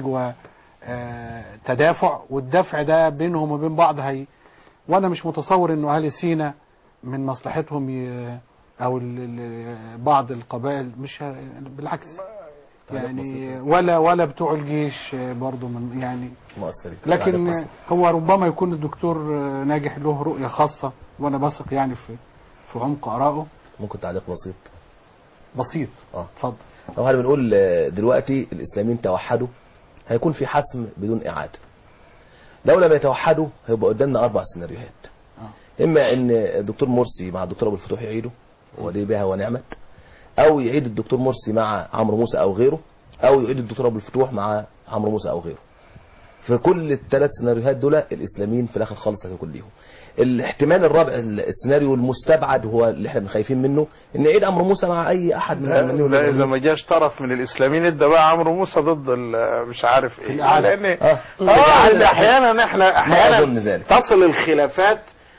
وتدافع، والدفع ده بينهم وبين بعض هي وأنا مش متصور إنه أهل سينا من مصلحتهم ي... أو ال... ال... بعض القبائل مش ه... بالعكس يعني، ولا ولا بتوع الجيش برضو من يعني مؤثرين، لكن هو ربما يكون الدكتور ناجح له رؤية خاصة، وأنا بثق يعني في في عمق آرائه. ممكن تعليق بسيط بسيط اه اتفضل. لو احنا بنقول دلوقتي الإسلاميين توحدوا، هيكون في حسم بدون إعادة. لو لم يتوحدوا هيبقى قدامنا أربع سيناريوهات. آه. إما إن الدكتور مرسي مع الدكتور أبو الفتوح يعيدوا، ودي بها ونعمت، أو يعيد الدكتور مرسي مع عمرو موسى أو غيره، أو يعيد الدكتور أبو الفتوح مع عمرو موسى أو غيره. في كل الثلاث سيناريوهات دول الإسلاميين في الآخر خالص هيكون ليهم. الاحتمال الرابع، السيناريو المستبعد هو اللي احنا خايفين منه، ان يعيد عمرو موسى مع اي احد من العلمانيين. لا اذا ما جاش طرف من الاسلاميين ادى بقى عمرو موسى ضد مش عارف ايه، لان اه, آه احيانا احنا احيانا تصل الخلافات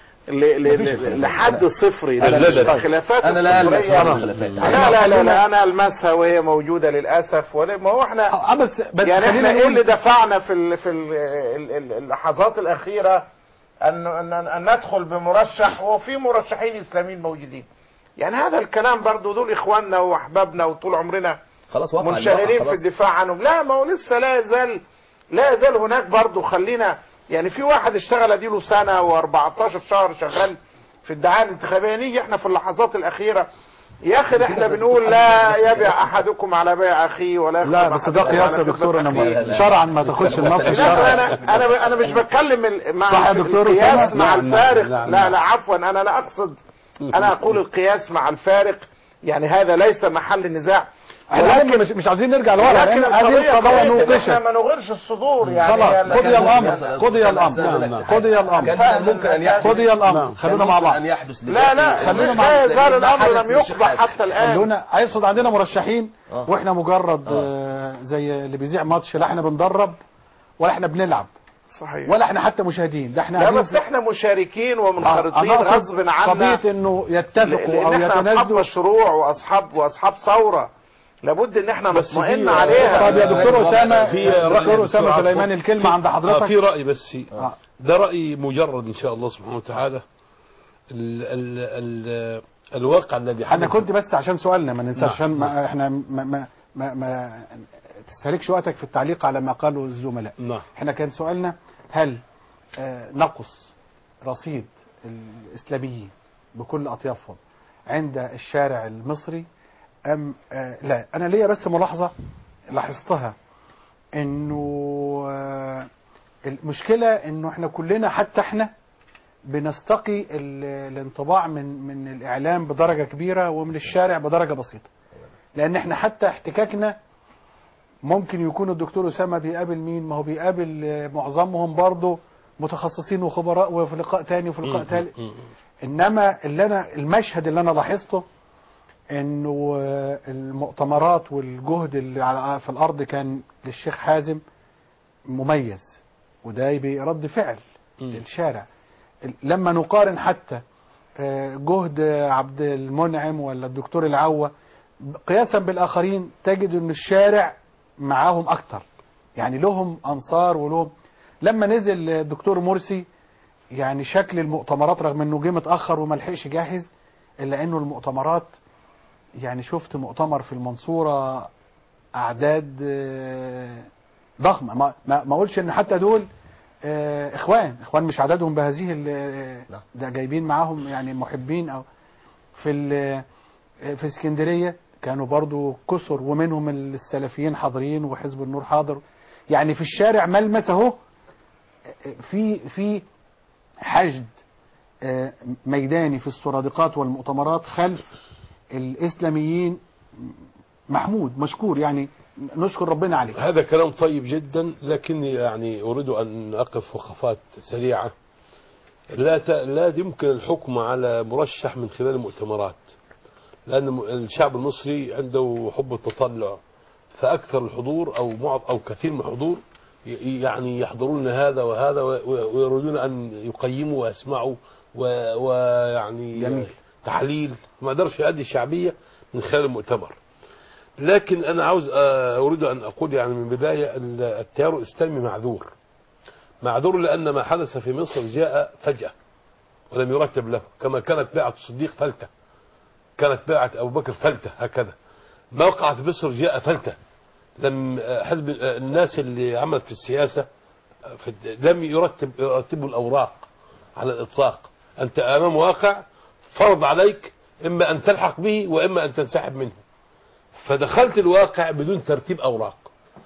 لحد صفري. الخلافات انا لا لا لا لا, لا انا المسها وهي موجوده للاسف، ما هو احنا بس بس يعني احنا ايه اللي دفعنا في ال في ال اللحظات الاخيره ان ان ندخل بمرشح وفي مرشحين اسلاميين موجودين؟ يعني هذا الكلام برضو دول اخواننا واحبابنا وطول عمرنا خلاص منشغلين في الدفاع عنهم. لا ما هو لسه لا يزال لا يزال هناك برضو. خلينا يعني في واحد اشتغل اديله سنه واربعتاشر شهر شغال في الدعايه الانتخابيه، نيجي احنا في اللحظات الاخيره يا اخي احنا بنقول لا يبيع احدكم على بيع اخيه ولا يخطب. لا بس ده قياس يا دكتور، انا شرعا ما تاخدش النص الشرعي. انا انا انا مش بتكلم مع القياس مع الفارق، لا لا عفوا انا لا اقصد، انا اقول القياس مع الفارق، يعني هذا ليس محل النزاع، ولكن مش مش عايزين نرجع لورا، لكن هذه القضيه نوقشها، احنا ما نغيرش الصدور يعني. خلاص قضي الامر قضي الامر قضي الامر ممكن ان يحدث قضي الامر خلونا مع بعض. لا لا خلونا لا يزال الامر لم يقضى حتى الان. خلونا هيقصد عندنا مرشحين واحنا مجرد زي اللي بيذيع ماتش، لا احنا بندرب ولا احنا بنلعب صحيح ولا احنا حتى مشاهدين، ده احنا لا بس احنا مشاركين ومنخرطين غصب عنا، قضيه انه يتفقوا او يتنازلوا، اصحاب مشروع واصحاب واصحاب ثوره لابد ان احنا نطمئن عليها. طب يا دكتور اسامه، في دكتور اسامه سليمان الكلمه عند حضرتك. في راي بس آه. ده راي مجرد ان شاء الله سبحانه وتعالى. ال ال ال الواقع الذي انا كنت بس عشان سؤالنا ما ننساش، عشان ما احنا ما ما ما, ما تستهلكش وقتك في التعليق على ما قاله الزملاء. نعم. احنا كان سؤالنا هل آه نقص رصيد الاسلاميين بكل اطيافهم عند الشارع المصري أم آه لا؟ أنا ليا بس ملاحظة لاحظتها، إنه آه المشكلة إنه إحنا كلنا حتى إحنا بنستقي الانطباع من من الإعلام بدرجة كبيرة ومن الشارع بدرجة بسيطة، لأن إحنا حتى احتكاكنا ممكن يكون الدكتور أسامة بيقابل مين؟ ما هو بيقابل معظمهم برضه متخصصين وخبراء، وفي لقاء تاني وفي لقاء تالت. إنما اللي أنا المشهد اللي أنا لاحظته انه المؤتمرات والجهد اللي على في الارض كان للشيخ حازم مميز، وده برد فعل للشارع. لما نقارن حتى جهد عبد المنعم ولا الدكتور العوة قياسا بالاخرين، تجد ان الشارع معاهم اكتر، يعني لهم انصار ولهم. لما نزل الدكتور مرسي يعني شكل المؤتمرات رغم انه جه متاخر وما لحقش يجهز، الا انه المؤتمرات يعني شفت مؤتمر في المنصورة أعداد ضخمة، ما ما اقولش إن حتى دول إخوان إخوان مش عددهم بهذه، ده جايبين معاهم يعني محبين. أو في في اسكندرية كانوا برضو كسر، ومنهم السلفيين حاضرين وحزب النور حاضر، يعني في الشارع ملمس أهو في في حشد آه، ميداني في السرادقات والمؤتمرات خلف الإسلاميين محمود مشكور، يعني نشكر ربنا عليه. هذا كلام طيب جدا، لكني يعني أريد أن أقف وقفات سريعة. لا ت... لا يمكن الحكم على مرشح من خلال المؤتمرات، لأن الشعب المصري عنده حب التطلع، فأكثر الحضور أو معظم أو كثير من الحضور يعني يحضرون هذا وهذا ويريدون أن يقيموا ويسمعوا ويعني جميل. تحليل، ما قدرش يؤدي الشعبية من خلال المؤتمر. لكن أنا عاوز أريد أن أقول يعني من بداية التيار الإسلامي معذور معذور لأن ما حدث في مصر جاء فجأة ولم يرتب له، كما كانت بيعة الصديق فلتة، كانت بيعة أبو بكر فلتة، هكذا ما وقع في مصر جاء فلتة. لم حزب الناس اللي عملت في السياسة في لم يرتب يرتبوا الأوراق على الإطلاق. أنت أمام واقع فرض عليك إما أن تلحق به وإما أن تنسحب منه، فدخلت الواقع بدون ترتيب أوراق.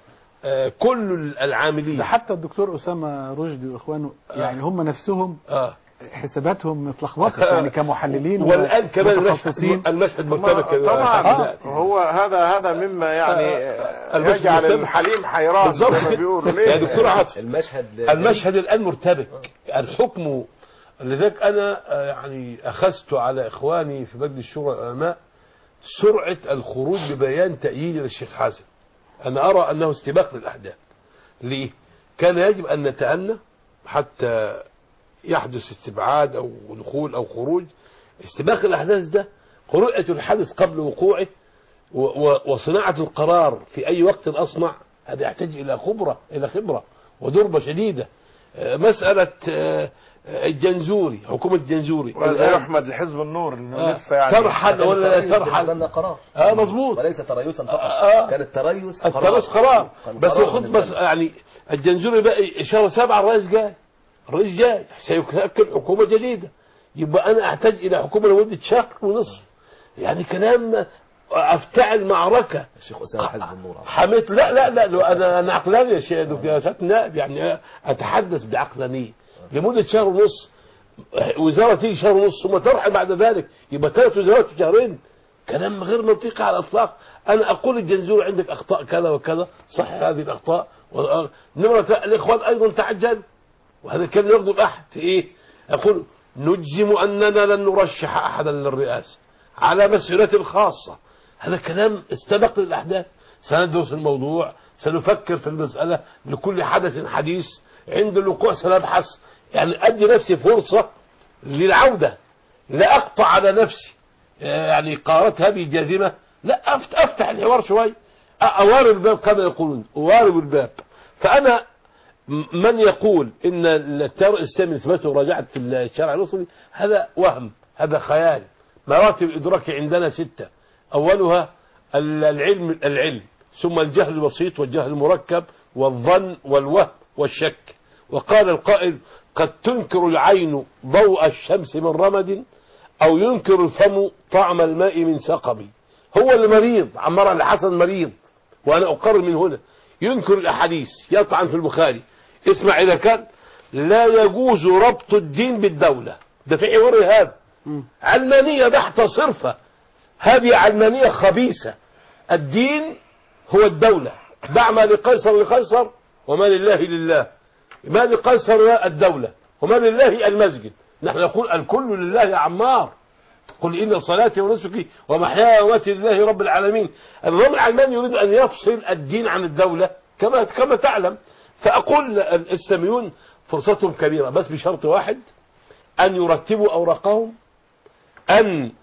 آه كل العاملين ده حتى الدكتور أسامة رشدي وإخوانه يعني هم نفسهم آه حساباتهم متلخبطت يعني كمحللين والآن كمان المشهد, المشهد مرتبك طبعا. آه. هو هذا هذا مما يعني آه. يجعل الحليم حيران زي ما بيقولوا. ليه يا دكتور عاطف المشهد المشهد الآن مرتبك. الحكم لذلك أنا يعني أخذت على إخواني في مجلس الشورى العلماء سرعة الخروج ببيان تأييد للشيخ حازم. أنا أرى أنه استباق للأحداث. ليه؟ كان يجب أن نتأنى حتى يحدث استبعاد أو دخول أو خروج. استباق الأحداث ده قرؤة الحدث قبل وقوعه وصناعة القرار في أي وقت أصنع، هذا يحتاج إلى خبرة إلى خبرة ودربة شديدة. مسألة الجنزوري، حكومة الجنزوري وهذا يحمد لحزب النور انه آه لسه يعني ترحل ولا لا ترحل قرار اه مظبوط وليس تريثا فقط. آه كان التريث قرار التريث قرار بس خد بس يعني الجنزوري بقى شهر سبعة الرئيس جاي الرئيس جاي سيشكل حكومة جديدة، يبقى انا احتاج الى حكومة لمدة شهر ونصف. يعني كلام افتعل معركة. الشيخ أسامة حزب النور حميت لا لا لا انا انا عقلاني يا شيخ يا سيادة النائب، يعني اتحدث بعقلانية لمدة شهر ونص. وزارة تيجي شهر ونص ثم ترحل بعد ذلك، يبقى ثلاث وزارات في شهرين. كلام غير منطقي على الإطلاق. أنا أقول الجنزوري عندك أخطاء كذا وكذا، صح هذه الأخطاء. نمرة الإخوان أيضا تعجل، وهذا كان يغضب أحد في إيه؟ أقول نجزم أننا لن نرشح أحدا للرئاسة على مسؤوليته الخاصة. هذا كلام استبق للأحداث. سندرس الموضوع، سنفكر في المسألة، لكل حدث حديث، عند الوقوع سنبحث. يعني أدي نفسي فرصة للعودة، لا أقطع على نفسي يعني قرارات هذه الجازمة، لا أفتح الحوار شوي، أوارب الباب كما يقولون، أوارب الباب. فأنا من يقول إن التيار الإسلامي نسبته رجعت في الشارع المصري، هذا وهم، هذا خيال. مراتب الإدراك عندنا ستة، أولها العلم العلم ثم الجهل البسيط والجهل المركب والظن والوهم والشك. وقال القائل قد تنكر العين ضوء الشمس من رمد أو ينكر الفم طعم الماء من سقم. هو اللي مريض، عمار الحسن مريض، وأنا أقرر من هنا ينكر الأحاديث، يطعن في البخاري. اسمع، إذا كان لا يجوز ربط الدين بالدولة، ده في حوار هذا علمانية بحتة صرفة، هذه علمانية خبيثة. الدين هو الدولة، دع ما لقيصر لقيصر وما لله لله. ما لقيصر الدولة وما لله المسجد. نحن نقول الكل لله يا عمار. قل إن صلاتي ونسكي ومحياي ومماتي لله رب العالمين. النظام العلماني يريد أن يفصل الدين عن الدولة كما كما تعلم. فأقول الإسلاميون فرصتهم كبيرة، بس بشرط واحد، أن يرتبوا أوراقهم، أن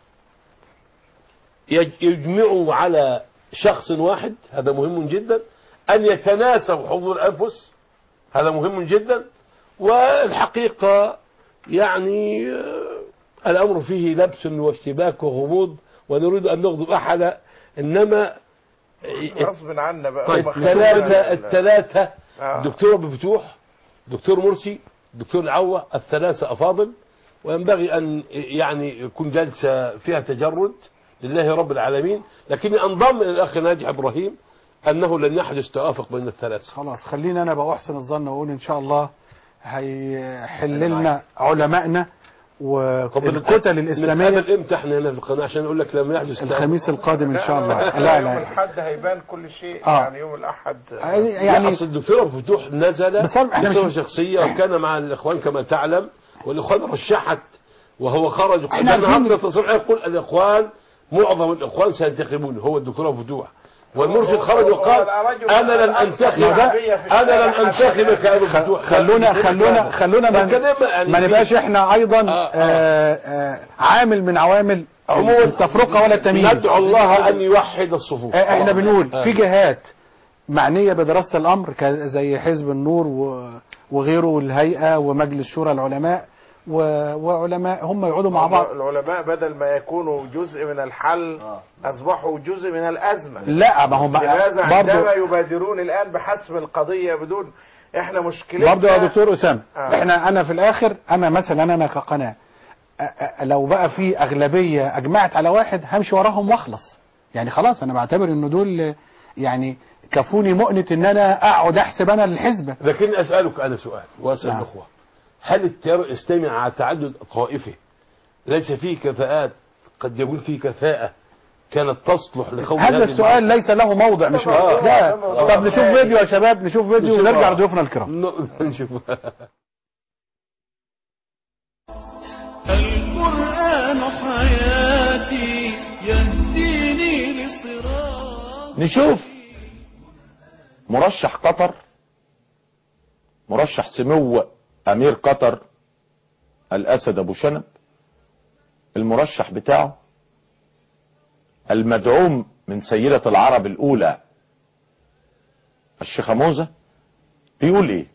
يجمعوا على شخص واحد، هذا مهم جدا، أن يتناسوا حضور الأنفس، هذا مهم جدا. والحقيقة يعني الأمر فيه لبس واشتباك وغموض، ونريد أن نغضب أحدا، إنما غصب عنا بقى. طيب الثلاثة الثلاثة آه. دكتور أبو فتوح، دكتور مرسي، دكتور العوة، الثلاثة أفاضل، وينبغي أن يعني يكون جلسة فيها تجرد لله رب العالمين. لكني أنضم إلى الأخ ناجح إبراهيم أنه لن يحدث توافق بين الثلاثة. خلاص خلينا أنا بقى أحسن الظن وأقول إن شاء الله هيحل لنا علمائنا والكتل الاسلاميه. نتقابل امتى احنا هنا في القناه عشان اقول لك لما يحدث الخميس القادم ان شاء الله. لا, لا, لا يوم الاحد هيبان كل شيء. آه. يعني يوم الاحد يعني اصل الدكتور ابو فتوح نزل بصفه شخصيه وكان مع الاخوان كما تعلم، والاخوان رشحت وهو خرج وقال النهارده تصريح يقول الاخوان معظم الاخوان سينتخبونه، هو الدكتور ابو فتوح والمرشد خرج وقال انا لن انتخب انا لن انتخبك يا ابو فتوح. خلونا خلونا خلونا ما نبقاش احنا ايضا آآ آآ عامل من عوامل التفرقه ولا التمييز. ندعو الله ان يوحد الصفوف. احنا بنقول في جهات معنيه بدراسه الامر زي حزب النور وغيره والهيئه ومجلس شورى العلماء وعلماء هم يقعدوا مع بعض. العلماء بدل ما يكونوا جزء من الحل اصبحوا جزء من الازمه. لا ما هم لماذا عندما يبادرون الان بحسم القضيه بدون احنا مشكلتنا برضه يا دكتور اسامه آه. احنا انا في الاخر انا مثلا انا كقناه لو بقى في اغلبيه اجمعت على واحد همشي وراهم واخلص، يعني خلاص انا بعتبر انه دول يعني كفوني مؤنة ان انا اقعد احسب انا الحزبه. لكن اسالك انا سؤال واسال نعم. الاخوه، هل التيار الاسلامي على تعدد طائفه ليس فيه كفاءات قد يكون فيه كفاءه كانت تصلح لخوض هذا السؤال ليس له موضع مش آه. لا. طب نشوف فيديو يا شباب، نشوف فيديو ونرجع لضيوفنا الكرام. نشوف. القرآن حياتي يهديني لصراط. نشوف مرشح قطر، مرشح سمو امير قطر الاسد ابو شنب، المرشح بتاعه المدعوم من سيدة العرب الاولى الشيخة موزة بيقول ايه؟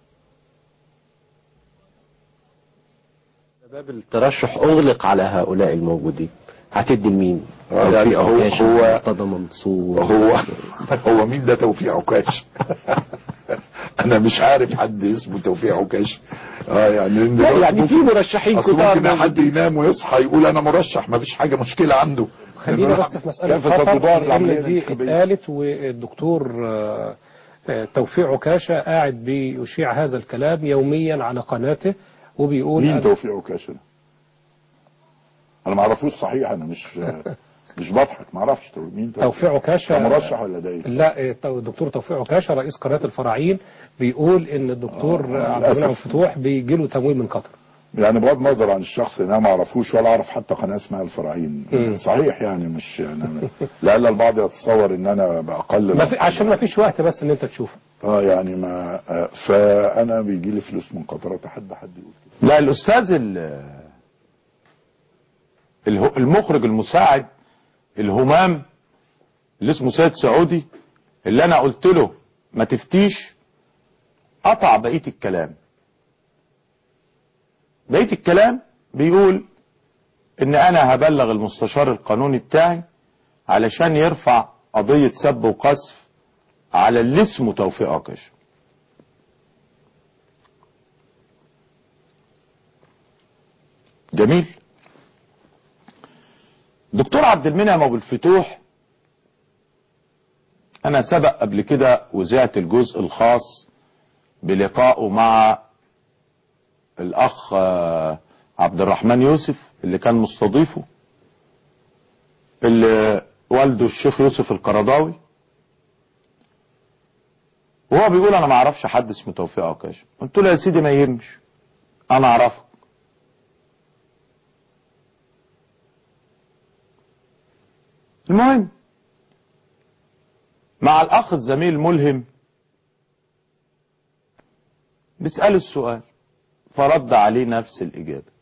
باب الترشح اغلق على هؤلاء الموجودين، هتدي لمين؟ يعني هو هو مرتضى منصور هو هو مين ده توفيق عكاش؟ انا مش عارف حد اسمه توفيق عكاش. اه يعني لا يعني في مرشحين كتار، ممكن حد ينام ويصحى يقول انا مرشح، ما فيش حاجه مشكله عنده. خلينا بس في مساله خطر اللي دي اتقالت، والدكتور توفيق عكاشه قاعد بيشيع هذا الكلام يوميا على قناته وبيقول مين توفيق عكاشه؟ انا ما اعرفوش صحيح، انا مش مش بضحك، ما اعرفش مين توفيق عكاشه. مرشح ولا ده؟ لا الدكتور توفيق عكاشه رئيس قناه الفراعين بيقول ان الدكتور عبد المنعم فتوح بيجي له تمويل من قطر. يعني بغض النظر عن الشخص انا ما اعرفوش ولا اعرف حتى قناه اسمها الفراعين. م. صحيح يعني مش يعني لعل البعض يتصور ان انا باقل ما في عشان ما فيش وقت بس ان انت تشوفه. اه يعني ما فانا بيجي لي فلوس من قطر، اتحدى حد يقول كده. لا الاستاذ المخرج المساعد الهمام اللي اسمه سيد سعودي اللي انا قلت له ما تفتيش، قطع بقيه الكلام. بقيه الكلام بيقول ان انا هبلغ المستشار القانوني بتاعي علشان يرفع قضيه سب وقذف على اللي اسمه توفيق عكاشه. جميل. دكتور عبد المنعم ابو الفتوح انا سبق قبل كده وزعت الجزء الخاص بلقائه مع الاخ عبد الرحمن يوسف اللي كان مستضيفه، اللي والده الشيخ يوسف القرضاوي، وهو بيقول انا ما اعرفش حد اسمه توفيق عكاشه. قلت له يا سيدي ما يهمش، انا اعرفك. المهم مع الاخ الزميل ملهم بيسأله السؤال فرد عليه نفس الاجابه.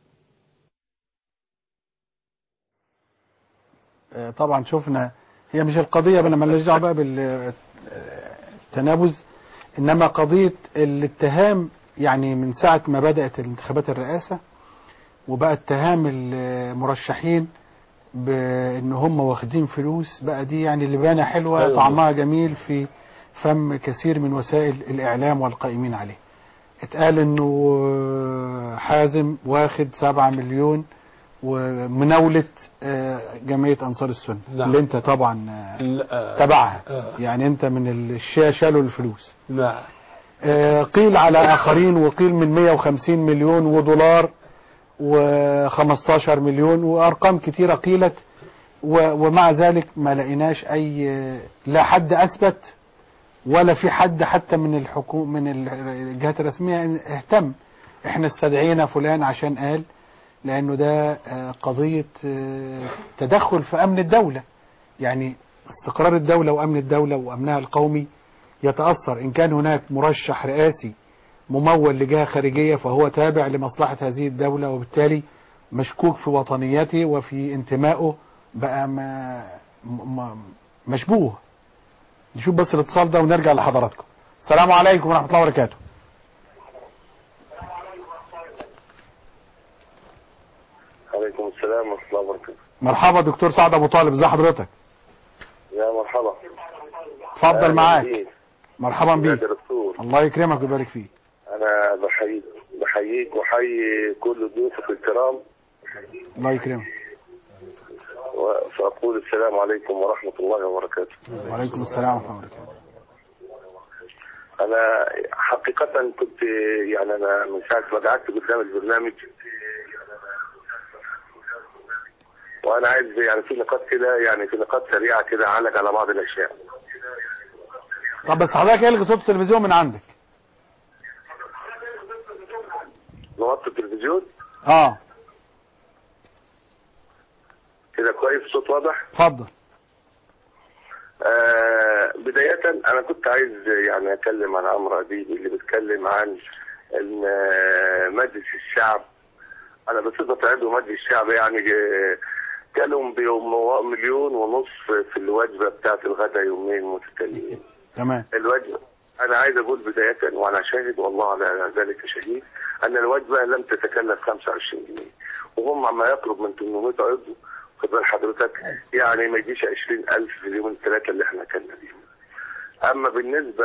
طبعا شفنا هي مش القضيه بقى مالناش دعوه بقى بالتنابز، انما قضيه الاتهام. يعني من ساعه ما بدات الانتخابات الرئاسه وبقى اتهام المرشحين بان هم واخدين فلوس، بقى دي يعني لبانه حلوه طعمها جميل في فم كثير من وسائل الاعلام والقائمين عليه. اتقال انه حازم واخد سبعة مليون ومناولة جمعية انصار السنة. نعم. اللي انت طبعا تبعها. يعني انت من الشيء شالوا الفلوس. نعم. قيل على اخرين وقيل من مية وخمسين مليون ودولار وخمستاشر مليون وأرقام كتيرة قيلت، ومع ذلك ما لقيناش أي لا حد أثبت ولا في حد حتى من الحكومة من الجهات الرسمية اهتم. احنا استدعينا فلان عشان قال، لأنه ده قضية تدخل في أمن الدولة، يعني استقرار الدولة وأمن الدولة وأمنها القومي يتأثر. إن كان هناك مرشح رئاسي ممول لجهة خارجية فهو تابع لمصلحة هذه الدولة، وبالتالي مشكوك في وطنيته وفي انتمائه، بقى ما مشبوه. نشوف بس الاتصال ده ونرجع لحضراتكم. السلام عليكم ورحمة الله وبركاته. عليكم السلام ورحمة الله وبركاته. مرحبا دكتور سعد أبو طالب، ازي حضرتك؟ يا مرحبا. اتفضل معاك. مرحبا بيك. يا دكتور. الله يكرمك ويبارك فيك. أنا بحييك بحييك وحيي كل ضيوفك الكرام. الله يكرمك. فأقول السلام عليكم ورحمة الله وبركاته. وعليكم السلام ورحمة الله وبركاته. أنا حقيقة كنت يعني أنا من ساعة ما قعدت قدام البرنامج وأنا عايز يعني في نقاط كده يعني في نقاط سريعة كده أعلق على بعض الأشياء. طب بس حضرتك الغي صوت التلفزيون من عندك. نوطي التلفزيون؟ اه كده كويس، الصوت واضح؟ اتفضل. آه بداية أنا كنت عايز يعني أتكلم عن عمرو أديب اللي بيتكلم عن إن مجلس الشعب، أنا بصفة عضو مجلس الشعب يعني كانوا بيوم مليون ونص في الوجبة بتاعت الغداء يومين متتاليين. تمام. الوجبة أنا عايز أقول بداية وأنا شاهد والله على ذلك شهيد أن الوجبة لم تتكلف خمسة وعشرين جنيه، وهم عما يقرب من ثمانمائة عضو، خد بال حضرتك يعني ما يجيش عشرين ألف في اليومين الثلاثة اللي احنا كنا بيهم. أما بالنسبة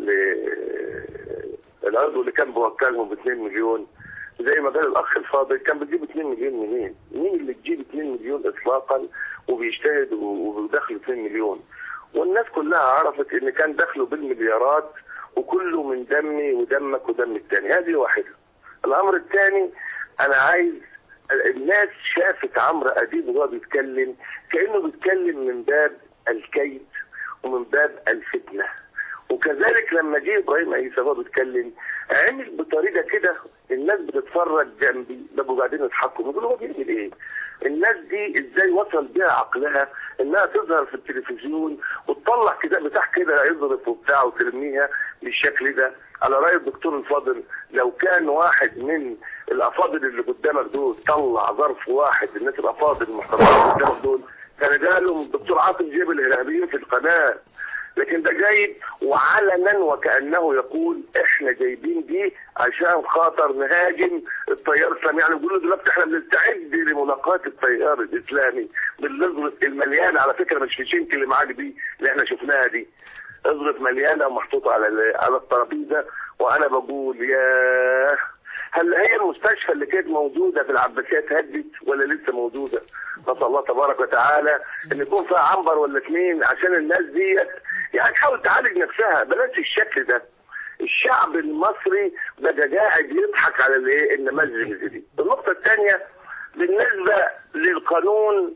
للعضو اللي كان بوكلهم ب اتنين مليون زي ما قال الأخ الفاضل، كان بتجيب اتنين مليون منين؟ مين اللي تجيب اتنين مليون إطلاقا وبيجتهد وبيدخل اتنين مليون؟ والناس كلها عرفت ان كان دخله بالمليارات وكله من دمي ودمك ودم الثاني. هذه واحدة. الامر الثاني انا عايز الناس شافت عمرو اديب وهو بيتكلم كانه بيتكلم من باب الكيد ومن باب الفتنه، وكذلك لما جه ابراهيم عيسى وهو بيتكلم عمل بطريقه كده الناس بتتفرج جنبي بقوا قاعدين يضحكوا بيقولوا هو بيعمل ايه؟ الناس دي ازاي وصل بيها عقلها انها تظهر في التلفزيون وتطلع كده بتاع كده يضرب وبتاع وترميها بالشكل ده؟ على راي الدكتور الفاضل لو كان واحد من الافاضل اللي قدامك دول طلع ظرف واحد، الناس الافاضل المحترمين اللي قدامك دول كان جالهم الدكتور عاطف جيب الارهابيين في القناه، لكن ده جايب وعلنا وكانه يقول احنا جايبين دي عشان خاطر نهاجم التيار الاسلامي. يعني بيقولوا دلوقتي احنا بنستعد لملاقاه التيار الاسلامي بالنظره المليانه، على فكره مش في شنك اللي معاك دي اللي احنا شفناها دي، اظرف مليانه ومحطوطه على على الترابيزه. وانا بقول يا هل هي المستشفى اللي كانت موجوده في العباسيه اتهدت ولا لسه موجوده؟ نسال الله تبارك وتعالى ان يكون فيها عنبر ولا اثنين عشان الناس ديت يعني تحاول تعالج نفسها، بلاش الشكل ده. الشعب المصري بقى قاعد يضحك على الايه النماذج دي. النقطه الثانيه بالنسبه للقانون،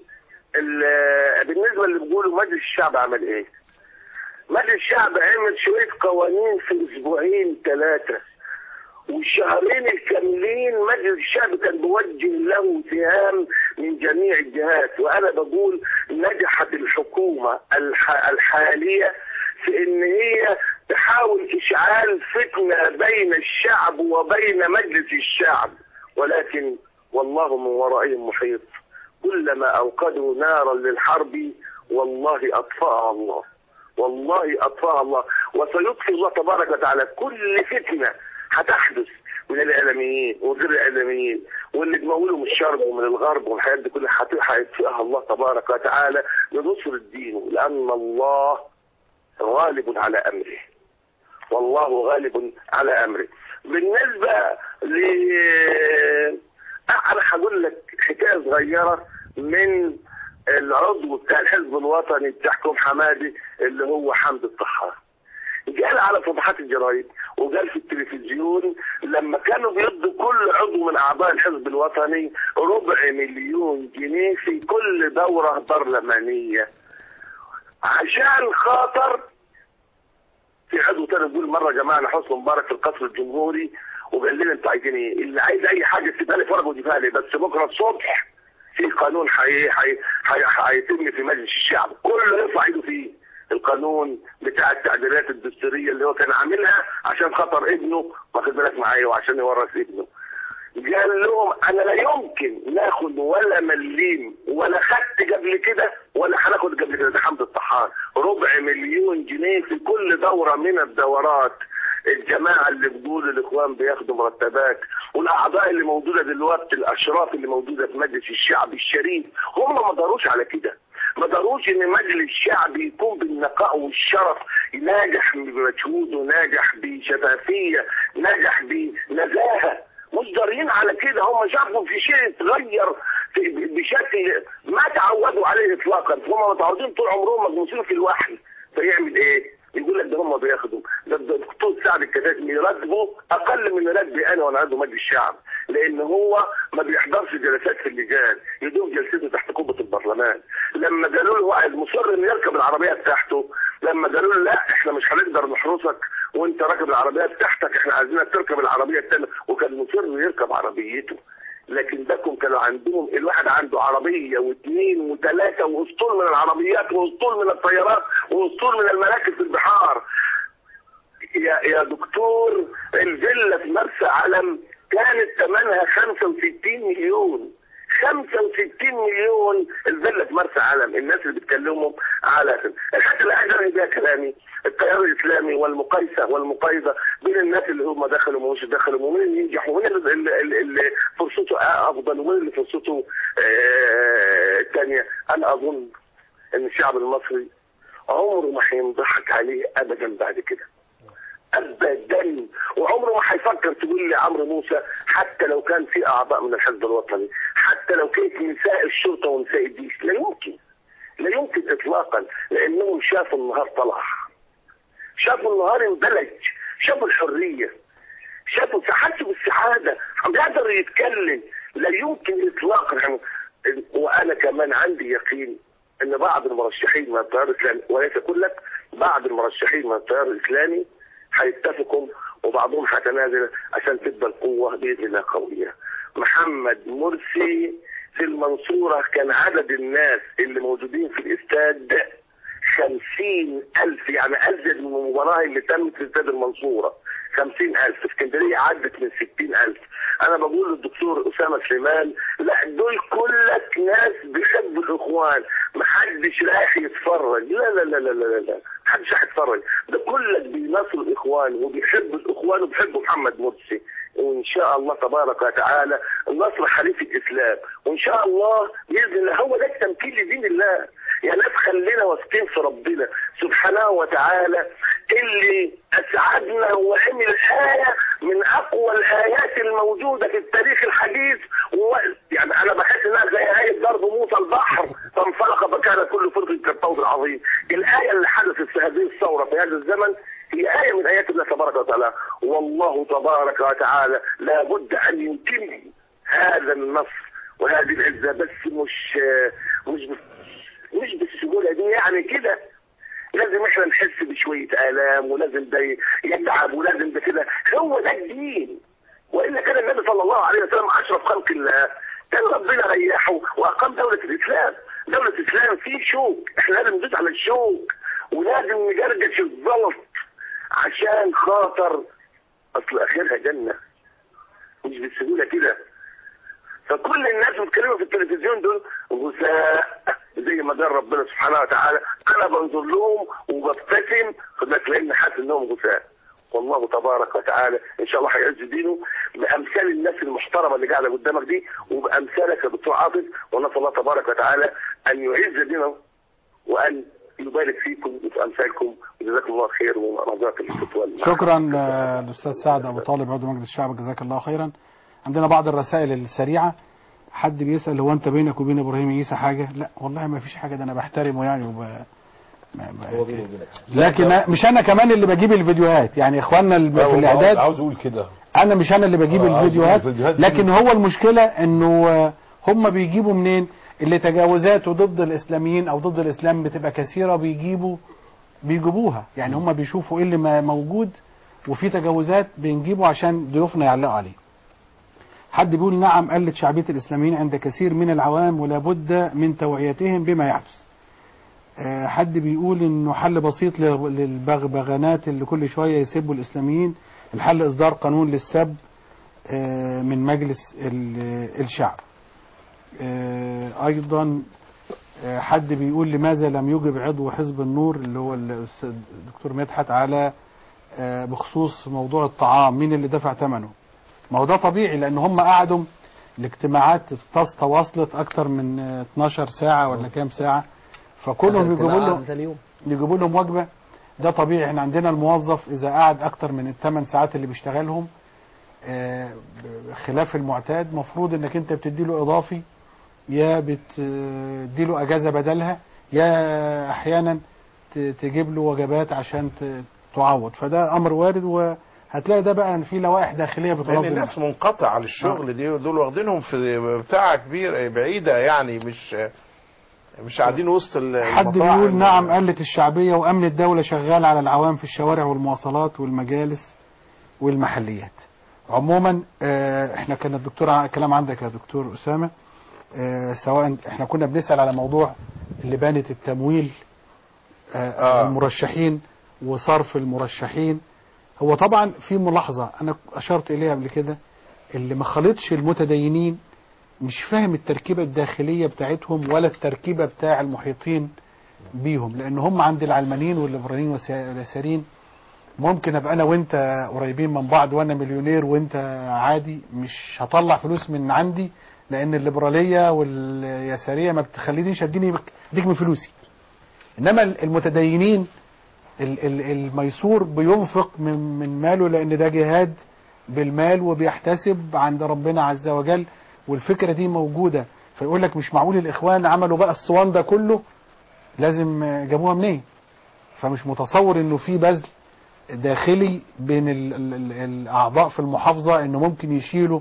بالنسبه اللي بيقولوا مجلس الشعب عمل ايه؟ مجلس الشعب عمل شويه قوانين في اسبوعين ثلاثه، والشهرين الكاملين مجلس الشعب كان بيوجه له اتهام من جميع الجهات. وانا بقول نجحت الحكومه الح... الحاليه في ان هي تحاول اشعال فتنه بين الشعب وبين مجلس الشعب، ولكن والله من ورائهم محيط. كلما اوقدوا نارا للحرب والله اطفاها الله، والله اطفاها الله، وسيطفي الله تبارك وتعالى كل فتنه هتحدث من الاعلاميين وغير الاعلاميين واللي تمولوا من الشرق ومن الغرب والحاجات دي كلها هيطفئها الله تبارك وتعالى لنصر الدين، لان الله غالب على امره، والله غالب على امره. بالنسبه ل انا هقول لك حكايه صغيره من العضو بتاع الحزب الوطني بتاعكم حمادي اللي هو حمد الطحان. قال على صفحات الجرايد وقال في التلفزيون لما كانوا بيدوا كل عضو من اعضاء الحزب الوطني ربع مليون جنيه في كل دوره برلمانيه عشان خاطر. في عضو تاني بيقول مره جماعه حسن مبارك في القصر الجمهوري وقال لنا انتوا عايزين ايه؟ اللي عايز اي حاجه تسيبها لي فرق وتجيبها لي، بس بكره الصبح في قانون هيتم في مجلس الشعب كله يرفع ايده فيه. القانون بتاع التعديلات الدستوريه اللي هو كان عاملها عشان خاطر ابنه، واخد بالك معايا، وعشان يورث ابنه. قال لهم انا لا يمكن ناخد ولا مليم ولا خدت قبل كده ولا هناخد قبل كده. ده حمد الطحان ربع مليون جنيه في كل دوره من الدورات. الجماعه اللي بتقول الاخوان بياخدوا مرتبات والاعضاء اللي موجوده دلوقتي الاشراف اللي موجوده في مجلس الشعب الشريف هم ما داروش على كده. ما داروش ان مجلس الشعب يكون بالنقاء والشرف، ناجح بمجهوده، ناجح بشفافيه، ناجح بنزاهه. مش دارين على كده. هم شافوا في شيء اتغير بشكل ما تعودوا عليه اطلاقا. هم متعودين طول عمرهم مجلسين في الوحي. فيعمل ايه؟ يقول لك ده هم بياخدوا ده الدكتور سعد الكتاتني راتبه اقل من راتبي انا وانا عضو مجلس الشعب، لان هو ما بيحضرش جلسات في اللجان، يدوم جلسته تحت قبه البرلمان. لما قالوا له واحد مصر انه يركب العربيه بتاعته، لما قالوا له لا احنا مش هنقدر نحرسك وانت راكب العربيه بتاعتك، احنا عايزينك تركب العربيه الثانيه، وكان مصر انه يركب عربيته. لكن دكم كانوا عندهم الواحد عنده عربيه واثنين وثلاثه واسطول من العربيات واسطول من الطيارات واسطول من المراكب في البحار. يا يا دكتور الفيلا في مرسى علم كانت ثمنها خمسة وستين مليون. خمسة وستين مليون الفيلا في مرسى علم. الناس اللي بيتكلموا على الحاجه اللي عايز بيها كلامي التيار الاسلامي والمقايسه والمقايضه بين الناس اللي هم دخلوا ومش دخلوا، ومين اللي ينجح ومين اللي, اللي فرصته افضل ومين اللي فرصته الثانيه. آه انا اظن ان الشعب المصري عمره ما هينضحك عليه ابدا بعد كده ابدا، وعمره ما هيفكر تقول لي عمرو موسى حتى لو كان في اعضاء من الحزب الوطني، حتى لو كانت نساء الشرطه ونساء الجيش، لا يمكن لا يمكن اطلاقا، لانهم شافوا النهار طلع، شافوا النهار اندلج، شافوا الحريه، شافوا حسوا بالسعاده، قادر يتكلم. لا يمكن اطلاقا. وانا كمان عندي يقين ان بعض المرشحين من التيار الاسلامي وليس كلك، بعض المرشحين من التيار الاسلامي هيتفقوا وبعضهم هيتنازل عشان تبقى القوه باذن الله قويه. محمد مرسي في المنصوره كان عدد الناس اللي موجودين في الاستاد خمسين ألف، يعني أزيد من المباراة اللي تمت في استاد المنصورة. خمسين ألف. اسكندرية عدت من ستين ألف. أنا بقول للدكتور أسامة سليمان لا دول كلك ناس بيحبوا الإخوان، محدش رايح يتفرج. لا لا لا لا لا لا محدش رايح يتفرج، ده كلك بيناصروا الإخوان وبيحبوا الإخوان وبيحبوا محمد مرسي. وإن شاء الله تبارك وتعالى النصر حليف الإسلام، وإن شاء الله بإذن الله هو ده التمكين لدين الله. يا ناس خلينا واثقين في ربنا سبحانه وتعالى اللي اسعدنا وعمل آية من اقوى الايات الموجودة في التاريخ الحديث. و... يعني انا بحس انها زي آية ضرب موسى البحر فانفلق فكان كل فرق كالطود العظيم. الآية اللي حدثت في هذه الثورة في هذا الزمن هي آية من آيات الله تبارك وتعالى، والله تبارك وتعالى لابد ان يتم هذا النصر وهذه العزة، بس مش مش مش بالسهولة دي. يعني كده لازم احنا نحس بشوية آلام، ولازم ده يتعب، ولازم ده كده. هو ده الدين، وإلا كان النبي صلى الله عليه وسلم أشرف خلق الله، كان ربنا ريحه وأقام دولة الإسلام. دولة الإسلام فيه شوك، احنا لازم ندوس على الشوك ولازم نجرجش الزلط عشان خاطر أصل آخرها جنة، مش بالسهولة كده. فكل الناس بيتكلموا في التلفزيون دول غثاء زي ما قال ربنا سبحانه وتعالى. انا بنظر لهم وببتسم خدك لان حاسس انهم غثاء. والله تبارك وتعالى ان شاء الله هيعز دينه بامثال الناس المحترمه اللي قاعده قدامك دي وبامثالك يا دكتور عاطف، ونسال الله تبارك وتعالى ان يعز دينه وان يبارك فيكم وفي امثالكم، وجزاكم الله خير ورزاق الفتوى. شكرا الاستاذ سعد ابو طالب عضو مجلس الشعب، جزاك الله خيرا. عندنا بعض الرسائل السريعه. حد بيسأل هو انت بينك وبين ابراهيم عيسى حاجة؟ لا والله ما فيش حاجة، ده انا بحترمه يعني وب... لكن مش انا كمان اللي بجيب الفيديوهات، يعني اخواننا اللي في الاعداد عاوز اقول كده، انا مش انا اللي بجيب الفيديوهات، لكن هو المشكلة انه هم بيجيبوا منين اللي تجاوزاته ضد الاسلاميين او ضد الاسلام بتبقى كثيرة، بيجيبوا بيجيبوها، يعني هم بيشوفوا ايه اللي موجود وفي تجاوزات بنجيبه عشان ضيوفنا يعلقوا عليه. حد بيقول نعم قلت شعبية الاسلاميين عند كثير من العوام ولا بد من توعيتهم بما يحدث. أه حد بيقول انه حل بسيط للبغبغانات اللي كل شوية يسبوا الاسلاميين، الحل اصدار قانون للسب أه من مجلس الشعب. أه ايضا أه حد بيقول لماذا لم يجب عضو حزب النور اللي هو الدكتور مدحت على أه بخصوص موضوع الطعام، مين اللي دفع ثمنه؟ ما هو ده طبيعي لان هم قعدوا الاجتماعات تواصلت اكتر من اتناشر ساعة ولا كام ساعة، فكلهم يجيبوا لهم يجيبوا لهم وجبة. ده طبيعي، احنا عندنا الموظف اذا قعد اكتر من الثمان ساعات اللي بيشتغلهم خلاف المعتاد، مفروض انك انت بتدي له اضافي، يا بتدي له اجازة بدلها، يا احيانا تجيب له وجبات عشان تعوض. فده امر وارد، وهتلاقي ده بقى في لوائح داخلية بتنظم. لان الناس منقطعة على الشغل آه. دي دول واخدينهم في بتاع كبير بعيدة، يعني مش مش قاعدين وسط المطاعم. حد بيقول نعم قلت الشعبية وأمن الدولة شغال على العوام في الشوارع والمواصلات والمجالس والمحليات. عموما احنا كان الدكتور كلام عندك يا دكتور أسامة، سواء احنا كنا بنسأل على موضوع اللي بانت التمويل آه. المرشحين وصرف المرشحين. هو طبعا في ملاحظة أنا أشرت إليها قبل كده، اللي ما خلطش المتدينين مش فاهم التركيبة الداخلية بتاعتهم ولا التركيبة بتاع المحيطين بيهم، لأن هم عند العلمانيين والليبراليين واليساريين ممكن أبقى أنا وأنت قريبين من بعض وأنا مليونير وأنت عادي، مش هطلع فلوس من عندي لأن الليبرالية واليسارية ما بتخلينيش أديني ديك من فلوسي. إنما المتدينين الميسور بينفق من من ماله لأن ده جهاد بالمال وبيحتسب عند ربنا عز وجل، والفكرة دي موجودة. فيقول لك مش معقول الإخوان عملوا بقى الصوان ده كله، لازم جابوها منين؟ فمش متصور إنه في بذل داخلي بين ال ال الأعضاء في المحافظة إنه ممكن يشيلوا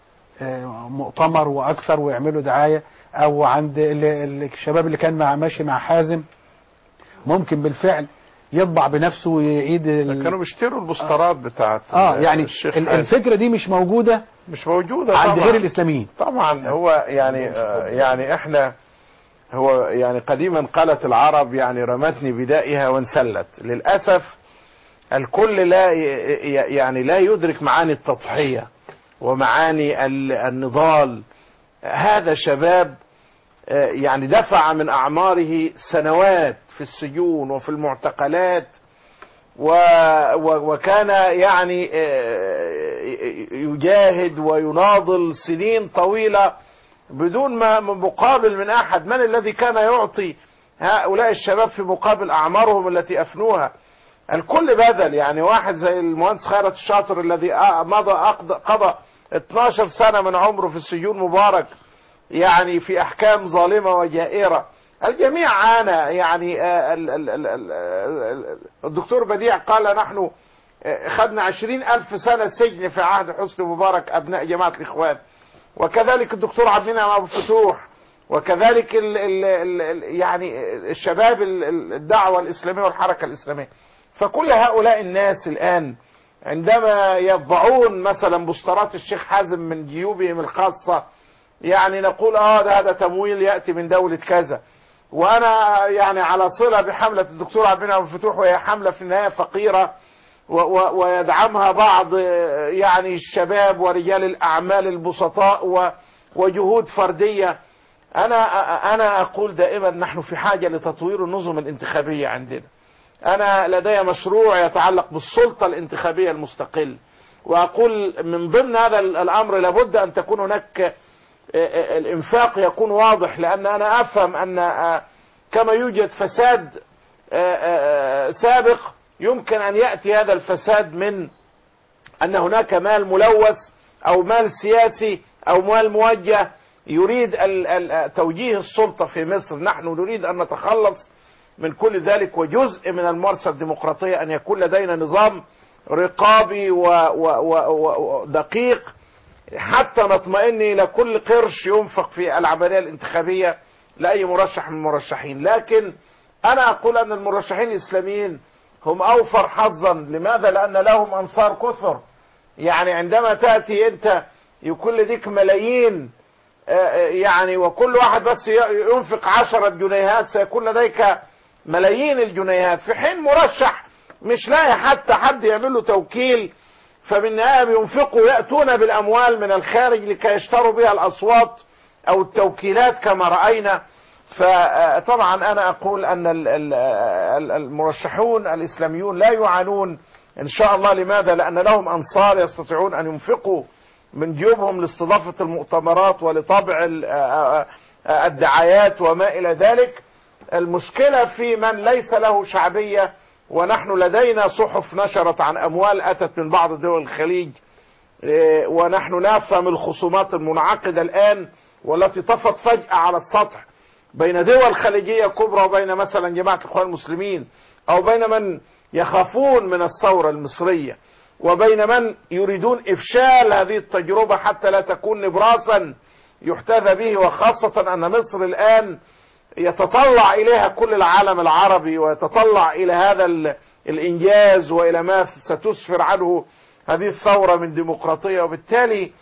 مؤتمر وأكثر ويعملوا دعاية، أو عند الشباب اللي كان مع ماشي مع حازم ممكن بالفعل يطبع بنفسه ويعيد كانوا بيشتروا البوسترات بتاعت اه يعني الفكرة دي مش موجودة مش موجودة عند طبعا. غير الإسلاميين طبعا هو يعني آه يعني احنا هو يعني قديما قالت العرب يعني رمتني بدائها وانسلت. للأسف الكل لا يعني لا يدرك معاني التضحية ومعاني النضال. هذا شباب يعني دفع من أعماره سنوات في السجون وفي المعتقلات، وكان يعني يجاهد ويناضل سنين طويلة بدون ما مقابل من أحد. من الذي كان يعطي هؤلاء الشباب في مقابل أعمارهم التي أفنوها؟ الكل بذل. يعني واحد زي المهندس خيرت الشاطر الذي مضى قضى اتناشر سنة من عمره في السجون مبارك، يعني في أحكام ظالمة وجائرة. الجميع عانى. يعني الدكتور بديع قال نحن خدنا عشرين ألف سنة سجن في عهد حسني مبارك أبناء جماعة الإخوان، وكذلك الدكتور عبد المنعم أبو الفتوح، وكذلك ال ال ال يعني الشباب الدعوة الإسلامية والحركة الإسلامية. فكل هؤلاء الناس الآن عندما يطبعون مثلا بوسترات الشيخ حازم من جيوبهم الخاصة، يعني نقول اه ده هذا تمويل يأتي من دولة كذا. وانا يعني على صلة بحملة الدكتور عبد المنعم أبو الفتوح، وهي حملة في النهاية فقيرة ويدعمها بعض يعني الشباب ورجال الأعمال البسطاء وجهود فردية. أنا أنا أقول دائما نحن في حاجة لتطوير النظم الانتخابية عندنا. أنا لدي مشروع يتعلق بالسلطة الانتخابية المستقل، وأقول من ضمن هذا الأمر لابد أن تكون هناك الإنفاق يكون واضح، لأن أنا أفهم أن كما يوجد فساد سابق يمكن أن يأتي هذا الفساد من أن هناك مال ملوث أو مال سياسي أو مال موجه يريد توجيه السلطة في مصر. نحن نريد أن نتخلص من كل ذلك، وجزء من الممارسة الديمقراطية أن يكون لدينا نظام رقابي ودقيق حتى نطمئن إلى كل قرش ينفق في العملية الانتخابية لأي مرشح من المرشحين. لكن أنا أقول أن المرشحين الإسلاميين هم أوفر حظا. لماذا؟ لأن لهم أنصار كثر. يعني عندما تأتي أنت يكون لديك ملايين، يعني وكل واحد بس ينفق عشرة جنيهات سيكون لديك ملايين الجنيهات، في حين مرشح مش لاقي حتى حد يعمل له توكيل، فبالنهاية بينفقوا يأتون بالأموال من الخارج لكي يشتروا بها الأصوات أو التوكيلات كما رأينا. فطبعا أنا أقول أن المرشحون الإسلاميون لا يعانون إن شاء الله. لماذا؟ لأن لهم أنصار يستطيعون أن ينفقوا من جيوبهم لاستضافة المؤتمرات ولطبع الدعايات وما إلى ذلك. المشكلة في من ليس له شعبية، ونحن لدينا صحف نشرت عن أموال أتت من بعض دول الخليج، ونحن نفهم الخصومات المنعقدة الآن والتي طفت فجأة على السطح بين دول خليجية كبرى وبين مثلا جماعة الإخوان المسلمين، أو بين من يخافون من الثورة المصرية وبين من يريدون إفشال هذه التجربة حتى لا تكون نبراسا يحتذى به، وخاصة أن مصر الآن يتطلع إليها كل العالم العربي ويتطلع إلى هذا الإنجاز وإلى ما ستسفر عنه هذه الثورة من ديمقراطية. وبالتالي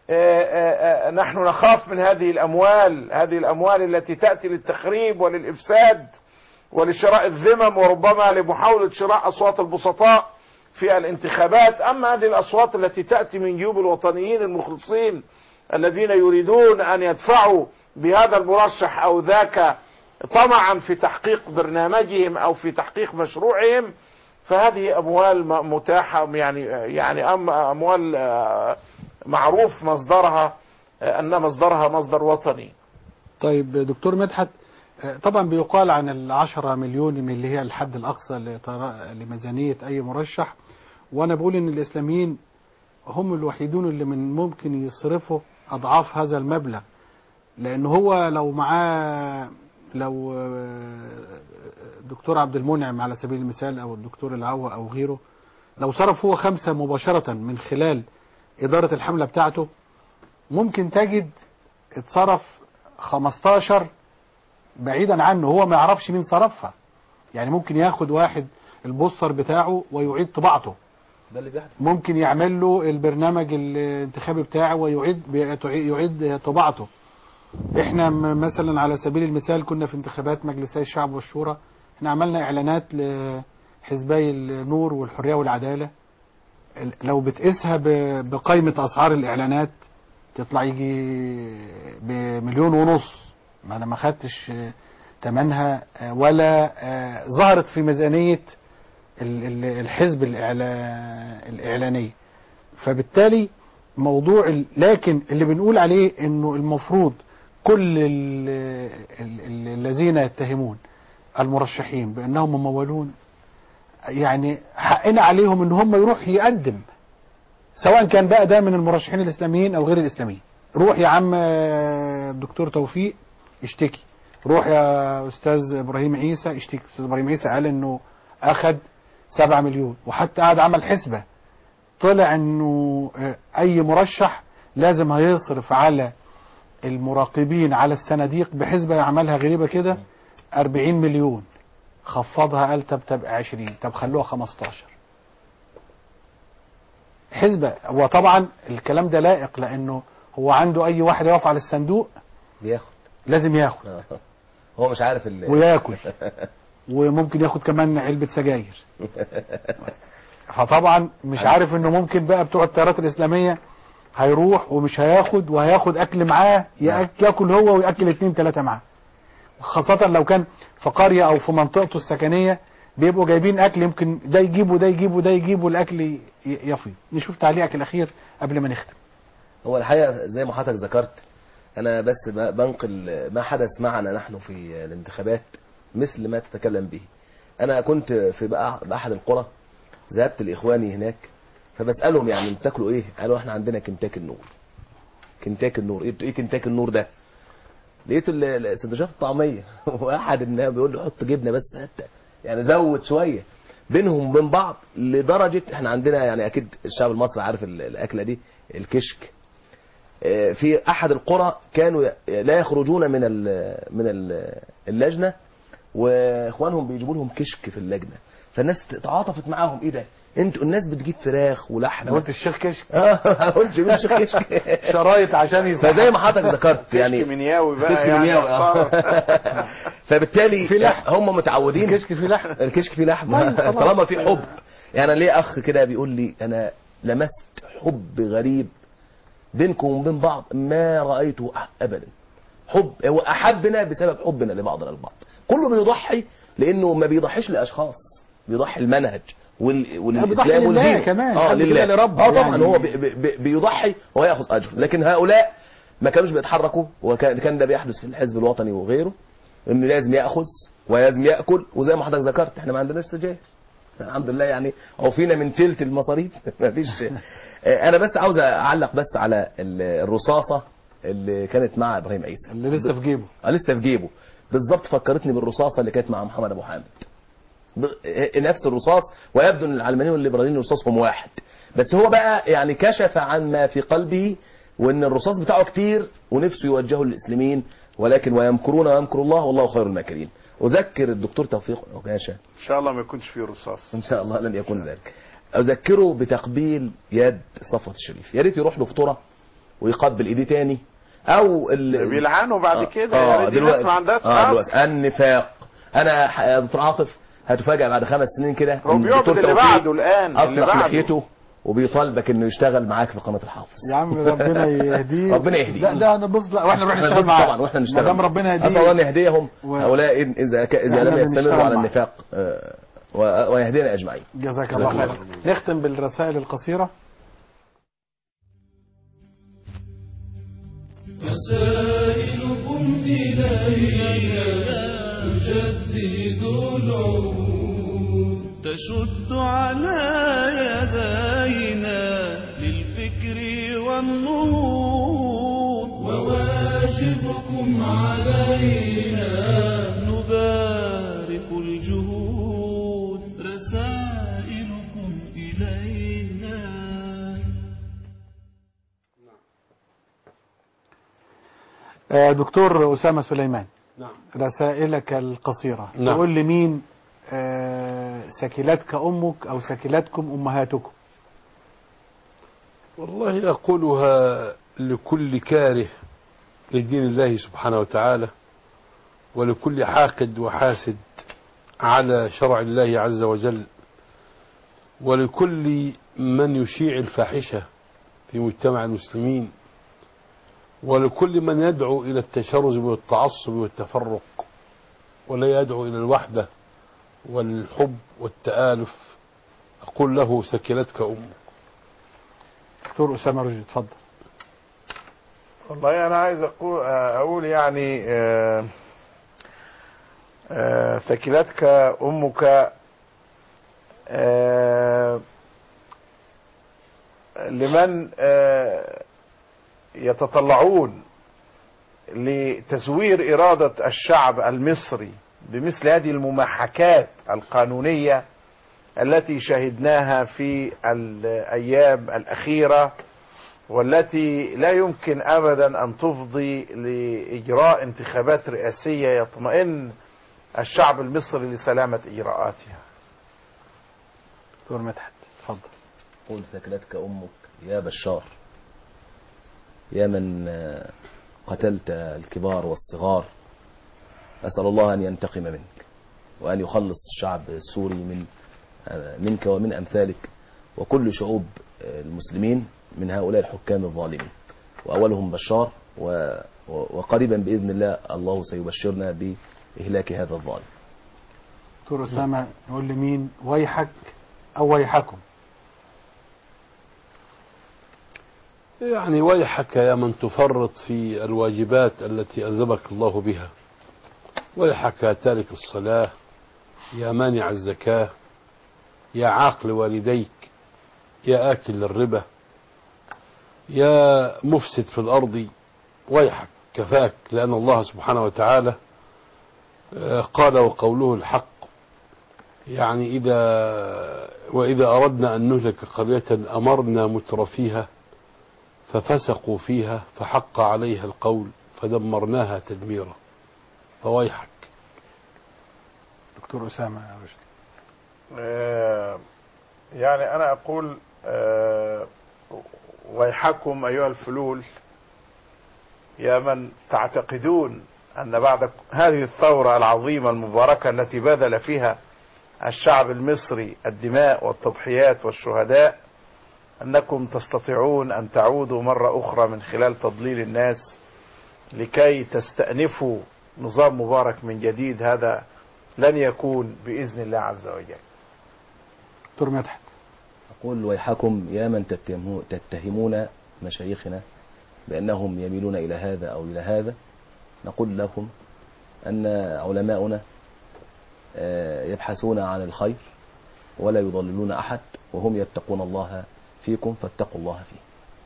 نحن نخاف من هذه الأموال، هذه الأموال التي تأتي للتخريب وللإفساد ولشراء الذمم وربما لمحاولة شراء أصوات البسطاء في الانتخابات. أما هذه الأصوات التي تأتي من جيوب الوطنيين المخلصين الذين يريدون أن يدفعوا بهذا المرشح أو ذاك طمعا في تحقيق برنامجهم أو في تحقيق مشروعهم، فهذه أموال متاحة، يعني يعني أموال معروف مصدرها أن مصدرها مصدر وطني. طيب دكتور مدحت، طبعا بيقال عن العشرة مليون من اللي هي الحد الأقصى لميزانية أي مرشح، وأنا بقول إن الإسلاميين هم الوحيدون اللي من ممكن يصرفوا أضعاف هذا المبلغ، لأن هو لو معاه لو دكتور عبد المنعم على سبيل المثال أو الدكتور العوة أو غيره، لو صرف هو خمسة مباشرة من خلال إدارة الحملة بتاعته، ممكن تجد اتصرف خمستاشر بعيدا عنه هو ما يعرفش مين صرفها. يعني ممكن ياخد واحد البوستر بتاعه ويعيد طباعته، ده اللي بيحدث. ممكن يعمل له البرنامج الانتخابي بتاعه ويعيد يعيد طباعته. احنا مثلا على سبيل المثال كنا في انتخابات مجلسي الشعب والشورى، احنا عملنا اعلانات لحزبي النور والحرية والعدالة، لو بتقيسها بقائمة اسعار الاعلانات تطلع يجي بمليون ونص، ما انا ما خدتش تمنها ولا ظهرت في ميزانية الحزب الاعلانية. فبالتالي موضوع، لكن اللي بنقول عليه انه المفروض كل الذين يتهمون المرشحين بانهم ممولون، يعني حقنا عليهم ان هم يروح يقدم، سواء كان بقى ده من المرشحين الاسلاميين او غير الاسلاميين. روح يا عم الدكتور توفيق اشتكي، روح يا استاذ ابراهيم عيسى اشتكي. استاذ ابراهيم عيسى قال انه اخذ سبعة مليون، وحتى قاعد عمل حسبة طلع انه اي مرشح لازم هيصرف على المراقبين على الصناديق بحسبة يعملها غريبة كده أربعين مليون، خفضها قال طب تبقى عشرين، طب خلوها خمستاشر حسبة. وطبعا الكلام ده لائق لانه هو عنده اي واحد يقف على الصندوق بياخد، لازم ياخد، هو مش عارف اللي وياكل وممكن ياخد كمان علبة سجاير. فطبعا مش عارف انه ممكن بقى بتوع التيارات الاسلامية هيروح ومش هياخد، وهياخد اكل معاه، ياكل هو وياكل اتنين تلاتة معاه، خاصة لو كان في قرية او في منطقته السكنية بيبقوا جايبين اكل، يمكن ده يجيبه ده يجيبه ده يجيبه الاكل يفيض. نشوف تعليقك الاخير قبل ما نختم. هو الحقيقة زي ما حضرتك ذكرت، انا بس بنقل ما حدث معنا نحن في الانتخابات مثل ما تتكلم به. انا كنت في باحد القرى، ذهبت لاخواني هناك فبسالهم يعني بتاكلوا ايه؟ قالوا احنا عندنا كنتاكي النور. كنتاكي النور ايه؟ ايه كنتاكي النور ده؟ لقيت ال- ال- سندوتشات الطعميه واحد الناس بيقول لي حط جبنه بس حتى، يعني زود شويه بينهم وبين بعض، لدرجه احنا عندنا يعني اكيد الشعب المصري عارف ال- الاكله دي، الكشك. آه، في احد القرى كانوا ي- لا يخرجون من ال من ال اللجنه، واخوانهم بيجيبوا لهم كشك في اللجنه، فالناس تعاطفت معاهم. ايه ده انتوا الناس بتجيب فراخ ولحمه؟ قلت الشيخ كشك. اه قلت مين الشيخ كشك؟ شرايط عشان يسحب. فزي ما حضرتك ذكرت يعني كشك منياوي بقى كشك يعني منياوي اه. فبالتالي في لحم. هم متعودين الكشك فيه لحم. الكشك فيه لحم طيب خلاص. طالما في حب. يعني أنا ليه اخ كده بيقول لي انا لمست حب غريب بينكم وبين بعض ما رايته ابدا. حب هو احبنا بسبب حبنا لبعضنا البعض. كله بيضحي لانه ما بيضحيش لاشخاص، بيضحي المنهج وال... بيضحي والاسلام لله والدين كمان. اه قبل لله كده لربه اه طبعا يعني. هو بي... بي... بيضحي وياخذ اجر. لكن هؤلاء ما كانوش بيتحركوا، وكان كان ده بيحدث في الحزب الوطني وغيره، انه لازم ياخذ ولازم ياكل. وزي ما حضرتك ذكرت احنا ما عندناش سجاير الحمد لله، يعني عوفينا من تلت المصاريف ما فيش. انا بس عاوز اعلق بس على الرصاصه اللي كانت مع ابراهيم عيسى اللي لسه في جيبه. اه لسه في جيبه بالظبط. فكرتني بالرصاصه اللي كانت مع محمد ابو حامد، نفس الرصاص. ويبدو ان العلمانيين والليبراليين رصاصهم واحد، بس هو بقى يعني كشف عن ما في قلبه، وان الرصاص بتاعه كتير ونفسه يوجهه للاسلاميين، ولكن ويمكرون ويمكر الله والله خير الماكرين. اذكر الدكتور توفيق عكاشة ان شاء الله ما يكونش فيه رصاص، ان شاء الله لن يكون ذلك، اذكره بتقبيل يد صفوة الشريف. يا ريت يروح له فطوره ويقبل ايديه تاني، او ال... بيلعنوا بعد آه كده. آه يعني دي ناس ما عندهاش آه دلوقتي النفاق. انا يا دكتور عاطف هتفاجئ بعد خمس سنين كده هو بيعبد اللي بعده الان، اللي اطلق بعده لحيته وبيطالبك انه يشتغل معاك في قناه الحافظ. يا عم ربنا يهديه. ربنا يهديه. لا ده انا بص، لا واحنا نروح نشتغل بص معاه طبعا واحنا نشتغل. ما دام ربنا يهديه. اسال الله ان يهديهم و... هؤلاء اذا ك... اذا لم يستمروا على النفاق آه و... ويهدينا اجمعين. جزاك الله خير. نختم بالرسائل القصيره. رسائلكم إلينا تجدد العهود، تشد على يدينا للفكر والنهوض، وواجبكم علينا نبارك الجهود. رسائلكم إلينا. دكتور أسامة سليمان، نعم. رسائلك القصيرة نعم. تقول لي مين سكلتك أمك أو سكلتكم أمهاتكم؟ والله أقولها لكل كاره لدين الله سبحانه وتعالى، ولكل حاقد وحاسد على شرع الله عز وجل، ولكل من يشيع الفاحشة في مجتمع المسلمين، ولكل من يدعو إلى التشرذم والتعصب والتفرق، ولا يدعو إلى الوحدة والحب والتآلف. أقول له سكلتك أمك. دكتور أسامة رشدي اتفضل. والله أنا عايز أقول, أقول يعني آه آه ثكلتك أمك آه لمن آه يتطلعون لتزوير إرادة الشعب المصري بمثل هذه المماحكات القانونية التي شهدناها في الأيام الأخيرة، والتي لا يمكن أبدا أن تفضي لإجراء انتخابات رئاسية يطمئن الشعب المصري لسلامة إجراءاتها. دكتور مدحت اتفضل. قول ثكلتك أمك يا بشار، يا من قتلت الكبار والصغار، أسأل الله أن ينتقم منك وأن يخلص الشعب السوري من منك ومن أمثالك وكل شعوب المسلمين من هؤلاء الحكام الظالمين، وأولهم بشار، وقريبا بإذن الله الله سيبشرنا بإهلاك هذا الظالم. دكتور أسامة نقول لمين ويحك أو ويحكم؟ يعني ويحك يا من تفرط في الواجبات التي ألزمك الله بها، ويحك يا تارك الصلاة، يا مانع الزكاة، يا عاقل والديك، يا آكل الربا، يا مفسد في الأرض، ويحك. كفاك، لأن الله سبحانه وتعالى قال وقوله الحق. يعني إذا وإذا أردنا أن نهلك قرية أمرنا مترفيها ففسقوا فيها فحق عليها القول فدمرناها تدميرا. فويحك. دكتور أسامة يا رشد. آه يعني أنا أقول آه ويحكم أيها الفلول يا من تعتقدون أن بعد هذه الثورة العظيمة المباركة التي بذل فيها الشعب المصري الدماء والتضحيات والشهداء أنكم تستطيعون أن تعودوا مرة أخرى من خلال تضليل الناس لكي تستأنفوا نظام مبارك من جديد. هذا لن يكون بإذن الله عز وجل. دكتور مدحت. أقول ويحكم يا من تتهمون مشايخنا بأنهم يميلون إلى هذا أو إلى هذا. نقول لكم أن علماؤنا يبحثون عن الخير ولا يضللون أحد، وهم يتقون الله فيكم فاتقوا الله فيه.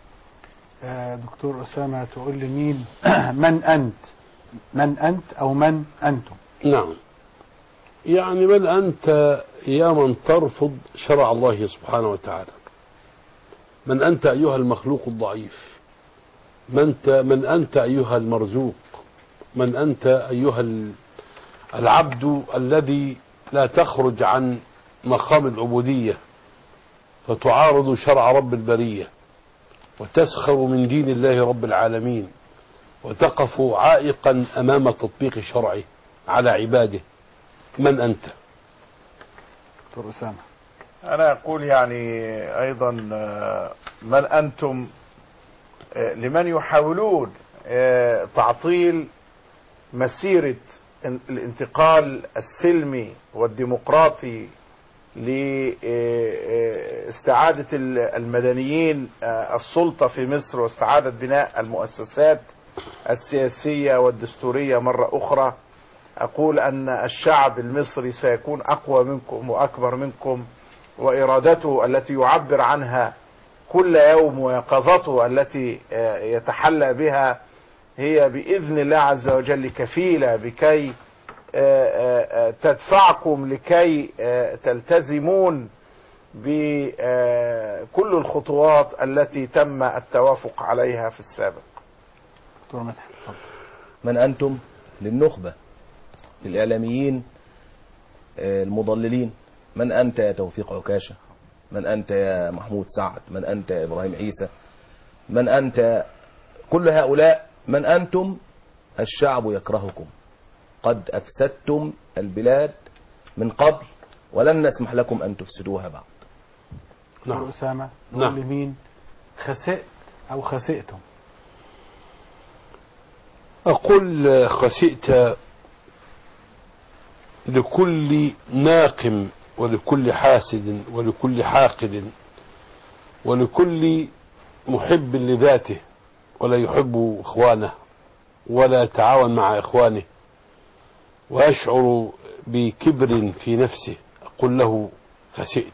دكتور أسامة تقول لي مين من أنت من أنت أو من أنتم؟ نعم، يعني من أنت يا من ترفض شرع الله سبحانه وتعالى. من أنت أيها المخلوق الضعيف؟ من أنت, من أنت أيها المرزوق؟ من أنت أيها العبد الذي لا تخرج عن مقام العبودية فتعارض شرع رب البرية وتسخر من دين الله رب العالمين وتقف عائقا أمام تطبيق شرعه على عباده؟ من أنت؟ دكتور أسامة. أنا أقول يعني أيضا من أنتم لمن يحاولون تعطيل مسيرة الانتقال السلمي والديمقراطي لاستعادة المدنيين السلطة في مصر واستعادة بناء المؤسسات السياسية والدستورية مرة أخرى. أقول أن الشعب المصري سيكون أقوى منكم وأكبر منكم، وإرادته التي يعبر عنها كل يوم ويقظته التي يتحلى بها هي بإذن الله عز وجل كفيلة بكي تدفعكم لكي تلتزمون بكل الخطوات التي تم التوافق عليها في السابق. من أنتم للنخبة، للإعلاميين المضللين. من أنت يا توفيق عكاشة؟ من أنت يا محمود سعد؟ من أنت يا إبراهيم عيسى؟ من أنت؟ كل هؤلاء من أنتم؟ الشعب يكرهكم، قد أفسدتم البلاد من قبل ولن نسمح لكم أن تفسدوها بعد. نعم. أسامة نقول لمين خسئت أو خسئتم؟ أقول خسئت لكل ناقم ولكل حاسد ولكل حاقد ولكل محب لذاته ولا يحب إخوانه ولا يتعاون مع إخوانه ويشعر بكبر في نفسه. أقول له خسئت.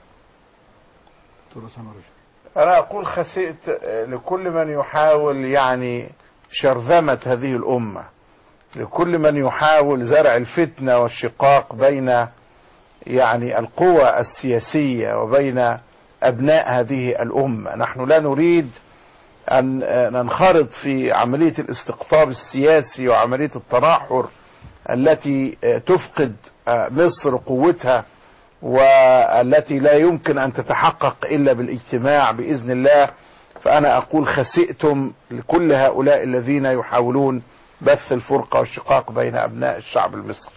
أنا أقول خسئت لكل من يحاول يعني شرذمة هذه الأمة، لكل من يحاول زرع الفتنة والشقاق بين يعني القوى السياسية وبين أبناء هذه الأمة. نحن لا نريد أن ننخرط في عملية الاستقطاب السياسي وعملية التناحر التي تفقد مصر قوتها والتي لا يمكن أن تتحقق إلا بالاجتماع بإذن الله. فأنا أقول خسئتم لكل هؤلاء الذين يحاولون بث الفرقة والشقاق بين أبناء الشعب المصري.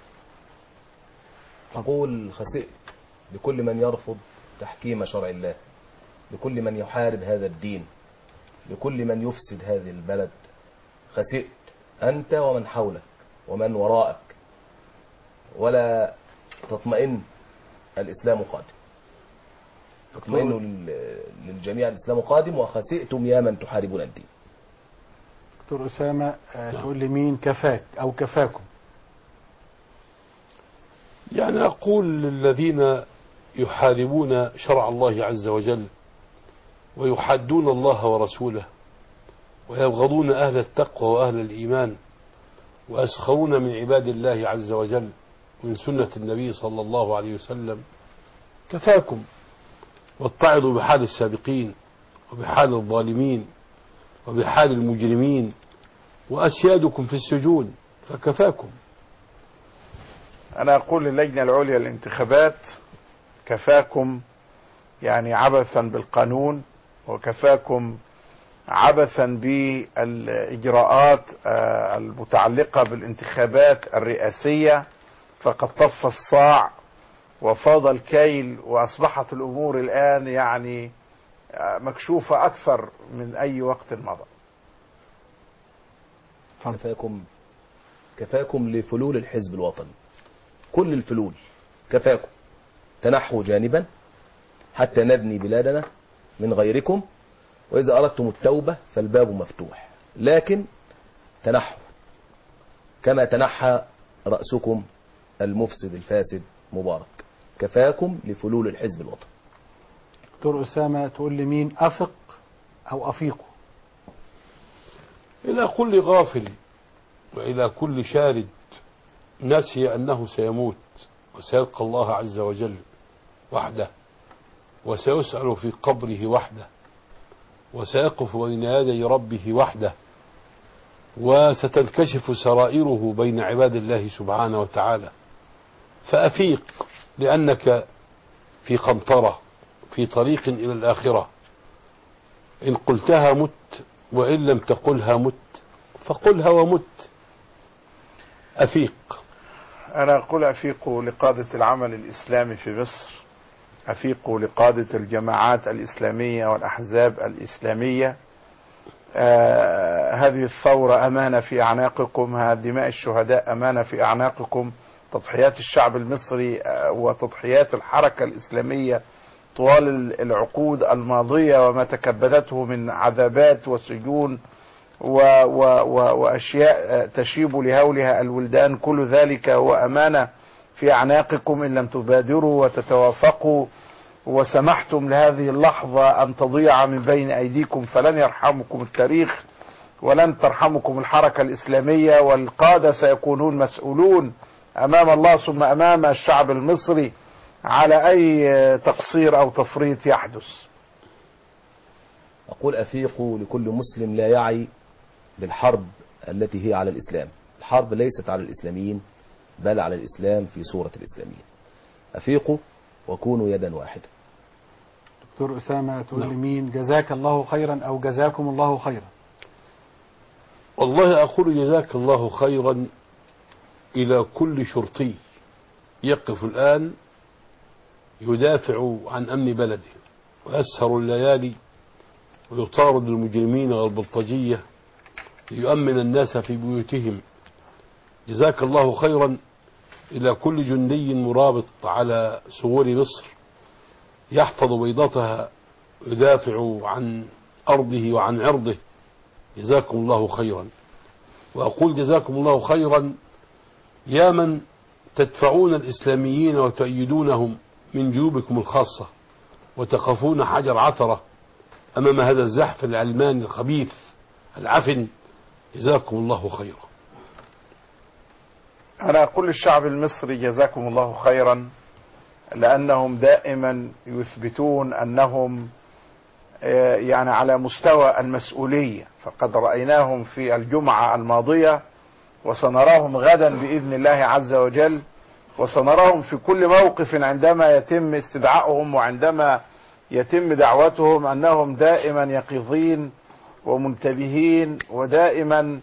أقول خسئت لكل من يرفض تحكيم شرع الله، لكل من يحارب هذا الدين، لكل من يفسد هذه البلد. خسئت أنت ومن حولك ومن وراءك، ولا تطمئن الإسلام قادم. تطمئنوا للجميع الإسلام قادم، وخسئتم يا من تحاربون الدين. دكتور أسامة تقول لي مين كفاك أو كفاكم؟ يعني أقول للذين يحاربون شرع الله عز وجل ويحادون الله ورسوله ويبغضون أهل التقوى وأهل الإيمان ويسخرون من عباد الله عز وجل من سنة النبي صلى الله عليه وسلم، كفاكم واتعظوا بحال السابقين وبحال الظالمين وبحال المجرمين وأسيادكم في السجون، فكفاكم. أنا أقول للجنة العليا للانتخابات كفاكم، يعني عبثا بالقانون، وكفاكم عبثا بالإجراءات المتعلقة بالانتخابات الرئاسية، فقد طف الصاع وفاض الكيل، وأصبحت الأمور الآن يعني مكشوفة أكثر من أي وقت مضى. كفاكم كفاكم لفلول الحزب الوطني، كل الفلول كفاكم، تنحوا جانبا حتى نبني بلادنا من غيركم، وإذا أردتم التوبة فالباب مفتوح، لكن تنحوا كما تنحى رأسكم المفسد الفاسد مبارك. كفاكم لفلول الحزب الوطني. دكتور أسامة، تقول لي مين أفق أو أفيقوا؟ إلى كل غافل وإلى كل شارد نسي أنه سيموت وسيلقى الله عز وجل وحده، وسيسأل في قبره وحده، وسيقف بين يدي ربه وحده، وستنكشف سرائره بين عباد الله سبحانه وتعالى. فأفيق، لأنك في قنطرة، في طريق إلى الآخرة. إن قلتها مت، وإن لم تقلها مت، فقلها ومت. أفيق. أنا أقول أفيقوا لقادة العمل الإسلامي في مصر، أفيقوا لقادة الجماعات الإسلامية والأحزاب الإسلامية. آه هذه الثورة أمانة في أعناقكم، هذه دماء الشهداء أمانة في أعناقكم، تضحيات الشعب المصري آه وتضحيات الحركة الإسلامية طوال العقود الماضية وما تكبدته من عذابات وسجون و و و وأشياء تشيب لهولها الولدان، كل ذلك هو أمانة في أعناقكم. إن لم تبادروا وتتوافقوا وسمحتم لهذه اللحظة أن تضيع من بين أيديكم فلن يرحمكم التاريخ ولن ترحمكم الحركة الإسلامية، والقادة سيكونون مسؤولون أمام الله ثم أمام الشعب المصري على أي تقصير أو تفريط يحدث. أقول أفيقوا لكل مسلم لا يعي بالحرب التي هي على الإسلام. الحرب ليست على الإسلاميين بل على الإسلام في صورة الإسلاميين. أفيقوا وكونوا يدا واحدة. دكتور أسامة، تقول لي مين جزاك الله خيرا أو جزاكم الله خيرا؟ والله أقول جزاك الله خيرا إلى كل شرطي يقف الآن يدافع عن أمن بلده ويسهر الليالي ويطارد المجرمين والبلطجية ليؤمن الناس في بيوتهم. جزاك الله خيرا إلى كل جندي مرابط على سور مصر يحفظ بيضتها ويدافع عن أرضه وعن عرضه. جزاكم الله خيرا. وأقول جزاكم الله خيرا يا من تدفعون الإسلاميين وتؤيدونهم من جيوبكم الخاصة وتقفون حجر عثرة أمام هذا الزحف العلماني الخبيث العفن. جزاكم الله خيرا. أنا أقول للشعب المصري جزاكم الله خيرا، لأنهم دائما يثبتون أنهم يعني على مستوى المسؤولية، فقد رأيناهم في الجمعة الماضية وسنراهم غدا بإذن الله عز وجل، وسنراهم في كل موقف عندما يتم استدعائهم وعندما يتم دعوتهم، أنهم دائما يقظين ومنتبهين ودائما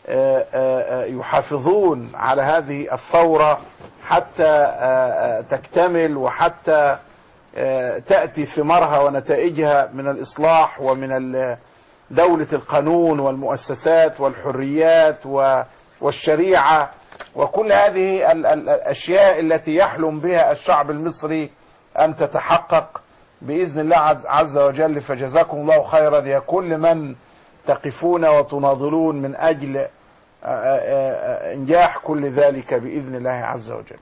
يحافظون على هذه الثورة حتى تكتمل وحتى تأتي ثمارها ونتائجها من الإصلاح ومن دولة القانون والمؤسسات والحريات والشريعة وكل هذه الأشياء التي يحلم بها الشعب المصري أن تتحقق بإذن الله عز وجل. فجزاكم الله خيرا يا كل من تقفون وتناضلون من أجل إنجاح كل ذلك بإذن الله عز وجل.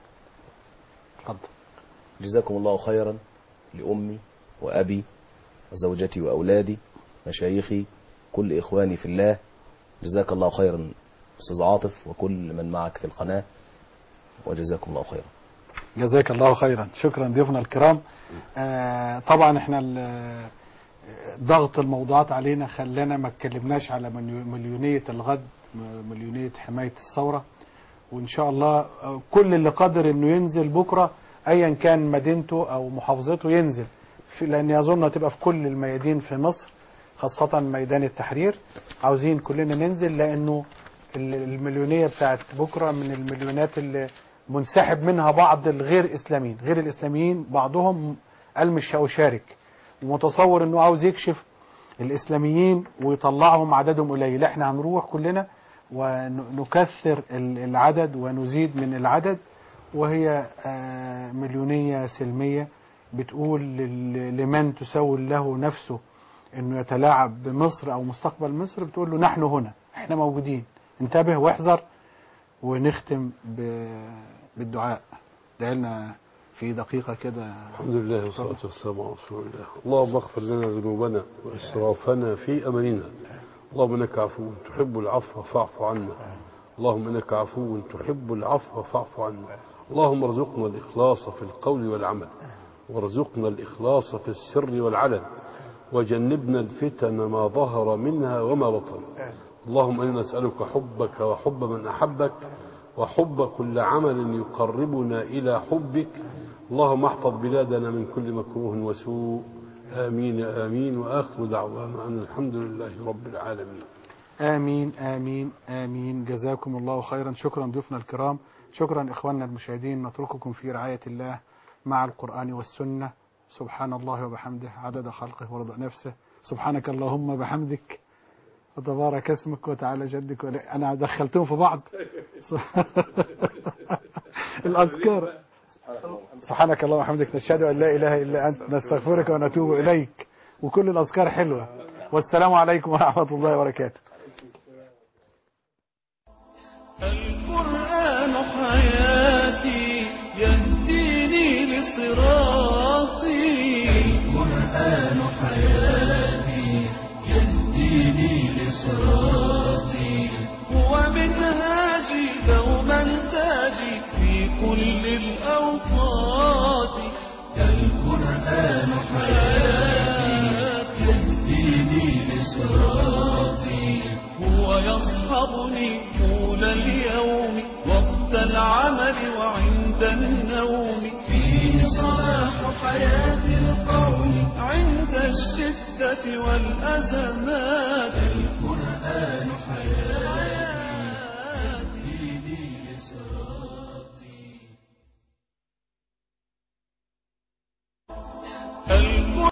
جزاكم الله خيرا لأمي وأبي وزوجتي وأولادي، مشايخي كل إخواني في الله. جزاك الله خيرا أستاذ عاطف وكل من معك في القناة، وجزاكم الله خيرا. جزاك الله خيرا. شكرا ضيوفنا الكرام. آه طبعا احنا ضغط الموضوعات علينا خلانا ما اتكلمناش على مليونية الغد، مليونية حماية الثورة، وان شاء الله كل اللي قادر انه ينزل بكرة ايا كان مدينته او محافظته ينزل، في لان يظن هتبقى في كل الميادين في مصر، خاصة ميدان التحرير. عاوزين كلنا ننزل لانه المليونية بتاعت بكرة من المليونات اللي منسحب منها بعض الغير اسلاميين، غير الاسلاميين بعضهم قال مش هشارك، ومتصور انه عاوز يكشف الاسلاميين ويطلعهم عددهم قليل. احنا هنروح كلنا ونكثر العدد ونزيد من العدد، وهي مليونية سلمية بتقول لمن تسول له نفسه انه يتلاعب بمصر او مستقبل مصر، بتقول له نحن هنا، احنا موجودين، انتبه واحذر. ونختم بالدعاء. دعي لنا في دقيقة كده. الحمد لله والصلاة والسلام على رسول الله. اللهم اغفر لنا ذنوبنا وإسرافنا في أمرنا. اللهم إنك عفو تحب العفو فاعف عنا. اللهم إنك عفو تحب العفو فاعف عنا. اللهم ارزقنا الإخلاص في القول والعمل، وارزقنا الإخلاص في السر والعلن، وجنبنا الفتن ما ظهر منها وما بطن. اللهم إنا نسألك حبك وحب من أحبك وحب كل عمل يقربنا إلى حبك. اللهم احفظ بلادنا من كل مكروه وسوء. آمين آمين. وآخر دعوانا أن الحمد لله رب العالمين. آمين آمين آمين. جزاكم الله خيرا. شكرا ضيوفنا الكرام، شكرا إخواننا المشاهدين. نترككم في رعاية الله مع القرآن والسنة. سبحان الله وبحمده عدد خلقه ورضا نفسه. سبحانك اللهم بحمدك وتبارك اسمك وتعالى جدك. أنا دخلتهم في بعض. الأذكار. سبحانك اللهم وبحمدك نشهد أن لا إله إلا أنت نستغفرك ونتوب إليك. وكل الأذكار حلوة. والسلام عليكم ورحمة الله وبركاته. القرآن حياتي يهديني لصراطي. القرآن حياتي يهديني لصراطي. هو منهاجي دوما تاجي في كل الأوقات. القرآن حياتي يهديني لصراطي. هو يصحبني طول اليوم وقت العمل وعند النوم. فيه صلاح حياة القوم عند الشدة والأزمات.